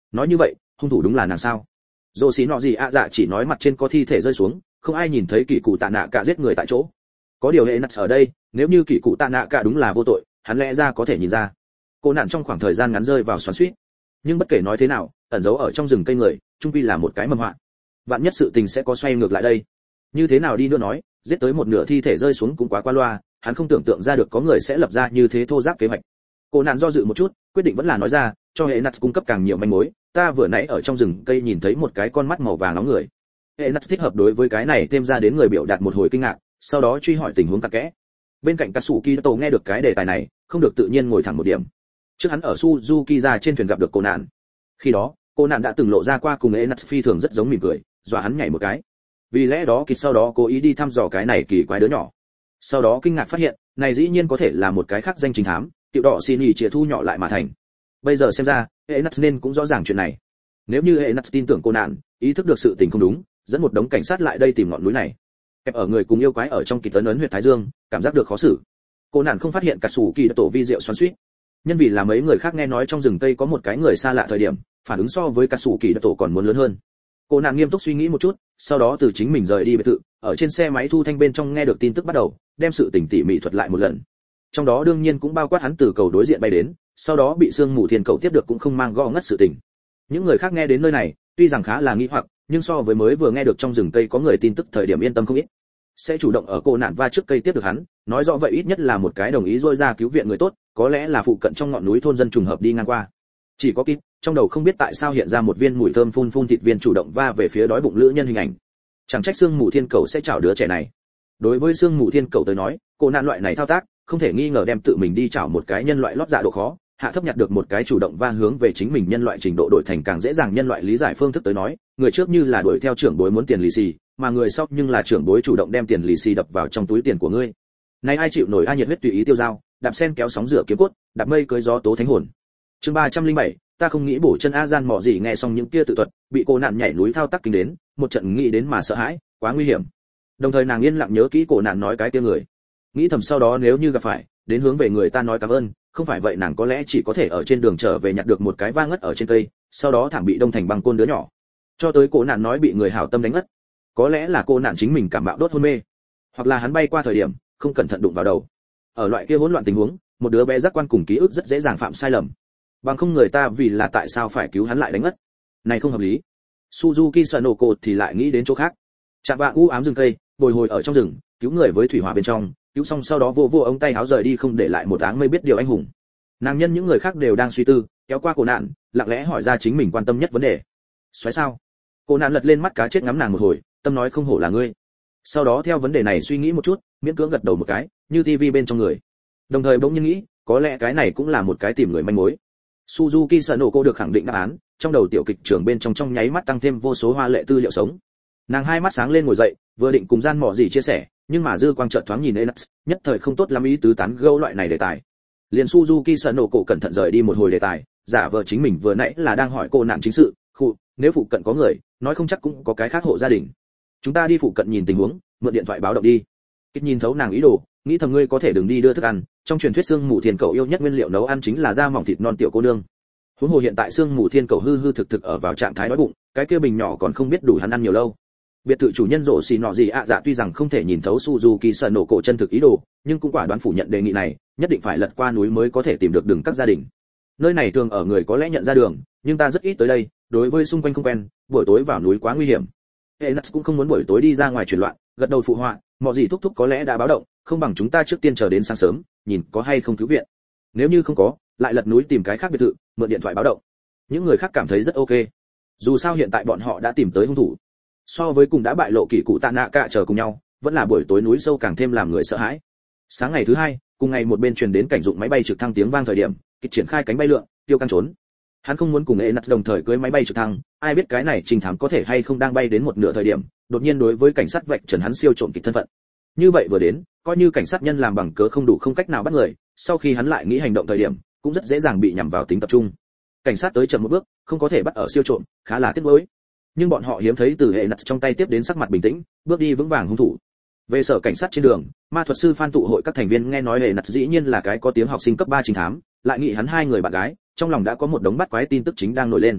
Nói như vậy hung thủ đúng là nàng sao? Dô xí nọ gì ạ dạ chỉ nói mặt trên có thi thể rơi xuống, không ai nhìn thấy kỳ cụ tạ nạ cả giết người tại chỗ. Có điều hệ nặt ở đây, nếu như kỳ cụ tạ nạ cả đúng là vô tội, hắn lẽ ra có thể nhìn ra. Cô nạn trong khoảng thời gian ngắn rơi vào xoắn xuýt. Nhưng bất kể nói thế nào, ẩn giấu ở trong rừng cây người, trung quy là một cái mầm họa. Vạn nhất sự tình sẽ có xoay ngược lại đây. Như thế nào đi nữa nói, giết tới một nửa thi thể rơi xuống cũng quá qua loa, hắn không tưởng tượng ra được có người sẽ lập ra như thế thô ráp kế hoạch. Cô nạn do dự một chút, quyết định vẫn là nói ra, cho hệ nặt cung cấp càng nhiều manh mối. Ta vừa nãy ở trong rừng cây nhìn thấy một cái con mắt màu vàng nóng người. Hệ nặt thích hợp đối với cái này thêm ra đến người biểu đạt một hồi kinh ngạc, sau đó truy hỏi tình huống tặc kẽ. Bên cạnh Katsuki Tổ nghe được cái đề tài này, không được tự nhiên ngồi thẳng một điểm. Trước hắn ở Suzuki ra trên thuyền gặp được cô nạn. Khi đó, cô nạn đã từng lộ ra qua cùng Enat phi thường rất giống mỉm cười, dọa hắn nhảy một cái. Vì lẽ đó Kịch sau đó cố ý đi thăm dò cái này kỳ quái đứa nhỏ. Sau đó kinh ngạc phát hiện, này dĩ nhiên có thể là một cái khác danh chính thám, tiểu đỏ xin ý chia thu nhỏ lại mà thành. Bây giờ xem ra, Enat nên cũng rõ ràng chuyện này. Nếu như Enat tin tưởng cô nạn, ý thức được sự tình không đúng, dẫn một đống cảnh sát lại đây tìm ngọn núi này. Kẹp ở người cùng yêu quái ở trong kỳ tấn ấn huyệt thái dương, cảm giác được khó xử. Cô nạn không phát hiện cả sủ kỳ tổ vi diệu xoắn xuýt. Nhân vì là mấy người khác nghe nói trong rừng tây có một cái người xa lạ thời điểm, phản ứng so với cả sủ kỳ tổ còn muốn lớn hơn. Cô nạn nghiêm túc suy nghĩ một chút, sau đó từ chính mình rời đi biệt thự, ở trên xe máy thu thanh bên trong nghe được tin tức bắt đầu, đem sự tình tỉ mỉ thuật lại một lần. Trong đó đương nhiên cũng bao quát hắn từ cầu đối diện bay đến, sau đó bị sương mù thiên cầu tiếp được cũng không mang gõ ngất sự tình. Những người khác nghe đến nơi này, tuy rằng khá là nghi hoặc, nhưng so với mới vừa nghe được trong rừng tây có người tin tức thời điểm yên tâm không ít. Sẽ chủ động ở cô nạn va trước cây tiếp được hắn, nói rõ vậy ít nhất là một cái đồng ý rôi ra cứu viện người tốt, có lẽ là phụ cận trong ngọn núi thôn dân trùng hợp đi ngang qua. Chỉ có Kít, trong đầu không biết tại sao hiện ra một viên mùi thơm phun phun thịt viên chủ động va về phía đói bụng lữ nhân hình ảnh. Chẳng trách sương mù thiên cầu sẽ chảo đứa trẻ này. Đối với sương mù thiên cầu tới nói, cô nạn loại này thao tác, không thể nghi ngờ đem tự mình đi chảo một cái nhân loại lót dạ độ khó, hạ thấp nhặt được một cái chủ động va hướng về chính mình nhân loại trình độ đổi thành càng dễ dàng nhân loại lý giải phương thức tới nói, người trước như là đuổi theo trưởng bối muốn tiền lì xì, mà người sau nhưng là trưởng bối chủ động đem tiền lì xì đập vào trong túi tiền của ngươi. Này ai chịu nổi ai nhiệt huyết tùy ý tiêu dao, đạp sen kéo sóng rửa kiếm cốt, đạp mây cưới gió tố thánh hồn. Chương 307, ta không nghĩ bổ chân a gian mỏ gì nghe xong những kia tự thuật, bị cô nạn nhảy núi thao tác kinh đến, một trận nghĩ đến mà sợ hãi, quá nguy hiểm. Đồng thời nàng yên lặng nhớ kỹ cô nạn nói cái kia người. Nghĩ thầm sau đó nếu như gặp phải, đến hướng về người ta nói cảm ơn, không phải vậy nàng có lẽ chỉ có thể ở trên đường trở về nhặt được một cái va ngất ở trên cây, sau đó thảm bị đông thành băng côn đứa nhỏ. Cho tới cô nạn nói bị người hảo tâm đánh ngất, có lẽ là cô nạn chính mình cảm bạo đốt hôn mê, hoặc là hắn bay qua thời điểm không cẩn thận đụng vào đầu. Ở loại kia hỗn loạn tình huống, một đứa bé giác quan cùng ký ức rất dễ dàng phạm sai lầm. Bằng không người ta vì là tại sao phải cứu hắn lại đánh ngất, này không hợp lý. Suzuki Sanoko thì lại nghĩ đến chỗ khác. Chạm vạ u ám rừng cây, bồi hồi ở trong rừng, cứu người với thủy hỏa bên trong, cứu xong sau đó vô vô ống tay áo rời đi không để lại một áng mây biết điều anh hùng. Nàng nhân những người khác đều đang suy tư, kéo qua cô nạn, lặng lẽ hỏi ra chính mình quan tâm nhất vấn đề. Xoáy sao? Cô nạn lật lên mắt cá chết ngắm nàng một hồi, tâm nói không hổ là ngươi. Sau đó theo vấn đề này suy nghĩ một chút, miễn cưỡng gật đầu một cái, như tivi bên trong người. Đồng thời bỗng nhiên nghĩ, có lẽ cái này cũng là một cái tìm người manh mối. Suzuki Sanoko được khẳng định đáp án, trong đầu tiểu kịch trường bên trong nháy mắt tăng thêm vô số hoa lệ tư liệu sống. Nàng hai mắt sáng lên ngồi dậy, vừa định cùng gian mỏ gì chia sẻ, nhưng mà dư quang chợt thoáng nhìn Enax, nhất thời không tốt lắm ý tứ tán gẫu loại này đề tài. Liền Suzuki Sanoko cẩn thận rời đi một hồi đề tài, giả vờ chính mình vừa nãy là đang hỏi cô nạn chính sự, nếu phụ cận có người, nói không chắc cũng có cái khác hộ gia đình. Chúng ta đi phụ cận nhìn tình huống, mượn điện thoại báo động đi. Kích nhìn thấu nàng ý đồ, nghĩ thầm ngươi có thể đừng đi đưa thức ăn, trong truyền thuyết xương mù thiên cầu yêu nhất nguyên liệu nấu ăn chính là da mỏng thịt non tiểu cô nương. Huống hồ hiện tại xương mù thiên cầu hư hư thực thực ở vào trạng thái đói bụng, cái kia bình nhỏ còn không biết đủ hắn ăn nhiều lâu. Biệt thự chủ nhân rổ xì nọ gì ạ dạ tuy rằng không thể nhìn thấu Suzuki Sanoko chân thực ý đồ, nhưng cũng quả đoán phủ nhận đề nghị này, nhất định phải lật qua núi mới có thể tìm được đường các gia đình. Nơi này thường ở người có lẽ nhận ra đường, nhưng ta rất ít tới đây, đối với xung quanh không quen, buổi tối vào núi quá nguy hiểm. Enax cũng không muốn buổi tối đi ra ngoài chuyển loạn, gật đầu phụ họa, mọi gì thúc thúc có lẽ đã báo động, không bằng chúng ta trước tiên chờ đến sáng sớm, nhìn có hay không cứu viện. Nếu như không có, lại lật núi tìm cái khác biệt thự, mượn điện thoại báo động. Những người khác cảm thấy rất ok. Dù sao hiện tại bọn họ đã tìm tới hung thủ. So với cùng đã bại lộ kỳ cụ tạ nạ cả chờ cùng nhau, vẫn là buổi tối núi sâu càng thêm làm người sợ hãi. Sáng ngày thứ hai, cùng ngày một bên truyền đến cảnh dụng máy bay trực thăng tiếng vang thời điểm, kịch triển khai cánh bay lượn, tiêu căng trốn. Hắn không muốn cùng Enax đồng thời cưỡi máy bay trực thăng, ai biết cái này trình thám có thể hay không đang bay đến một nửa thời điểm, đột nhiên đối với cảnh sát vạch trần hắn siêu trộm kịch thân phận. Như vậy vừa đến, coi như cảnh sát nhân làm bằng cớ không đủ không cách nào bắt người, sau khi hắn lại nghĩ hành động thời điểm, cũng rất dễ dàng bị nhắm vào tính tập trung. Cảnh sát tới chậm một bước, không có thể bắt ở siêu trộm, khá là tiếc nuối. Nhưng bọn họ hiếm thấy từ Enax trong tay tiếp đến sắc mặt bình tĩnh, bước đi vững vàng hung thủ. Về sở cảnh sát trên đường, ma thuật sư Phan tụ hội các thành viên nghe nói Enax dĩ nhiên là cái có tiếng học sinh cấp 3 chính thám, lại nghĩ hắn hai người bạn gái, trong lòng đã có một đống bắt quái tin tức chính đang nổi lên.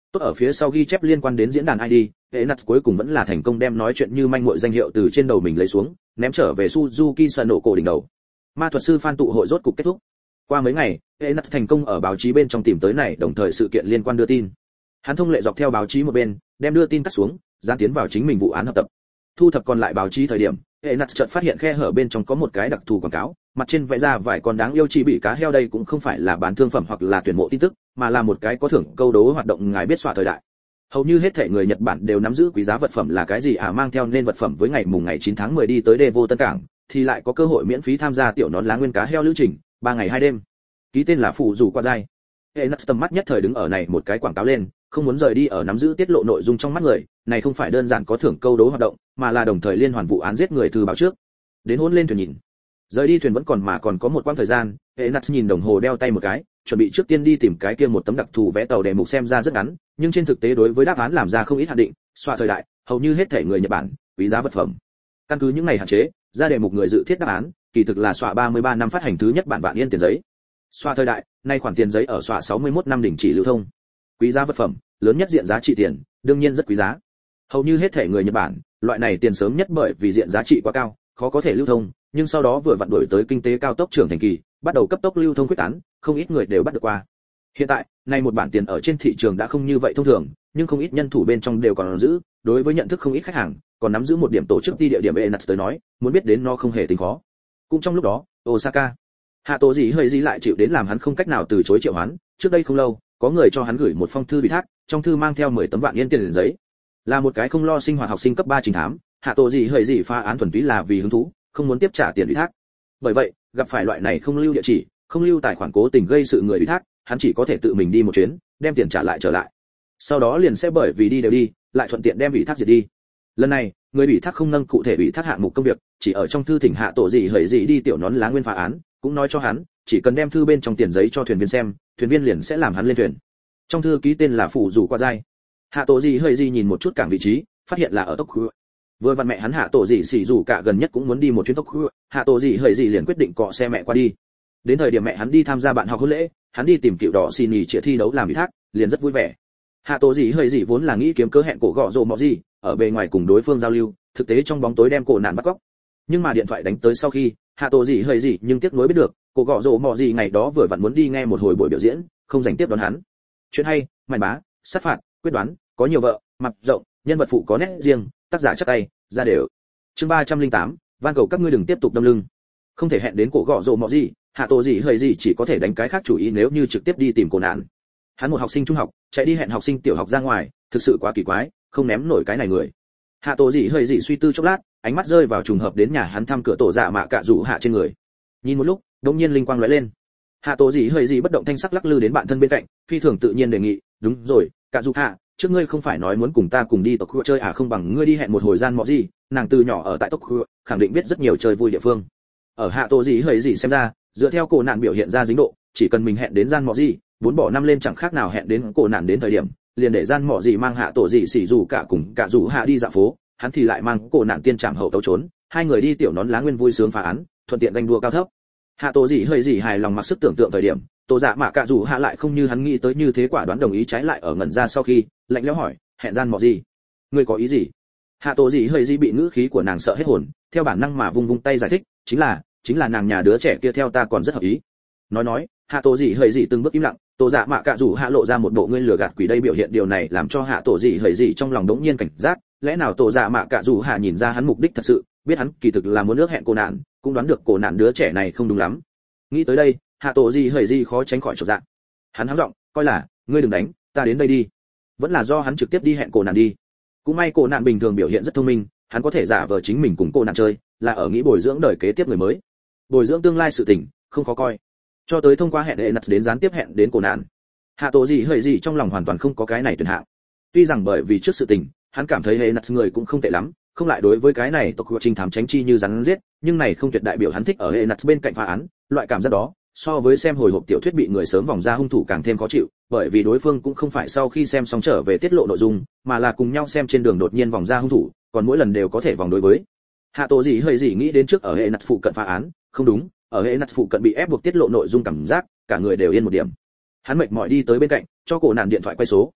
Tốt ở phía sau ghi chép liên quan đến diễn đàn ID, Enuts cuối cùng vẫn là thành công đem nói chuyện như manh muội danh hiệu từ trên đầu mình lấy xuống, ném trở về Suzuki Sanoko đỉnh đầu. Ma thuật sư fan tụ hội rốt cục kết thúc. Qua mấy ngày, Enuts thành công ở báo chí bên trong tìm tới này đồng thời sự kiện liên quan đưa tin. Hắn thông lệ dọc theo báo chí một bên, đem đưa tin cắt xuống, dán tiến vào chính mình vụ án hợp tập. Thu thập còn lại báo chí thời điểm, Enuts chợt phát hiện khe hở bên trong có một cái đặc thù quảng cáo, mặt trên vẽ ra vài con đáng yêu chỉ bị cá heo, đây cũng không phải là bán thương phẩm hoặc là tuyển mộ tin tức, mà là một cái có thưởng câu đố hoạt động ngài biết xoa thời đại. Hầu như hết thảy người Nhật Bản đều nắm giữ quý giá vật phẩm là cái gì mang theo nên vật phẩm với ngày mùng ngày 9 tháng 10 đi tới Devo Tân Cảng, thì lại có cơ hội miễn phí tham gia tiểu nón lá nguyên cá heo lữ trình, 3 ngày 2 đêm. Ký tên là phụ rủ qua dai. Enuts tầm mắt nhất thời đứng ở này một cái quảng cáo lên, không muốn rời đi ở nắm giữ tiết lộ nội dung trong mắt người, này không phải đơn giản có thưởng câu đố hoạt động, mà là đồng thời liên hoàn vụ án giết người thư báo trước. Đến hôn lên thuyền nhìn. Rời đi thuyền vẫn còn có một quãng thời gian, Enuts nhìn đồng hồ đeo tay một cái, chuẩn bị trước tiên đi tìm cái kia một tấm đặc thù vẽ tàu đề mục xem ra rất ngắn, nhưng trên thực tế đối với đáp án làm ra không ít hạn định, xoa thời đại, hầu như hết thể người Nhật Bản, quý giá vật phẩm. Căn cứ những ngày hạn chế, ra đề mục người dự thiết đáp án, kỳ thực là xoa 33 năm phát hành thứ nhất bản vạn yên tiền giấy. Xoa thời đại, nay khoản tiền giấy ở xoa 61 năm đình chỉ lưu thông. Quý giá vật phẩm, lớn nhất diện giá trị tiền, đương nhiên rất quý giá. Hầu như hết thể người Nhật Bản, loại này tiền sớm nhất bởi vì diện giá trị quá cao, khó có thể lưu thông, nhưng sau đó vừa vặn đổi tới kinh tế cao tốc trưởng thành kỳ, bắt đầu cấp tốc lưu thông quyết tán, không ít người đều bắt được qua. Hiện tại, nay một bản tiền ở trên thị trường đã không như vậy thông thường, nhưng không ít nhân thủ bên trong đều còn giữ, đối với nhận thức không ít khách hàng, còn nắm giữ một điểm tổ chức đi địa điểm Enuts tới nói, muốn biết đến nó không hề tính khó. Cũng trong lúc đó, Osaka, Hạ Tổ Dĩ hơi gì lại chịu đến làm hắn không cách nào từ chối triệu hoán, trước đây không lâu, có người cho hắn gửi một phong thư ủy thác, trong thư mang theo 10 tấm vạn yên tiền giấy. Là một cái không lo sinh hoạt học sinh cấp 3 trình thám, Hạ Tổ Dĩ hơi gì phá án thuần túy là vì hứng thú, không muốn tiếp trả tiền ủy thác. Bởi vậy, gặp phải loại này không lưu địa chỉ, không lưu tài khoản cố tình gây sự người ủy thác, hắn chỉ có thể tự mình đi một chuyến, đem tiền trả lại trở lại. Sau đó liền sẽ bởi vì đi đều đi, lại thuận tiện đem ủy thác diệt đi. Lần này, người ủy thác không nâng cụ thể ủy thác hạng mục công việc, chỉ ở trong thư thỉnh Hạ Tổ Dĩ hởi gì đi tiểu nón lá nguyên phá án, cũng nói cho hắn, chỉ cần đem thư bên trong tiền giấy cho thuyền viên xem, thuyền viên liền sẽ làm hắn lên thuyền. Trong thư ký tên là phụ rủ qua dai. Hạ Tổ Dĩ hởi gì nhìn một chút cảng vị trí, phát hiện là ở Tokyo. Vừa vặn mẹ hắn Hạ Tổ Dĩ xỉ rủ cả gần nhất cũng muốn đi một chuyến Tokyo, Hạ Tổ Dĩ hởi gì liền quyết định cọ xe mẹ qua đi. Đến thời điểm mẹ hắn đi tham gia bạn học hôn lễ, hắn đi tìm cựu đỏ xin nghỉ trịa thi đấu làm ủy thác, liền rất vui vẻ. Hạ Tổ Dĩ hơi gì vốn là nghĩ kiếm cớ hẹn cổ gọ rồ mọ gì, ở bề ngoài cùng đối phương giao lưu, thực tế trong bóng tối đem cổ nạn bắt cóc. Nhưng mà điện thoại đánh tới sau khi, Hạ Tổ Dĩ hơi gì nhưng tiếc nuối biết được, cổ gọ rồ mọ gì ngày đó vừa vặn muốn đi nghe một hồi buổi biểu diễn, không dành tiếp đón hắn. Chuyện hay, màn bá, sát phạt, quyết đoán, có nhiều vợ, mặt rộng, nhân vật phụ có nét riêng, tác giả chắc tay, ra đều. Chương 308, van cầu các ngươi đừng tiếp tục đâm lưng. Không thể hẹn đến cổ gọ rồ mọ gì, Hạ Tổ Dĩ hơi gì chỉ có thể đánh cái khác chủ ý nếu như trực tiếp đi tìm cổ nạn. Hắn một học sinh trung học, chạy đi hẹn học sinh tiểu học ra ngoài, thực sự quá kỳ quái, không ném nổi cái này người. Hạ Tổ Dĩ hơi gì suy tư chốc lát, ánh mắt rơi vào trùng hợp đến nhà hắn thăm cửa tổ dạ mạ cạ rủ hạ trên người. Nhìn một lúc, đột nhiên linh quang lóe lên. Hạ Tổ Dĩ hơi gì bất động thanh sắc lắc lư đến bạn thân bên cạnh, phi thường tự nhiên đề nghị, đúng rồi, cạ rủ hạ, trước ngươi không phải nói muốn cùng ta cùng đi Tokyo chơi à, không bằng ngươi đi hẹn một hồi gian mọ gì, nàng từ nhỏ ở tại Tokyo, khẳng định biết rất nhiều chơi vui địa phương. Ở Hạ Tổ Dĩ hơi gì xem ra, dựa theo cổ nạn biểu hiện ra dính độ, chỉ cần mình hẹn đến gian mọ gì, 4 bỏ 5 lên chẳng khác nào hẹn đến cổ nạn đến thời điểm, liền để gian mọ gì mang Hạ Tổ Dĩ xỉ dù cả cùng cả rủ hạ đi dạo phố, hắn thì lại mang cổ nạn tiên trảm hậu tấu trốn, hai người đi tiểu nón lá nguyên vui sướng phá án, thuận tiện đánh đua cao thấp. Hạ Tổ Dĩ hơi gì hài lòng mặc sức tưởng tượng thời điểm, tổ dạ mạ cả rủ hạ lại không như hắn nghĩ tới như thế quả đoán đồng ý, trái lại ở ngẩn ra sau khi, lạnh lẽo hỏi, hẹn gian mọ gì? Ngươi có ý gì? Hạ Tổ Dĩ hơi gì bị ngữ khí của nàng sợ hết hồn, theo bản năng mà vung vung tay giải thích, chính là nàng nhà đứa trẻ kia theo ta còn rất hợp ý. Nói, Hạ Tổ Dĩ hơi gì từng bước im lặng, tổ dạ mạ cả rủ hạ lộ ra một bộ ngươi lừa gạt quỷ đây biểu hiện, điều này làm cho Hạ Tổ Dĩ hơi gì trong lòng đống nhiên cảnh giác, lẽ nào tổ dạ mạ cả rủ hạ nhìn ra hắn mục đích thật sự, biết hắn kỳ thực là muốn ước hẹn cô nạn, cũng đoán được cô nạn đứa trẻ này không đúng lắm. Nghĩ tới đây, Hạ Tổ Dĩ hơi gì khó tránh khỏi chột dạ. Hắn hắng giọng, coi là, ngươi đừng đánh, ta đến đây đi. Vẫn là do hắn trực tiếp đi hẹn cô nạn đi. Cũng may cô nạn bình thường biểu hiện rất thông minh, hắn có thể giả vờ chính mình cùng cô nạn chơi, là ở nghĩ bồi dưỡng đời kế tiếp người mới, bồi dưỡng tương lai sự tình, không khó coi. Cho tới thông qua hẹn Enuts đến gián tiếp hẹn đến cổ nạn. Hạ Tổ Dĩ hơi gì trong lòng hoàn toàn không có cái này tuyển hạng. Tuy rằng bởi vì trước sự tình, hắn cảm thấy Enuts người cũng không tệ lắm, không lại đối với cái này tộc trinh thám tránh chi như rắn giết, nhưng này không tuyệt đại biểu hắn thích ở Enuts bên cạnh phá án, loại cảm giác đó, so với xem hồi hộp tiểu thuyết bị người sớm vòng ra hung thủ càng thêm khó chịu, bởi vì đối phương cũng không phải sau khi xem xong trở về tiết lộ nội dung, mà là cùng nhau xem trên đường đột nhiên vòng ra hung thủ, còn mỗi lần đều có thể vòng đối với. Hạ Tổ Dĩ hơi gì nghĩ đến trước ở Enuts phụ cận phá án, không đúng, ở Enuts phụ cận bị ép buộc tiết lộ nội dung cảm giác, cả người đều yên một điểm. Hắn mệt mỏi đi tới bên cạnh, cho cổ nạn điện thoại quay số.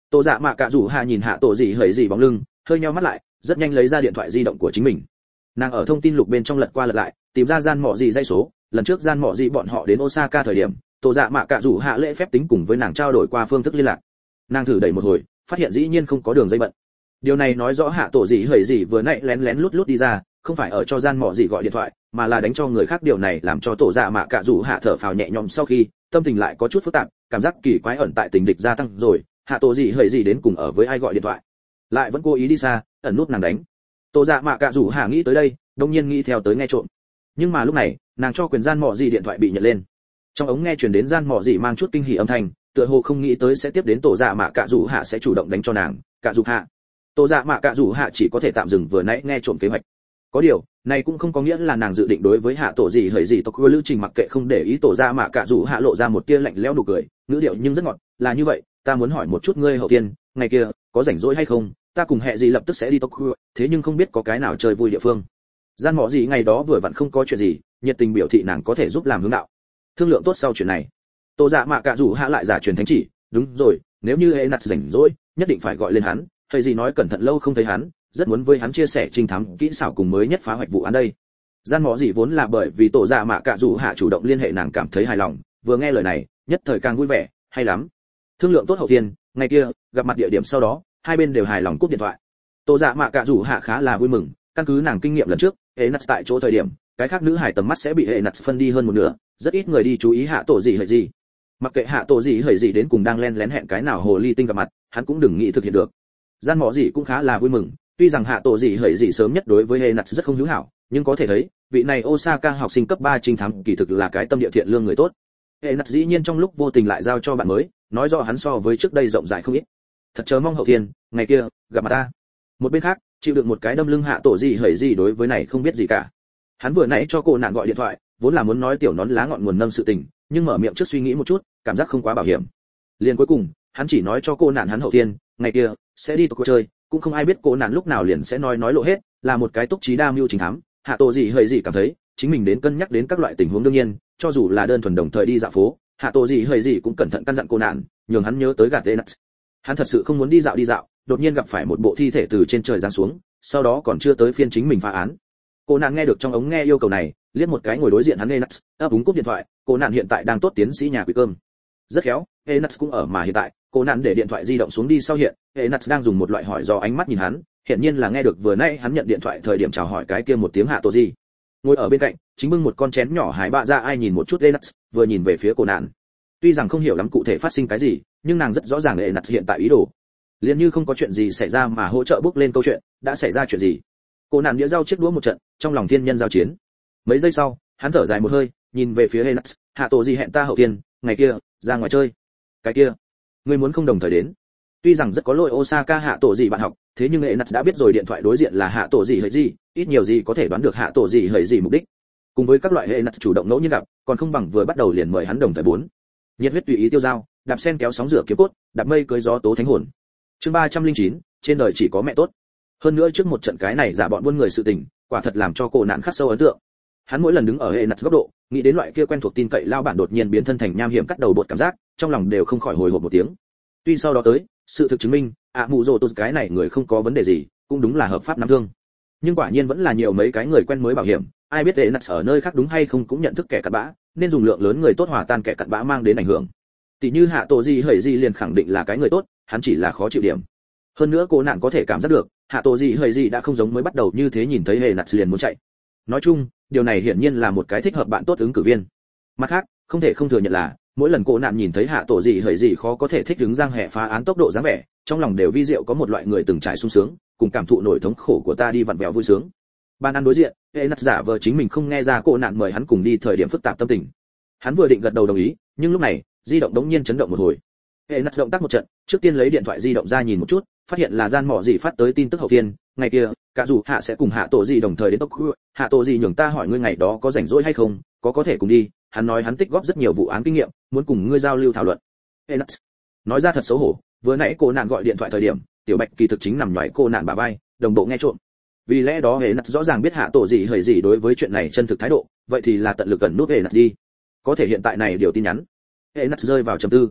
Tô Dạ Mạ Cạ Rủ Hạ nhìn hạ tổ gì hởi gì bóng lưng, hơi nheo mắt lại, rất nhanh lấy ra điện thoại di động của chính mình. Nàng ở thông tin lục bên trong lật qua lật lại, tìm ra gian mọ gì dây số, lần trước gian mọ gì bọn họ đến Osaka thời điểm, Tô Dạ Mạ Cạ Rủ Hạ lễ phép tính cùng với nàng trao đổi qua phương thức liên lạc. Nàng thử đẩy một hồi, phát hiện dĩ nhiên không có đường dây bận. Điều này nói rõ hạ tổ gì hởi gì vừa nãy lén lén lút lút đi ra, không phải ở cho gian mọ gì gọi điện thoại, mà là đánh cho người khác. Điều này làm cho Tô Dạ Mạ Cạ Rủ Hạ thở phào nhẹ nhõm, sau khi tâm tình lại có chút phức tạp, cảm giác kỳ quái ẩn tại tình địch gia tăng rồi. Hạ tổ gì hởi gì đến cùng ở với ai gọi điện thoại, lại vẫn cố ý đi xa, ẩn nút nàng đánh. Tô Dạ Mạ Cạ Rủ Hạ nghĩ tới đây, đương nhiên nghĩ theo tới nghe trộm. Nhưng mà lúc này, nàng cho quyền gian mọ gì điện thoại bị nhận lên. Trong ống nghe truyền đến gian mọ gì mang chút kinh hỉ âm thanh, tựa hồ không nghĩ tới sẽ tiếp đến Tô Dạ Mạ Cạ Rủ Hạ sẽ chủ động đánh cho nàng. Cạ Rủ Hạ. Tô Dạ Mạ Cạ Rủ Hạ chỉ có thể tạm dừng vừa nãy nghe trộm kế hoạch. Có điều, này cũng không có nghĩa là nàng dự định đối với hạ tổ gì hởi gì tộc lưu trình mặc kệ không để ý. Tô Dạ Mạ Cạ Rủ Hạ lộ ra một tia lạnh lẽo nụ cười, ngữ điệu nhưng rất ngọt. Là như vậy, ta muốn hỏi một chút ngươi hậu tiên, ngày kia có rảnh rỗi hay không? Ta cùng hệ gì lập tức sẽ đi Tokyo, thế nhưng không biết có cái nào chơi vui địa phương. Gian mọ gì ngày đó vừa vặn không có chuyện gì, nhiệt tình biểu thị nàng có thể giúp làm hướng đạo. Thương lượng tốt sau chuyện này. Tô Dạ Mạ Cạ Rủ Hạ lại giả truyền thánh chỉ, đúng rồi, nếu như hệ nặt rảnh rỗi, nhất định phải gọi lên hắn. Hay gì nói cẩn thận lâu không thấy hắn, rất muốn với hắn chia sẻ trinh thám kỹ xảo cùng mới nhất phá hoạch vụ án đây. Gian mọ gì vốn là bởi vì Tô Dạ Mạ Cạ Rủ Hạ chủ động liên hệ nàng cảm thấy hài lòng, vừa nghe lời này, nhất thời càng vui vẻ, hay lắm. Thương lượng tốt hậu tiên, ngày kia gặp mặt địa điểm sau đó, hai bên đều hài lòng cúp điện thoại. Tô Dạ Mạ Cạ Rủ Hạ khá là vui mừng, căn cứ nàng kinh nghiệm lần trước, hệ nặt tại chỗ thời điểm, cái khác nữ hài tầm mắt sẽ bị hệ nặt phân đi hơn một nửa, rất ít người đi chú ý hạ tổ gì hởi gì. Mặc kệ hạ tổ gì hởi gì đến cùng đang len lén hẹn cái nào hồ ly tinh gặp mặt, hắn cũng đừng nghĩ thực hiện được. Gian mọ gì cũng khá là vui mừng, tuy rằng hạ tổ gì hởi gì sớm nhất đối với hệ nặt rất không hữu hảo, nhưng có thể thấy, vị này Osaka học sinh cấp 3 trinh thám kỳ thực là cái tâm địa thiện lương người tốt. Hệ nặt dĩ nhiên trong lúc vô tình lại giao cho bạn mới, nói rõ hắn so với trước đây rộng rãi không ít. Thật chờ mong hậu thiên, ngày kia gặp mặt ta. Một bên khác, chịu được một cái đâm lưng hạ tổ gì hởi gì đối với này không biết gì cả. Hắn vừa nãy cho cô nạn gọi điện thoại, vốn là muốn nói tiểu nón lá ngọn nguồn nâng sự tình, nhưng mở miệng trước suy nghĩ một chút, cảm giác không quá bảo hiểm. Liền cuối cùng, hắn chỉ nói cho cô nạn hắn hậu thiên, ngày kia sẽ đi Tokyo chơi, cũng không ai biết cô nạn lúc nào liền sẽ nói lộ hết, là một cái túc trí đa mưu chính thám. Hạ tổ gì hởi gì cảm thấy, chính mình đến cân nhắc đến các loại tình huống đương nhiên, cho dù là đơn thuần đồng thời đi dạo phố, hạ tổ gì hởi gì cũng cẩn thận căn dặn cô nạn, nhường hắn nhớ tới gạt tên. Hắn thật sự không muốn đi dạo, đột nhiên gặp phải một bộ thi thể từ trên trời giáng xuống, sau đó còn chưa tới phiên chính mình phá án. Cô nạn nghe được trong ống nghe yêu cầu này, liếc một cái ngồi đối diện hắn Enuts, ấp úng cúp điện thoại. Cô nạn hiện tại đang tốt tiến sĩ nhà quỷ cơm. Rất khéo, Enuts cũng ở mà hiện tại, cô nạn để điện thoại di động xuống đi sau hiện, Enuts đang dùng một loại hỏi do ánh mắt nhìn hắn, hiển nhiên là nghe được vừa nãy hắn nhận điện thoại thời điểm chào hỏi cái kia một tiếng hạ tổ gì. Ngồi ở bên cạnh, chính bưng một con chén nhỏ hải bạ ra ai nhìn một chút Enuts, vừa nhìn về phía cô nạn. Tuy rằng không hiểu lắm cụ thể phát sinh cái gì, nhưng nàng rất rõ ràng Enuts hiện tại ý đồ. Liền như không có chuyện gì xảy ra mà hỗ trợ bước lên câu chuyện, đã xảy ra chuyện gì. Cô nạn đĩa rau chiếc đũa một trận, trong lòng thiên nhân giao chiến. Mấy giây sau, hắn thở dài một hơi, nhìn về phía Enuts, hạ tổ gì hẹn ta hậu tiên, ngày kia ra ngoài chơi. Cái kia, ngươi muốn không đồng thời đến. Tuy rằng rất có lỗi Osaka hạ tổ gì bạn học, thế nhưng Enuts đã biết rồi điện thoại đối diện là hạ tổ gì hởi gì, ít nhiều gì có thể đoán được hạ tổ gì hởi gì mục đích. Cùng với các loại Enuts chủ động ngẫu nhiên gặp, còn không bằng vừa bắt đầu liền mời hắn đồng thời bốn. Nhiệt huyết tùy ý tiêu dao, đạp sen kéo sóng rửa kiếm cốt, đạp mây cưới gió tố thánh hồn. Chương 309, trên đời chỉ có mẹ tốt. Hơn nữa trước một trận cái này giả bọn buôn người sự tình, quả thật làm cho cô nạn khắc sâu ấn tượng. Hắn mỗi lần đứng ở hệ nặt góc độ, nghĩ đến loại kia quen thuộc tin cậy lao bản đột nhiên biến thân thành nham hiểm cắt đầu bột cảm giác, trong lòng đều không khỏi hồi hộp một tiếng. Tuy sau đó tới, sự thực chứng minh, mù rồ tôi cái này người không có vấn đề gì, cũng đúng là hợp pháp nắm thương. Nhưng quả nhiên vẫn là nhiều mấy cái người quen mới bảo hiểm, ai biết hệ nặt ở nơi khác đúng hay không cũng nhận thức kẻ cặn bã, nên dùng lượng lớn người tốt hòa tan kẻ cặn bã mang đến ảnh hưởng. Tỷ như hạ tổ gì hởi gì liền khẳng định là cái người tốt, hắn chỉ là khó chịu điểm. Hơn nữa cô nạn có thể cảm giác được, hạ tổ gì hởi gì đã không giống mới bắt đầu như thế, nhìn thấy hệ nặt liền muốn chạy. Nói chung, điều này hiển nhiên là một cái thích hợp bạn tốt ứng cử viên. Mặt khác, không thể không thừa nhận là, mỗi lần cô nạn nhìn thấy hạ tổ gì hởi gì khó có thể thích ứng giang hệ phá án tốc độ dáng vẻ, trong lòng đều vi diệu có một loại người từng trải sung sướng, cùng cảm thụ nỗi thống khổ của ta đi vặn vẹo vui sướng. Ban ăn đối diện, hệ nặt giả vờ chính mình không nghe ra cô nạn mời hắn cùng đi thời điểm phức tạp tâm tình. Hắn vừa định gật đầu đồng ý, nhưng lúc này, di động đống nhiên chấn động một hồi. Hệ nặt động tác một trận, trước tiên lấy điện thoại di động ra nhìn một chút, phát hiện là gian mỏ gì phát tới tin tức hậu tiên, ngày kia, cả dù hạ sẽ cùng hạ tổ gì đồng thời đến Tokyo, hạ tổ gì nhường ta hỏi ngươi ngày đó có rảnh rỗi hay không, có thể cùng đi, hắn nói hắn tích góp rất nhiều vụ án kinh nghiệm, muốn cùng ngươi giao lưu thảo luận. Hệ nặt nói ra thật xấu hổ, vừa nãy cô nạn gọi điện thoại thời điểm, tiểu bạch kỳ thực chính nằm nhòi cô nạn bả vai, đồng bộ nghe trộm. Vì lẽ đó hệ nặt rõ ràng biết hạ tổ gì hởi gì đối với chuyện này chân thực thái độ, vậy thì là tận lực gần nút hệ nặt đi. Có thể hiện tại này điều tin nhắn, hệ nặt rơi vào trầm tư.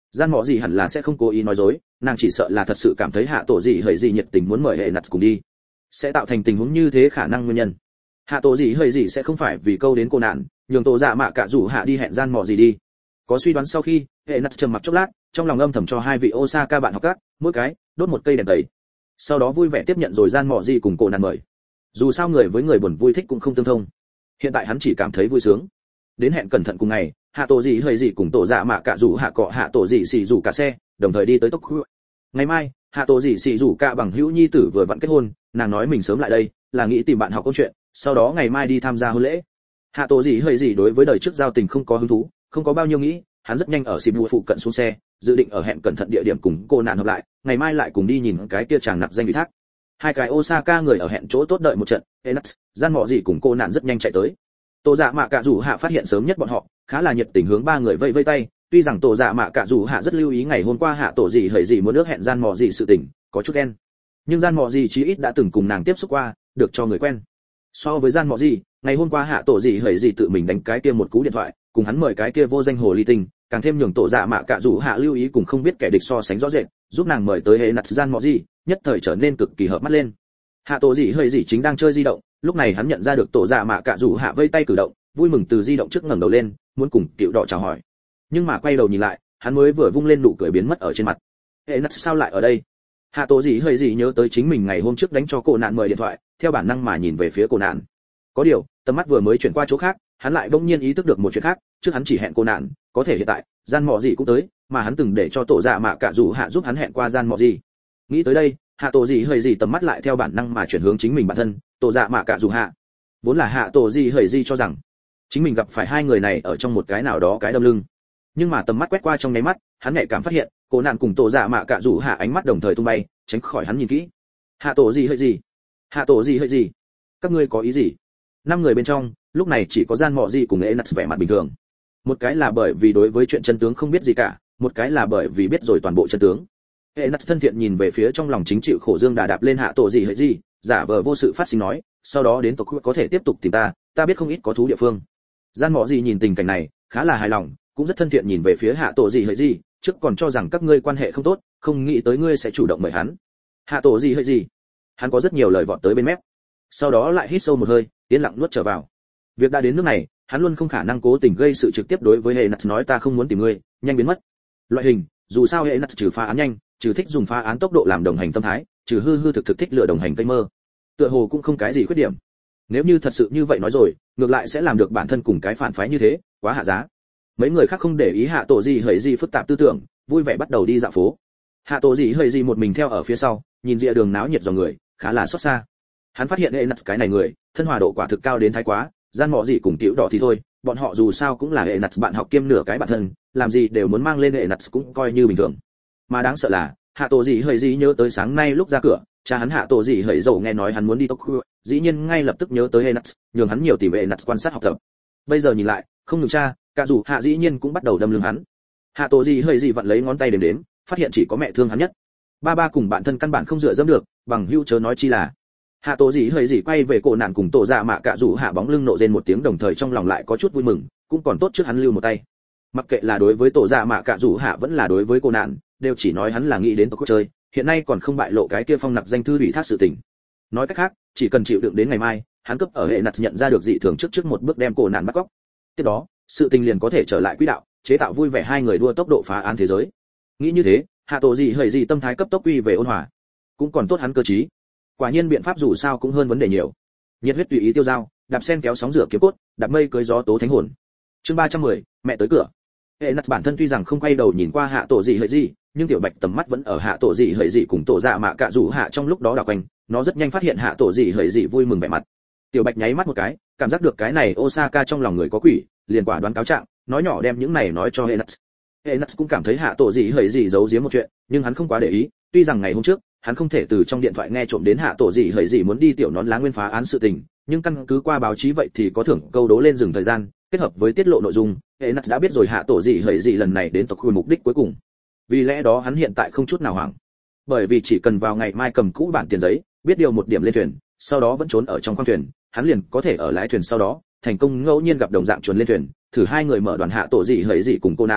Gian Mọ gì hẳn là sẽ không cố ý nói dối, nàng chỉ sợ là thật sự cảm thấy hạ tổ gì hời gì nhiệt tình muốn mời hệ nặt cùng đi, sẽ tạo thành tình huống như thế khả năng nguyên nhân. Hạ tổ gì hời gì sẽ không phải vì câu đến cô nạn, nhường tổ dạ mạ cả rủ hạ đi hẹn Gian Mọ gì đi. Có suy đoán sau khi, hệ nặt trầm mặc chốc lát, trong lòng âm thầm cho hai vị Osaka bạn học các, mỗi cái đốt một cây đèn tẩy. Sau đó vui vẻ tiếp nhận rồi Gian Mọ gì cùng cô nạn mời. Dù sao người với người buồn vui thích cũng không tương thông. Hiện tại hắn chỉ cảm thấy vui sướng. Đến hẹn cẩn thận cùng ngày, hạ tổ gì hơi gì cùng tổ dạ mạ cả rủ hạ cọ hạ tổ gì xì rủ cả xe, đồng thời đi tới tốc khu. Ngày mai, hạ tổ gì xì rủ cả bằng hữu nhi tử vừa vặn kết hôn, nàng nói mình sớm lại đây, là nghĩ tìm bạn học câu chuyện, sau đó ngày mai đi tham gia hôn lễ. Hạ tổ gì hơi gì đối với đời trước giao tình không có hứng thú, không có bao nhiêu nghĩ, hắn rất nhanh ở Shibuya phụ cận xuống xe, dự định ở hẹn cẩn thận địa điểm cùng cô nạn hợp lại, ngày mai lại cùng đi nhìn cái kia chàng nạp danh ủy thác. Hai cái Osaka người ở hẹn chỗ tốt đợi một trận, Enax, Gian Mọ gì cùng cô nạn rất nhanh chạy tới. Tổ dạ mạ cả rủ hạ phát hiện sớm nhất bọn họ, khá là nhiệt tình hướng ba người vây vây tay, tuy rằng tổ dạ mạ cả rủ hạ rất lưu ý ngày hôm qua hạ tổ gì hời gì muốn ước hẹn Gian Mọ gì sự tình, có chút ghen. Nhưng Gian Mọ gì chí ít đã từng cùng nàng tiếp xúc qua, được cho người quen. So với Gian Mọ gì, ngày hôm qua hạ tổ gì hời gì tự mình đánh cái kia một cú điện thoại, cùng hắn mời cái kia vô danh hồ ly tinh, càng thêm nhường tổ dạ mạ cả rủ hạ lưu ý cùng không biết kẻ địch so sánh rõ rệt, giúp nàng mời tới hệ nặt Gian Mọ gì, nhất thời trở nên cực kỳ hợp mắt lên. Hạ tổ gì hơi gì chính đang chơi di động, lúc này hắn nhận ra được tổ dạ mạ cả rủ hạ vây tay cử động, vui mừng từ di động trước ngẩng đầu lên, muốn cùng tiểu đỏ chào hỏi. Nhưng mà quay đầu nhìn lại, hắn mới vừa vung lên nụ cười biến mất ở trên mặt. Hệ nặt sao lại ở đây? Hạ tổ gì hơi gì nhớ tới chính mình ngày hôm trước đánh cho cô nạn mời điện thoại, theo bản năng mà nhìn về phía cô nạn. Có điều, tầm mắt vừa mới chuyển qua chỗ khác, hắn lại bỗng nhiên ý thức được một chuyện khác, trước hắn chỉ hẹn cô nạn, có thể hiện tại, Gian Mọ gì cũng tới, mà hắn từng để cho tổ dạ mạ cả rủ hạ giúp hắn hẹn qua Gian Mọ gì. Nghĩ tới đây, hạ tổ gì hơi gì tầm mắt lại theo bản năng mà chuyển hướng chính mình bản thân, tổ dạ mạ cả rủ hạ. Vốn là hạ tổ gì hơi gì cho rằng chính mình gặp phải hai người này ở trong một cái nào đó cái đâm lưng, nhưng mà tầm mắt quét qua trong nháy mắt, hắn nhạy cảm phát hiện cô nạn cùng tổ dạ mạ cả rủ hạ ánh mắt đồng thời tung bay, tránh khỏi hắn nhìn kỹ. Hạ tổ gì hơi gì, hạ tổ gì hơi gì, các ngươi có ý gì? Năm người bên trong, lúc này chỉ có Gian Mọ gì cùng Enax vẻ mặt bình thường. Một cái là bởi vì đối với chuyện chân tướng không biết gì cả, một cái là bởi vì biết rồi toàn bộ chân tướng. Enax thân thiện nhìn về phía trong lòng chính chịu khổ dương đà đạp lên hạ tổ gì hơi gì, giả vờ vô sự phát sinh nói, sau đó đến tộc có thể tiếp tục tìm ta biết không ít có thú địa phương. Gian Mọ gì nhìn tình cảnh này, khá là hài lòng, cũng rất thân thiện nhìn về phía hạ tổ gì hơi gì, trước còn cho rằng các ngươi quan hệ không tốt, không nghĩ tới ngươi sẽ chủ động mời hắn. Hạ tổ gì hơi gì, hắn có rất nhiều lời vọt tới bên mép, sau đó lại hít sâu một hơi, yên lặng nuốt trở vào. Việc đã đến nước này, hắn luôn không khả năng cố tình gây sự trực tiếp đối với hệ nặt nói ta không muốn tìm ngươi, nhanh biến mất. Loại hình, dù sao hệ nặt trừ phá án nhanh, trừ thích dùng phá án tốc độ làm đồng hành tâm thái, trừ hư thực thích lựa đồng hành cây mơ, tựa hồ cũng không cái gì khuyết điểm. Nếu như thật sự như vậy nói rồi, ngược lại sẽ làm được bản thân cùng cái phản phái như thế, quá hạ giá. Mấy người khác không để ý hạ tổ gì hời gì phức tạp tư tưởng, vui vẻ bắt đầu đi dạo phố. Hạ tổ gì hời gì một mình theo ở phía sau, nhìn rìa đường náo nhiệt dòng người, khá là xót xa. Hắn phát hiện hệ nặt cái này người, thân hòa độ quả thực cao đến thái quá, Gian Mọ gì cùng tiểu đỏ thì thôi, bọn họ dù sao cũng là hệ nặt bạn học kiêm nửa cái bạn thân, làm gì đều muốn mang lên hệ nặt cũng coi như bình thường. Mà đáng sợ là, hạ tổ gì hời gì nhớ tới sáng nay lúc ra cửa, cha hắn hạ tổ gì hời dầu nghe nói hắn muốn đi Tokyo, dĩ nhiên ngay lập tức nhớ tới hệ nặt, nhường hắn nhiều tìm hệ nặt quan sát học tập. Bây giờ nhìn lại, không ngừng cha, cả dù hạ dĩ nhiên cũng bắt đầu đâm lưng hắn. Hạ tổ gì hời gì vặn lấy ngón tay đếm, phát hiện chỉ có mẹ thương hắn nhất. Ba cùng bạn thân căn bản không dựa dẫm được, bằng hữu chớ nói chi là. Hạ tổ gì hơi gì quay về cổ nạn cùng tổ dạ mạ cả rủ hạ bóng lưng nộ rên một tiếng, đồng thời trong lòng lại có chút vui mừng, cũng còn tốt trước hắn lưu một tay. Mặc kệ là đối với tổ dạ mạ cả rủ hạ vẫn là đối với cô nạn, đều chỉ nói hắn là nghĩ đến tộc chơi, hiện nay còn không bại lộ cái kia phong nặc danh thư ủy thác sự tình. Nói cách khác, chỉ cần chịu đựng đến ngày mai, hắn cấp ở hệ nặc nhận ra được dị thường trước một bước đem cô nạn bắt cóc. Tiếp đó, sự tình liền có thể trở lại quỹ đạo, chế tạo vui vẻ hai người đua tốc độ phá án thế giới. Nghĩ như thế, hạ tổ gì hơi gì tâm thái cấp tốc quy về ôn hòa. Cũng còn tốt hắn cơ trí. Quả nhiên biện pháp dù sao cũng hơn vấn đề nhiều. Nhiệt huyết tùy ý tiêu dao, đạp sen kéo sóng rửa kiếm cốt, đạp mây cưới gió tố thánh hồn. Chương 310, mẹ tới cửa. Hệ nặt bản thân tuy rằng không quay đầu nhìn qua hạ tổ gì hơi gì, nhưng tiểu bạch tầm mắt vẫn ở hạ tổ gì hơi gì cùng tổ dạ mạ cả rủ hạ trong lúc đó đảo quanh, nó rất nhanh phát hiện hạ tổ gì hơi gì vui mừng vẻ mặt. Tiểu bạch nháy mắt một cái, cảm giác được cái này Osaka trong lòng người có quỷ, liền quả đoán cáo trạng, nói nhỏ đem những này nói cho hệ nặt. Hệ nặt cũng cảm thấy hạ tổ gì hơi gì giấu giếm một chuyện, nhưng hắn không quá để ý, tuy rằng ngày hôm trước hắn không thể từ trong điện thoại nghe trộm đến hạ tổ gì hơi gì muốn đi tiểu nón lá nguyên phá án sự tình, nhưng căn cứ qua báo chí vậy thì có thưởng câu đố lên dừng thời gian, kết hợp với tiết lộ nội dung, hệ nặt đã biết rồi hạ tổ gì hơi gì lần này đến tộc khu mục đích cuối cùng. Vì lẽ đó hắn hiện tại không chút nào hoảng, bởi vì chỉ cần vào ngày mai cầm cũ bản tiền giấy, biết điều một điểm lên thuyền, sau đó vẫn trốn ở trong khoang thuyền, hắn liền có thể ở lái thuyền sau đó thành công ngẫu nhiên gặp đồng dạng chuồn lên thuyền, thử hai người mở đoàn hạ tổ gì hơi gì cùng cô nạn,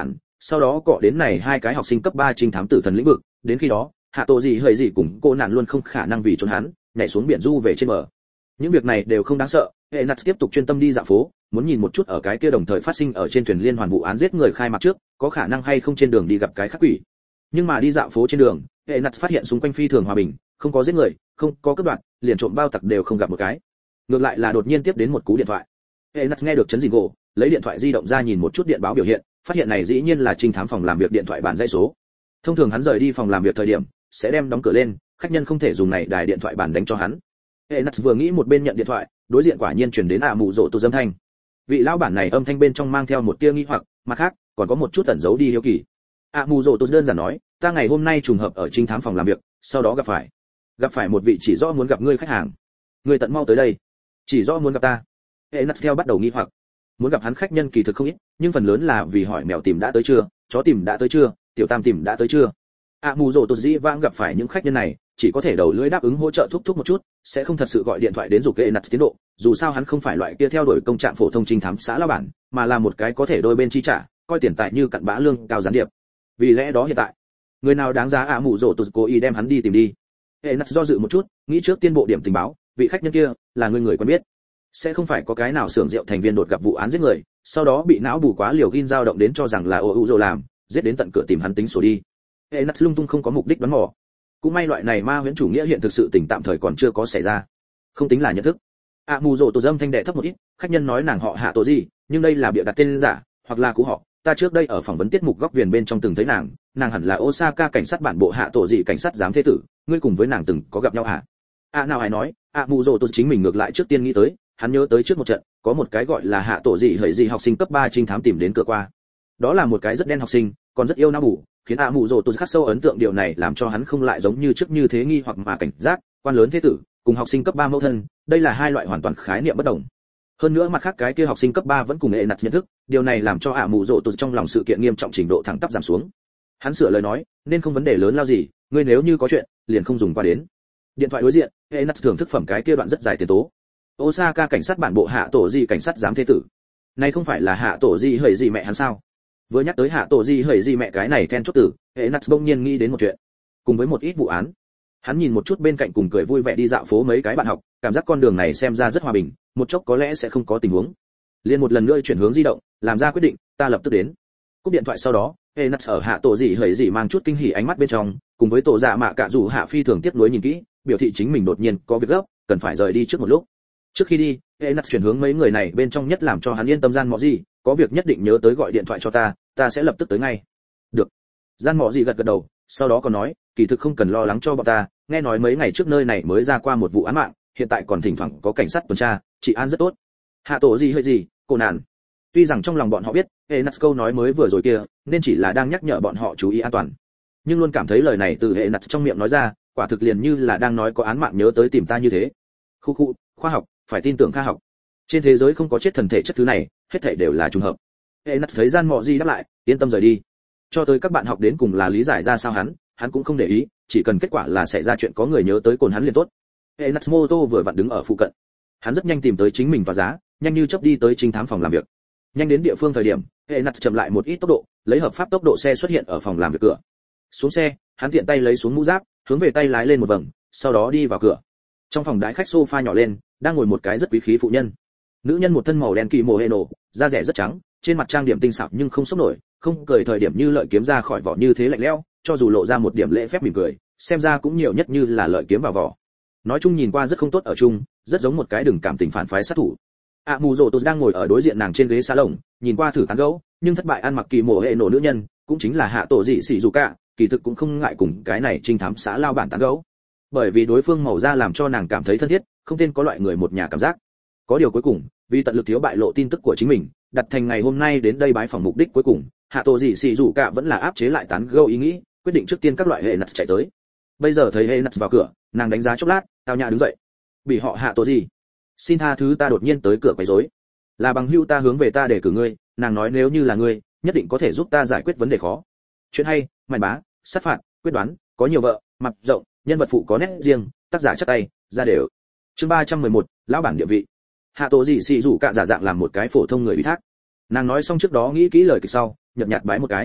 sau đó cọ đến này hai cái học sinh cấp 3 trinh thám tử thần lĩnh vực, đến khi đó, hạ tổ gì hơi gì cùng cô nạn luôn không khả năng vì trốn hắn, nhảy xuống biển du về trên bờ. Những việc này đều không đáng sợ, hệ nặt tiếp tục chuyên tâm đi dạo phố, muốn nhìn một chút ở cái kia đồng thời phát sinh ở trên thuyền liên hoàn vụ án giết người khai mạc trước, có khả năng hay không trên đường đi gặp cái khác quỷ. Nhưng mà đi dạo phố trên đường, hệ nặt phát hiện xung quanh phi thường hòa bình, không có giết người, không có cướp đoạt, liền trộm bao tặc đều không gặp một cái. Ngược lại là đột nhiên tiếp đến một cú điện thoại. Hệ nặt nghe được chấn dình gỗ, lấy điện thoại di động ra nhìn một chút điện báo biểu hiện, phát hiện này dĩ nhiên là trinh thám phòng làm việc điện thoại bản dãy số. Thông thường hắn rời đi phòng làm việc thời điểm, sẽ đem đóng cửa lên, khách nhân không thể dùng này đài điện thoại bản đánh cho hắn. Hệ nặt vừa nghĩ một bên nhận điện thoại, đối diện quả nhiên truyền đến mụ rộ tụ âm thanh. Vị lão bản này âm thanh bên trong mang theo một tia nghi hoặc, mặt khác còn có một chút ẩn giấu đi hiếu kỳ. Mụ rộ tụ đơn giản nói, ta ngày hôm nay trùng hợp ở trinh thám phòng làm việc, sau đó gặp phải một vị chỉ rõ muốn gặp ngươi khách hàng. Ngươi tận mau tới đây. Chỉ rõ muốn gặp ta. Hệ nặt theo bắt đầu nghi hoặc. Muốn gặp hắn khách nhân kỳ thực không ít, nhưng phần lớn là vì hỏi mèo tìm đã tới chưa, chó tìm đã tới chưa, tiểu tam tìm đã tới chưa. Mù rồ tụt dĩ vãng gặp phải những khách nhân này, chỉ có thể đầu lưỡi đáp ứng hỗ trợ thúc một chút, sẽ không thật sự gọi điện thoại đến giục hệ nặt tiến độ, dù sao hắn không phải loại kia theo đuổi công trạng phổ thông trinh thám xã lão bản, mà là một cái có thể đôi bên chi trả, coi tiền tài như cặn bã lương cao gián điệp. Vì lẽ đó hiện tại, người nào đáng giá mù rồ tụt cố ý đem hắn đi tìm đi. Hệ nặt do dự một chút, nghĩ trước tiên bộ điểm tình báo, vị khách nhân kia là người quen biết, sẽ không phải có cái nào xưởng rượu thành viên đột gặp vụ án giết người, sau đó bị não bù quá liều gin dao động đến cho rằng là Ouzo làm, giết đến tận cửa tìm hắn tính sổ đi. Hệ nặt lung tung không có mục đích đoán mò. Cũng may loại này ma huyễn chủ nghĩa hiện thực sự tình tạm thời còn chưa có xảy ra, không tính là nhận thức. Mù rồ tổ dâm thanh đệ thấp một ít, khách nhân nói nàng họ hạ tổ gì, nhưng đây là bịa đặt tên giả, hoặc là cũ họ. Ta trước đây ở phỏng vấn tiết mục góc viền bên trong từng thấy nàng hẳn là Osaka cảnh sát bản bộ hạ tổ gì cảnh sát giám thế tử, ngươi cùng với nàng từng có gặp nhau hả? Nào ai nói, mù rồ tổ chính mình ngược lại trước tiên nghĩ tới, hắn nhớ tới trước một trận, có một cái gọi là hạ tổ gì hỡi gì học sinh cấp 3 trinh thám tìm đến cửa qua. Đó là một cái rất đen học sinh, còn rất yêu não bù, khiến mù rồ tổ khắc sâu ấn tượng, điều này làm cho hắn không lại giống như trước như thế nghi hoặc mà cảnh giác. Quan lớn thế tử cùng học sinh cấp 3 mẫu thân, đây là hai loại hoàn toàn khái niệm bất đồng. Hơn nữa mặt khác cái kia học sinh cấp 3 vẫn cùng hệ nặt nhận thức, điều này làm cho mù rồ tổ trong lòng sự kiện nghiêm trọng trình độ thẳng tắp giảm xuống. Hắn sửa lời nói, nên không vấn đề lớn lao gì, ngươi nếu như có chuyện, liền không dùng qua đến. Điện thoại đối diện, hệ nặt thưởng thức phẩm cái kia đoạn rất dài tiền tố. Osaka cảnh sát bản bộ hạ tổ gì cảnh sát giám thế tử. Này không phải là hạ tổ gì hỡi gì mẹ hắn sao? Vừa nhắc tới hạ tổ gì hỡi gì mẹ cái này then chốt tử, hệ nặt bỗng nhiên nghĩ đến một chuyện, cùng với một ít vụ án. Hắn nhìn một chút bên cạnh cùng cười vui vẻ đi dạo phố mấy cái bạn học, cảm giác con đường này xem ra rất hòa bình, một chốc có lẽ sẽ không có tình huống. Liên một lần nữa chuyển hướng di động, làm ra quyết định, ta lập tức đến. Cúp điện thoại sau đó, hệ nặt ở hạ tổ gì hỡi gì mang chút kinh hỉ ánh mắt bên trong, cùng với tổ dạ mạ cả rủ hạ phi thường tiếp nối nhìn kỹ, biểu thị chính mình đột nhiên có việc gấp, cần phải rời đi trước một lúc. Trước khi đi, hệ nặt chuyển hướng mấy người này bên trong nhất làm cho hắn yên tâm gian mọ gì, có việc nhất định nhớ tới gọi điện thoại cho ta sẽ lập tức tới ngay. Được. Gian mọ gì gật gật đầu, sau đó còn nói, kỳ thực không cần lo lắng cho bọn ta, nghe nói mấy ngày trước nơi này mới ra qua một vụ án mạng, hiện tại còn thỉnh thoảng có cảnh sát tuần tra, trị an rất tốt. Hạ tổ gì hơi gì, cô nạn. Tuy rằng trong lòng bọn họ biết, hệ nặt câu nói mới vừa rồi kia, nên chỉ là đang nhắc nhở bọn họ chú ý an toàn, nhưng luôn cảm thấy lời này từ hệ nặt trong miệng nói ra, quả thực liền như là đang nói có án mạng nhớ tới tìm ta như thế. Khu, khoa học, phải tin tưởng khoa học. Trên thế giới không có chết thần thể chất thứ này, hết thảy đều là trùng hợp. Hệ nặt thấy gian mọ gì đáp lại, yên tâm rời đi. Cho tới các bạn học đến cùng là lý giải ra sao hắn cũng không để ý, chỉ cần kết quả là xảy ra chuyện có người nhớ tới cồn hắn liền tốt. Hệ nặt mô tô vừa vặn đứng ở phụ cận, hắn rất nhanh tìm tới chính mình tòa giá, nhanh như chớp đi tới trinh thám phòng làm việc. Nhanh đến địa phương thời điểm, hệ nặt chậm lại một ít tốc độ, lấy hợp pháp tốc độ xe xuất hiện ở phòng làm việc cửa. Xuống xe, hắn tiện tay lấy xuống mũ giáp, hướng về tay lái lên một vòng, sau đó đi vào cửa. Trong phòng đái khách sofa nhỏ lên, đang ngồi một cái rất quý khí phụ nhân. Nữ nhân một thân màu đen kỳ mồ hê nổ, da rẻ rất trắng, trên mặt trang điểm tinh xảo nhưng không sốc nổi, không cười thời điểm như lợi kiếm ra khỏi vỏ như thế lạnh lẽo, cho dù lộ ra một điểm lễ phép mỉm cười, xem ra cũng nhiều nhất như là lợi kiếm vào vỏ. Nói chung nhìn qua rất không tốt ở chung, rất giống một cái đừng cảm tình phản phái sát thủ. Mù rồ đang ngồi ở đối diện nàng trên ghế salon, nhìn qua thử tán gẫu, nhưng thất bại ăn mặc kỳ mồ hê nổ nữ nhân, cũng chính là hạ tổ dị sĩ dù cả, kỳ thực cũng không ngại cùng cái này trinh thám xã lao bản tán gẫu, bởi vì đối phương màu da làm cho nàng cảm thấy thân thiết, không tên có loại người một nhà cảm giác. Có điều cuối cùng, vì tận lực thiếu bại lộ tin tức của chính mình, đặt thành ngày hôm nay đến đây bái phỏng mục đích cuối cùng, hạ tổ dị sĩ dù cả vẫn là áp chế lại tán gẫu ý nghĩ, quyết định trước tiên các loại hệ nặt chạy tới. Bây giờ thấy hệ nặt vào cửa, nàng đánh giá chốc lát, tao nhã đứng dậy. Bị họ hạ tổ gì? Xin tha thứ ta đột nhiên tới cửa quấy rối. Là bằng hữu ta hướng về ta để cử ngươi, nàng nói nếu như là ngươi, nhất định có thể giúp ta giải quyết vấn đề khó. Chuyện hay, mạnh bá, sát phạt, quyết đoán, có nhiều vợ, mặt rộng, nhân vật phụ có nét riêng, tác giả chắc tay, ra đều. Chương 311, lão bản địa vị. Hạ tổ dị sĩ rủ cả giả dạng làm một cái phổ thông người ủy thác. Nàng nói xong trước đó nghĩ kỹ lời kịch sau, nhợt nhạt bái một cái.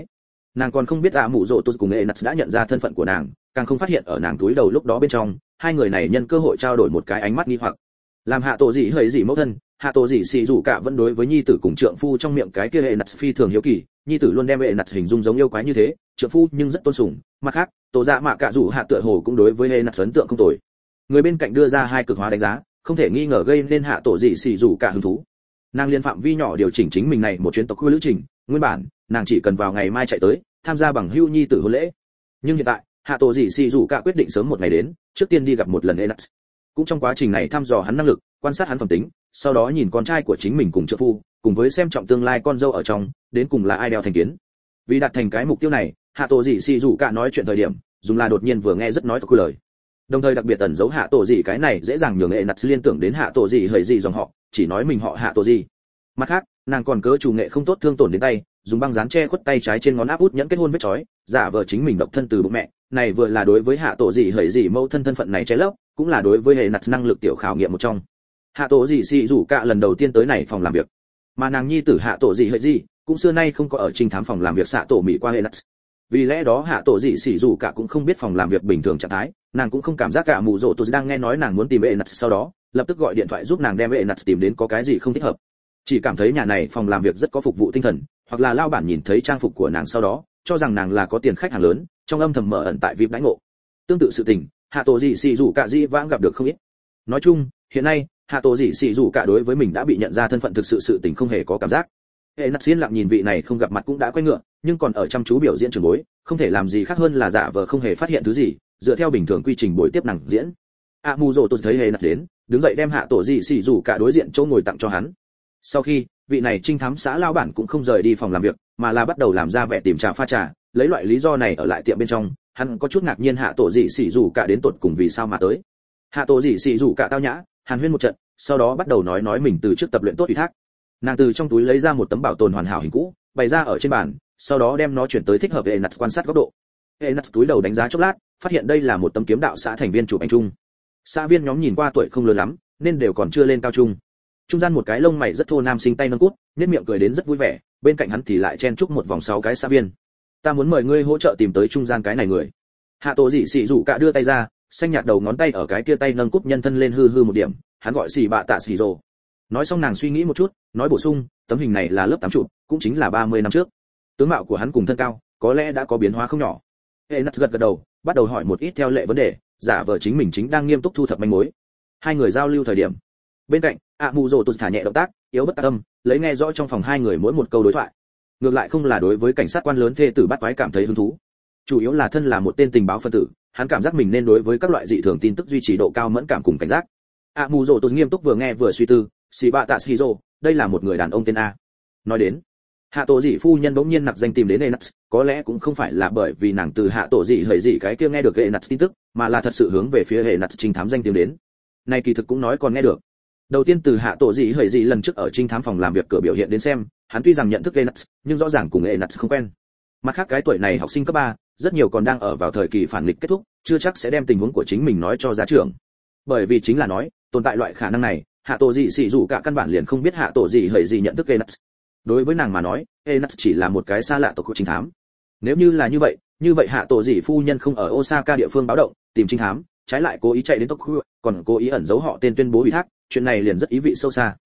Nàng còn không biết mụ rồ tôi cùng Enas đã nhận ra thân phận của nàng, càng không phát hiện ở nàng túi đầu lúc đó bên trong, hai người này nhân cơ hội trao đổi một cái ánh mắt nghi hoặc. Làm hạ tổ gì hỡi gì mẫu thân, hạ tổ gì xì rủ cả vẫn đối với nhi tử cùng trượng phu trong miệng cái kia Enas phi thường hiếu kỳ, nhi tử luôn đem Enas hình dung giống yêu quái như thế, trượng phu nhưng rất tôn sùng. Mặt khác, tổ dạ mạ cả rủ hạ tựa hồ cũng đối với Enas ấn tượng không tồi. Người bên cạnh đưa ra hai cực hóa đánh giá, không thể nghi ngờ gây nên hạ tổ gì xì rủ cả hứng thú. Nàng liên phạm vi nhỏ điều chỉnh chính mình này một chuyến tộc khuya lữ trình, nguyên bản nàng chỉ cần vào ngày mai chạy tới tham gia bằng hưu nhi tử hôn lễ, nhưng hiện tại hạ tổ gì xì rủ cả quyết định sớm một ngày đến, trước tiên đi gặp một lần Enas. Cũng trong quá trình này thăm dò hắn năng lực, quan sát hắn phẩm tính, sau đó nhìn con trai của chính mình cùng trợ phu, cùng với xem trọng tương lai con dâu ở trong, đến cùng là ai đeo thành kiến. Vì đạt thành cái mục tiêu này, hạ tổ gì xì rủ cả nói chuyện thời điểm, dùng là đột nhiên vừa nghe rất nói tộc lời. Đồng thời đặc biệt ẩn giấu hạ tổ gì cái này dễ dàng nhường Enas liên tưởng đến hạ tổ gì hỡi gì dòng họ, chỉ nói mình họ hạ tổ gì. Mặt khác, nàng còn cớ chủ nghệ không tốt thương tổn đến tay, dùng băng dán che khuất tay trái trên ngón áp út nhẫn kết hôn vết chói, giả vờ chính mình độc thân từ bụng mẹ, này vừa là đối với hạ tổ gì hỡi gì mẫu thân thân phận này che lấp, cũng là đối với Enas năng lực tiểu khảo nghiệm một trong. Hạ tổ gì xì rủ cả lần đầu tiên tới này phòng làm việc, mà nàng nhi tử hạ tổ gì hỡi gì cũng xưa nay không có ở trinh thám phòng làm việc xạ tổ mỹ qua Enas. Vì lẽ đó hạ tổ gì xì rủ cả cũng không biết phòng làm việc bình thường trạng thái, nàng cũng không cảm giác cả mụ rồ tôi đang nghe nói nàng muốn tìm Enas, sau đó lập tức gọi điện thoại giúp nàng đem Enas tìm đến có cái gì không thích hợp. Chỉ cảm thấy nhà này phòng làm việc rất có phục vụ tinh thần, hoặc là lao bản nhìn thấy trang phục của nàng sau đó cho rằng nàng là có tiền khách hàng lớn, trong âm thầm mở ẩn tại VIP đãi ngộ. Tương tự sự tình, hạ tổ gì xì rủ cả dĩ vãng gặp được không ít. Nói chung, hiện nay hạ tổ gì xì rủ cả đối với mình đã bị nhận ra thân phận thực sự tình không hề có cảm giác. Enas yên lặng nhìn vị này không gặp mặt cũng đã quay ngựa, nhưng còn ở chăm chú biểu diễn trường bối, không thể làm gì khác hơn là giả vờ không hề phát hiện thứ gì, dựa theo bình thường quy trình buổi tiếp nàng diễn. Mù rồ tôi thấy Enas đến, đứng dậy đem hạ tổ gì xì rủ cả đối diện chỗ ngồi tặng cho hắn. Sau khi, vị này trinh thám xã lao bản cũng không rời đi phòng làm việc, mà là bắt đầu làm ra vẻ tìm trà pha trà, lấy loại lý do này ở lại tiệm bên trong. Hắn có chút ngạc nhiên hạ tổ gì xì rủ cả đến tột cùng vì sao mà tới. Hạ tổ gì xì rủ cả tao nhã hàn huyên một trận, sau đó bắt đầu nói mình từ trước tập luyện tốt ủy thác. Nàng từ trong túi lấy ra một tấm bảo tồn hoàn hảo hình cũ, bày ra ở trên bàn, sau đó đem nó chuyển tới thích hợp với Enas quan sát góc độ. Enas túi đầu đánh giá chốc lát, phát hiện đây là một tấm kiếm đạo xã thành viên chụp ảnh chung. Xã viên nhóm nhìn qua tuổi không lớn lắm, nên đều còn chưa lên cao trung. Trung gian một cái lông mày rất thô nam sinh tay nâng cút, nhếch miệng cười đến rất vui vẻ, bên cạnh hắn thì lại chen chúc một vòng 6 cái xã viên. Ta muốn mời ngươi hỗ trợ tìm tới trung gian cái này người. Hạ tổ dị xì rủ cả đưa tay ra, xanh nhạt đầu ngón tay ở cái kia tay nâng cút nhân thân lên hư hư một điểm, hắn gọi xì bạ tạ xì rồ. Nói xong nàng suy nghĩ một chút, nói bổ sung, tấm hình này là lớp 8 chụp, cũng chính là 30 năm trước. Tướng mạo của hắn cùng thân cao, có lẽ đã có biến hóa không nhỏ. Enas gật đầu, bắt đầu hỏi một ít theo lệ vấn đề, giả vờ chính mình chính đang nghiêm túc thu thập manh mối. Hai người giao lưu thời điểm, bên cạnh mù rồ tôi thả nhẹ động tác, yếu bất tác âm, lấy nghe rõ trong phòng hai người mỗi một câu đối thoại. Ngược lại không là đối với cảnh sát quan lớn thê tử bắt quái cảm thấy hứng thú, chủ yếu là thân là một tên tình báo phân tử, hắn cảm giác mình nên đối với các loại dị thường tin tức duy trì độ cao mẫn cảm cùng cảnh giác. Mù rồ tôi nghiêm túc vừa nghe vừa suy tư, xì bạ tạ xì rồ, đây là một người đàn ông tên A. Nói đến, hạ tổ dị phu nhân bỗng nhiên nặc danh tìm đến Enas, có lẽ cũng không phải là bởi vì nàng từ hạ tổ dị hỡi dị cái kia nghe được Enas tin tức, mà là thật sự hướng về phía Enas trinh thám danh tìm đến. Này kỳ thực cũng nói còn nghe được. Đầu tiên từ hạ tổ dị hỡi dị lần trước ở trinh thám phòng làm việc cửa biểu hiện đến xem, hắn tuy rằng nhận thức Enas, nhưng rõ ràng cùng Enas không quen. Mặt khác cái tuổi này học sinh cấp 3, rất nhiều còn đang ở vào thời kỳ phản nghịch kết thúc, chưa chắc sẽ đem tình huống của chính mình nói cho gia trưởng. Bởi vì chính là nói, tồn tại loại khả năng này, hạ tổ dị xì dù cả căn bản liền không biết hạ tổ dị hỡi dị nhận thức Enas. Đối với nàng mà nói, Enas chỉ là một cái xa lạ tộc của trinh thám. Nếu như là như vậy hạ tổ dị phu nhân không ở Osaka địa phương báo động, tìm trinh thám, trái lại cố ý chạy đến Tokyo, còn cố ý ẩn giấu họ tên tuyên bố ủy thác, chuyện này liền rất ý vị sâu xa.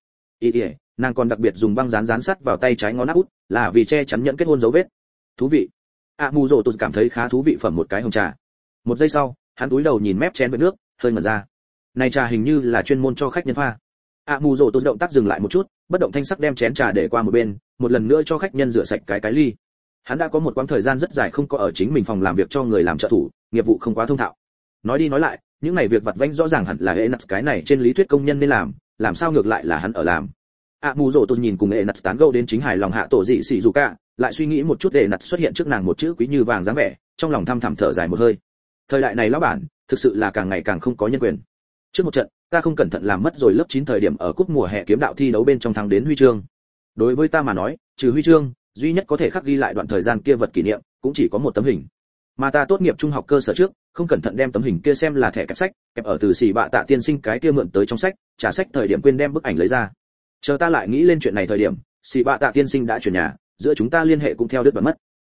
Nàng còn đặc biệt dùng băng dán sắt vào tay trái ngón áp út, là vì che chắn nhận kết hôn dấu vết. Thú vị. Mù rồ tôi cảm thấy khá thú vị, phẩm một cái hồng trà. Một giây sau, hắn cúi đầu nhìn mép chén với nước, hơi ngẩn ra. Này trà hình như là chuyên môn cho khách nhân pha. Mù rồ tôi động tác dừng lại một chút, bất động thanh sắc đem chén trà để qua một bên, một lần nữa cho khách nhân rửa sạch cái ly. Hắn đã có một quãng thời gian rất dài không có ở chính mình phòng làm việc cho người làm trợ thủ, nghiệp vụ không quá thông thạo. Nói đi nói lại, những này việc vặt vãnh rõ ràng hẳn là Enas cái này trên lý thuyết công nhân nên làm sao ngược lại là hắn ở làm. Mù rồ tôi nhìn cùng Enas tán gẫu đến chính hài lòng hạ tổ dị xì dù cả, lại suy nghĩ một chút Enas xuất hiện trước nàng một chữ quý như vàng dáng vẻ, trong lòng thầm thầm thở dài một hơi. Thời đại này lão bản, thực sự là càng ngày càng không có nhân quyền. Trước một trận, ta không cẩn thận làm mất rồi lớp 9 thời điểm ở cúp mùa hè kiếm đạo thi đấu bên trong thắng đến huy chương. Đối với ta mà nói, trừ huy chương, duy nhất có thể khắc ghi lại đoạn thời gian kia vật kỷ niệm, cũng chỉ có một tấm hình. Mà ta tốt nghiệp trung học cơ sở trước, không cẩn thận đem tấm hình kia xem là thẻ kẹp sách, kẹp ở từ xì bạ tạ tiên sinh cái kia mượn tới trong sách, trả sách thời điểm quên đem bức ảnh lấy ra. Chờ ta lại nghĩ lên chuyện này thời điểm, xì bạ tạ tiên sinh đã chuyển nhà, giữa chúng ta liên hệ cũng theo đứt đoạn mất.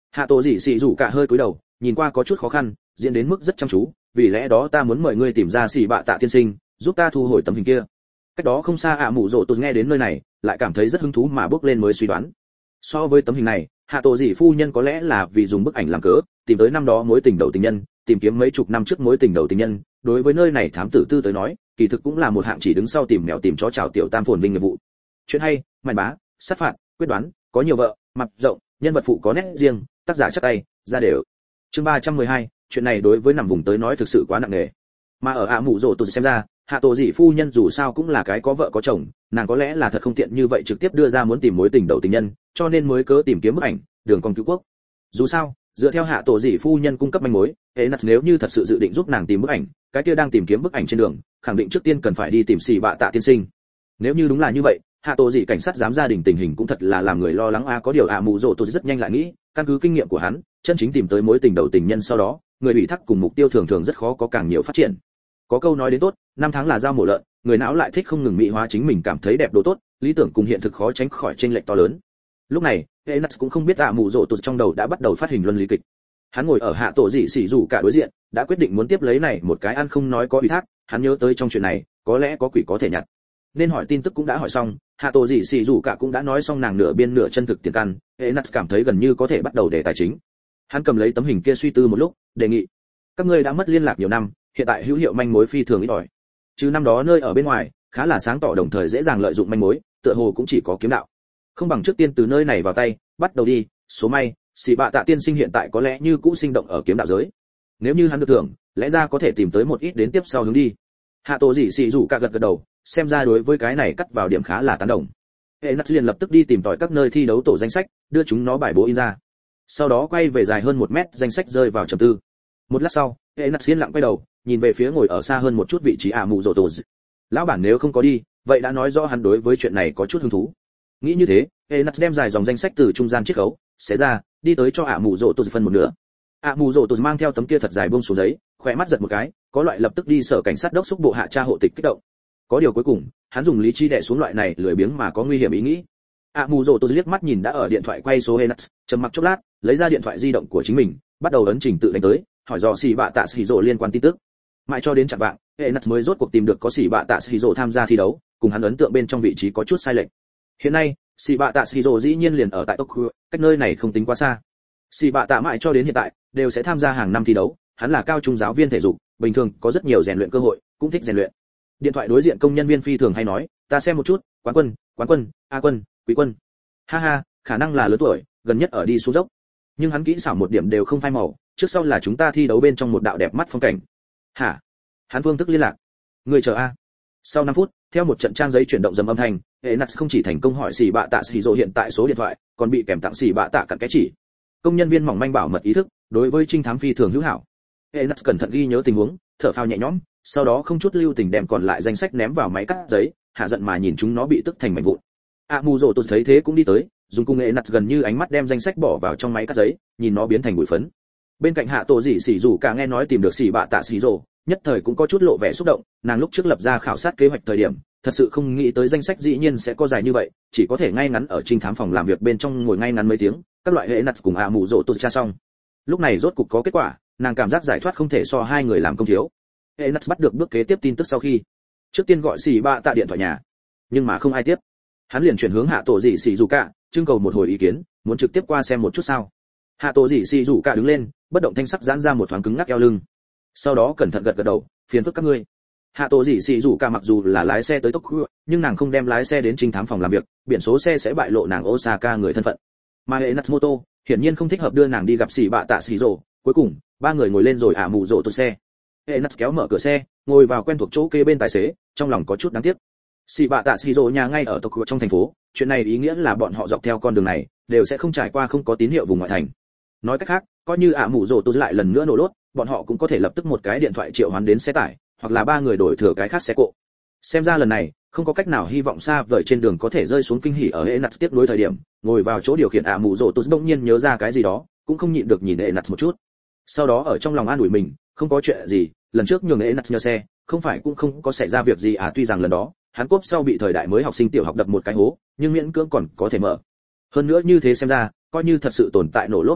Hạ Tổ Dị Sĩ Dụ Cả hơi cúi đầu, nhìn qua có chút khó khăn, diễn đến mức rất chăm chú, vì lẽ đó ta muốn mời ngươi tìm ra Sĩ Bạ Tạ tiên sinh, giúp ta thu hồi tấm hình kia. Cách đó không xa ạ mụ rồ tôi nghe đến nơi này, lại cảm thấy rất hứng thú mà bước lên mới suy đoán. So với tấm hình này, Hạ Tổ Dị phu nhân có lẽ là vì dùng bức ảnh làm cớ, tìm tới năm đó mối tình đầu tình nhân, tìm kiếm mấy chục năm trước mối tình đầu tình nhân, đối với nơi này thám tử tư tới nói, kỳ thực cũng là một hạng chỉ đứng sau tìm mèo tìm chó chào tiểu tam phồn vinh nghiệp vụ. Chuyện hay, màn bá, sát phạt, quyết đoán, có nhiều vợ, mặt rộng, nhân vật phụ có nét riêng, tác giả chắc tay, ra đều. Chương 312, chuyện này đối với nằm vùng tới nói thực sự quá nặng nề. Mà ở ạ mụ rồ tôi xem ra, Hạ Tổ Dị phu nhân dù sao cũng là cái có vợ có chồng, nàng có lẽ là thật không tiện như vậy trực tiếp đưa ra muốn tìm mối tình đầu tình nhân, cho nên mới cớ tìm kiếm bức ảnh, đường con cứu quốc. Dù sao, dựa theo Hạ Tổ Dị phu nhân cung cấp manh mối, Enas nếu như thật sự dự định giúp nàng tìm bức ảnh, cái kia đang tìm kiếm bức ảnh trên đường, khẳng định trước tiên cần phải đi tìm Sĩ Bạ Tạ tiên sinh. Nếu như đúng là như vậy, Hạ Tổ Dị cảnh sát giám gia đình tình hình cũng thật là làm người lo lắng a. Có điều ạ mụ rồ tôi rất nhanh lại nghĩ, căn cứ kinh nghiệm của hắn, chân chính tìm tới mối tình đầu tình nhân sau đó, người ủy thác cùng mục tiêu thường thường rất khó có càng nhiều phát triển. Có câu nói đến tốt, năm tháng là dao mổ lợn, người não lại thích không ngừng mỹ hóa chính mình cảm thấy đẹp đồ tốt, lý tưởng cùng hiện thực khó tránh khỏi chênh lệch to lớn. Lúc này, Enas cũng không biết ạ mụ rồ tôi trong đầu đã bắt đầu phát hình luân lý kịch. Hắn ngồi ở Hạ Tổ Dị Sĩ Dụ Cả đối diện, đã quyết định muốn tiếp lấy này một cái ăn không nói có ủy thác, hắn nhớ tới trong chuyện này, có lẽ có quỷ có thể nhặt. Nên hỏi tin tức cũng đã hỏi xong, Hạ Tổ Dị Sĩ Dụ Cả cũng đã nói xong nàng nửa biên nửa chân thực tiền căn, Enas cảm thấy gần như có thể bắt đầu đề tài chính. Hắn cầm lấy tấm hình kia suy tư một lúc, đề nghị: các ngươi đã mất liên lạc nhiều năm, hiện tại hữu hiệu manh mối phi thường ít ỏi. Chứ năm đó nơi ở bên ngoài, khá là sáng tỏ đồng thời dễ dàng lợi dụng manh mối, tựa hồ cũng chỉ có kiếm đạo. Không bằng trước tiên từ nơi này vào tay, bắt đầu đi, số may, Sĩ Bạ Tạ tiên sinh hiện tại có lẽ như cũ sinh động ở kiếm đạo giới. Nếu như hắn được thưởng, lẽ ra có thể tìm tới một ít đến tiếp sau hướng đi. Hạ Tổ Dị Sĩ Dụ Cả gật gật đầu, xem ra đối với cái này cắt vào điểm khá là tán đồng. Enas liền lập tức đi tìm tòi các nơi thi đấu tổ danh sách, đưa chúng nó bài bố in ra. Sau đó quay về dài hơn 1 mét danh sách rơi vào trầm tư. Một lát sau, Enas yên lặng quay đầu, nhìn về phía ngồi ở xa hơn một chút vị trí ạ mụ rồ tổ. Lão bản nếu không có đi, vậy đã nói rõ hắn đối với chuyện này có chút hứng thú. Nghĩ như thế, Enas đem dài dòng danh sách từ trung gian chiết khấu, xé ra, đi tới cho ạ mụ rồ tổ phân một nửa. ạ mụ rồ tổ mang theo tấm kia thật dài buông xuống giấy, khỏe mắt giật một cái, có loại lập tức đi sở cảnh sát đốc xúc bộ hạ tra hộ tịch kích động. Có điều cuối cùng, hắn dùng lý trí đè xuống loại này lười biếng mà có nguy hiểm ý nghĩ. ạ mụ rồ tổ liếc mắt nhìn đã ở điện thoại quay số Enas, trầm mặc chốc lát, lấy ra điện thoại di động của chính mình, bắt đầu ấn trình tự đánh tới, hỏi dò Sĩ Bạ Tạ Sĩ Dụ liên quan tin tức. Mãi cho đến chạng vạng, Enas mới rốt cuộc tìm được có Sĩ Bạ Tạ Sĩ Dụ tham gia thi đấu, cùng hắn ấn tượng bên trong vị trí có chút sai lệch. Hiện nay, Sĩ Bạ Tạ Sĩ Dụ dĩ nhiên liền ở tại Tokyo, cách nơi này không tính quá xa. Sĩ Bạ Tạ mãi cho đến hiện tại đều sẽ tham gia hàng năm thi đấu, hắn là cao trung giáo viên thể dục, bình thường có rất nhiều rèn luyện cơ hội, cũng thích rèn luyện. Điện thoại đối diện công nhân viên phi thường hay nói, ta xem một chút, quán quân, a quân, quý quân. Ha ha, khả năng là lớn tuổi, gần nhất ở đi xuống dốc. Nhưng hắn kỹ xảo một điểm đều không phai màu, trước sau là chúng ta thi đấu bên trong một đạo đẹp mắt phong cảnh. Hả? Hắn phương thức liên lạc. Người chờ a. Sau 5 phút, theo một trận trang giấy chuyển động dầm âm thanh, Enas không chỉ thành công hỏi Sĩ Bạ Tạ Sĩ Dụ hiện tại số điện thoại, còn bị kèm tặng Sĩ Bạ Tạ cặn cái chỉ. Công nhân viên mỏng manh bảo mật ý thức, đối với trinh thám phi thường hữu hảo. Enas cẩn thận ghi nhớ tình huống, thở phào nhẹ nhõm, sau đó không chút lưu tình đem còn lại danh sách ném vào máy cắt giấy, hạ giận mà nhìn chúng nó bị tức thành mảnh vụn. Mù Dỗ tôi thấy thế cũng đi tới, dùng cung Enas gần như ánh mắt đem danh sách bỏ vào trong máy cắt giấy, nhìn nó biến thành bụi phấn. Bên cạnh Hạ Tổ Dị Sĩ Dụ Cả nghe nói tìm được Sĩ Bạ Tạ Sĩ Dụ, nhất thời cũng có chút lộ vẻ xúc động, nàng lúc trước lập ra khảo sát kế hoạch thời điểm, thật sự không nghĩ tới danh sách dĩ nhiên sẽ có dài như vậy, chỉ có thể ngay ngắn ở trinh thám phòng làm việc bên trong ngồi ngay ngắn mấy tiếng, các loại Enas cùng Mù Dỗ tôi tra xong. Lúc này rốt cục có kết quả, nàng cảm giác giải thoát không thể so hai người làm công thiếu. Enas bắt được bước kế tiếp tin tức sau khi, trước tiên gọi Sĩ Bạ Tạ điện thoại nhà, nhưng mà không ai tiếp. Hắn liền chuyển hướng Hạ Tổ Dị Sĩ Dụ Cả, trưng cầu một hồi ý kiến, muốn trực tiếp qua xem một chút sao. Hạ Tổ Dị Sĩ Dụ Cả đứng lên, bất động thanh sắc giãn ra một thoáng cứng ngắc eo lưng. Sau đó cẩn thận gật gật đầu, phiền phức các ngươi. Hạ Tổ Dị Sĩ Dụ Cả mặc dù là lái xe tới Tokyo, nhưng nàng không đem lái xe đến trinh thám phòng làm việc, biển số xe sẽ bại lộ nàng Osaka người thân phận. Mà Enas Moto, hiển nhiên không thích hợp đưa nàng đi gặp Sĩ Bạ Tạ Sĩ Dụ. Cuối cùng, ba người ngồi lên rồi Mù Dỗ tôi xe. Enas kéo mở cửa xe, ngồi vào quen thuộc chỗ kế bên tài xế, trong lòng có chút đáng tiếc. Sĩ Bạ Tạ Sĩ Dụ nhà ngay ở Tokyo trong thành phố, chuyện này ý nghĩa là bọn họ dọc theo con đường này đều sẽ không trải qua không có tín hiệu vùng ngoại thành. Nói cách khác, coi như Mù Dỗ tôi lại lần nữa nổ lốt, bọn họ cũng có thể lập tức một cái điện thoại triệu hoán đến xe tải, hoặc là ba người đổi thừa cái khác xe cộ. Xem ra lần này không có cách nào hy vọng xa vời trên đường có thể rơi xuống kinh hỉ ở Enas tiếp nối thời điểm, ngồi vào chỗ điều khiển Mù Dỗ tôi bỗng nhiên nhớ ra cái gì đó, cũng không nhịn được nhìn Enas một chút. Sau đó ở trong lòng an ủi mình, không có chuyện gì, lần trước nhường Enas nhờ xe, không phải cũng không có xảy ra việc gì tuy rằng lần đó, hắn cốp sau bị thời đại mới học sinh tiểu học đập một cái hố, nhưng miễn cưỡng còn có thể mở. Hơn nữa như thế xem ra, coi như thật sự tồn tại nổ lốp huyền học,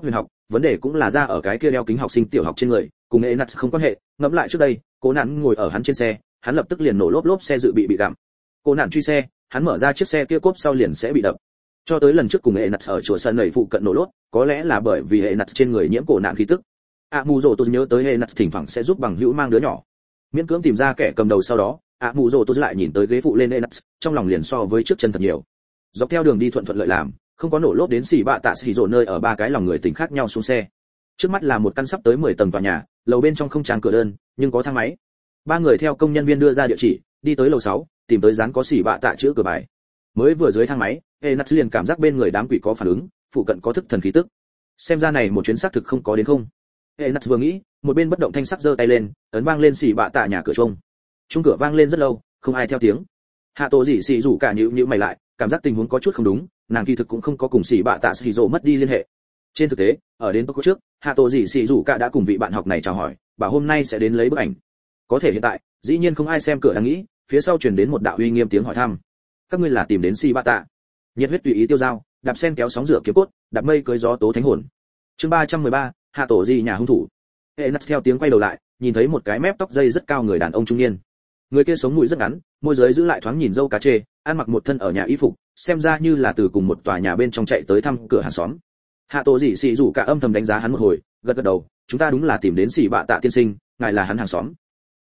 vấn đề cũng là ra ở cái kia đeo kính học sinh tiểu học trên người, cùng Enas không quan hệ. Ngẫm lại trước đây, Cố Nạn ngồi ở hắn trên xe, hắn lập tức liền nổ lốp xe dự bị gặm. Cố Nạn truy xe, hắn mở ra chiếc xe kia cốp sau liền sẽ bị đập. Cho tới lần trước cùng Enas ở chùa sân nảy phụ cận nổ lốp, có lẽ là bởi vì Enas trên người nhiễm Cố Nạn khí tức. Mù Rồ tôi nhớ tới Enas thỉnh thoảng sẽ giúp bằng hữu mang đứa nhỏ. Miễn cưỡng tìm ra kẻ cầm đầu sau đó, Mù Rồ tôi lại nhìn tới ghế phụ lên Enas, trong lòng liền so với trước chân thật nhiều. Dọc theo đường đi thuận lợi làm, không có nổ lốp đến xì bạ tạ xì rồ nơi ở ba cái lòng người tỉnh khác nhau xuống xe. Trước mắt là một căn sắp tới 10 tầng tòa nhà, lầu bên trong không tràn cửa đơn, nhưng có thang máy. Ba người theo công nhân viên đưa ra địa chỉ, đi tới lầu 6, tìm tới dán có xì bạ tạ chữ cửa bài. Mới vừa dưới thang máy, Enas liền cảm giác bên người đám quỷ có phản ứng, phụ cận có thức thần khí tức. Xem ra này một chuyến xác thực không có đến không. Enas vừa nghĩ, một bên bất động thanh sắc giơ tay lên, ấn vang lên xì bạ tạ nhà cửa chuông. Chuông cửa vang lên rất lâu, không ai theo tiếng. Hạ Tổ Dị xì rủ cả nhíu mày lại, cảm giác tình huống có chút không đúng, nàng kỳ thực cũng không có cùng xì bạ tạ xì rồ mất đi liên hệ. Trên thực tế, ở đến tốc trước, Hạ Tổ Dị xì rủ cả đã cùng vị bạn học này chào hỏi, bảo hôm nay sẽ đến lấy bức ảnh. Có thể hiện tại, dĩ nhiên không ai xem cửa đang nghĩ, phía sau truyền đến một đạo uy nghiêm tiếng hỏi thăm. Các ngươi là tìm đến xì bạ tạ? Nhiệt huyết tùy ý tiêu dao, đạp sen kéo sóng rửa kiếm cốt, đạp mây cưới gió tố thánh hồn. Chương 313, Hạ Tổ Dị nhà hung thủ. Enas theo tiếng quay đầu lại, nhìn thấy một cái mép tóc dây rất cao người đàn ông trung niên. Người kia sống mũi rất ngắn, môi dưới giữ lại thoáng nhìn dâu cá chê, ăn mặc một thân ở nhà y phục, xem ra như là từ cùng một tòa nhà bên trong chạy tới thăm cửa hàng xóm. Hạ Tổ Dị xì rủ cả âm thầm đánh giá hắn một hồi, gật đầu, chúng ta đúng là tìm đến xì bạ tạ tiên sinh, ngài là hắn hàng xóm.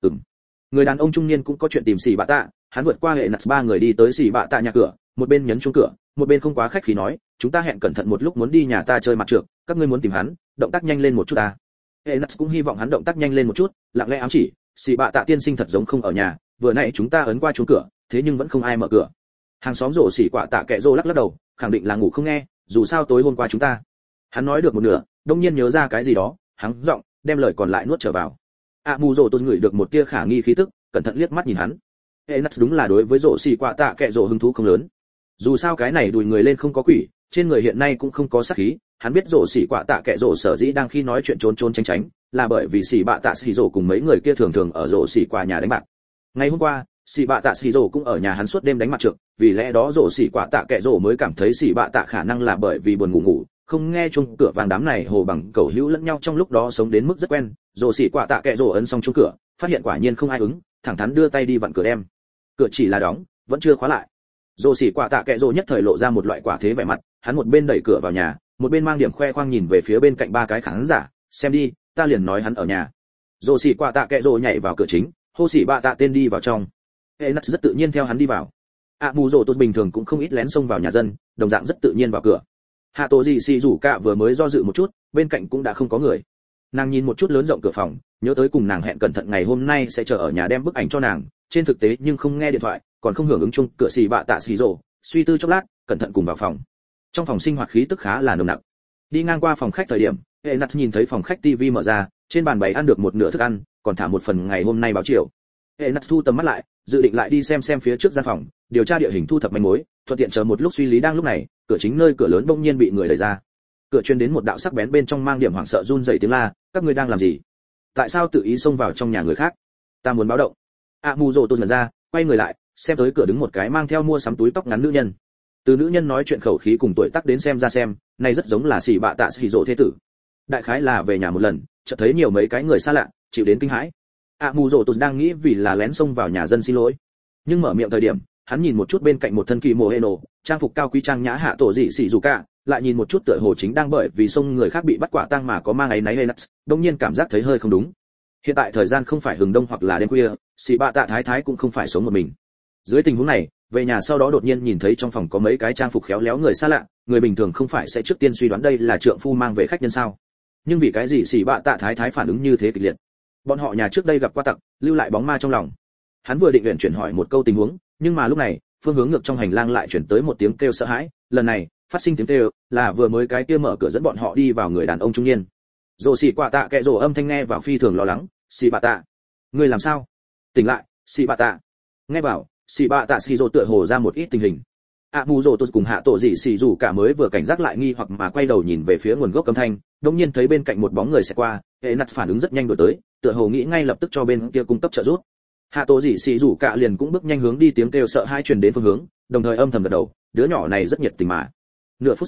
Người đàn ông trung niên cũng có chuyện tìm xì bạ tạ, hắn vượt qua hệ nặt ba người đi tới xì bạ tạ nhà cửa, một bên nhấn chuông cửa, một bên không quá khách khí nói, chúng ta hẹn cẩn thận một lúc muốn đi nhà ta chơi mặt trược, các ngươi muốn tìm hắn, động tác nhanh lên một chút ta. Hệ nặt cũng hy vọng hắn động tác nhanh lên một chút, lặng lẽ ám chỉ, xì bạ tạ tiên sinh thật giống không ở nhà, vừa nãy chúng ta ấn qua chuông cửa, thế nhưng vẫn không ai mở cửa. Hàng xóm rổ xỉ quả tạ kệ rô lắc đầu, khẳng định là ngủ không nghe, dù sao tối hôm qua chúng ta. Hắn nói được một nửa, đông nhiên nhớ ra cái gì đó, hắn giọng đem lời còn lại nuốt trở vào. Mù rổ tôi ngửi được một tia khả nghi khí tức, cẩn thận liếc mắt nhìn hắn. Enas đúng là đối với rổ xỉ quả tạ kệ rô hứng thú không lớn. Dù sao cái này đùi người lên không có quỷ, trên người hiện nay cũng không có sát khí, hắn biết rổ xỉ quả tạ kệ rô sở dĩ đang khi nói chuyện trốn tránh, là bởi vì xỉ bạ tạ xỉ rổ cùng mấy người kia thường ở rổ xỉ quả nhà đánh bạc. Ngày hôm qua, xỉ bạ tạ xỉ rổ cũng ở nhà hắn suốt đêm đánh mặt trược, vì lẽ đó rổ xỉ quả tạ kệ rổ mới cảm thấy xỉ bạ tạ khả năng là bởi vì buồn ngủ, không nghe chuông cửa vàng đám này hồ bằng cầu hữu lẫn nhau trong lúc đó sống đến mức rất quen. Rổ xỉ quả tạ kệ rổ ấn xong chuông cửa, phát hiện quả nhiên không ai ứng, thẳng thắn đưa tay đi vặn cửa đem. Cửa chỉ là đóng, vẫn chưa khóa lại. Rổ xỉ quả tạ kệ rổ nhất thời lộ ra một loại quả thế vẻ mặt, hắn một bên đẩy cửa vào nhà, một bên mang điểm khoe khoang nhìn về phía bên cạnh ba cái khán giả, xem đi, ta liền nói hắn ở nhà. Rổ xỉ quả tạ kệ rổ nhảy vào cửa chính, hô xỉ bạ tạ tên đi vào trong. Enas rất tự nhiên theo hắn đi vào. Mù rổ tôi bình thường cũng không ít lén xông vào nhà dân, đồng dạng rất tự nhiên vào cửa. Hạ Tổ Dị xì rủ cả vừa mới do dự một chút, bên cạnh cũng đã không có người. Nàng nhìn một chút lớn rộng cửa phòng, nhớ tới cùng nàng hẹn cẩn thận ngày hôm nay sẽ chờ ở nhà đem bức ảnh cho nàng, trên thực tế nhưng không nghe điện thoại, còn không hưởng ứng chung cửa xì bạ tạ xì rổ, suy tư chốc lát, cẩn thận cùng vào phòng. Trong phòng sinh hoạt khí tức khá là nồng nặc. Đi ngang qua phòng khách thời điểm, Enas nhìn thấy phòng khách TV mở ra, trên bàn bày ăn được một nửa thức ăn, còn thả một phần ngày hôm nay báo chiều. Enas thu tầm mắt lại, dự định lại đi xem phía trước gian phòng, điều tra địa hình thu thập manh mối, thuận tiện chờ một lúc suy lý. Đang lúc này, cửa chính nơi cửa lớn bỗng nhiên bị người đẩy ra. Cửa truyền đến một đạo sắc bén bên trong mang điểm hoảng sợ run rẩy tiếng la, các ngươi đang làm gì? Tại sao tự ý xông vào trong nhà người khác? Ta muốn báo động. Mù rồ tôi nhận ra, quay người lại, xem tới cửa đứng một cái mang theo mua sắm túi tóc ngắn nữ nhân. Từ nữ nhân nói chuyện khẩu khí cùng tuổi tác đến xem này rất giống là xỉ bạ tạ xỉ rồ thế tử. Đại khái là về nhà một lần, chợt thấy nhiều mấy cái người xa lạ, chịu đến kinh hãi. Mù rồ tôi đang nghĩ vì là lén xông vào nhà dân xin lỗi, nhưng mở miệng thời điểm, hắn nhìn một chút bên cạnh một thân kỳ mồ heno, trang phục cao quý trang nhã Hạ Tổ Dị xỉ rủ cả, lại nhìn một chút tựa hồ chính đang bởi vì xông người khác bị bắt quả tang mà có mang áy náy Enas, đột nhiên cảm giác thấy hơi không đúng. Hiện tại thời gian không phải hừng đông hoặc là đêm khuya, xỉ bạ tạ thái thái cũng không phải sống một mình. Dưới tình huống này, về nhà sau đó đột nhiên nhìn thấy trong phòng có mấy cái trang phục khéo léo người xa lạ, người bình thường không phải sẽ trước tiên suy đoán đây là trượng phu mang về khách nhân sao? Nhưng vì cái gì xỉ bạ tạ thái thái phản ứng như thế kịch liệt? Bọn họ nhà trước đây gặp qua tặc, lưu lại bóng ma trong lòng. Hắn vừa định chuyển hỏi một câu tình huống, nhưng mà lúc này, phương hướng ngược trong hành lang lại chuyển tới một tiếng kêu sợ hãi, lần này, phát sinh tiếng kêu là vừa mới cái kia mở cửa dẫn bọn họ đi vào người đàn ông trung niên. Rồ xỉ quả tạ kệ rồ âm thanh nghe vào phi thường lo lắng, "Xỉ bạ tạ, ngươi làm sao? Tỉnh lại, Xỉ bạ tạ." Nghe vào, Xỉ bạ tạ xỉ rồ tựa hồ ra một ít tình hình. Mù rồ tôi cùng Hạ Tổ Dị xỉ rủ cả mới vừa cảnh giác lại nghi hoặc mà quay đầu nhìn về phía nguồn gốc âm thanh, đột nhiên thấy bên cạnh một bóng người sẽ qua, Enas phản ứng rất nhanh đuổi tới, tựa hồ nghĩ ngay lập tức cho bên kia cung cấp trợ giúp. Hạ Tổ Dị xỉ rủ cả liền cũng bước nhanh hướng đi tiếng kêu sợ hãi truyền đến phương hướng, đồng thời âm thầm gật đầu, đứa nhỏ này rất nhiệt tình mà. Nửa phút sau,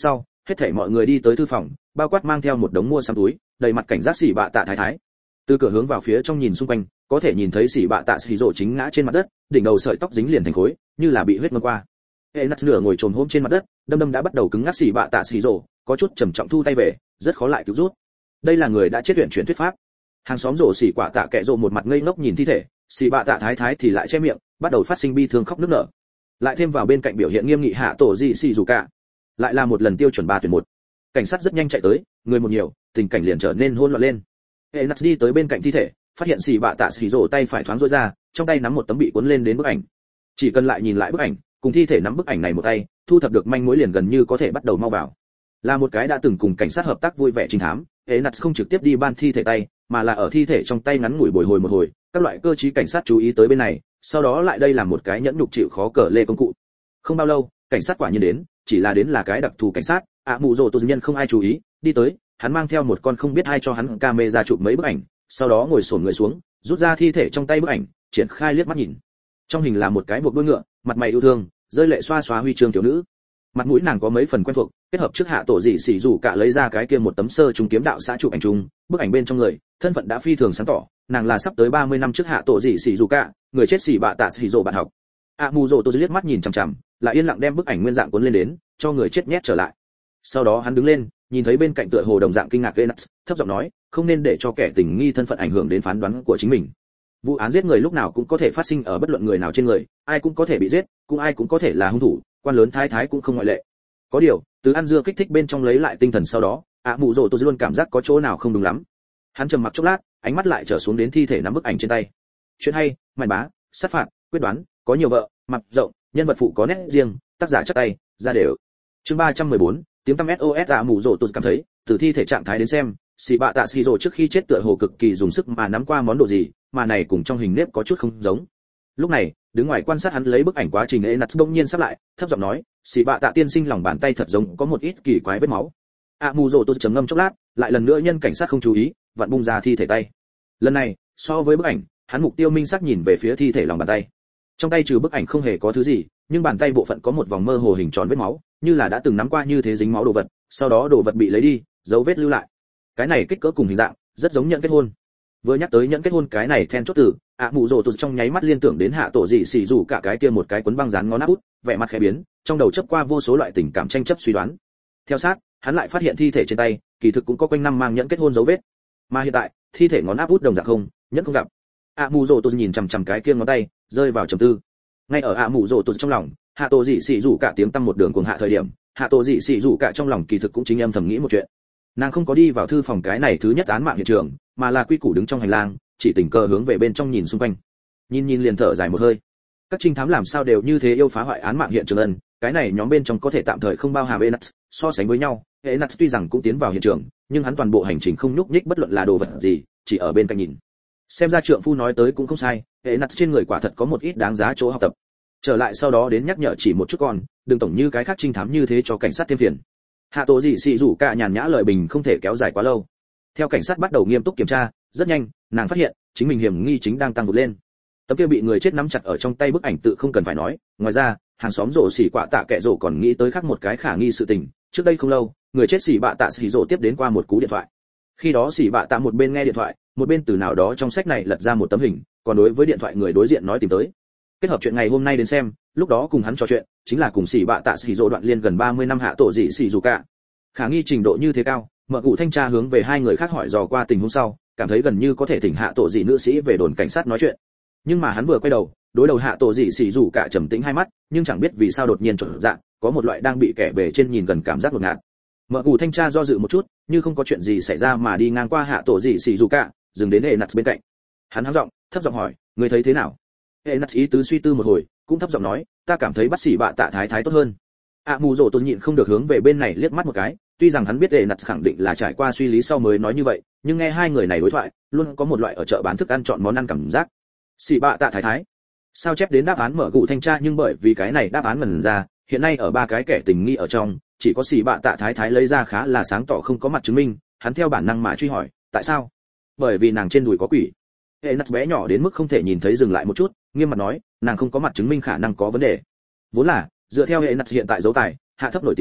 hết thảy mọi người đi tới thư phòng, bao quát mang theo một đống mua sắm túi, đầy mặt cảnh giác xỉ bạ tạ thái thái. Từ cửa hướng vào phía trong nhìn xung quanh, có thể nhìn thấy xỉ bạ tạ xỉ rồ chính ngã trên mặt đất, đỉnh đầu sợi tóc dính liền thành khối, như là bị huyết ngâm qua. Enas nửa ngồi trồm hôm trên mặt đất, đâm đã bắt đầu cứng ngắc xỉ bạ tạ xỉ rồ, có chút trầm trọng thu tay về, rất khó lại cứu rút. Đây là người đã chết luyện chuyển thuyết pháp. Hàng xóm rồ xỉ quả tạ kệ rồ một mặt ngây ngốc nhìn thi thể, xỉ bạ tạ thái thái thì lại che miệng, bắt đầu phát sinh bi thương khóc nức nở. Lại thêm vào bên cạnh biểu hiện nghiêm nghị hạ tổ dị xỉ dù cả, lại là một lần tiêu chuẩn 3 tuyển 1. Cảnh sát rất nhanh chạy tới, người một nhiều, tình cảnh liền trở nên hỗn loạn lên. Enas đi tới bên cạnh thi thể, phát hiện xỉ bạ tạ xỉ rồ tay phải thoáng duỗi ra, trong tay nắm một tấm bị cuốn lên đến bức ảnh. Chỉ cần lại nhìn lại bức ảnh, cùng thi thể nắm bức ảnh này một tay, thu thập được manh mối liền gần như có thể bắt đầu mau vào. Là một cái đã từng cùng cảnh sát hợp tác vui vẻ trinh thám, Enas không trực tiếp đi ban thi thể tay, mà là ở thi thể trong tay ngắn ngủi bồi hồi một hồi, các loại cơ trí cảnh sát chú ý tới bên này, sau đó lại đây làm một cái nhẫn nhục chịu khó cờ lê công cụ. Không bao lâu, cảnh sát quả nhiên đến, chỉ là đến là cái đặc thù cảnh sát, mù rồ tự nhiên không ai chú ý, đi tới, hắn mang theo một con không biết ai cho hắn camera chụp mấy bức ảnh, sau đó ngồi xổm người xuống, rút ra thi thể trong tay bức ảnh, triển khai liếc mắt nhìn. Trong hình là một cái buộc đuôi ngựa, mặt mày yêu thương, rơi lệ xoa xóa huy chương thiếu nữ. Mặt mũi nàng có mấy phần quen thuộc, kết hợp trước hạ tổ dị xỉ rủ cả lấy ra cái kia một tấm sơ trung kiếm đạo xã chụp ảnh chung, bức ảnh bên trong người, thân phận đã phi thường sáng tỏ, nàng là sắp tới 30 năm trước hạ tổ dị xỉ rủ cả, người chết xỉ bạ tạ xỉ rồ bạn học. Mù rồ tôi liếc mắt nhìn chằm chằm, lại yên lặng đem bức ảnh nguyên dạng cuốn lên đến, cho người chết nhét trở lại. Sau đó hắn đứng lên, nhìn thấy bên cạnh tựa hồ đồng dạng kinh ngạc Enas, thấp giọng nói, không nên để cho kẻ tình nghi thân phận ảnh hưởng đến phán đoán của chính mình. Vụ án giết người lúc nào cũng có thể phát sinh ở bất luận người nào trên người, ai cũng có thể bị giết, cũng ai cũng có thể là hung thủ, quan lớn thái thái cũng không ngoại lệ. Có điều, từ ăn dưa kích thích bên trong lấy lại tinh thần sau đó, mù rồ tôi luôn cảm giác có chỗ nào không đúng lắm. Hắn trầm mặc chốc lát, ánh mắt lại trở xuống đến thi thể nắm bức ảnh trên tay. Chuyện hay, màn bá, sát phạt, quyết đoán, có nhiều vợ, mặt rộng, nhân vật phụ có nét riêng, tác giả chắc tay, ra đều. Chương 314, tiếng tăm SOS mù rồ tôi cảm thấy, từ thi thể trạng thái đến xem, xì bạ tạ xì rồ trước khi chết tựa hồ cực kỳ dùng sức mà nắm qua món đồ gì, mà này cùng trong hình nếp có chút không giống. Lúc này, đứng ngoài quan sát hắn lấy bức ảnh quá trình Enas bỗng nhiên sắp lại, thấp giọng nói, xì bạ tạ tiên sinh lòng bàn tay thật giống có một ít kỳ quái vết máu. Mù rồ tôi trầm ngâm chốc lát, lại lần nữa nhân cảnh sát không chú ý, vặn bung ra thi thể tay. Lần này, so với bức ảnh, hắn mục tiêu minh xác nhìn về phía thi thể lòng bàn tay. Trong tay trừ bức ảnh không hề có thứ gì, nhưng bàn tay bộ phận có một vòng mơ hồ hình tròn vết máu, như là đã từng nắm qua như thế dính máu đồ vật, sau đó đồ vật bị lấy đi, dấu vết lưu lại. Cái này kích cỡ cùng hình dạng, rất giống nhận kết hôn. Vừa nhắc tới nhận kết hôn cái này then chốt từ, mù rồ tụt trong nháy mắt liên tưởng đến hạ tổ dị xỉ rủ cả cái kia một cái cuốn băng dán ngón áp út, vẻ mặt khẽ biến, trong đầu chấp qua vô số loại tình cảm tranh chấp suy đoán. Theo sát, hắn lại phát hiện thi thể trên tay, kỳ thực cũng có quanh năm mang nhẫn kết hôn dấu vết. Mà hiện tại, thi thể ngón áp út đồng dạng không, nhẫn không gặp. Mù rồ tụt nhìn chằm chằm cái kia ngón tay, rơi vào trầm tư. Ngay ở mù rồ tụt trong lòng, hạ tổ dị xỉ rủ cả tiếng tăng một đường cuồng hạ thời điểm, hạ tổ dị xỉ rủ cả trong lòng kỳ thực cũng chính âm thầm nghĩ một chuyện. Nàng không có đi vào thư phòng cái này thứ nhất án mạng hiện trường, mà là quy củ đứng trong hành lang, chỉ tình cờ hướng về bên trong nhìn xung quanh. Nhìn liền thở dài một hơi. Các trinh thám làm sao đều như thế yêu phá hoại án mạng hiện trường ân, cái này nhóm bên trong có thể tạm thời không bao hàm Enas, so sánh với nhau, Enas tuy rằng cũng tiến vào hiện trường, nhưng hắn toàn bộ hành trình không nhúc nhích bất luận là đồ vật gì, chỉ ở bên cạnh nhìn. Xem ra trượng phu nói tới cũng không sai, Enas trên người quả thật có một ít đáng giá chỗ học tập. Trở lại sau đó đến nhắc nhở chỉ một chút con, đừng tổng như cái khác trinh thám như thế cho cảnh sát thêm phiền. Hạ tổ dị xỉ rủ cả nhàn nhã lời bình không thể kéo dài quá lâu. Theo cảnh sát bắt đầu nghiêm túc kiểm tra, rất nhanh, nàng phát hiện chính mình hiểm nghi chính đang tăng vụt lên. Tấm kia bị người chết nắm chặt ở trong tay bức ảnh tự không cần phải nói, ngoài ra, hàng xóm rồ xỉ quạ tạ kệ rồ còn nghĩ tới khác một cái khả nghi sự tình. Trước đây không lâu, người chết xỉ bạ tạ xỉ rồ tiếp đến qua một cú điện thoại. Khi đó xỉ bạ tạ một bên nghe điện thoại, một bên từ nào đó trong sách này lật ra một tấm hình, còn đối với điện thoại người đối diện nói tìm tới. Kết hợp chuyện ngày hôm nay đến xem, lúc đó cùng hắn trò chuyện, chính là cùng xỉ bạ tạ xỉ rồ đoạn liên gần 30 năm hạ tổ dị xỉ dù cả. Khả nghi trình độ như thế cao, mở cụ thanh tra hướng về hai người khác hỏi dò qua tình huống sau, cảm thấy gần như có thể thỉnh hạ tổ dị nữ sĩ về đồn cảnh sát nói chuyện. Nhưng mà hắn vừa quay đầu, đối đầu hạ tổ dị xỉ dù cả trầm tĩnh hai mắt, nhưng chẳng biết vì sao đột nhiên trộn dạng, có một loại đang bị kẻ bề trên nhìn gần cảm giác ngột ngạt. Mở cụ thanh tra do dự một chút, như không có chuyện gì xảy ra mà đi ngang qua hạ tổ dị xỉ dù cả, dừng đến Enas bên cạnh. Hắn hắng giọng, thấp giọng hỏi, người thấy thế nào? Enas ý tứ suy tư một hồi, cũng thấp giọng nói, ta cảm thấy bắt xỉ bạ tạ thái thái tốt hơn. Mù rồ tôi nhịn không được hướng về bên này liếc mắt một cái, tuy rằng hắn biết Enas khẳng định là trải qua suy lý sau mới nói như vậy, nhưng nghe hai người này đối thoại, luôn có một loại ở chợ bán thức ăn chọn món ăn cảm giác. Xỉ bạ tạ thái thái. Sao chép đến đáp án mở cụ thanh tra, nhưng bởi vì cái này đáp án ngần ra, hiện nay ở ba cái kẻ tình nghi ở trong, chỉ có xỉ bạ tạ thái thái lấy ra khá là sáng tỏ không có mặt chứng minh, hắn theo bản năng mà truy hỏi, tại sao? Bởi vì nàng trên đùi có quỷ. Enas bé nhỏ đến mức không thể nhìn thấy dừng lại một chút, nghiêm mặt nói, nàng không có mặt chứng minh khả năng có vấn đề. Vốn là, dựa theo Enas hiện tại dấu tài, hạ thấp nổi tiếng,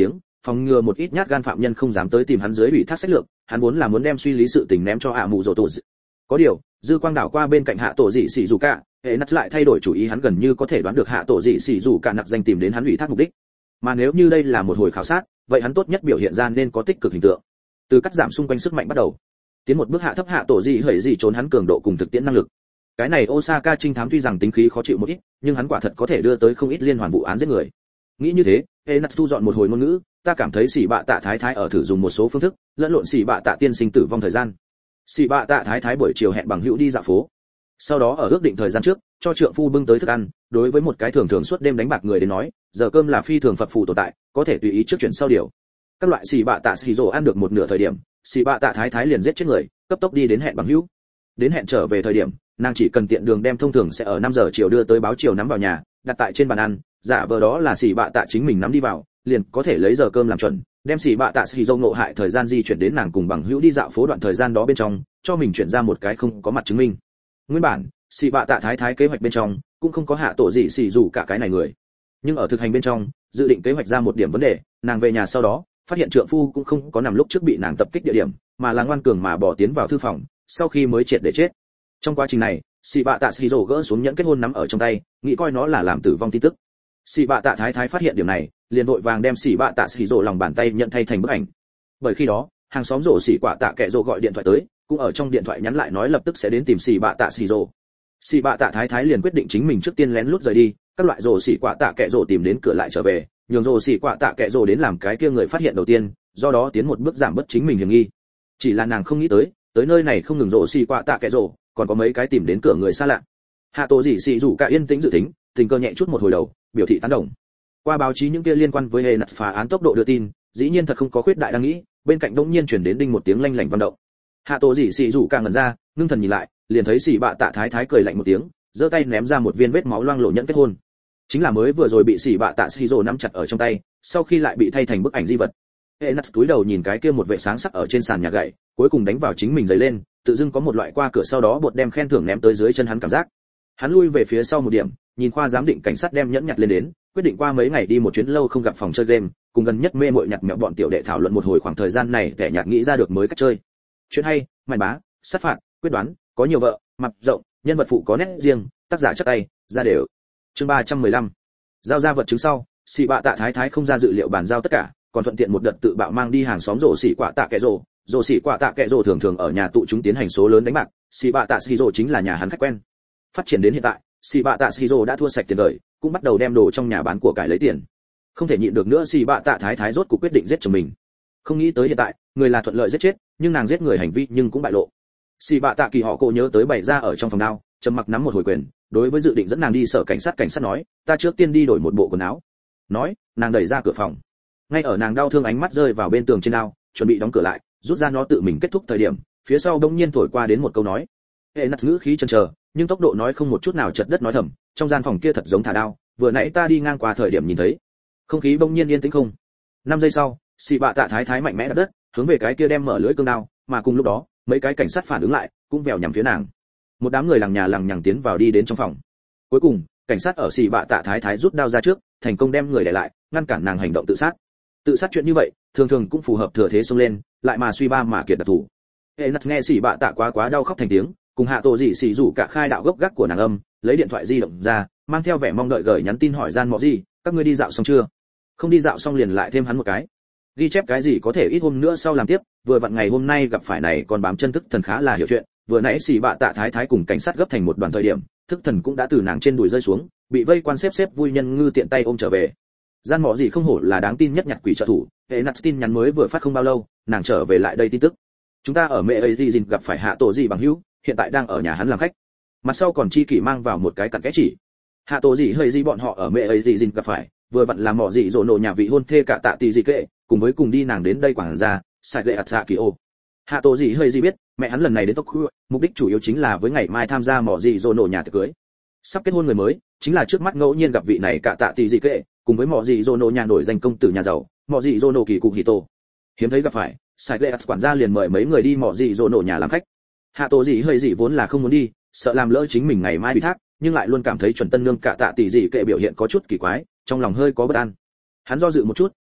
phòng ngừa một ít nhát gan phạm nhân không dám tới tìm hắn dưới ủy thác sách lược, hắn vốn là muốn đem suy lý sự tình ném cho hạ mù rồ tổ. Có điều, dư quang đảo qua bên cạnh hạ tổ dị sĩ dù cả, hệ nắt lại thay đổi chủ ý, hắn gần như có thể đoán được hạ tổ dị sĩ dù cả nặc danh tìm đến hắn ủy thác mục đích. Mà nếu như đây là một hồi khảo sát, vậy hắn tốt nhất biểu hiện ra nên có tích cực hình tượng. Từ cắt giảm xung quanh sức mạnh bắt đầu, tiến một bước hạ thấp hạ tổ dị hởi dị trốn hắn cường độ cùng thực tiễn năng lực. Cái này Osaka trinh thám tuy rằng tính khí khó chịu một ít, nhưng hắn quả thật có thể đưa tới không ít liên hoàn vụ án giết người. Nghĩ như thế, Enas thu dọn một hồi ngôn ngữ, ta cảm thấy Sĩ Bạ Tạ Thái Thái ở thử dùng một số phương thức, lẫn lộn Sĩ Bạ Tạ tiên sinh tử vong thời gian. Sĩ Bạ Tạ Thái Thái buổi chiều hẹn bằng hữu đi dạo phố. Sau đó ở ước định thời gian trước, cho trượng phu bưng tới thức ăn, đối với một cái thường thường suốt đêm đánh bạc người đến nói, giờ cơm là phi thường phập phù tồn tại, có thể tùy ý trước chuyển sau điều. Các loại Sĩ Bạ Tạ Shizuo ăn được một nửa thời điểm, Sĩ Bạ Tạ Thái Thái liền giết chết người, cấp tốc đi đến hẹn bằng hữu. Đến hẹn trở về thời điểm, nàng chỉ cần tiện đường đem thông thường sẽ ở 5 giờ chiều đưa tới báo chiều nắm vào nhà, đặt tại trên bàn ăn, giả vờ đó là Sĩ Bạ Tạ chính mình nắm đi vào, liền có thể lấy giờ cơm làm chuẩn, đem Sĩ Bạ Tạ Shizuo ngộ hại thời gian di chuyển đến nàng cùng bằng hữu đi dạo phố đoạn thời gian đó bên trong, cho mình chuyển ra một cái không có mặt chứng minh. Nguyên bản, Sĩ Bạ Tạ Thái Thái kế hoạch bên trong cũng không có hạ tổ gì xỉ dù cả cái này người, nhưng ở thực hành bên trong, dự định kế hoạch ra một điểm vấn đề, nàng về nhà sau đó, phát hiện trượng phu cũng không có nằm lúc trước bị nàng tập kích địa điểm, mà là ngoan cường mà bỏ tiến vào thư phòng, sau khi mới triệt để chết. Trong quá trình này, Sĩ Bạ Tạ Shizuo gỡ xuống nhẫn kết hôn nắm ở trong tay, nghĩ coi nó là làm tử vong tin tức. Sĩ Bạ Tạ Thái Thái phát hiện điểm này, liền vội vàng đem Sĩ Bạ Tạ Shizuo lòng bàn tay nhận thay thành bức ảnh. Bởi khi đó, hàng xóm rổ Sĩ Quả Tạ Kệ Rồ gọi điện thoại tới, cũng ở trong điện thoại nhắn lại nói lập tức sẽ đến tìm Sĩ Bạ Tạ Shizuo. Sĩ Bạ Tạ Thái Thái liền quyết định chính mình trước tiên lén lút rời đi, các loại rổ Sĩ Quả Tạ Kệ Rồ tìm đến cửa lại trở về, nhường rổ Sĩ Quả Tạ Kệ Rồ đến làm cái kia người phát hiện đầu tiên, do đó tiến một bước giảm bớt chính mình hiểm nghi. Chỉ là nàng không nghĩ tới nơi này không ngừng rổ Sĩ Quả Tạ Kệ Rồ, còn có mấy cái tìm đến cửa người xa lạ. Hạ tổ dị sĩ rủ cả yên tĩnh dự tính, tình cờ nhẹ chút một hồi đầu, biểu thị tán đồng. Qua báo chí những kia liên quan với hệ nặt phá án tốc độ đưa tin, dĩ nhiên thật không có khuyết đại đang nghĩ, bên cạnh đống nhiên truyền đến đinh một tiếng lanh lảnh vang động. Hạ tổ dị sĩ rủ cả ngẩn ra, ngưng thần nhìn lại, liền thấy Sĩ Bạ Tạ Thái Thái cười lạnh một tiếng, giơ tay ném ra một viên vết máu loang lổ nhẫn kết hôn. Chính là mới vừa rồi bị Sĩ Bạ Tạ Shizuo nắm chặt ở trong tay, sau khi lại bị thay thành bức ảnh di vật. Hệ nặt cúi đầu nhìn cái kia một vệ sáng sắc ở trên sàn nhà gậy, cuối cùng đánh vào chính mình giấy lên, tự dưng có một loại qua cửa sau đó bột đem khen thưởng ném tới dưới chân hắn cảm giác. Hắn lui về phía sau một điểm, nhìn khoa giám định cảnh sát đem nhẫn nhặt lên đến, quyết định qua mấy ngày đi một chuyến lâu không gặp phòng chơi game, cùng gần nhất mê muội nhặt mẹo bọn tiểu đệ thảo luận một hồi khoảng thời gian này kẻ nhạt nghĩ ra được mới cách chơi. Chuyện hay, mài bá, sát phạt, quyết đoán, có nhiều vợ, mặt rộng, nhân vật phụ có nét riêng, tác giả chắc tay, ra đều. Chương 315. Giao ra vật chứng sau, Sĩ Bạ Tạ Thái Thái không ra dự liệu bàn giao tất cả, còn thuận tiện một đợt tự bạo mang đi hàng xóm rổ Sĩ Quả Tạ Kệ Rồ. Rổ Sĩ Quả Tạ Kệ Rồ thường thường ở nhà tụ chúng tiến hành số lớn đánh bạc, Sĩ Bạ Tạ Shizuo chính là nhà hắn khách quen. Phát triển đến hiện tại, Sĩ Bạ Tạ Shizuo đã thua sạch tiền đời, cũng bắt đầu đem đồ trong nhà bán của cải lấy tiền. Không thể nhịn được nữa, Sĩ Bạ Tạ Thái Thái rốt cuộc quyết định giết chồng mình. Không nghĩ tới hiện tại, người là thuận lợi giết chết, nhưng nàng giết người hành vi nhưng cũng bại lộ. Sĩ Bạ Tạ Kỳ họ cô nhớ tới bày ra ở trong phòng đao, trầm mặc nắm một hồi quyền, đối với dự định dẫn nàng đi sở cảnh sát nói, ta trước tiên đi đổi một bộ quần áo. Nói, nàng đẩy ra cửa phòng. Ngay ở nàng đau thương ánh mắt rơi vào bên tường trên đao, chuẩn bị đóng cửa lại, rút ra nó tự mình kết thúc thời điểm, phía sau đông nhiên thổi qua đến một câu nói. Hệ nặt ngữ khí chần chờ, nhưng tốc độ nói không một chút nào chật đất nói thầm, trong gian phòng kia thật giống thả đao, vừa nãy ta đi ngang qua thời điểm nhìn thấy. Không khí bỗng nhiên yên tĩnh không. 5 giây sau, Sĩ Bạ Tạ Thái Thái mạnh mẽ đập đất, hướng về cái kia đem mở lưỡi cương đao, mà cùng lúc đó, mấy cái cảnh sát phản ứng lại, cũng vèo nhằm phía nàng. Một đám người lằng nhà lằng nhằng tiến vào đi đến trong phòng. Cuối cùng, cảnh sát ở Sĩ Bạ Tạ Thái Thái rút đao ra trước, thành công đem người để lại, ngăn cản nàng hành động tự sát. Tự sát chuyện như vậy, thường thường cũng phù hợp thừa thế xông lên, lại mà suy ba mà kiệt đặc thủ. Hệ nặt nghe Sĩ Bạ Tạ quá đau khóc thành tiếng, cùng hạ tổ dị sĩ rủ cả khai đạo gốc gác của nàng âm, lấy điện thoại di động ra, mang theo vẻ mong đợi gửi nhắn tin hỏi gian mọ gì, các ngươi đi dạo xong chưa? Không đi dạo xong liền lại thêm hắn một cái. Ghi chép cái gì có thể ít hôm nữa sau làm tiếp, vừa vặn ngày hôm nay gặp phải này còn bám chân thức thần khá là hiểu chuyện, vừa nãy Sĩ Bạ Tạ Thái Thái cùng cảnh sát gấp thành một đoàn thời điểm, thức thần cũng đã từ nàng trên đùi rơi xuống, bị vây quan xếp vui nhân ngư tiện tay ôm trở về. Gian mọ gì không hổ là đáng tin nhất nhặt quỷ trợ thủ, hệ nặt tin nhắn mới vừa phát không bao lâu, nàng trở về lại đây tin tức. Chúng ta ở mẹ ấy gì gặp phải hạ tổ gì bằng hữu, hiện tại đang ở nhà hắn làm khách. Mặt sau còn chi kỷ mang vào một cái cặn kẽ chỉ. Hạ tổ gì hơi gì bọn họ ở mẹ ấy gì gặp phải, vừa vặn làm mọ gì rồ nổ nhà vị hôn thê cả tạ tỷ gì kệ, cùng với cùng đi nàng đến đây quản gia, sai lệ ạt kỳ ô. Hạ tổ gì hơi gì biết, mẹ hắn lần này đến Tokyo, mục đích chủ yếu chính là với ngày mai tham gia mọ gì rồ nổ nhà tiệc cưới. Sắp kết hôn người mới, chính là trước mắt ngẫu nhiên gặp vị này cả tạ tỷ gì kệ, cùng với mọ gì rồ nổ nhà nổi danh công tử nhà giàu, mọ gì rồ nổ kỳ cụ hito. Hiếm thấy gặp phải, sai lệ ạt quản gia liền mời mấy người đi mọ gì rồ nổ nhà làm khách. Hạ tổ gì hơi gì vốn là không muốn đi, sợ làm lỡ chính mình ngày mai bị thác, nhưng lại luôn cảm thấy chuẩn tân nương cả tạ tỷ gì kệ biểu hiện có chút kỳ quái, trong lòng hơi có bất an. Hắn do dự một chút,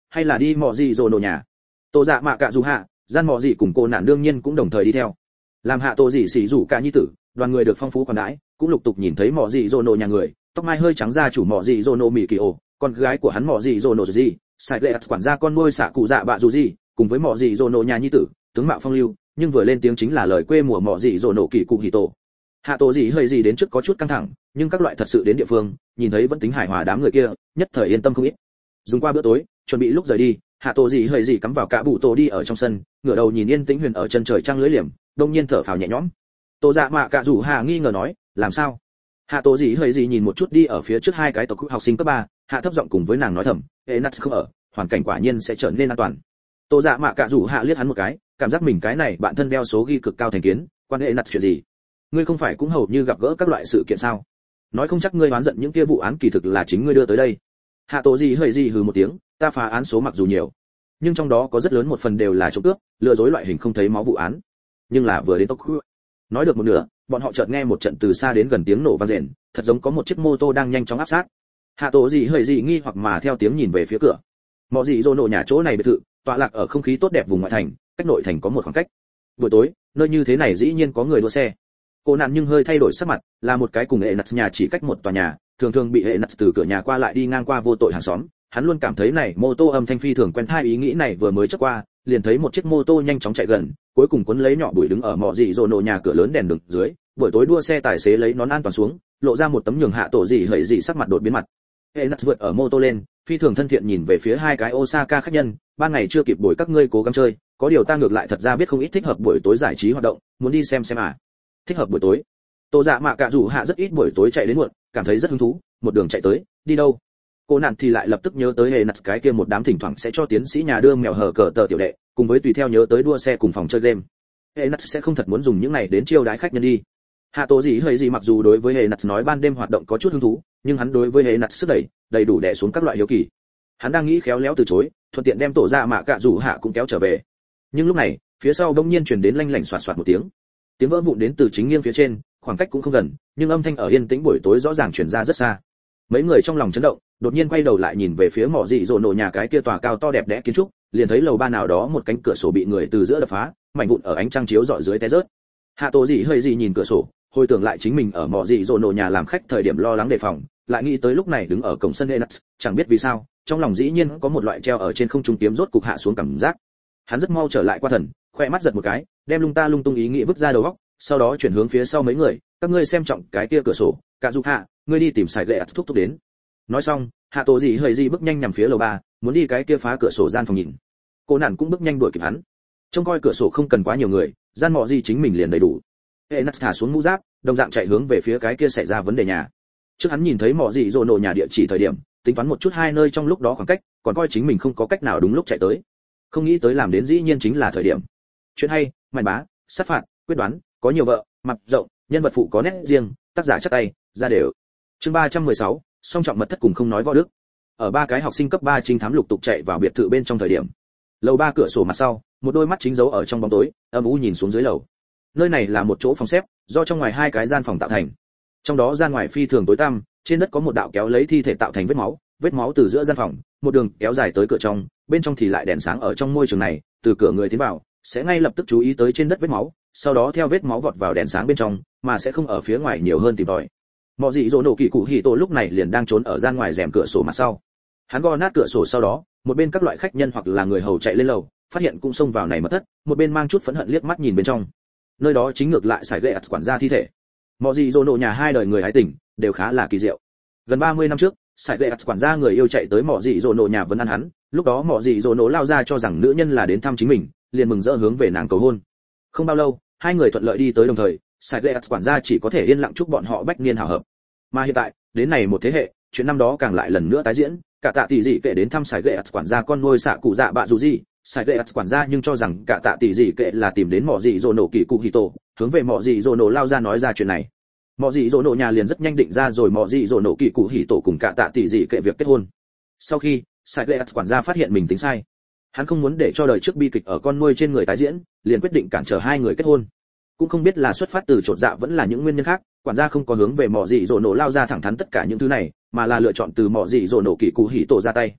hay là đi mọ gì rồi nổ nhà. Tô Dạ Mạ Cạ Dù Hạ, gian mọ gì cùng cô nạn đương nhiên cũng đồng thời đi theo. Làm hạ Tô gì xỉ rủ cả nhi tử, đoàn người được phong phú khoản đãi, cũng lục tục nhìn thấy mọ gì rồi nổ nhà người, tóc mai hơi trắng da chủ mọ gì rồi nổ mì kỳ ổ, con gái của hắn mọ gì rồi nổ gì, sai lệ quản gia con nuôi xạ cụ dạ bạ dù gì, cùng với mọ gì rồi nổ nhà nhi tử, tướng mạo phong lưu, nhưng vừa lên tiếng chính là lời quê mùa mọ gì rồi nổ kỳ cụ hỉ tổ. Hạ Tô gì hơi gì đến trước có chút căng thẳng, nhưng các loại thật sự đến địa phương, nhìn thấy vẫn tính hài hòa đám người kia, nhất thời yên tâm không ít. Dùng qua bữa tối, chuẩn bị lúc rời đi, Hạ Tô gì hơi gì cắm vào cả bụ tổ đi ở trong sân, ngửa đầu nhìn yên tĩnh huyền ở chân trời trăng lưới liềm, đông nhiên thở phào nhẹ nhõm. Tô Dạ Mạ Cạ Rủ Hạ nghi ngờ nói, làm sao? Hạ Tô gì hơi gì nhìn một chút đi ở phía trước hai cái tộc học sinh cấp 3, hạ thấp giọng cùng với nàng nói thầm, Enax không ở, hoàn cảnh quả nhiên sẽ trở nên an toàn. Tô Dạ Mạ Cạ Rủ Hạ liếc hắn một cái, cảm giác mình cái này bạn thân đeo số ghi cực cao thành kiến, quan hệ Enax chuyện gì? Ngươi không phải cũng hầu như gặp gỡ các loại sự kiện sao? Nói không chắc ngươi oán giận những kia vụ án kỳ thực là chính ngươi đưa tới đây. Hạ Tô gì hơi gì hừ một tiếng, ta phá án số mặc dù nhiều, nhưng trong đó có rất lớn một phần đều là trộm cướp, lừa dối loại hình không thấy máu vụ án. Nhưng là vừa đến tốc khu, nói được một nửa, bọn họ chợt nghe một trận từ xa đến gần tiếng nổ vang rền, thật giống có một chiếc mô tô đang nhanh chóng áp sát. Hạ Tô gì hơi gì nghi hoặc mà theo tiếng nhìn về phía cửa. Mọ gì rồ nổ nhà chỗ này biệt thự, tọa lạc ở không khí tốt đẹp vùng ngoại thành, cách nội thành có một khoảng cách. Buổi tối, nơi như thế này dĩ nhiên có người đua xe. Cô nạn nhưng hơi thay đổi sắc mặt, là một cái cùng hệ nặt nhà chỉ cách một tòa nhà, thường thường bị hệ nặt từ cửa nhà qua lại đi ngang qua vô tội hàng xóm. Hắn luôn cảm thấy này mô tô âm thanh phi thường quen tai, ý nghĩ này vừa mới chớp qua, liền thấy một chiếc mô tô nhanh chóng chạy gần, cuối cùng cuốn lấy nhỏ bụi đứng ở mọ gì rồ nổ nhà cửa lớn đèn đường dưới. Buổi tối đua xe tài xế lấy nón an toàn xuống, lộ ra một tấm nhường Hạ Tổ gì hởi gì sắc mặt đột biến mặt. Hệ nặt vượt ở mô tô lên, phi thường thân thiện nhìn về phía hai cái Osaka khách nhân, ban ngày chưa kịp buổi các ngươi cố gắng chơi, có điều ta ngược lại thật ra biết không ít thích hợp buổi tối giải trí hoạt động, muốn đi xem à. Thích hợp buổi tối. Tô Dạ Mạ Cạ Rủ Hạ rất ít buổi tối chạy đến muộn, cảm thấy rất hứng thú, một đường chạy tới, đi đâu? Cô nạn thì lại lập tức nhớ tới hệ nặt cái kia một đám thỉnh thoảng sẽ cho tiến sĩ nhà đưa mèo hở cờ tờ tiểu đệ, cùng với tùy theo nhớ tới đua xe cùng phòng chơi game. Hệ nặt sẽ không thật muốn dùng những này đến chiêu đái khách nhân đi. Hạ Tô gì hơi gì mặc dù đối với hệ nặt nói ban đêm hoạt động có chút hứng thú, nhưng hắn đối với hệ nặt sức đầy đủ đè xuống các loại hiếu kỳ. Hắn đang nghĩ khéo léo từ chối, thuận tiện đem Tô Dạ Mạ Cạ Rủ Hạ cũng kéo trở về. Nhưng lúc này, phía sau bỗng nhiên truyền đến lanh lảnh xoạt xoạt một tiếng. Tiếng vỡ vụn đến từ chính nghiêng phía trên, khoảng cách cũng không gần, nhưng âm thanh ở yên tĩnh buổi tối rõ ràng truyền ra rất xa. Mấy người trong lòng chấn động, đột nhiên quay đầu lại nhìn về phía mỏ dị rồ nổ nhà cái kia tòa cao to đẹp đẽ kiến trúc, liền thấy lầu ba nào đó một cánh cửa sổ bị người từ giữa đập phá, mảnh vụn ở ánh trăng chiếu rọi dưới té rớt. Hạ Tô gì hơi gì nhìn cửa sổ, hồi tưởng lại chính mình ở mỏ dị rồ nổ nhà làm khách thời điểm lo lắng đề phòng, lại nghĩ tới lúc này đứng ở cổng sân Enax, chẳng biết vì sao, trong lòng dĩ nhiên có một loại treo ở trên không trung kiếm rốt cục hạ xuống cảm giác. Hắn rất mau trở lại qua thần, khoe mắt giật một cái, đem lung tung ý nghĩ vứt ra đầu óc, sau đó chuyển hướng phía sau mấy người, các ngươi xem trọng cái kia cửa sổ, Cạ Dục Hạ, ngươi đi tìm Sải Gệ thúc thúc đến. Nói xong, Hạ Tô gì hơi gì bước nhanh nhằm phía lầu ba, muốn đi cái kia phá cửa sổ gian phòng nhìn. Cô nạn cũng bước nhanh đuổi kịp hắn. Trông coi cửa sổ không cần quá nhiều người, gian mọ gì chính mình liền đầy đủ. Enax thả xuống mũ giáp, đồng dạng chạy hướng về phía cái kia xảy ra vấn đề nhà. Trước hắn nhìn thấy mọ gì rồ nổ nhà địa chỉ thời điểm, tính toán một chút hai nơi trong lúc đó khoảng cách, còn coi chính mình không có cách nào đúng lúc chạy tới. Không nghĩ tới làm đến dĩ nhiên chính là thời điểm. Chuyện hay, màn bá, sát phạt, quyết đoán, có nhiều vợ, mặt rộng, nhân vật phụ có nét riêng, tác giả chắc tay, ra đều. Chương 316, song trọng mật thất cùng không nói võ đức. Ở ba cái học sinh cấp 3 trinh thám lục tục chạy vào biệt thự bên trong thời điểm. Lầu ba cửa sổ mặt sau, một đôi mắt chính giấu ở trong bóng tối, âm u nhìn xuống dưới lầu. Nơi này là một chỗ phòng xếp, do trong ngoài hai cái gian phòng tạo thành. Trong đó gian ngoài phi thường tối tăm, trên đất có một đạo kéo lấy thi thể tạo thành vết máu từ giữa gian phòng, một đường kéo dài tới cửa trong, bên trong thì lại đèn sáng ở trong môi trường này, từ cửa người tiến vào, sẽ ngay lập tức chú ý tới trên đất vết máu, sau đó theo vết máu vọt vào đèn sáng bên trong, mà sẽ không ở phía ngoài nhiều hơn tìm tòi. Mọ dị dỗ nổ kỳ cụ hỉ tổ lúc này liền đang trốn ở gian ngoài rèm cửa sổ mặt sau. Hắn gõ nát cửa sổ sau đó, một bên các loại khách nhân hoặc là người hầu chạy lên lầu, phát hiện cũng xông vào này mật thất, một bên mang chút phẫn hận liếc mắt nhìn bên trong. Nơi đó chính ngược lại Sải Gệ quản gia thi thể. Mọ dị dỗ nổ nhà hai đời người hái tỉnh, đều khá là kỳ diệu. Gần 30 năm trước, Sải Gệ quản gia người yêu chạy tới mọ dị dỗ nổ nhà vấn an hắn, lúc đó mọ dị dỗ nổ lao ra cho rằng nữ nhân là đến thăm chính mình, liền mừng rỡ hướng về nàng cầu hôn. Không bao lâu, hai người thuận lợi đi tới đồng thời, Sải Gệ quản gia chỉ có thể yên lặng chúc bọn họ bách niên hảo hợp. Mà hiện tại, đến này một thế hệ, chuyện năm đó càng lại lần nữa tái diễn, cả tạ tỷ dị kệ đến thăm Sải Gệ quản gia con nuôi xạ cụ dạ bạ dù gì, Sải Gệ quản gia nhưng cho rằng cả tạ tỷ dị kệ là tìm đến mọ dị dỗ nổ kỳ cụ hỉ tổ, hướng về mọ dị dỗ nổ lao ra nói ra chuyện này. Mọ dị dỗ nổ nhà liền rất nhanh định ra rồi mọ dị dỗ nổ kỳ cụ hỉ tổ cùng cả tạ tỷ dị kệ việc kết hôn. Sau khi Sải Gệ quản gia phát hiện mình tính sai, hắn không muốn để cho đời trước bi kịch ở con nuôi trên người tái diễn, liền quyết định cản trở hai người kết hôn. Cũng không biết là xuất phát từ chột dạ vẫn là những nguyên nhân khác, quản gia không có hướng về mọ dị dỗ nổ lao ra thẳng thắn tất cả những thứ này, mà là lựa chọn từ mọ dị dỗ nổ kỳ cụ hỉ tổ ra tay.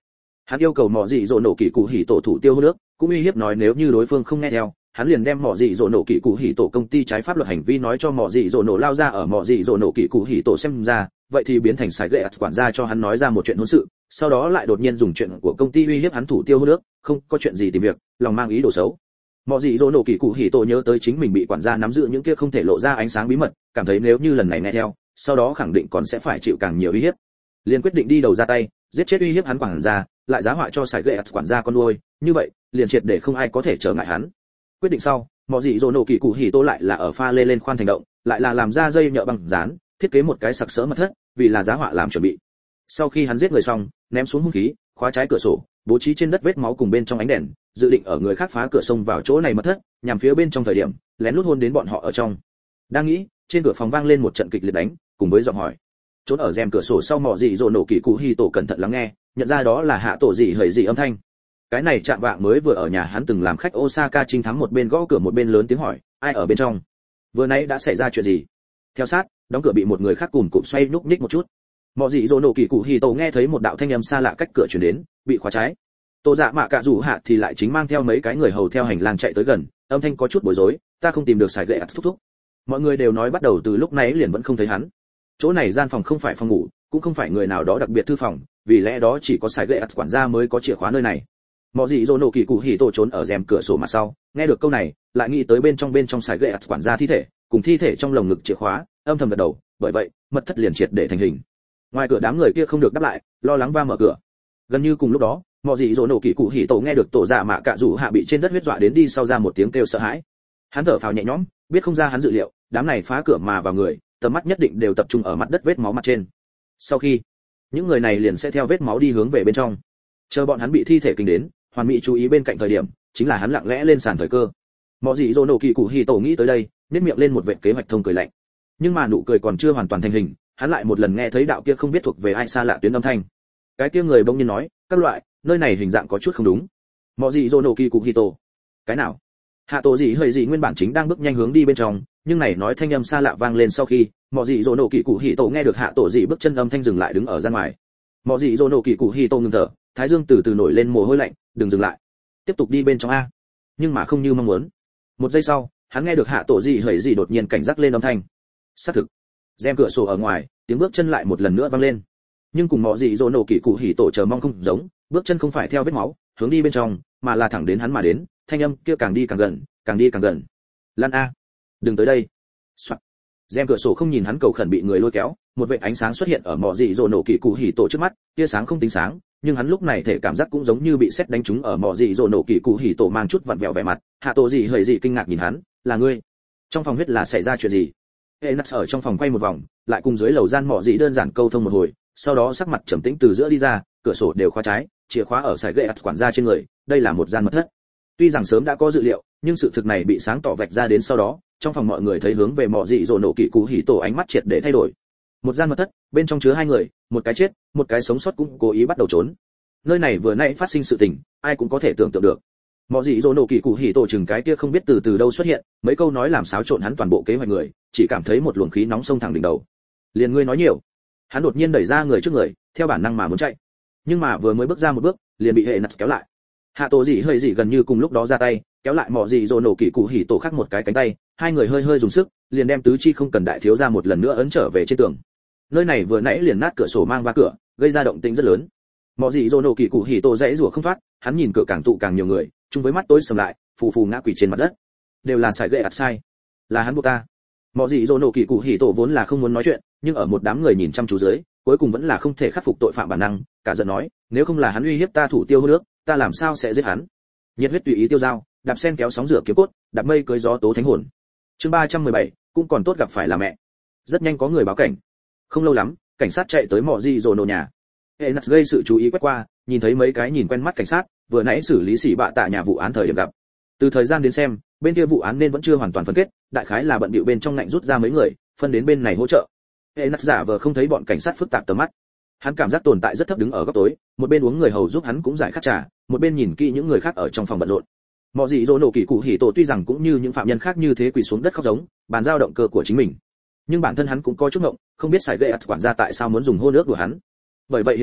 Hắn yêu cầu mọ dị dỗ nổ kỳ cụ hỉ tổ thủ tiêu hô nước, cũng uy hiếp nói nếu như đối phương không nghe theo, hắn liền đem mọ dị dỗ nổ kỳ cụ hỉ tổ công ty trái pháp luật hành vi nói cho mọ dị dỗ nổ lao ra. Ở mọ dị dỗ nổ kỳ cụ hỉ tổ xem ra, vậy thì biến thành sải gậy quản gia cho hắn nói ra một chuyện hôn sự, sau đó lại đột nhiên dùng chuyện của công ty uy hiếp hắn thủ tiêu hô nước, không có chuyện gì tìm việc, lòng mang ý đồ xấu. Mọ dị dỗ nổ kỳ cụ hỉ tổ nhớ tới chính mình bị quản gia nắm giữ những kia không thể lộ ra ánh sáng bí mật, cảm thấy nếu như lần này nghe theo, sau đó khẳng định còn sẽ phải chịu càng nhiều uy hiếp, liền quyết định đi đầu ra tay, giết chết uy hiếp hắn quản gia, lại giá họa cho sải gậy quản gia con nuôi, như vậy liền triệt để không ai có thể trở ngại hắn. Quyết định sau, mọ dị dỗ nổ kỳ cụ hỉ tổ lại là ở pha lê lên khoan thành động, lại là làm ra dây nhợ bằng dán, thiết kế một cái sặc sỡ mật thất, vì là giá họa làm chuẩn bị. Sau khi hắn giết người xong, ném xuống hung khí, khóa trái cửa sổ, bố trí trên đất vết máu cùng bên trong ánh đèn, dự định ở người khác phá cửa xông vào chỗ này mật thất, nhằm phía bên trong thời điểm, lén lút hôn đến bọn họ ở trong. Đang nghĩ, trên cửa phòng vang lên một trận kịch liệt đánh, cùng với giọng hỏi. Trốn ở rèm cửa sổ sau mọ dị dỗ nổ kỳ cụ hỉ tổ cẩn thận lắng nghe, nhận ra đó là hạ tổ dị hời dị âm thanh. Cái này chạm vạng mới vừa ở nhà hắn từng làm khách Osaka trinh thắng, một bên gõ cửa một bên lớn tiếng hỏi, ai ở bên trong? Vừa nãy đã xảy ra chuyện gì? Theo sát, đóng cửa bị một người khác cùng cụm xoay nhúc nhích một chút. Mọ dị dỗ nổ kỳ cụ hỉ tổ nghe thấy một đạo thanh âm xa lạ cách cửa truyền đến, bị khóa trái. Tô Dạ Mạ Cạ Rủ Hạ thì lại chính mang theo mấy cái người hầu theo hành lang chạy tới gần, âm thanh có chút bối rối, ta không tìm được sải gậy thúc thúc. Mọi người đều nói bắt đầu từ lúc nãy liền vẫn không thấy hắn. Chỗ này gian phòng không phải phòng ngủ, cũng không phải người nào đó đặc biệt thư phòng, vì lẽ đó chỉ có sải gậy quản gia mới có chìa khóa nơi này. Mọ dị dỗ nổ kỳ cụ hỉ tổ trốn ở rèm cửa sổ mặt sau, nghe được câu này, lại nghĩ tới bên trong sải gậy quản gia thi thể, cùng thi thể trong lồng ngực chìa khóa, âm thầm gật đầu, bởi vậy, mật thất liền triệt để thành hình. Ngoài cửa đám người kia không được đáp lại, lo lắng va mở cửa. Gần như cùng lúc đó, mọ dị dỗ nổ kỳ cụ hỉ tổ nghe được Tổ Dạ Mạ Cạ Rủ Hạ bị trên đất huyết dọa đến đi sau ra một tiếng kêu sợ hãi. Hắn thở phào nhẹ nhõm, biết không ra hắn dự liệu, đám này phá cửa mà vào người, tầm mắt nhất định đều tập trung ở mặt đất vết máu mặt trên. Sau khi, những người này liền sẽ theo vết máu đi hướng về bên trong. Chờ bọn hắn bị thi thể kinh đến, hoàn mỹ chú ý bên cạnh thời điểm, chính là hắn lặng lẽ lên sàn thời cơ. Mọ dị dỗ nổ kỳ cụ hỉ tổ nghĩ tới đây, nhếch miệng lên một vệt kế hoạch thông cười lạnh. Nhưng mà nụ cười còn chưa hoàn toàn thành hình, hắn lại một lần nghe thấy đạo kia không biết thuộc về ai xa lạ tuyến âm thanh. Cái kia người bỗng nhiên nói, các loại, nơi này hình dạng có chút không đúng. Mọ dị dỗ nổ kỳ cụ hỉ tổ. Cái nào? Hạ tổ dị hơi dị nguyên bản chính đang bước nhanh hướng đi bên trong, nhưng này nói thanh âm xa lạ vang lên sau khi, mọ dị dỗ nổ kỳ cụ hỉ tổ nghe được hạ tổ dị bước chân âm thanh dừng lại đứng ở ra ngoài. Mọ dị dỗ nổ kỳ cụ hỉ tổ ngừng thở, thái dương từ từ nổi lên mồ hôi lạnh, đừng dừng lại, tiếp tục đi bên trong a. Nhưng mà không như mong muốn. Một giây sau, hắn nghe được hạ tổ dị hơi dị đột nhiên cảnh giác lên âm thanh. Xác thực, rèm cửa sổ ở ngoài, tiếng bước chân lại một lần nữa vang lên. Nhưng cùng mọ dị dỗ nổ kỳ cụ hỉ tổ chờ mong không giống, bước chân không phải theo vết máu hướng đi bên trong, mà là thẳng đến hắn mà đến, thanh âm kia càng đi càng gần, càng đi càng gần. Lan a, đừng tới đây. Soạn. Rèm cửa sổ không nhìn hắn cầu khẩn bị người lôi kéo, một vệt ánh sáng xuất hiện ở mọ dị dỗ nổ kỳ cụ hỉ tổ trước mắt, tia sáng không tính sáng, nhưng hắn lúc này thể cảm giác cũng giống như bị sét đánh trúng ở mọ dị dỗ nổ kỳ cụ hỉ tổ mang chút vặn vẹo vẻ mặt. Hạ tổ dị hơi dị kinh ngạc nhìn hắn, là ngươi? Trong phòng huyết là xảy ra chuyện gì? Enas ở trong phòng quay một vòng, lại cùng dưới lầu gian mọ dị đơn giản câu thông một hồi, sau đó sắc mặt trầm tĩnh từ giữa đi ra, cửa sổ đều khóa trái, chìa khóa ở sải gậy quản gia trên người, đây là một gian mật thất. Tuy rằng sớm đã có dự liệu, nhưng sự thực này bị sáng tỏ vạch ra đến sau đó, trong phòng mọi người thấy hướng về mọ dị dỗ nổ kỳ cụ hỉ tổ ánh mắt triệt để thay đổi. Một gian mật thất, bên trong chứa hai người, một cái chết, một cái sống sót cũng cố ý bắt đầu trốn. Nơi này vừa nãy phát sinh sự tình, ai cũng có thể tưởng tượng được. Mọ dị dỗ nổ kỳ cụ hỉ tổ chừng cái kia không biết từ đâu xuất hiện, mấy câu nói làm xáo trộn hắn toàn bộ kế hoạch người, chỉ cảm thấy một luồng khí nóng xông thẳng đỉnh đầu. Liền ngươi nói nhiều. Hắn đột nhiên đẩy ra người trước người, theo bản năng mà muốn chạy. Nhưng mà vừa mới bước ra một bước, liền bị hệ nặt kéo lại. Hạ tổ dị hơi dị gần như cùng lúc đó ra tay, kéo lại mọ dị dỗ nổ kỳ cụ hỉ tổ khác một cái cánh tay, hai người hơi dùng sức, liền đem tứ chi không cần đại thiếu ra một lần nữa ấn trở về trên tường. Nơi này vừa nãy liền nát cửa sổ mang va cửa, gây ra động tĩnh rất lớn. Mọ dị dỗ nổ kỳ cụ hỉ tổ dãy rủa không thoát, hắn nhìn cửa càng tụ càng nhiều người, chung với mắt tối sầm lại, phù phù ngã quỵ trên mặt đất. Đều là sải gậy ạt sai, là hắn buộc ta. Mọ dị dỗ nổ kỳ cụ hỉ tổ vốn là không muốn nói chuyện, nhưng ở một đám người nhìn chăm chú dưới, cuối cùng vẫn là không thể khắc phục tội phạm bản năng, cả giận nói, nếu không là hắn uy hiếp ta thủ tiêu nước, ta làm sao sẽ giết hắn? Nhiệt huyết tùy ý tiêu dao, đạp sen kéo sóng rửa kiếm cốt, đạp mây cưới gió tố thánh hồn. Chương 317, cũng còn tốt gặp phải là mẹ. Rất nhanh có người báo cảnh. Không lâu lắm, cảnh sát chạy tới mọ dị dỗ nổ nhà. Enas gây sự chú ý quét qua, nhìn thấy mấy cái nhìn quen mắt cảnh sát, vừa nãy xử lý xỉ bạ tạ nhà vụ án thời điểm gặp. Từ thời gian đến xem, bên kia vụ án nên vẫn chưa hoàn toàn phân kết, đại khái là bận bịu bên trong ngạnh rút ra mấy người, phân đến bên này hỗ trợ. Enas giả vờ không thấy bọn cảnh sát phức tạp tầm mắt. Hắn cảm giác tồn tại rất thấp đứng ở góc tối, một bên uống người hầu giúp hắn cũng giải khát trà, một bên nhìn kỹ những người khác ở trong phòng bận rộn. Mọ dị dỗ nổ kỳ cụ hỉ tổ tuy rằng cũng như những phạm nhân khác như thế quỳ xuống đất khóc giống, bàn giao động cơ của chính mình, nhưng bản thân hắn cũng có chút ngộng, không biết sải gậy quản gia tại sao muốn dùng hôn nước của hắn. Bởi vậy hiện tại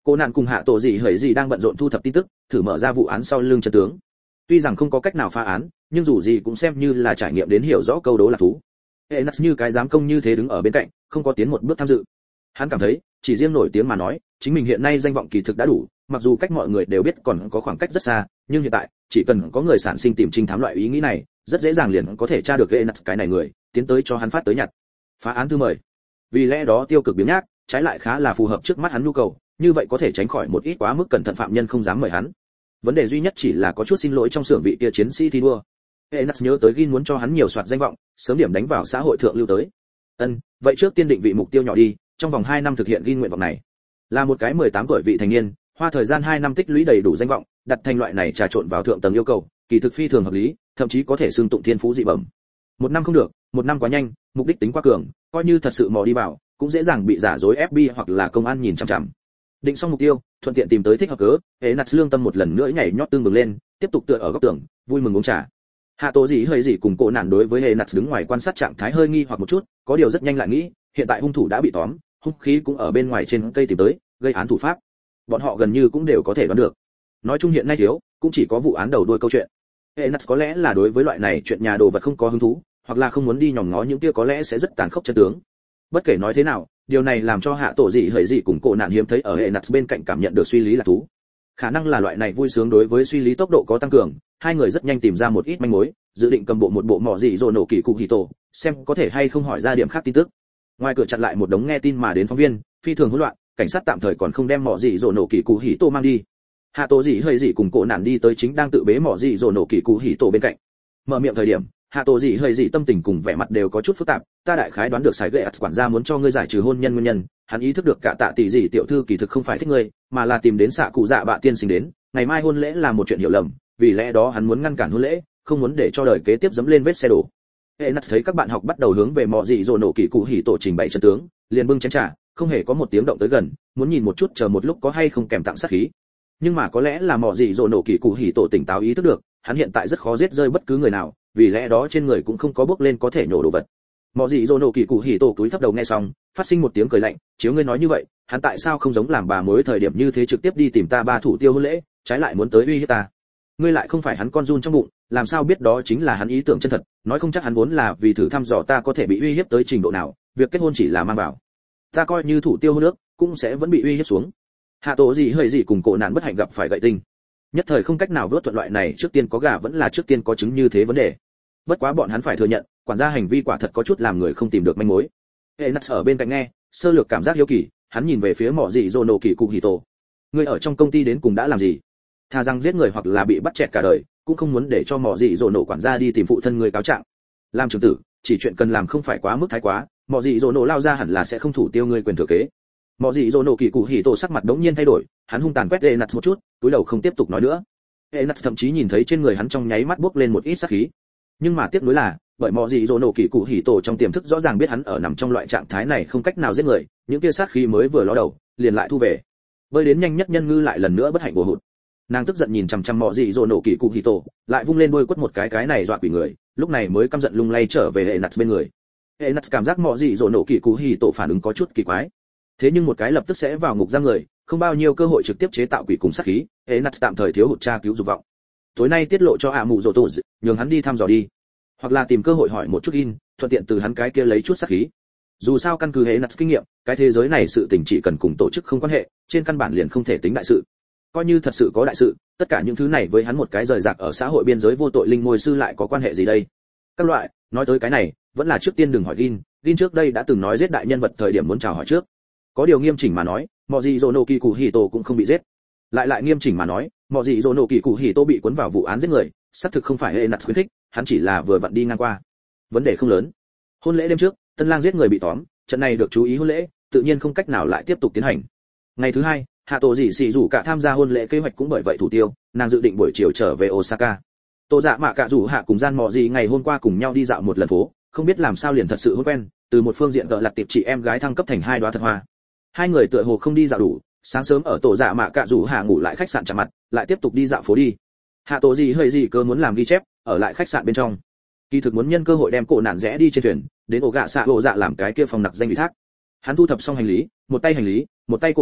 Cô nạn cùng hạ tổ gì hởi gì đang bận rộn thu thập tin tức, thử mở ra vụ án sau lưng chân tướng. Tuy rằng không có cách nào phá án, nhưng dù gì cũng xem như là trải nghiệm đến hiểu rõ câu đố là thú. Enas như cái giám công như thế đứng ở bên cạnh, không có tiến một bước tham dự. Hắn cảm thấy, chỉ riêng nổi tiếng mà nói, chính mình hiện nay danh vọng kỳ thực đã đủ, mặc dù cách mọi người đều biết còn có khoảng cách rất xa, nhưng hiện tại, chỉ cần có người sản sinh tìm trinh thám loại ý nghĩ này, rất dễ dàng liền có thể tra được Enas cái này người, tiến tới cho hắn phát tới nhặt. Phá án thư mời. Vì lẽ đó tiêu cực biếng nhác, trái lại khá là phù hợp trước mắt hắn nhu cầu, như vậy có thể tránh khỏi một ít quá mức cẩn thận phạm nhân không dám mời hắn. Vấn đề duy nhất chỉ là có chút xin lỗi trong xưởng vị kia chiến sĩ thi đua. Enas nhớ tới Gin muốn cho hắn nhiều soạt danh vọng, sớm điểm đánh vào xã hội thượng lưu tới. Vậy trước tiên định vị mục tiêu nhỏ đi, trong vòng 2 năm thực hiện Gin nguyện vọng này. Là một cái 18 tuổi vị thành niên, hoa thời gian 2 năm tích lũy đầy đủ danh vọng, đặt thành loại này trà trộn vào thượng tầng yêu cầu, kỳ thực phi thường hợp lý, thậm chí có thể xưng tụng thiên phú dị bẩm. 1 năm không được, 1 năm quá nhanh, mục đích tính quá cường, coi như thật sự mò đi vào, cũng dễ dàng bị giả dối FBI hoặc là công an nhìn chằm chằm. Định xong mục tiêu, thuận tiện tìm tới thích hợp cớ, Enas lương tâm một lần nữa nhảy nhót tương bừng lên, tiếp tục tựa ở góc tường, vui mừng uống trà. Hạ Tổ gì hơi gì cùng Cổ Nạn đối với Enas đứng ngoài quan sát trạng thái hơi nghi hoặc một chút, có điều rất nhanh lại nghĩ, hiện tại hung thủ đã bị tóm, hung khí cũng ở bên ngoài trên cây tìm tới, gây án thủ pháp. Bọn họ gần như cũng đều có thể đoán được. Nói chung hiện nay thiếu, cũng chỉ có vụ án đầu đuôi câu chuyện. Enas có lẽ là đối với loại này chuyện nhà đồ vật không có hứng thú, hoặc là không muốn đi nhòm ngó những kia có lẽ sẽ rất tàn khốc chân tướng. Bất kể nói thế nào, điều này làm cho Hạ Tổ gì hơi gì cùng Cổ Nạn hiếm thấy ở Enas bên cạnh cảm nhận được suy lý là thú. Khả năng là loại này vui sướng đối với suy lý tốc độ có tăng cường, hai người rất nhanh tìm ra một ít manh mối, dự định cầm bộ một bộ mỏ dị rồi nổ kỳ cụ hỉ tổ, xem có thể hay không hỏi ra điểm khác tin tức. Ngoài cửa chặn lại một đống nghe tin mà đến phóng viên, phi thường hỗn loạn, cảnh sát tạm thời còn không đem mỏ dị rồi nổ kỳ cụ hỉ tổ mang đi. Hạ Tổ gì hơi gì cùng Cổ Nạn đi tới chính đang tự bế mỏ dị rồi nổ kỳ cụ hỉ tổ bên cạnh. Mở miệng thời điểm, Hạ Tổ gì hơi gì tâm tình cùng vẻ mặt đều có chút phức tạp, ta đại khái đoán được Sài Gậy quản gia muốn cho ngươi giải trừ hôn nhân nguyên nhân, hắn ý thức được cả tạ tỷ gì tiểu thư kỳ thực không phải thích ngươi, mà là tìm đến xạ cụ dạ bạ tiên sinh đến, ngày mai hôn lễ là một chuyện hiểu lầm, vì lẽ đó hắn muốn ngăn cản hôn lễ, không muốn để cho đời kế tiếp dẫm lên vết xe đổ. Enas thấy các bạn học bắt đầu hướng về mọ dị rồi nổ kỳ cụ hỉ tổ trình bày chân tướng, liền bưng chén trà, không hề có một tiếng động tới gần, muốn nhìn một chút chờ một lúc có hay không kèm tặng sát khí. Nhưng mà có lẽ là mọ dị rồi nổ kỳ cụ hỉ tổ tỉnh táo ý thức được, hắn hiện tại rất khó giết rơi bất cứ người nào, vì lẽ đó trên người cũng không có bước lên có thể nhổ đồ vật. Mọ dị rồi nổ kỳ cụ hỉ tổ cúi thấp đầu nghe xong, phát sinh một tiếng cười lạnh, chiếu ngươi nói như vậy, hắn tại sao không giống làm bà mối thời điểm như thế trực tiếp đi tìm ta ba thủ tiêu hôn lễ, trái lại muốn tới uy hiếp ta? Ngươi lại không phải hắn con run trong bụng, làm sao biết đó chính là hắn ý tưởng chân thật, nói không chắc hắn vốn là vì thử thăm dò ta có thể bị uy hiếp tới trình độ nào, việc kết hôn chỉ là mang vào. Ta coi như thủ tiêu hôn nước, cũng sẽ vẫn bị uy hiếp xuống. Hạ Tổ gì hơi gì cùng Cổ Nạn bất hạnh gặp phải gậy tinh. Nhất thời không cách nào vớt thuận loại này, trước tiên có gà vẫn là trước tiên có trứng như thế vấn đề. Bất quá bọn hắn phải thừa nhận, quản gia hành vi quả thật có chút làm người không tìm được manh mối. Enas ở bên cạnh nghe, sơ lược cảm giác hiếu kỳ, hắn nhìn về phía mỏ dị rồi nổ kỳ cụ hỉ tổ. Ngươi ở trong công ty đến cùng đã làm gì? Thà rằng giết người hoặc là bị bắt chẹt cả đời, cũng không muốn để cho mỏ dị rồi nổ quản gia đi tìm phụ thân người cáo trạng. Làm trưởng tử, chỉ chuyện cần làm không phải quá mức thái quá, mỏ dị rồi nổ lao ra hẳn là sẽ không thủ tiêu ngươi quyền thừa kế. Mỏ dị rồi nổ kỳ cụ hỉ tổ sắc mặt đống nhiên thay đổi, hắn hung tàn quét Enas một chút, túi đầu không tiếp tục nói nữa. Enas thậm chí nhìn thấy trên người hắn trong nháy mắt bốc lên một ít sát khí. Nhưng mà tiếc nuối là, bởi mọ gì rồi nổ kỳ cụ hỉ tổ trong tiềm thức rõ ràng biết hắn ở nằm trong loại trạng thái này không cách nào giết người, những kia sát khí mới vừa ló đầu, liền lại thu về. Bơi đến nhanh nhất nhân ngư lại lần nữa bất hạnh của hụt. Nàng tức giận nhìn chằm chằm mọ gì rồi nổ kỳ cụ hỉ tổ, lại vung lên đôi quất một cái này dọa quỷ người, lúc này mới căm giận lung lay trở về Enas bên người. Enas cảm giác mọ gì rồi nổ kỳ cụ hỉ tổ phản ứng có chút kỳ quái. Thế nhưng một cái lập tức sẽ vào ngục giam người, không bao nhiêu cơ hội trực tiếp chế tạo quỷ cùng sát khí, Enas tạm thời thiếu hụt tra cứu dục vọng. Tối nay tiết lộ cho ạ mụ rồ tổ, nhường hắn đi thăm dò đi, hoặc là tìm cơ hội hỏi một chút in, thuận tiện từ hắn cái kia lấy chút sát khí. Dù sao căn cứ Enas kinh nghiệm, cái thế giới này sự tình chỉ cần cùng tổ chức không quan hệ, trên căn bản liền không thể tính đại sự. Coi như thật sự có đại sự, tất cả những thứ này với hắn một cái rời rạc ở xã hội biên giới vô tội linh môi sư lại có quan hệ gì đây? Các loại, nói tới cái này, vẫn là trước tiên đừng hỏi Gin trước đây đã từng nói giết đại nhân vật thời điểm muốn chào hỏi trước. Có điều nghiêm chỉnh mà nói, mọ gì rồi nổ kỳ cụ hỉ tổ cũng không bị giết. Lại nghiêm chỉnh mà nói, mọ gì rồi nổ kỳ cụ hỉ tổ bị cuốn vào vụ án giết người, xác thực không phải Enas khuyến khích, hắn chỉ là vừa vặn đi ngang qua. Vấn đề không lớn. Hôn lễ đêm trước, tân lang giết người bị tóm, trận này được chú ý hôn lễ, tự nhiên không cách nào lại tiếp tục tiến hành. Ngày thứ hai, Hạ Tổ gì xì rủ cả tham gia hôn lễ kế hoạch cũng bởi vậy thủ tiêu, nàng dự định buổi chiều trở về Osaka. Tô Dạ Mạ cả rủ Hạ cùng gian mọ gì ngày hôm qua cùng nhau đi dạo một lần phố, không biết làm sao liền thật sự hôn quen, từ một phương diện gợ lặt tiệp chị em gái thăng cấp thành hai đóa thật hoa. Hai người tựa hồ không đi dạo đủ, sáng sớm ở Tổ Dạ Mạ cả rủ Hạ ngủ lại khách sạn chạm mặt, lại tiếp tục đi dạo phố đi. Hạ Tổ gì hơi gì cơ muốn làm ghi chép, ở lại khách sạn bên trong. Kỳ thực muốn nhân cơ hội đem Cổ Nạn rẽ đi trên thuyền, đến ổ gạ xạ ổ dạ làm cái kia phòng nặc danh ủy thác. Hắn thu thập xong hành lý, một tay Cổ Nạn,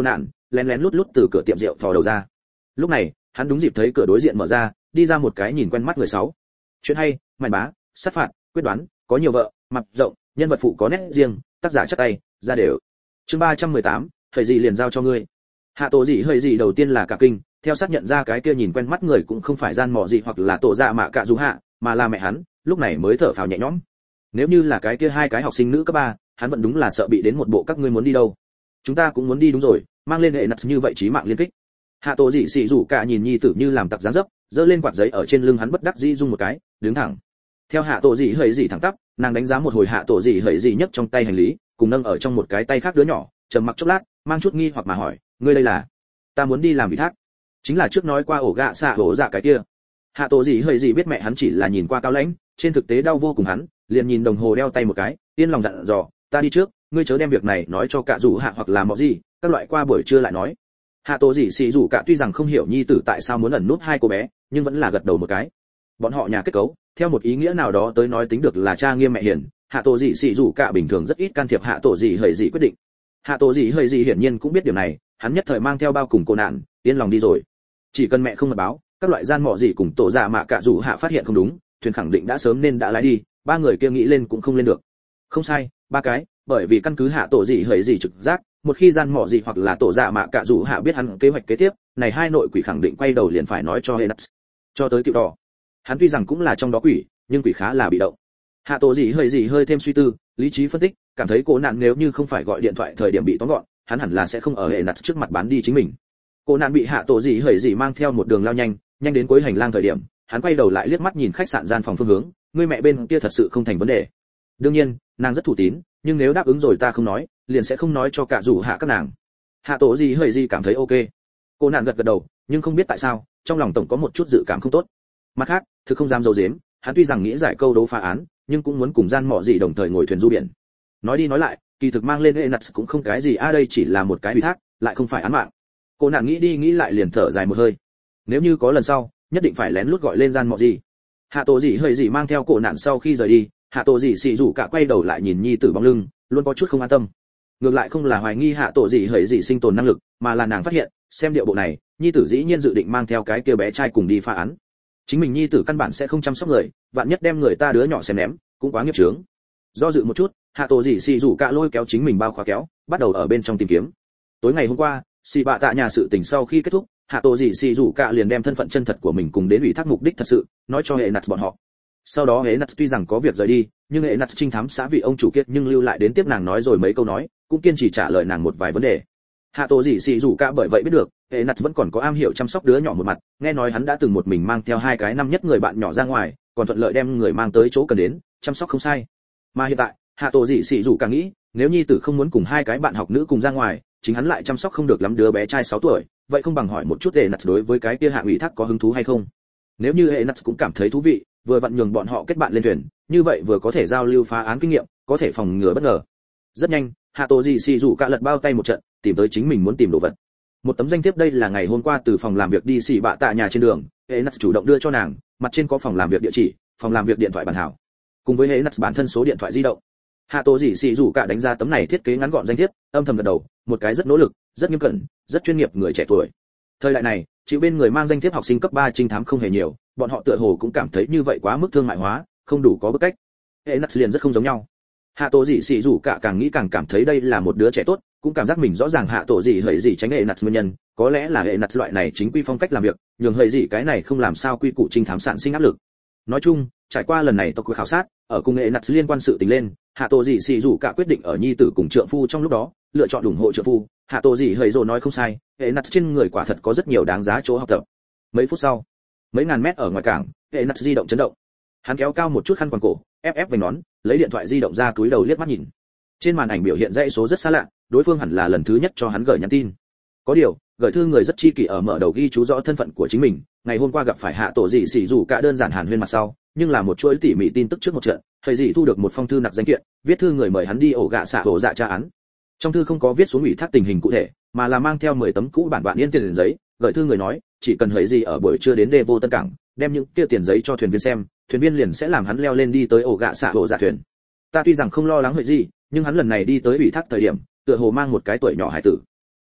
lén lén lút lút từ cửa tiệm rượu thò đầu ra. Lúc này, hắn đúng dịp thấy cửa đối diện mở ra, đi ra một cái nhìn quen mắt người sáu. Chuyện hay, màn bá, sát phạt, quyết đoán, có nhiều vợ, mặt rộng, nhân vật phụ có nét riêng, tác giả chắc tay, ra đều. Chương 318, thời gì liền giao cho ngươi. Hạ Tổ gì hơi gì đầu tiên là cả kinh, theo xác nhận ra cái kia nhìn quen mắt người cũng không phải gian mọ gì hoặc là tổ dạ mạ cạ dù hạ, mà là mẹ hắn, lúc này mới thở phào nhẹ nhõm. Nếu như là cái kia hai cái học sinh nữ cấp 3, hắn vẫn đúng là sợ bị đến một bộ các ngươi muốn đi đâu. Chúng ta cũng muốn đi đúng rồi, mang lên hệ nặt như vậy chí mạng liên kích. Hạ Tổ dị xì rủ cả nhìn nhi tử như làm tặc dáng dấp, giơ lên quạt giấy ở trên lưng hắn bất đắc dĩ rung một cái, đứng thẳng. Theo Hạ Tổ dị hơi dị thẳng tắp, nàng đánh giá một hồi Hạ Tổ dị hơi dị nhấc trong tay hành lý, cùng nâng ở trong một cái tay khác đứa nhỏ, trầm mặc chốc lát, mang chút nghi hoặc mà hỏi, ngươi đây là? Ta muốn đi làm ủy thác. Chính là trước nói qua ổ gạ xạ ổ dạ cái kia. Hạ Tổ dị hơi dị biết mẹ hắn chỉ là nhìn qua cao lãnh, trên thực tế đau vô cùng hắn, liền nhìn đồng hồ đeo tay một cái, yên lòng dặn dò, ta đi trước, ngươi chớ đem việc này nói cho cả rủ hạ hoặc là mọ gì, các loại qua buổi trưa lại nói. Hạ Tổ dị xì rủ cả tuy rằng không hiểu nhi tử tại sao muốn ẩn nút hai cô bé, nhưng vẫn là gật đầu một cái. Bọn họ nhà kết cấu, theo một ý nghĩa nào đó tới nói tính được là cha nghiêm mẹ hiền, Hạ Tổ dị xì rủ cả bình thường rất ít can thiệp Hạ Tổ dị hơi dị quyết định. Hạ Tổ dị hơi dị hiển nhiên cũng biết điều này, hắn nhất thời mang theo bao cùng cô nạn, yên lòng đi rồi. Chỉ cần mẹ không mật báo, các loại gian mọ gì cùng tổ dạ mạ cả rủ hạ phát hiện không đúng, thuyền khẳng định đã sớm nên đã lái đi, ba người kia nghĩ lên cũng không lên được. Không sai, ba cái, bởi vì căn cứ Hạ Tổ dị hơi dị trực giác, một khi gian mọ gì hoặc là tổ dạ mạ cả rủ hạ biết hắn kế hoạch kế tiếp, này hai nội quỷ khẳng định quay đầu liền phải nói cho Henax. Cho tới Cựu Đỏ, hắn tuy rằng cũng là trong đó quỷ, nhưng quỷ khá là bị động. Hạ Tổ dị hơi thêm suy tư, lý trí phân tích, cảm thấy cô nạn nếu như không phải gọi điện thoại thời điểm bị tóm gọn, hắn hẳn là sẽ không ở Henax trước mặt bán đi chính mình. Cô nạn bị Hạ Tổ dị hơi mang theo một đường lao nhanh đến cuối hành lang thời điểm, hắn quay đầu lại liếc mắt nhìn khách sạn gian phòng phương hướng, người mẹ bên kia thật sự không thành vấn đề. Đương nhiên, nàng rất thủ tín, nhưng nếu đáp ứng rồi ta không nói, liền sẽ không nói cho cả rủ hạ các nàng. Hạ Tổ gì hơi gì cảm thấy ok. Cô nàng gật gật đầu, nhưng không biết tại sao, trong lòng tổng có một chút dự cảm không tốt. Mặt khác, thực không dám giấu giếm, hắn tuy rằng nghĩ giải câu đấu phá án, nhưng cũng muốn cùng gian mọ gì đồng thời ngồi thuyền du biển. Nói đi nói lại, kỳ thực mang lên Enax cũng không cái gì, đây chỉ là một cái ủy thác, lại không phải án mạng. Cô nàng nghĩ đi nghĩ lại liền thở dài một hơi. Nếu như có lần sau, nhất định phải lén lút gọi lên gian mọ gì. Hạ Tổ gì hơi gì mang theo cổ nạn sau khi rời đi, Hạ Tổ gì xì rủ cả quay đầu lại nhìn nhi tử bóng lưng, luôn có chút không an tâm. Ngược lại không là hoài nghi Hạ Tổ gì hơi gì sinh tồn năng lực, mà là nàng phát hiện, xem điệu bộ này, nhi tử dĩ nhiên dự định mang theo cái kia bé trai cùng đi phá án. Chính mình nhi tử căn bản sẽ không chăm sóc người, vạn nhất đem người ta đứa nhỏ xem ném, cũng quá nghiệp chướng. Do dự một chút, Hạ Tổ gì xì rủ cả lôi kéo chính mình bao khóa kéo, bắt đầu ở bên trong tìm kiếm. Tối ngày hôm qua, xì bạ tạ nhà sự tình sau khi kết thúc, Hạ Tổ gì xì rủ cả liền đem thân phận chân thật của mình cùng đến ủy thác mục đích thật sự, nói cho hệ nặt bọn họ. Sau đó hệ nặt tuy rằng có việc rời đi, nhưng hệ nặt trinh thám xã vị ông chủ kiệt nhưng lưu lại đến tiếp nàng nói rồi mấy câu nói, cũng kiên trì trả lời nàng một vài vấn đề. Hạ Tổ gì xì rủ cả bởi vậy biết được, hệ nặt vẫn còn có am hiểu chăm sóc đứa nhỏ một mặt, nghe nói hắn đã từng một mình mang theo hai cái năm nhất người bạn nhỏ ra ngoài, còn thuận lợi đem người mang tới chỗ cần đến, chăm sóc không sai. Mà hiện tại, Hạ Tổ gì xì rủ cả nghĩ, nếu nhi tử không muốn cùng hai cái bạn học nữ cùng ra ngoài, chính hắn lại chăm sóc không được lắm đứa bé trai 6 tuổi, vậy không bằng hỏi một chút hệ nặt đối với cái kia hạ ủy thác có hứng thú hay không. Nếu như hệ nặt cũng cảm thấy thú vị, vừa vặn nhường bọn họ kết bạn lên thuyền, như vậy vừa có thể giao lưu phá án kinh nghiệm, có thể phòng ngừa bất ngờ. Rất nhanh, Hạ Tổ gì xì rủ cả lật bao tay một trận, tìm tới chính mình muốn tìm đồ vật. Một tấm danh thiếp, đây là ngày hôm qua từ phòng làm việc đi xỉ bạ tạ nhà trên đường, hệ nặt chủ động đưa cho nàng, mặt trên có phòng làm việc địa chỉ, phòng làm việc điện thoại bản hảo, cùng với hệ nặt bản thân số điện thoại di động. Hạ Tổ gì xì rủ cả đánh ra tấm này thiết kế ngắn gọn danh thiếp, âm thầm gật đầu, một cái rất nỗ lực, rất nghiêm cẩn, rất chuyên nghiệp người trẻ tuổi. Thời đại này, chịu bên người mang danh thiếp học sinh cấp 3 trinh thám không hề nhiều, bọn họ tựa hồ cũng cảm thấy như vậy quá mức thương mại hóa, không đủ có bức cách. Hệ nặt liền rất không giống nhau. Hạ Tổ gì xì rủ cả càng nghĩ càng cảm thấy đây là một đứa trẻ tốt, cũng cảm giác mình rõ ràng Hạ Tổ gì hơi gì tránh hệ nặt nguyên nhân, có lẽ là hệ nặt loại này chính quy phong cách làm việc, nhường hơi gì cái này không làm sao quy củ trinh thám sản sinh áp lực. Nói chung, trải qua lần này tộc khảo sát, ở cùng hệ nặt liên quan sự tình lên, Hạ Tổ gì xì rủ cả quyết định ở nhi tử cùng trượng phu trong lúc đó, lựa chọn ủng hộ trượng phu. Hạ Tổ gì hơi rồi nói không sai, hệ nặt trên người quả thật có rất nhiều đáng giá chỗ học tập. Mấy phút sau, mấy ngàn mét ở ngoài cảng, hệ nặt di động chấn động. Hắn kéo cao một chút khăn quàng cổ, ép vành nón, lấy điện thoại di động ra túi đầu liếc mắt nhìn. Trên màn ảnh biểu hiện dãy số rất xa lạ, đối phương hẳn là lần thứ nhất cho hắn gửi nhắn tin. Có điều, gửi thư người rất chi kỷ ở mở đầu ghi chú rõ thân phận của chính mình, ngày hôm qua gặp phải Hạ Tổ gì xì rủ cả đơn giản hàn huyên mặt sau, nhưng là một chuỗi tỉ mỉ tin tức trước một trận, thầy gì thu được một phong thư nặc danh kiện, viết thư người mời hắn đi ổ gạ xạ ổ dạ tra án. Trong thư không có viết xuống ủy thác tình hình cụ thể, mà là mang theo 10 tấm cũ bản vạn yên tiền giấy, gửi thư người nói, chỉ cần hãy gì ở buổi trưa đến đê vô tân cảng, đem những kia tiền giấy cho thuyền viên xem, thuyền viên liền sẽ làm hắn leo lên đi tới ổ gạ xạ ổ dạ thuyền. Ta tuy rằng không lo lắng hỡi gì, nhưng hắn lần này đi tới ủy thác thời điểm, tựa hồ mang một cái tuổi nhỏ hải tử.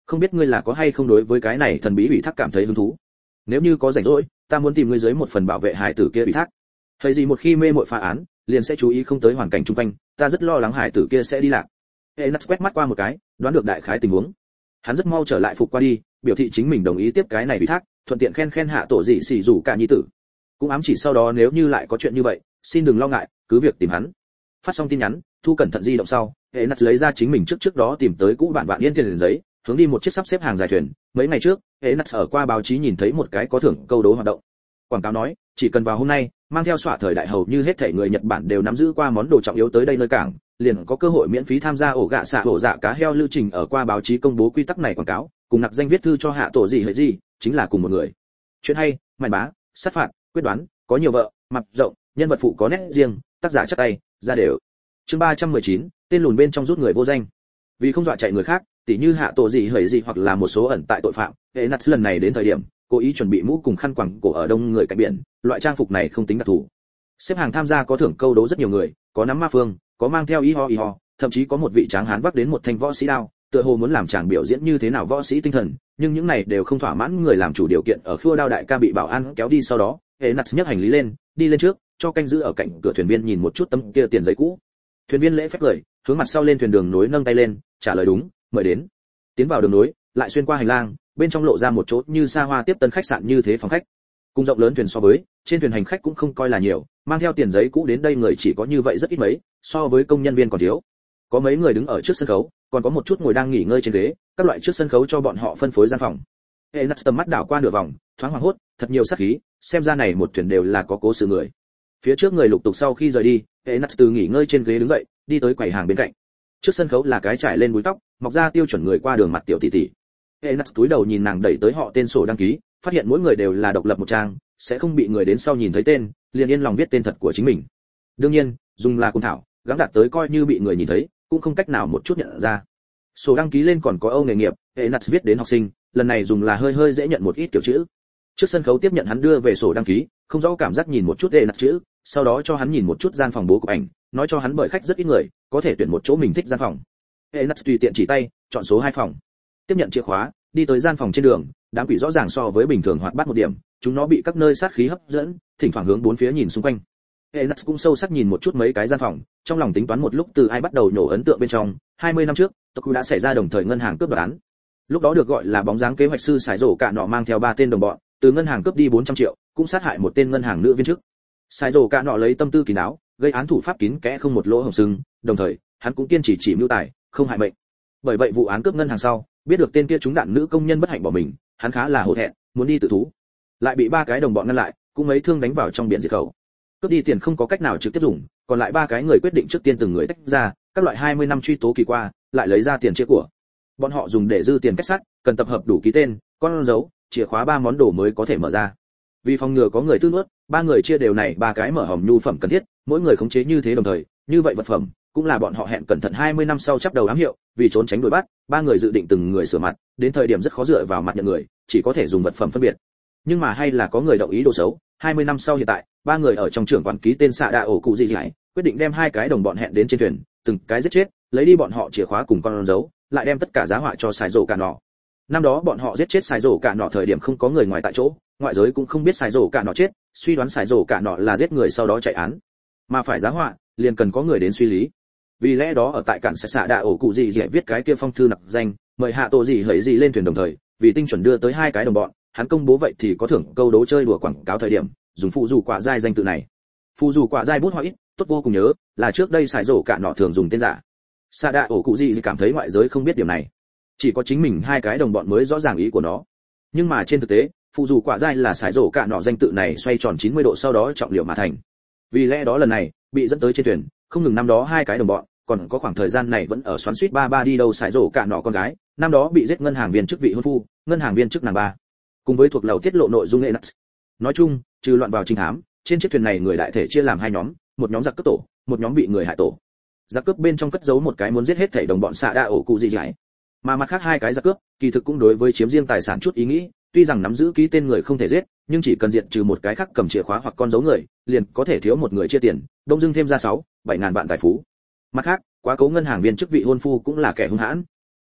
không biết ngươi là có hay không đối với cái này thần bí ủy thác cảm thấy hứng thú. Nếu như có rảnh rỗi, ta muốn tìm ngươi dưới một phần bảo vệ hải tử kia ủy thác. Hay gì một khi mê muội phá án, liền sẽ chú ý không tới hoàn cảnh xung quanh, ta rất lo lắng hải tử kia sẽ đi lạc. Enas quét mắt qua một cái, đoán được đại khái tình huống. Hắn rất mau trở lại phục qua đi, biểu thị chính mình đồng ý tiếp cái này ủy thác, thuận tiện khen hạ tổ dị xỉ rủ cả nhi tử. Cũng ám chỉ sau đó nếu như lại có chuyện như vậy, xin đừng lo ngại, cứ việc tìm hắn. Phát xong tin nhắn, thu cẩn thận di động sau, Enas lấy ra chính mình trước đó tìm tới cũ bản vạn yên tiền giấy, hướng đi một chiếc sắp xếp hàng dài thuyền. Mấy ngày trước, Enas ở qua báo chí nhìn thấy một cái có thưởng câu đố hoạt động. Quảng cáo nói, chỉ cần vào hôm nay, mang theo xoạ thời đại hầu như hết thảy người Nhật Bản đều nắm giữ qua món đồ trọng yếu tới đây nơi cảng, liền có cơ hội miễn phí tham gia ổ gạ xạ ổ dạ cá heo lưu trình. Ở qua báo chí công bố quy tắc này quảng cáo, cùng nặc danh viết thư cho hạ tổ gì hệ gì, chính là cùng một người. Chuyện hay, màn bá, sát phạt, quyết đoán, có nhiều vợ, mặt rộng, nhân vật phụ có nét riêng, tác giả chắc tay, ra đều. Chương 319, tên lùn bên trong rút người vô danh. Vì không dọa chạy người khác, tỉ như hạ tổ gì hởi gì hoặc là một số ẩn tại tội phạm, Enas lần này đến thời điểm, cố ý chuẩn bị mũ cùng khăn quàng cổ ở đông người cạnh biển, loại trang phục này không tính đặc thù. Xếp hàng tham gia có thưởng câu đố rất nhiều người, có nắm ma phương, có mang theo y ho, thậm chí có một vị tráng hán vác đến một thanh võ sĩ đao, tựa hồ muốn làm chàng biểu diễn như thế nào võ sĩ tinh thần, nhưng những này đều không thỏa mãn người làm chủ điều kiện. Ở khua đao đại ca bị bảo an kéo đi sau đó, Enas nhấc hành lý lên, đi lên trước, cho canh giữ ở cạnh cửa thuyền viên nhìn một chút tấm kia tiền giấy cũ. Thuyền viên lễ phép cười, hướng mặt sau lên thuyền đường nối nâng tay lên, trả lời đúng, mời đến. Tiến vào đường nối, lại xuyên qua hành lang, bên trong lộ ra một chỗ như xa hoa tiếp tân khách sạn như thế phòng khách. Cùng rộng lớn thuyền so với, trên thuyền hành khách cũng không coi là nhiều, mang theo tiền giấy cũ đến đây người chỉ có như vậy rất ít mấy, so với công nhân viên còn thiếu. Có mấy người đứng ở trước sân khấu, còn có một chút ngồi đang nghỉ ngơi trên ghế, các loại trước sân khấu cho bọn họ phân phối gian phòng. Enas tầm mắt đảo qua nửa vòng, thoáng hoảng hốt, thật nhiều sát khí, xem ra này một thuyền đều là có cố sự người. Phía trước người lục tục sau khi rời đi, Enas từ nghỉ ngơi trên ghế đứng dậy, đi tới quầy hàng bên cạnh. Trước sân khấu là cái trải lên búi tóc, mọc ra tiêu chuẩn người qua đường mặt tiểu tỷ tỷ. Enas túi đầu nhìn nàng đẩy tới họ tên sổ đăng ký, phát hiện mỗi người đều là độc lập một trang, sẽ không bị người đến sau nhìn thấy tên, liền yên lòng viết tên thật của chính mình. Đương nhiên, dùng là cung thảo, gắng đạt tới coi như bị người nhìn thấy, cũng không cách nào một chút nhận ra. Sổ đăng ký lên còn có Âu nghề nghiệp, Enas viết đến học sinh, lần này dùng là hơi dễ nhận một ít kiểu chữ. Trước sân khấu tiếp nhận hắn đưa về sổ đăng ký, không rõ cảm giác nhìn một chút Enas chữ, sau đó cho hắn nhìn một chút gian phòng bố cục ảnh, nói cho hắn bởi khách rất ít người, có thể tuyển một chỗ mình thích gian phòng. Enas tùy tiện chỉ tay, chọn số 2 phòng. Tiếp nhận chìa khóa, đi tới gian phòng trên đường, đám quỷ rõ ràng so với bình thường hoạt bát một điểm, chúng nó bị các nơi sát khí hấp dẫn, thỉnh thoảng hướng bốn phía nhìn xung quanh. Enas cũng sâu sắc nhìn một chút mấy cái gian phòng, trong lòng tính toán một lúc từ ai bắt đầu nhổ ấn tượng bên trong. 20 năm trước, Tokyo đã xảy ra đồng thời ngân hàng cướp đoạt án. Lúc đó được gọi là bóng dáng kế hoạch sư Sải Rổ Cả nọ mang theo 3 tên đồng bọn, từ ngân hàng cướp đi 400 triệu, cũng sát hại một tên ngân hàng nữ viên chức. Sải Rổ Cả nọ lấy tâm tư kín đáo, gây án thủ pháp kín kẽ không một lỗ hổng sưng, đồng thời, hắn cũng kiên trì chỉ mưu tài, không hại mệnh. Bởi vậy vụ án cướp ngân hàng sau, biết được tên kia trúng đạn nữ công nhân bất hạnh bỏ mình, hắn khá là hổ thẹn, muốn đi tự thú, lại bị 3 cái đồng bọn ngăn lại, cũng mấy thương đánh vào trong biển diệt khẩu. Cướp đi tiền không có cách nào trực tiếp dùng, còn lại 3 cái người quyết định trước tiên từng người tách ra, các loại 20 năm truy tố kỳ qua, lại lấy ra tiền chia của. Bọn họ dùng để dư tiền kết sắt, cần tập hợp đủ ký tên, con dấu, chìa khóa 3 món đồ mới có thể mở ra. Vì phòng ngừa có người tư nuốt, 3 người chia đều này 3 cái mở hòm nhu phẩm cần thiết, mỗi người khống chế như thế đồng thời, như vậy vật phẩm cũng là bọn họ hẹn cẩn thận 20 năm sau chắp đầu ám hiệu, vì trốn tránh đuổi bắt, 3 người dự định từng người sửa mặt, đến thời điểm rất khó dựa vào mặt nhận người, chỉ có thể dùng vật phẩm phân biệt. Nhưng mà hay là có người động ý đồ xấu, 20 năm sau hiện tại, 3 người ở trong trưởng quản ký tên xạ đạ ổ cụ gì lại, quyết định đem 2 cái đồng bọn hẹn đến trên thuyền, từng cái giết chết, lấy đi bọn họ chìa khóa cùng con dấu, lại đem tất cả giá họa cho Sải Rổ Cả nọ. Năm đó bọn họ giết chết Sải Rổ Cả nọ thời điểm không có người ngoài tại chỗ, ngoại giới cũng không biết Sải Rổ Cả nọ chết, suy đoán Sải Rổ Cả nọ là giết người sau đó chạy án, mà phải giá họa, liền cần có người đến suy lý. Vì lẽ đó ở tại cản xạ đạ ổ cụ gì viết cái kia phong thư nặc danh, mời hạ tổ gì hỡi gì lên thuyền đồng thời, vì tinh chuẩn đưa tới 2 cái đồng bọn, hắn công bố vậy thì có thưởng câu đố chơi đùa quảng cáo thời điểm, dùng phụ dù quả dai danh tự này. Phụ dù quả dai bút hoa ít, tốt vô cùng nhớ, là trước đây Sải Rổ Cả nọ thường dùng tên giả. Xạ đạ ổ cụ gì cảm thấy ngoại giới không biết điểm này, chỉ có chính mình 2 cái đồng bọn mới rõ ràng ý của nó. Nhưng mà trên thực tế, phụ dù quả dai là Sải Rổ Cả nọ danh tự này xoay tròn 90 độ sau đó trọng liệu mà thành. Vì lẽ đó lần này bị dẫn tới trên thuyền, không ngừng năm đó 2 cái đồng bọn, còn có khoảng thời gian này vẫn ở xoắn xuýt ba đi đâu Sải Rổ Cả nọ con gái, năm đó bị giết ngân hàng viên chức vị hôn phu, ngân hàng viên chức nàng ba, cùng với thuộc lầu tiết lộ nội dung Enas. Nói chung, trừ loạn vào trinh thám, trên chiếc thuyền này người đại thể chia làm 2 nhóm, một nhóm giặc cướp tổ, một nhóm bị người hại tổ. Giặc cướp bên trong cất giấu một cái muốn giết hết thảy đồng bọn xạ đa ổ cụ gì lại, mà mặt khác 2 cái giặc cướp, kỳ thực cũng đối với chiếm riêng tài sản chút ý nghĩ, tuy rằng nắm giữ ký tên người không thể giết, nhưng chỉ cần diệt trừ một cái khác cầm chìa khóa hoặc con dấu người, liền có thể thiếu một người chia tiền, đông dưng thêm ra 6-7 ngàn vạn tài phú. Mặt khác, quá cố ngân hàng viên chức vị hôn phu cũng là kẻ hung hãn.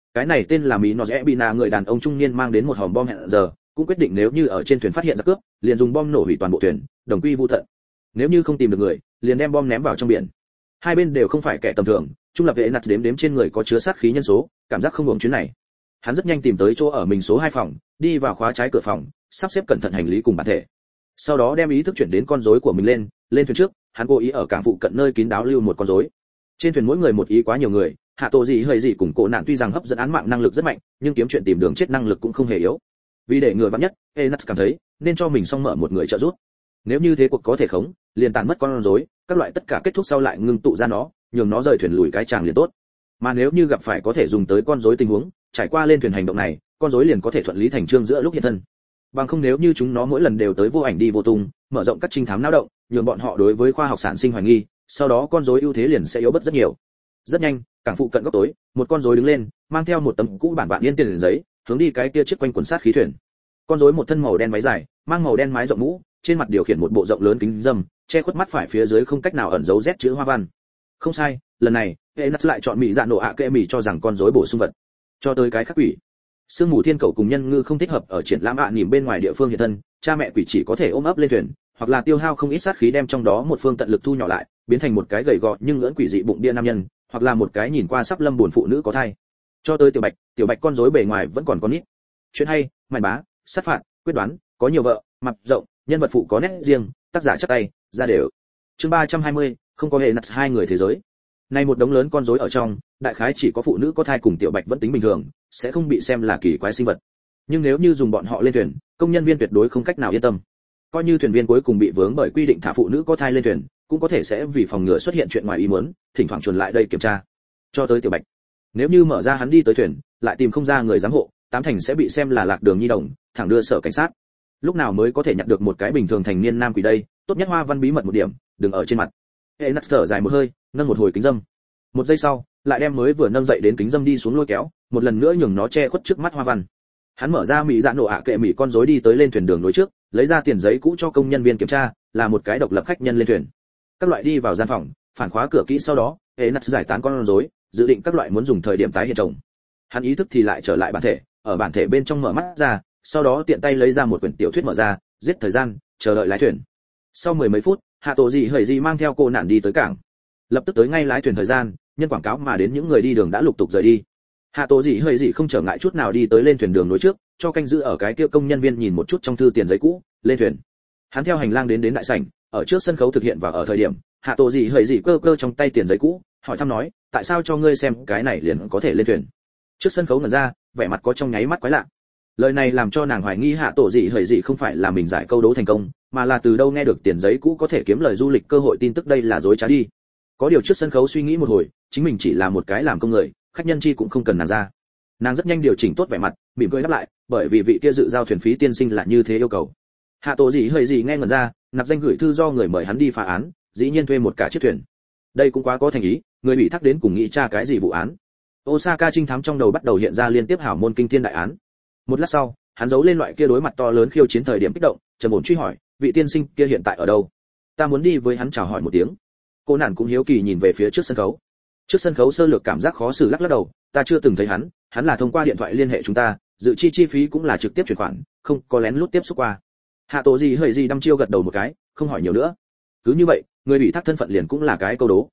Cái này tên là Mỹ Nozẹ Bina người đàn ông trung niên mang đến một hòm bom hẹn giờ, cũng quyết định nếu như ở trên thuyền phát hiện ra cướp, liền dùng bom nổ hủy toàn bộ thuyền, đồng quy vu tận. Nếu như không tìm được người, liền đem bom ném vào trong biển. Hai bên đều không phải kẻ tầm thường, trung lập vệ nạt đếm đếm trên người có chứa sát khí nhân số, cảm giác không uổng chuyến này. Hắn rất nhanh tìm tới chỗ ở mình số 2 phòng, đi vào khóa trái cửa phòng, sắp xếp cẩn thận hành lý cùng bản thể. Sau đó đem ý thức chuyển đến con rối của mình lên thuyền trước, hắn cố ý ở cảng phụ cận nơi kín đáo lưu một con rối. Trên thuyền mỗi người một ý quá nhiều người, hạ tổ gì hơi gì cùng cổ nạn tuy rằng hấp dẫn án mạng năng lực rất mạnh, nhưng kiếm chuyện tìm đường chết năng lực cũng không hề yếu. Vì để người vắng nhất, Enas cảm thấy nên cho mình song mở một người trợ giúp. Nếu như thế cuộc có thể khống, liền tàn mất con rối, các loại tất cả kết thúc sau lại ngưng tụ ra nó, nhường nó rời thuyền lùi cái chàng liền tốt. Mà nếu như gặp phải có thể dùng tới con rối tình huống, trải qua lên thuyền hành động này, con rối liền có thể thuận lý thành chương giữa lúc hiện thân. Bằng không nếu như chúng nó mỗi lần đều tới vô ảnh đi vô tung, mở rộng các trinh thám não động, nhường bọn họ đối với khoa học sản sinh hoài nghi, sau đó con rối ưu thế liền sẽ yếu bớt rất nhiều. Rất nhanh, cảng phụ cận góc tối, một con rối đứng lên, mang theo một tấm cũ bản vạn yên tiền giấy, hướng đi cái kia chiếc quanh quần sát khí thuyền. Con rối một thân màu đen váy dài, mang màu đen mái rộng mũ, trên mặt điều khiển một bộ rộng lớn kính râm, che khuất mắt phải phía dưới không cách nào ẩn giấu Z chữ hoa văn. Không sai, lần này, Enas lại chọn mỹ dạ nổ ạ kệ mỹ cho rằng con rối bổ sung vật. Cho tới cái khác quỷ. Sương mù thiên cầu cùng nhân ngư không thích hợp ở triển lãm nhìn bên ngoài địa phương hiện thân, cha mẹ quỷ chỉ có thể ôm ấp lên thuyền, hoặc là tiêu hao không ít sát khí đem trong đó một phương tận lực thu nhỏ lại, biến thành một cái gầy gò nhưng ngỡn quỷ dị bụng bia nam nhân, hoặc là một cái nhìn qua sắp lâm buồn phụ nữ có thai. Cho tới tiểu bạch con rối bề ngoài vẫn còn con nít. Chuyện hay, màn bá, sát phạt, quyết đoán, có nhiều vợ, mặt rộng, nhân vật phụ có nét riêng, tác giả chắc tay, ra đều. Chương 320, không có hệ nặt hai người thế giới. Này một đống lớn con rối ở trong, đại khái chỉ có phụ nữ có thai cùng tiểu bạch vẫn tính bình thường, sẽ không bị xem là kỳ quái sinh vật. Nhưng nếu như dùng bọn họ lên thuyền, công nhân viên tuyệt đối không cách nào yên tâm. Coi như thuyền viên cuối cùng bị vướng bởi quy định thả phụ nữ có thai lên thuyền, cũng có thể sẽ vì phòng ngừa xuất hiện chuyện ngoài ý muốn, thỉnh thoảng chuồn lại đây kiểm tra. Cho tới tiểu bạch, nếu như mở ra hắn đi tới thuyền, lại tìm không ra người giám hộ, tám thành sẽ bị xem là lạc đường nhi đồng, thẳng đưa sở cảnh sát. Lúc nào mới có thể nhặt được một cái bình thường thành niên nam quỷ đây, tốt nhất hoa văn bí mật một điểm, đừng ở trên mặt. Enas thở dài một hơi, nâng một hồi kính dâm. Một giây sau, lại đem mới vừa nâng dậy đến kính dâm đi xuống lôi kéo, một lần nữa nhường nó che khuất trước mắt hoa văn. Hắn mở ra mỹ dạ nổ ạ kệ mỹ con rối đi tới lên thuyền đường đối trước, lấy ra tiền giấy cũ cho công nhân viên kiểm tra, là một cái độc lập khách nhân lên thuyền. Các loại đi vào gian phòng, phản khóa cửa kỹ sau đó, Enas giải tán con rối, dự định các loại muốn dùng thời điểm tái hiện trồng. Hắn ý thức thì lại trở lại bản thể, ở bản thể bên trong mở mắt ra, sau đó tiện tay lấy ra một quyển tiểu thuyết mở ra, giết thời gian, chờ đợi lái thuyền. Sau mười mấy phút, hạ tổ gì hởi gì mang theo cô nạn đi tới cảng. Lập tức tới ngay lái thuyền thời gian, nhân quảng cáo mà đến những người đi đường đã lục tục rời đi. Hạ tổ gì hởi gì không trở ngại chút nào đi tới lên thuyền đường nối trước, cho canh giữ ở cái kia công nhân viên nhìn một chút trong thư tiền giấy cũ, lên thuyền. Hắn theo hành lang đến đại sảnh, ở trước sân khấu thực hiện và ở thời điểm, hạ tổ gì hởi gì cơ trong tay tiền giấy cũ, hỏi thăm nói, tại sao cho ngươi xem cái này liền có thể lên thuyền. Trước sân khấu ngẩn ra, vẻ mặt có trong nháy mắt quái lạ. Lời này làm cho nàng hoài nghi hạ tổ gì hởi gì không phải là mình giải câu đố thành công, mà là từ đâu nghe được tiền giấy cũ có thể kiếm lời du lịch cơ hội tin tức, đây là dối trá đi. Có điều trước sân khấu suy nghĩ một hồi, chính mình chỉ là một cái làm công người, khách nhân chi cũng không cần nàng ra. Nàng rất nhanh điều chỉnh tốt vẻ mặt, mỉm cười đáp lại, bởi vì vị kia dự giao thuyền phí tiên sinh là như thế yêu cầu. Hạ tổ gì hởi gì nghe ngẩn ra, nạp danh gửi thư do người mời hắn đi phá án, dĩ nhiên thuê một cả chiếc thuyền. Đây cũng quá có thành ý, người bị thác đến cùng nghĩ tra cái gì vụ án. Osaka trinh thám trong đầu bắt đầu hiện ra liên tiếp hảo môn kinh thiên đại án. Một lát sau, hắn giấu lên loại kia đối mặt to lớn khiêu chiến thời điểm kích động, trầm ổn truy hỏi, vị tiên sinh kia hiện tại ở đâu? Ta muốn đi với hắn chào hỏi một tiếng. Cô nàng cũng hiếu kỳ nhìn về phía trước sân khấu. Trước sân khấu sơ lược cảm giác khó xử lắc lắc đầu, ta chưa từng thấy hắn là thông qua điện thoại liên hệ chúng ta, dự chi phí cũng là trực tiếp chuyển khoản, không có lén lút tiếp xúc qua. Hạ tổ gì hởi gì đăm chiêu gật đầu một cái, không hỏi nhiều nữa. Cứ như vậy, người bị thác thân phận liền cũng là cái câu đố,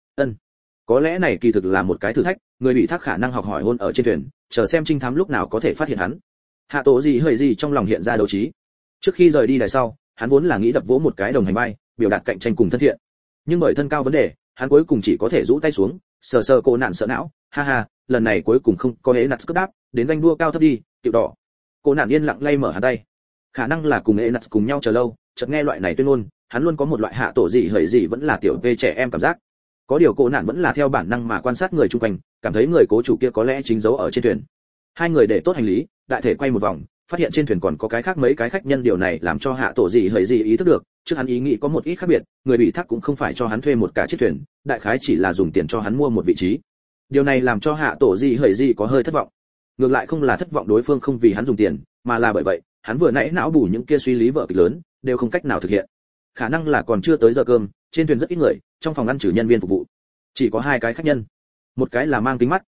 có lẽ này kỳ thực là một cái thử thách, người bị thác khả năng học hỏi hôn ở trên thuyền, chờ xem trinh thám lúc nào có thể phát hiện hắn. Hạ tổ gì hởi gì trong lòng hiện ra đấu trí. Trước khi rời đi đài sau, hắn vốn là nghĩ đập vỗ một cái đồng hành bay, biểu đạt cạnh tranh cùng thân thiện. Nhưng bởi thân cao vấn đề, hắn cuối cùng chỉ có thể rũ tay xuống, sờ sờ cô nạn sợ não, ha ha, lần này cuối cùng không có hễ nạt cướp đáp, đến ganh đua cao thấp đi, tiểu đỏ. Cô nạn yên lặng lay mở hắn tay. Khả năng là cùng hễ nạt cùng nhau chờ lâu, chợt nghe loại này tuyên ngôn, hắn luôn có một loại hạ tổ gì hởi gì vẫn là tiểu về trẻ em cảm giác. Có điều cô nạn vẫn là theo bản năng mà quan sát người chung quanh, cảm thấy người cố chủ kia có lẽ chính giấu ở trên thuyền. Hai người để tốt hành lý, đại thể quay một vòng, phát hiện trên thuyền còn có cái khác mấy cái khách nhân, điều này làm cho hạ tổ gì hởi gì ý thức được, trước hắn ý nghĩ có một ít khác biệt, người bị thác cũng không phải cho hắn thuê một cả chiếc thuyền, đại khái chỉ là dùng tiền cho hắn mua một vị trí. Điều này làm cho hạ tổ gì hởi gì có hơi thất vọng. Ngược lại không là thất vọng đối phương không vì hắn dùng tiền, mà là bởi vậy, hắn vừa nãy não bù những kia suy lý vở kịch lớn, đều không cách nào thực hiện. Khả năng là còn chưa tới giờ cơm, trên thuyền rất ít người, trong phòng ăn trừ nhân viên phục vụ, chỉ có hai cái khách nhân. Một cái là mang kính mắt,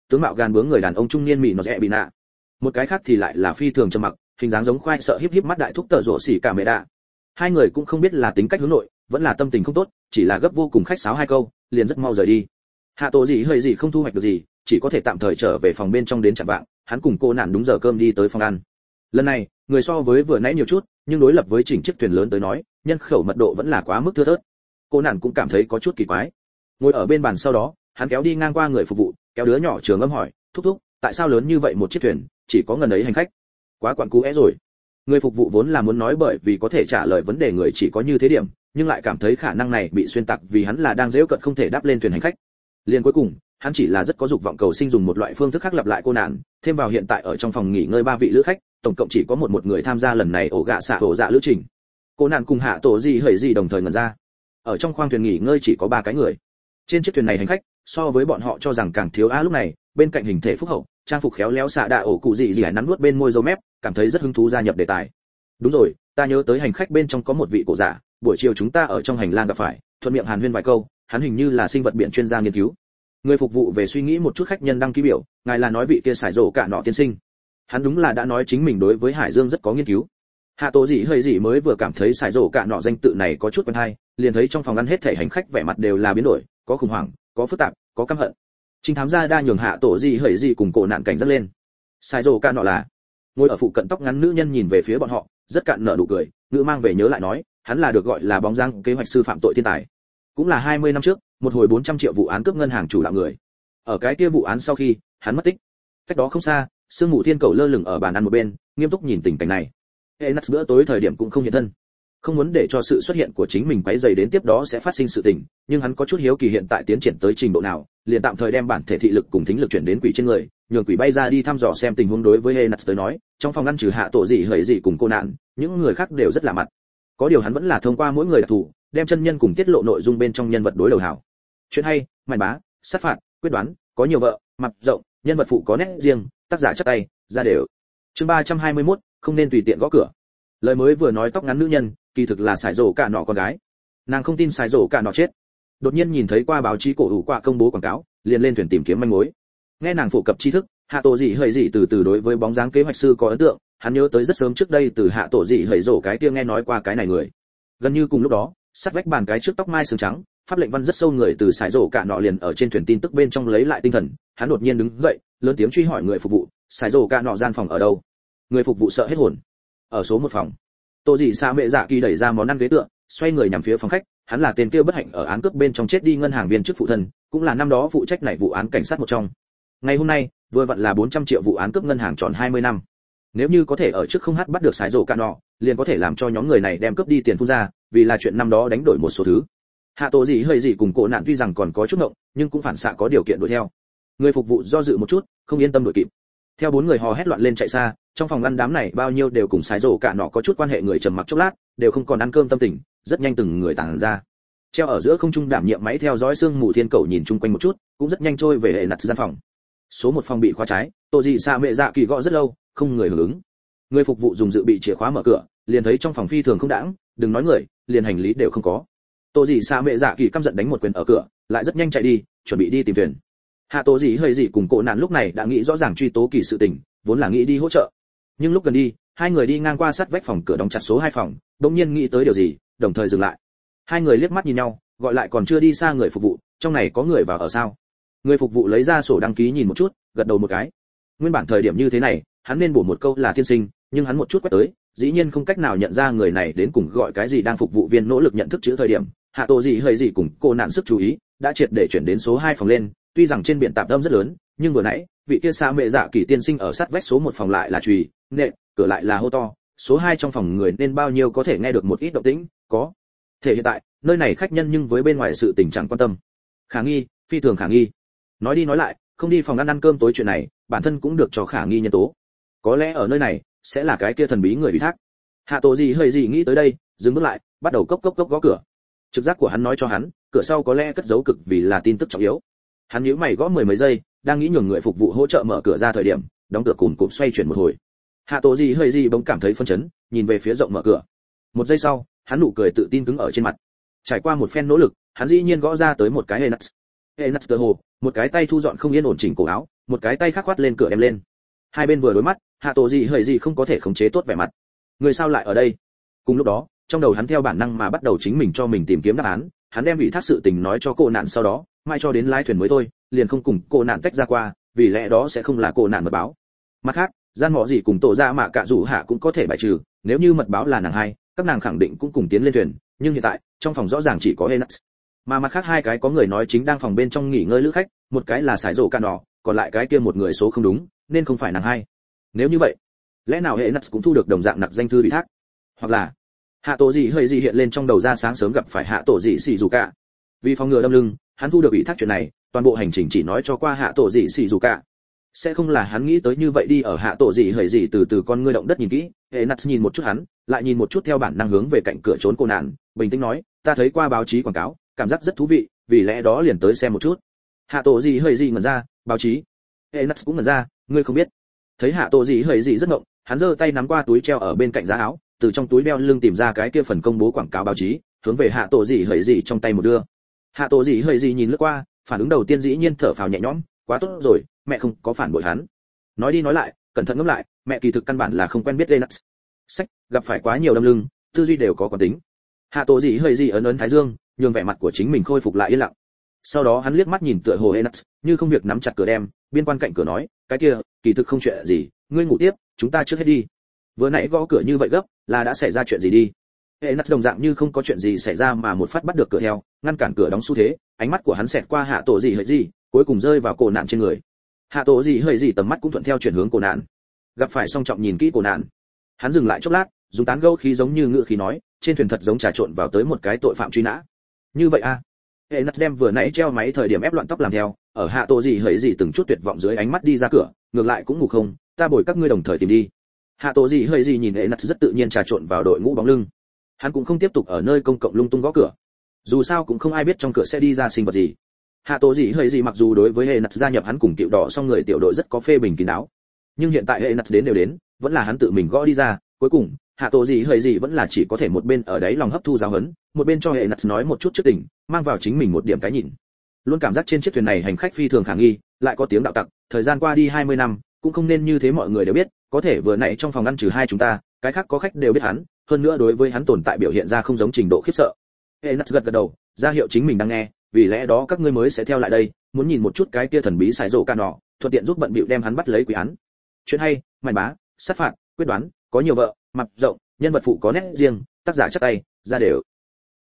tướng mạo gan bướng người đàn ông trung niên mỹ nó rẽ bị nạ. Một cái khác thì lại là phi thường trầm mặc, hình dáng giống khoai sợ híp híp mắt đại thúc tợ rộ xỉ cả mẹ đạ. Hai người cũng không biết là tính cách hướng nội, vẫn là tâm tình không tốt, chỉ là gấp vô cùng khách sáo hai câu, liền rất mau rời đi. Hạ Tổ gì hơi gì không thu hoạch được gì, chỉ có thể tạm thời trở về phòng bên trong đến chạm vạng, hắn cùng cô nạn đúng giờ cơm đi tới phòng ăn. Lần này, người so với vừa nãy nhiều chút, nhưng đối lập với chỉnh chiếc thuyền lớn tới nói, nhân khẩu mật độ vẫn là quá mức thưa thớt. Cô nạn cũng cảm thấy có chút kỳ quái. Ngồi ở bên bàn sau đó, hắn kéo đi ngang qua người phục vụ, kéo đứa nhỏ Trường Âm hỏi, thúc thúc, tại sao lớn như vậy một chiếc thuyền, chỉ có ngần ấy hành khách? Quá quặn cú é rồi. Người phục vụ vốn là muốn nói bởi vì có thể trả lời vấn đề người chỉ có như thế điểm, nhưng lại cảm thấy khả năng này bị xuyên tạc vì hắn là đang giễu cợt không thể đáp lên thuyền hành khách. Liên cuối cùng, hắn chỉ là rất có dục vọng cầu sinh dùng một loại phương thức khác lặp lại cô nạn, thêm vào hiện tại ở trong phòng nghỉ ngơi 3 vị lữ khách, tổng cộng chỉ có một người tham gia lần này ổ gạ xạ ổ dạ lữ trình. Cô nạn cùng Hạ Tổ gì hởi gì đồng thời ngẩn ra. Ở trong khoang thuyền nghỉ ngơi chỉ có 3 cái người. Trên chiếc thuyền này hành khách, so với bọn họ cho rằng càng thiếu lúc này, bên cạnh hình thể phúc hậu, trang phục khéo léo xạ đạ ổ cụ gì nắn nuốt bên môi râu mép, cảm thấy rất hứng thú gia nhập đề tài. Đúng rồi, ta nhớ tới hành khách bên trong có một vị cổ giả, buổi chiều chúng ta ở trong hành lang gặp phải, thuận miệng hàn huyên vài câu, hắn hình như là sinh vật biển chuyên gia nghiên cứu. Người phục vụ về suy nghĩ một chút khách nhân đăng ký biểu, ngài là nói vị kia sải rổ cả nọ tiên sinh. Hắn đúng là đã nói chính mình đối với hải dương rất có nghiên cứu. Hạ Tổ gì hơi gì mới vừa cảm thấy sải rổ cả nọ danh tự này có chút quen hay, liền thấy trong phòng ăn hết thảy hành khách vẻ mặt đều là biến đổi, có khủng hoảng, có phức tạp, có căm hận. Trinh thám gia đa nhường Hạ Tổ gì hơi gì cùng cổ nạn cảnh rất lên. Sải rổ cả nọ là ngồi ở phụ cận tóc ngắn nữ nhân nhìn về phía bọn họ, rất cạn nở nụ cười, ngữ mang về nhớ lại nói, hắn là được gọi là bóng dáng kế hoạch sư phạm tội thiên tài. Cũng là 20 năm trước, một hồi 400 triệu vụ án cướp ngân hàng chủ đạo người. Ở cái kia vụ án sau khi, hắn mất tích. Cách đó không xa, sương mù thiên cầu lơ lửng ở bàn ăn một bên, nghiêm túc nhìn tình cảnh này. Enax bữa tối thời điểm cũng không hiện thân. Không muốn để cho sự xuất hiện của chính mình quấy rầy đến tiếp đó sẽ phát sinh sự tình, nhưng hắn có chút hiếu kỳ hiện tại tiến triển tới trình độ nào, liền tạm thời đem bản thể thị lực cùng thính lực chuyển đến quỷ trên người, nhường quỷ bay ra đi thăm dò xem tình huống. Đối với Enax tới nói, trong phòng ngăn trừ Hạ Tổ gì hởi gì cùng cô nạn, những người khác đều rất lạ mặt. Có điều hắn vẫn là thông qua mỗi người đặc thù, đem chân nhân cùng tiết lộ nội dung bên trong nhân vật đối đầu hảo. Chuyện hay, màn bá, sát phạt, quyết đoán, có nhiều vợ, mặt rộng, nhân vật phụ có nét riêng, tác giả chắp tay, ra đều. Chương 321, không nên tùy tiện gõ cửa. Lời mới vừa nói tóc ngắn nữ nhân, kỳ thực là sải rổ cả nọ con gái. Nàng không tin sải rổ cả nọ chết. Đột nhiên nhìn thấy qua báo chí cổ hủ qua công bố quảng cáo, liền lên thuyền tìm kiếm manh mối. Nghe nàng phổ cập tri thức, Hạ Tổ gì hởi gì từ từ đối với bóng dáng kế hoạch sư có ấn tượng, hắn nhớ tới rất sớm trước đây từ Hạ Tổ gì hởi rổ cái kia nghe nói qua cái này người. Gần như cùng lúc đó, sát vách bàn cái trước tóc mai sừng trắng, pháp lệnh văn rất sâu người từ sải rổ cả nọ liền ở trên thuyền tin tức bên trong lấy lại tinh thần, hắn đột nhiên đứng dậy, lớn tiếng truy hỏi người phục vụ, sải rổ cả nọ gian phòng ở đâu? Người phục vụ sợ hết hồn. Ở số 1 phòng. Tô dị xa mẹ dạ kỳ đẩy ra món ăn ghế tựa, xoay người nhằm phía phòng khách, hắn là tên kia bất hạnh ở án cướp bên trong chết đi ngân hàng viên chức phụ thân, cũng là năm đó phụ trách này vụ án cảnh sát một trong. Ngày hôm nay, vừa vặn là 400 triệu vụ án cướp ngân hàng tròn 20 năm. Nếu như có thể ở trước không hát bắt được sải rổ cả nọ, liền có thể làm cho nhóm người này đem cướp đi tiền phun ra, vì là chuyện năm đó đánh đổi một số thứ. Hạ Tổ gì hơi gì cùng cổ nạn tuy rằng còn có chút ngộng, nhưng cũng phản xạ có điều kiện đuổi theo. Người phục vụ do dự một chút, không yên tâm đuổi kịp. Theo 4 người hò hét loạn lên chạy xa, trong phòng ăn đám này bao nhiêu đều cùng sải rổ cả nọ có chút quan hệ người trầm mặc chốc lát, đều không còn ăn cơm tâm tình, rất nhanh từng người tản ra. Treo ở giữa không trung đảm nhiệm máy theo dõi sương mù thiên cầu nhìn chung quanh một chút, cũng rất nhanh trôi về hệ nặt gian phòng. Số 1 phòng bị khóa trái, Tô dị xa mẹ dạ kỳ gõ rất lâu, không người hưởng ứng. Người phục vụ dùng dự bị chìa khóa mở cửa, liền thấy trong phòng phi thường không đãng, đừng nói người, liền hành lý đều không có. Tô dị xa mẹ dạ kỳ căm giận đánh một quyền ở cửa, lại rất nhanh chạy đi, chuẩn bị đi tìm thuyền. Hạ Tổ gì hơi gì cùng cổ nạn lúc này đã nghĩ rõ ràng truy tố kỳ sự tình, vốn là nghĩ đi hỗ trợ. Nhưng lúc gần đi, hai người đi ngang qua sát vách phòng cửa đóng chặt số 2 phòng, đột nhiên nghĩ tới điều gì, đồng thời dừng lại. Hai người liếc mắt nhìn nhau, gọi lại còn chưa đi xa người phục vụ, trong này có người vào ở sao? Người phục vụ lấy ra sổ đăng ký nhìn một chút, gật đầu một cái. Nguyên bản thời điểm như thế này, hắn nên bổ một câu là tiên sinh, nhưng hắn một chút quét tới, dĩ nhiên không cách nào nhận ra người này đến cùng gọi cái gì. Đang phục vụ viên nỗ lực nhận thức chữ thời điểm, Hạ Tổ gì hơi gì cùng cô nạn sức chú ý, đã triệt để chuyển đến số 2 phòng lên, tuy rằng trên biển tạp âm rất lớn, nhưng vừa nãy, vị kia xa mẹ dạ kỳ tiên sinh ở sát vách số 1 phòng lại là chùy, nện, cửa lại là hô to, số 2 trong phòng người nên bao nhiêu có thể nghe được một ít động tĩnh, có. Thể hiện tại, nơi này khách nhân nhưng với bên ngoài sự tình chẳng quan tâm. Khả nghi, phi thường khả nghi. Nói đi nói lại, không đi phòng ăn cơm tối chuyện này, bản thân cũng được cho khả nghi nhân tố. Có lẽ ở nơi này sẽ là cái kia thần bí người ủy thác. Hạ Tổ gì hơi gì nghĩ tới đây, dừng bước lại, bắt đầu cốc gõ cửa. Trực giác của hắn nói cho hắn, cửa sau có lẽ cất giấu cực vì là tin tức trọng yếu. Hắn nhíu mày gõ mười mấy giây, đang nghĩ nhường người phục vụ hỗ trợ mở cửa ra thời điểm, đóng cửa cùm cụm xoay chuyển một hồi. Hạ Tổ gì hơi gì bỗng cảm thấy phân chấn, nhìn về phía rộng mở cửa. Một giây sau, hắn nụ cười tự tin cứng ở trên mặt. Trải qua một phen nỗ lực, hắn dĩ nhiên gõ ra tới một cái Enax. Enax tơ hồ, một cái tay thu dọn không yên ổn chỉnh cổ áo, một cái tay khác khoát lên cửa đem lên. Hai bên vừa đối mắt, hạ tổ gì hời gì không có thể khống chế tốt vẻ mặt. Người sao lại ở đây? Cùng lúc đó, trong đầu hắn theo bản năng mà bắt đầu chính mình cho mình tìm kiếm đáp án, hắn đem ủy thác sự tình nói cho cô nạn sau đó, mai cho đến lái thuyền mới thôi, liền không cùng cô nạn tách ra qua, vì lẽ đó sẽ không là cô nạn mật báo. Mặt khác, gian mọ gì cùng tổ ra mạ cạ rủ hạ cũng có thể bài trừ, nếu như mật báo là nàng hai, các nàng khẳng định cũng cùng tiến lên thuyền, nhưng hiện tại, trong phòng rõ ràng chỉ có Enas. Mà mặt khác hai cái có người nói chính đang phòng bên trong nghỉ ngơi lữ khách, một cái là sải rổ cạn đỏ, còn lại cái kia một người số không đúng, nên không phải nàng hai. Nếu như vậy, lẽ nào Enas cũng thu được đồng dạng nặc danh thư ủy thác? Hoặc là hạ tổ gì hơi gì hiện lên trong đầu ra sáng sớm gặp phải hạ tổ gì xì dù cả. Vì phòng ngừa đâm lưng, hắn thu được ủy thác chuyện này, toàn bộ hành trình chỉ nói cho qua hạ tổ gì xì dù cả. Sẽ không là hắn nghĩ tới như vậy đi ở hạ tổ gì hơi gì từ từ con ngươi động đất nhìn kỹ, Enas nhìn một chút hắn, lại nhìn một chút theo bản năng hướng về cạnh cửa trốn cô nạn, bình tĩnh nói, ta thấy qua báo chí quảng cáo, cảm giác rất thú vị, vì lẽ đó liền tới xem một chút. Hạ tổ gì hơi gì ngẩn ra, báo chí? Enas cũng ngẩn ra, ngươi không biết? Thấy hạ tổ gì hơi gì rất ngộng, hắn giơ tay nắm qua túi treo ở bên cạnh giá áo, từ trong túi đeo lưng tìm ra cái kia phần công bố quảng cáo báo chí, hướng về hạ tổ gì hơi gì trong tay một đưa. Hạ tổ gì hơi gì nhìn lướt qua, phản ứng đầu tiên dĩ nhiên thở phào nhẹ nhõm, quá tốt rồi, mẹ không có phản bội hắn. Nói đi nói lại, cẩn thận ngẫm lại, mẹ kỳ thực căn bản là không quen biết Enas. Sách, gặp phải quá nhiều đâm lưng, tư duy đều có quán tính. Hạ tổ gì hơi gì ấn ấn thái dương, nhường vẻ mặt của chính mình khôi phục lại yên lặng. Sau đó hắn liếc mắt nhìn tựa hồ Enas, như không việc nắm chặt cửa đem, biên quan cạnh cửa nói, cái kia, kỳ thực không chuyện gì, ngươi ngủ tiếp, chúng ta trước hết đi. Vừa nãy gõ cửa như vậy gấp, là đã xảy ra chuyện gì đi? Enas đồng dạng như không có chuyện gì xảy ra mà một phát bắt được cửa theo, ngăn cản cửa đóng xu thế, ánh mắt của hắn xẹt qua hạ tổ gì hơi gì, cuối cùng rơi vào cổ nạn trên người. Hạ tổ gì hơi gì tầm mắt cũng thuận theo chuyển hướng cổ nạn. Gặp phải song trọng nhìn kỹ cổ nạn, hắn dừng lại chốc lát, dùng tán gẫu khí giống như ngựa khí nói, trên thuyền thật giống trà trộn vào tới một cái tội phạm truy nã. Như vậy a? Enas đem vừa nãy treo máy thời điểm ép loạn tóc làm theo, ở hạ tổ gì hơi gì từng chút tuyệt vọng dưới ánh mắt đi ra cửa, ngược lại cũng ngủ không, ta bồi các ngươi đồng thời tìm đi. Hạ tổ gì hơi gì nhìn Enas rất tự nhiên trà trộn vào đội ngũ bóng lưng. Hắn cũng không tiếp tục ở nơi công cộng lung tung gõ cửa. Dù sao cũng không ai biết trong cửa sẽ đi ra sinh vật gì. Hạ tổ gì hơi gì mặc dù đối với Enas gia nhập hắn cùng tiểu đỏ xong người tiểu đội rất có phê bình kín đáo, nhưng hiện tại Enas đến đều đến, vẫn là hắn tự mình gõ đi ra, cuối cùng hạ tổ gì hơi gì vẫn là chỉ có thể một bên ở đấy lòng hấp thu giáo huấn, một bên cho Enas nói một chút trước tình, mang vào chính mình một điểm cái nhìn. Luôn cảm giác trên chiếc thuyền này hành khách phi thường khả nghi, lại có tiếng đạo tặc, thời gian qua đi 20 năm, cũng không nên như thế mọi người đều biết, có thể vừa nãy trong phòng ăn trừ hai chúng ta, cái khác có khách đều biết hắn, hơn nữa đối với hắn tồn tại biểu hiện ra không giống trình độ khiếp sợ. Enas gật gật đầu, ra hiệu chính mình đang nghe, vì lẽ đó các ngươi mới sẽ theo lại đây, muốn nhìn một chút cái kia thần bí xài rổ ca nọ, thuận tiện giúp bận bịu đem hắn bắt lấy quỷ án. Chuyện hay, màn bá, sát phạt, quyết đoán, có nhiều vợ, mặt rộng, nhân vật phụ có nét riêng, tác giả chắc tay, ra đều.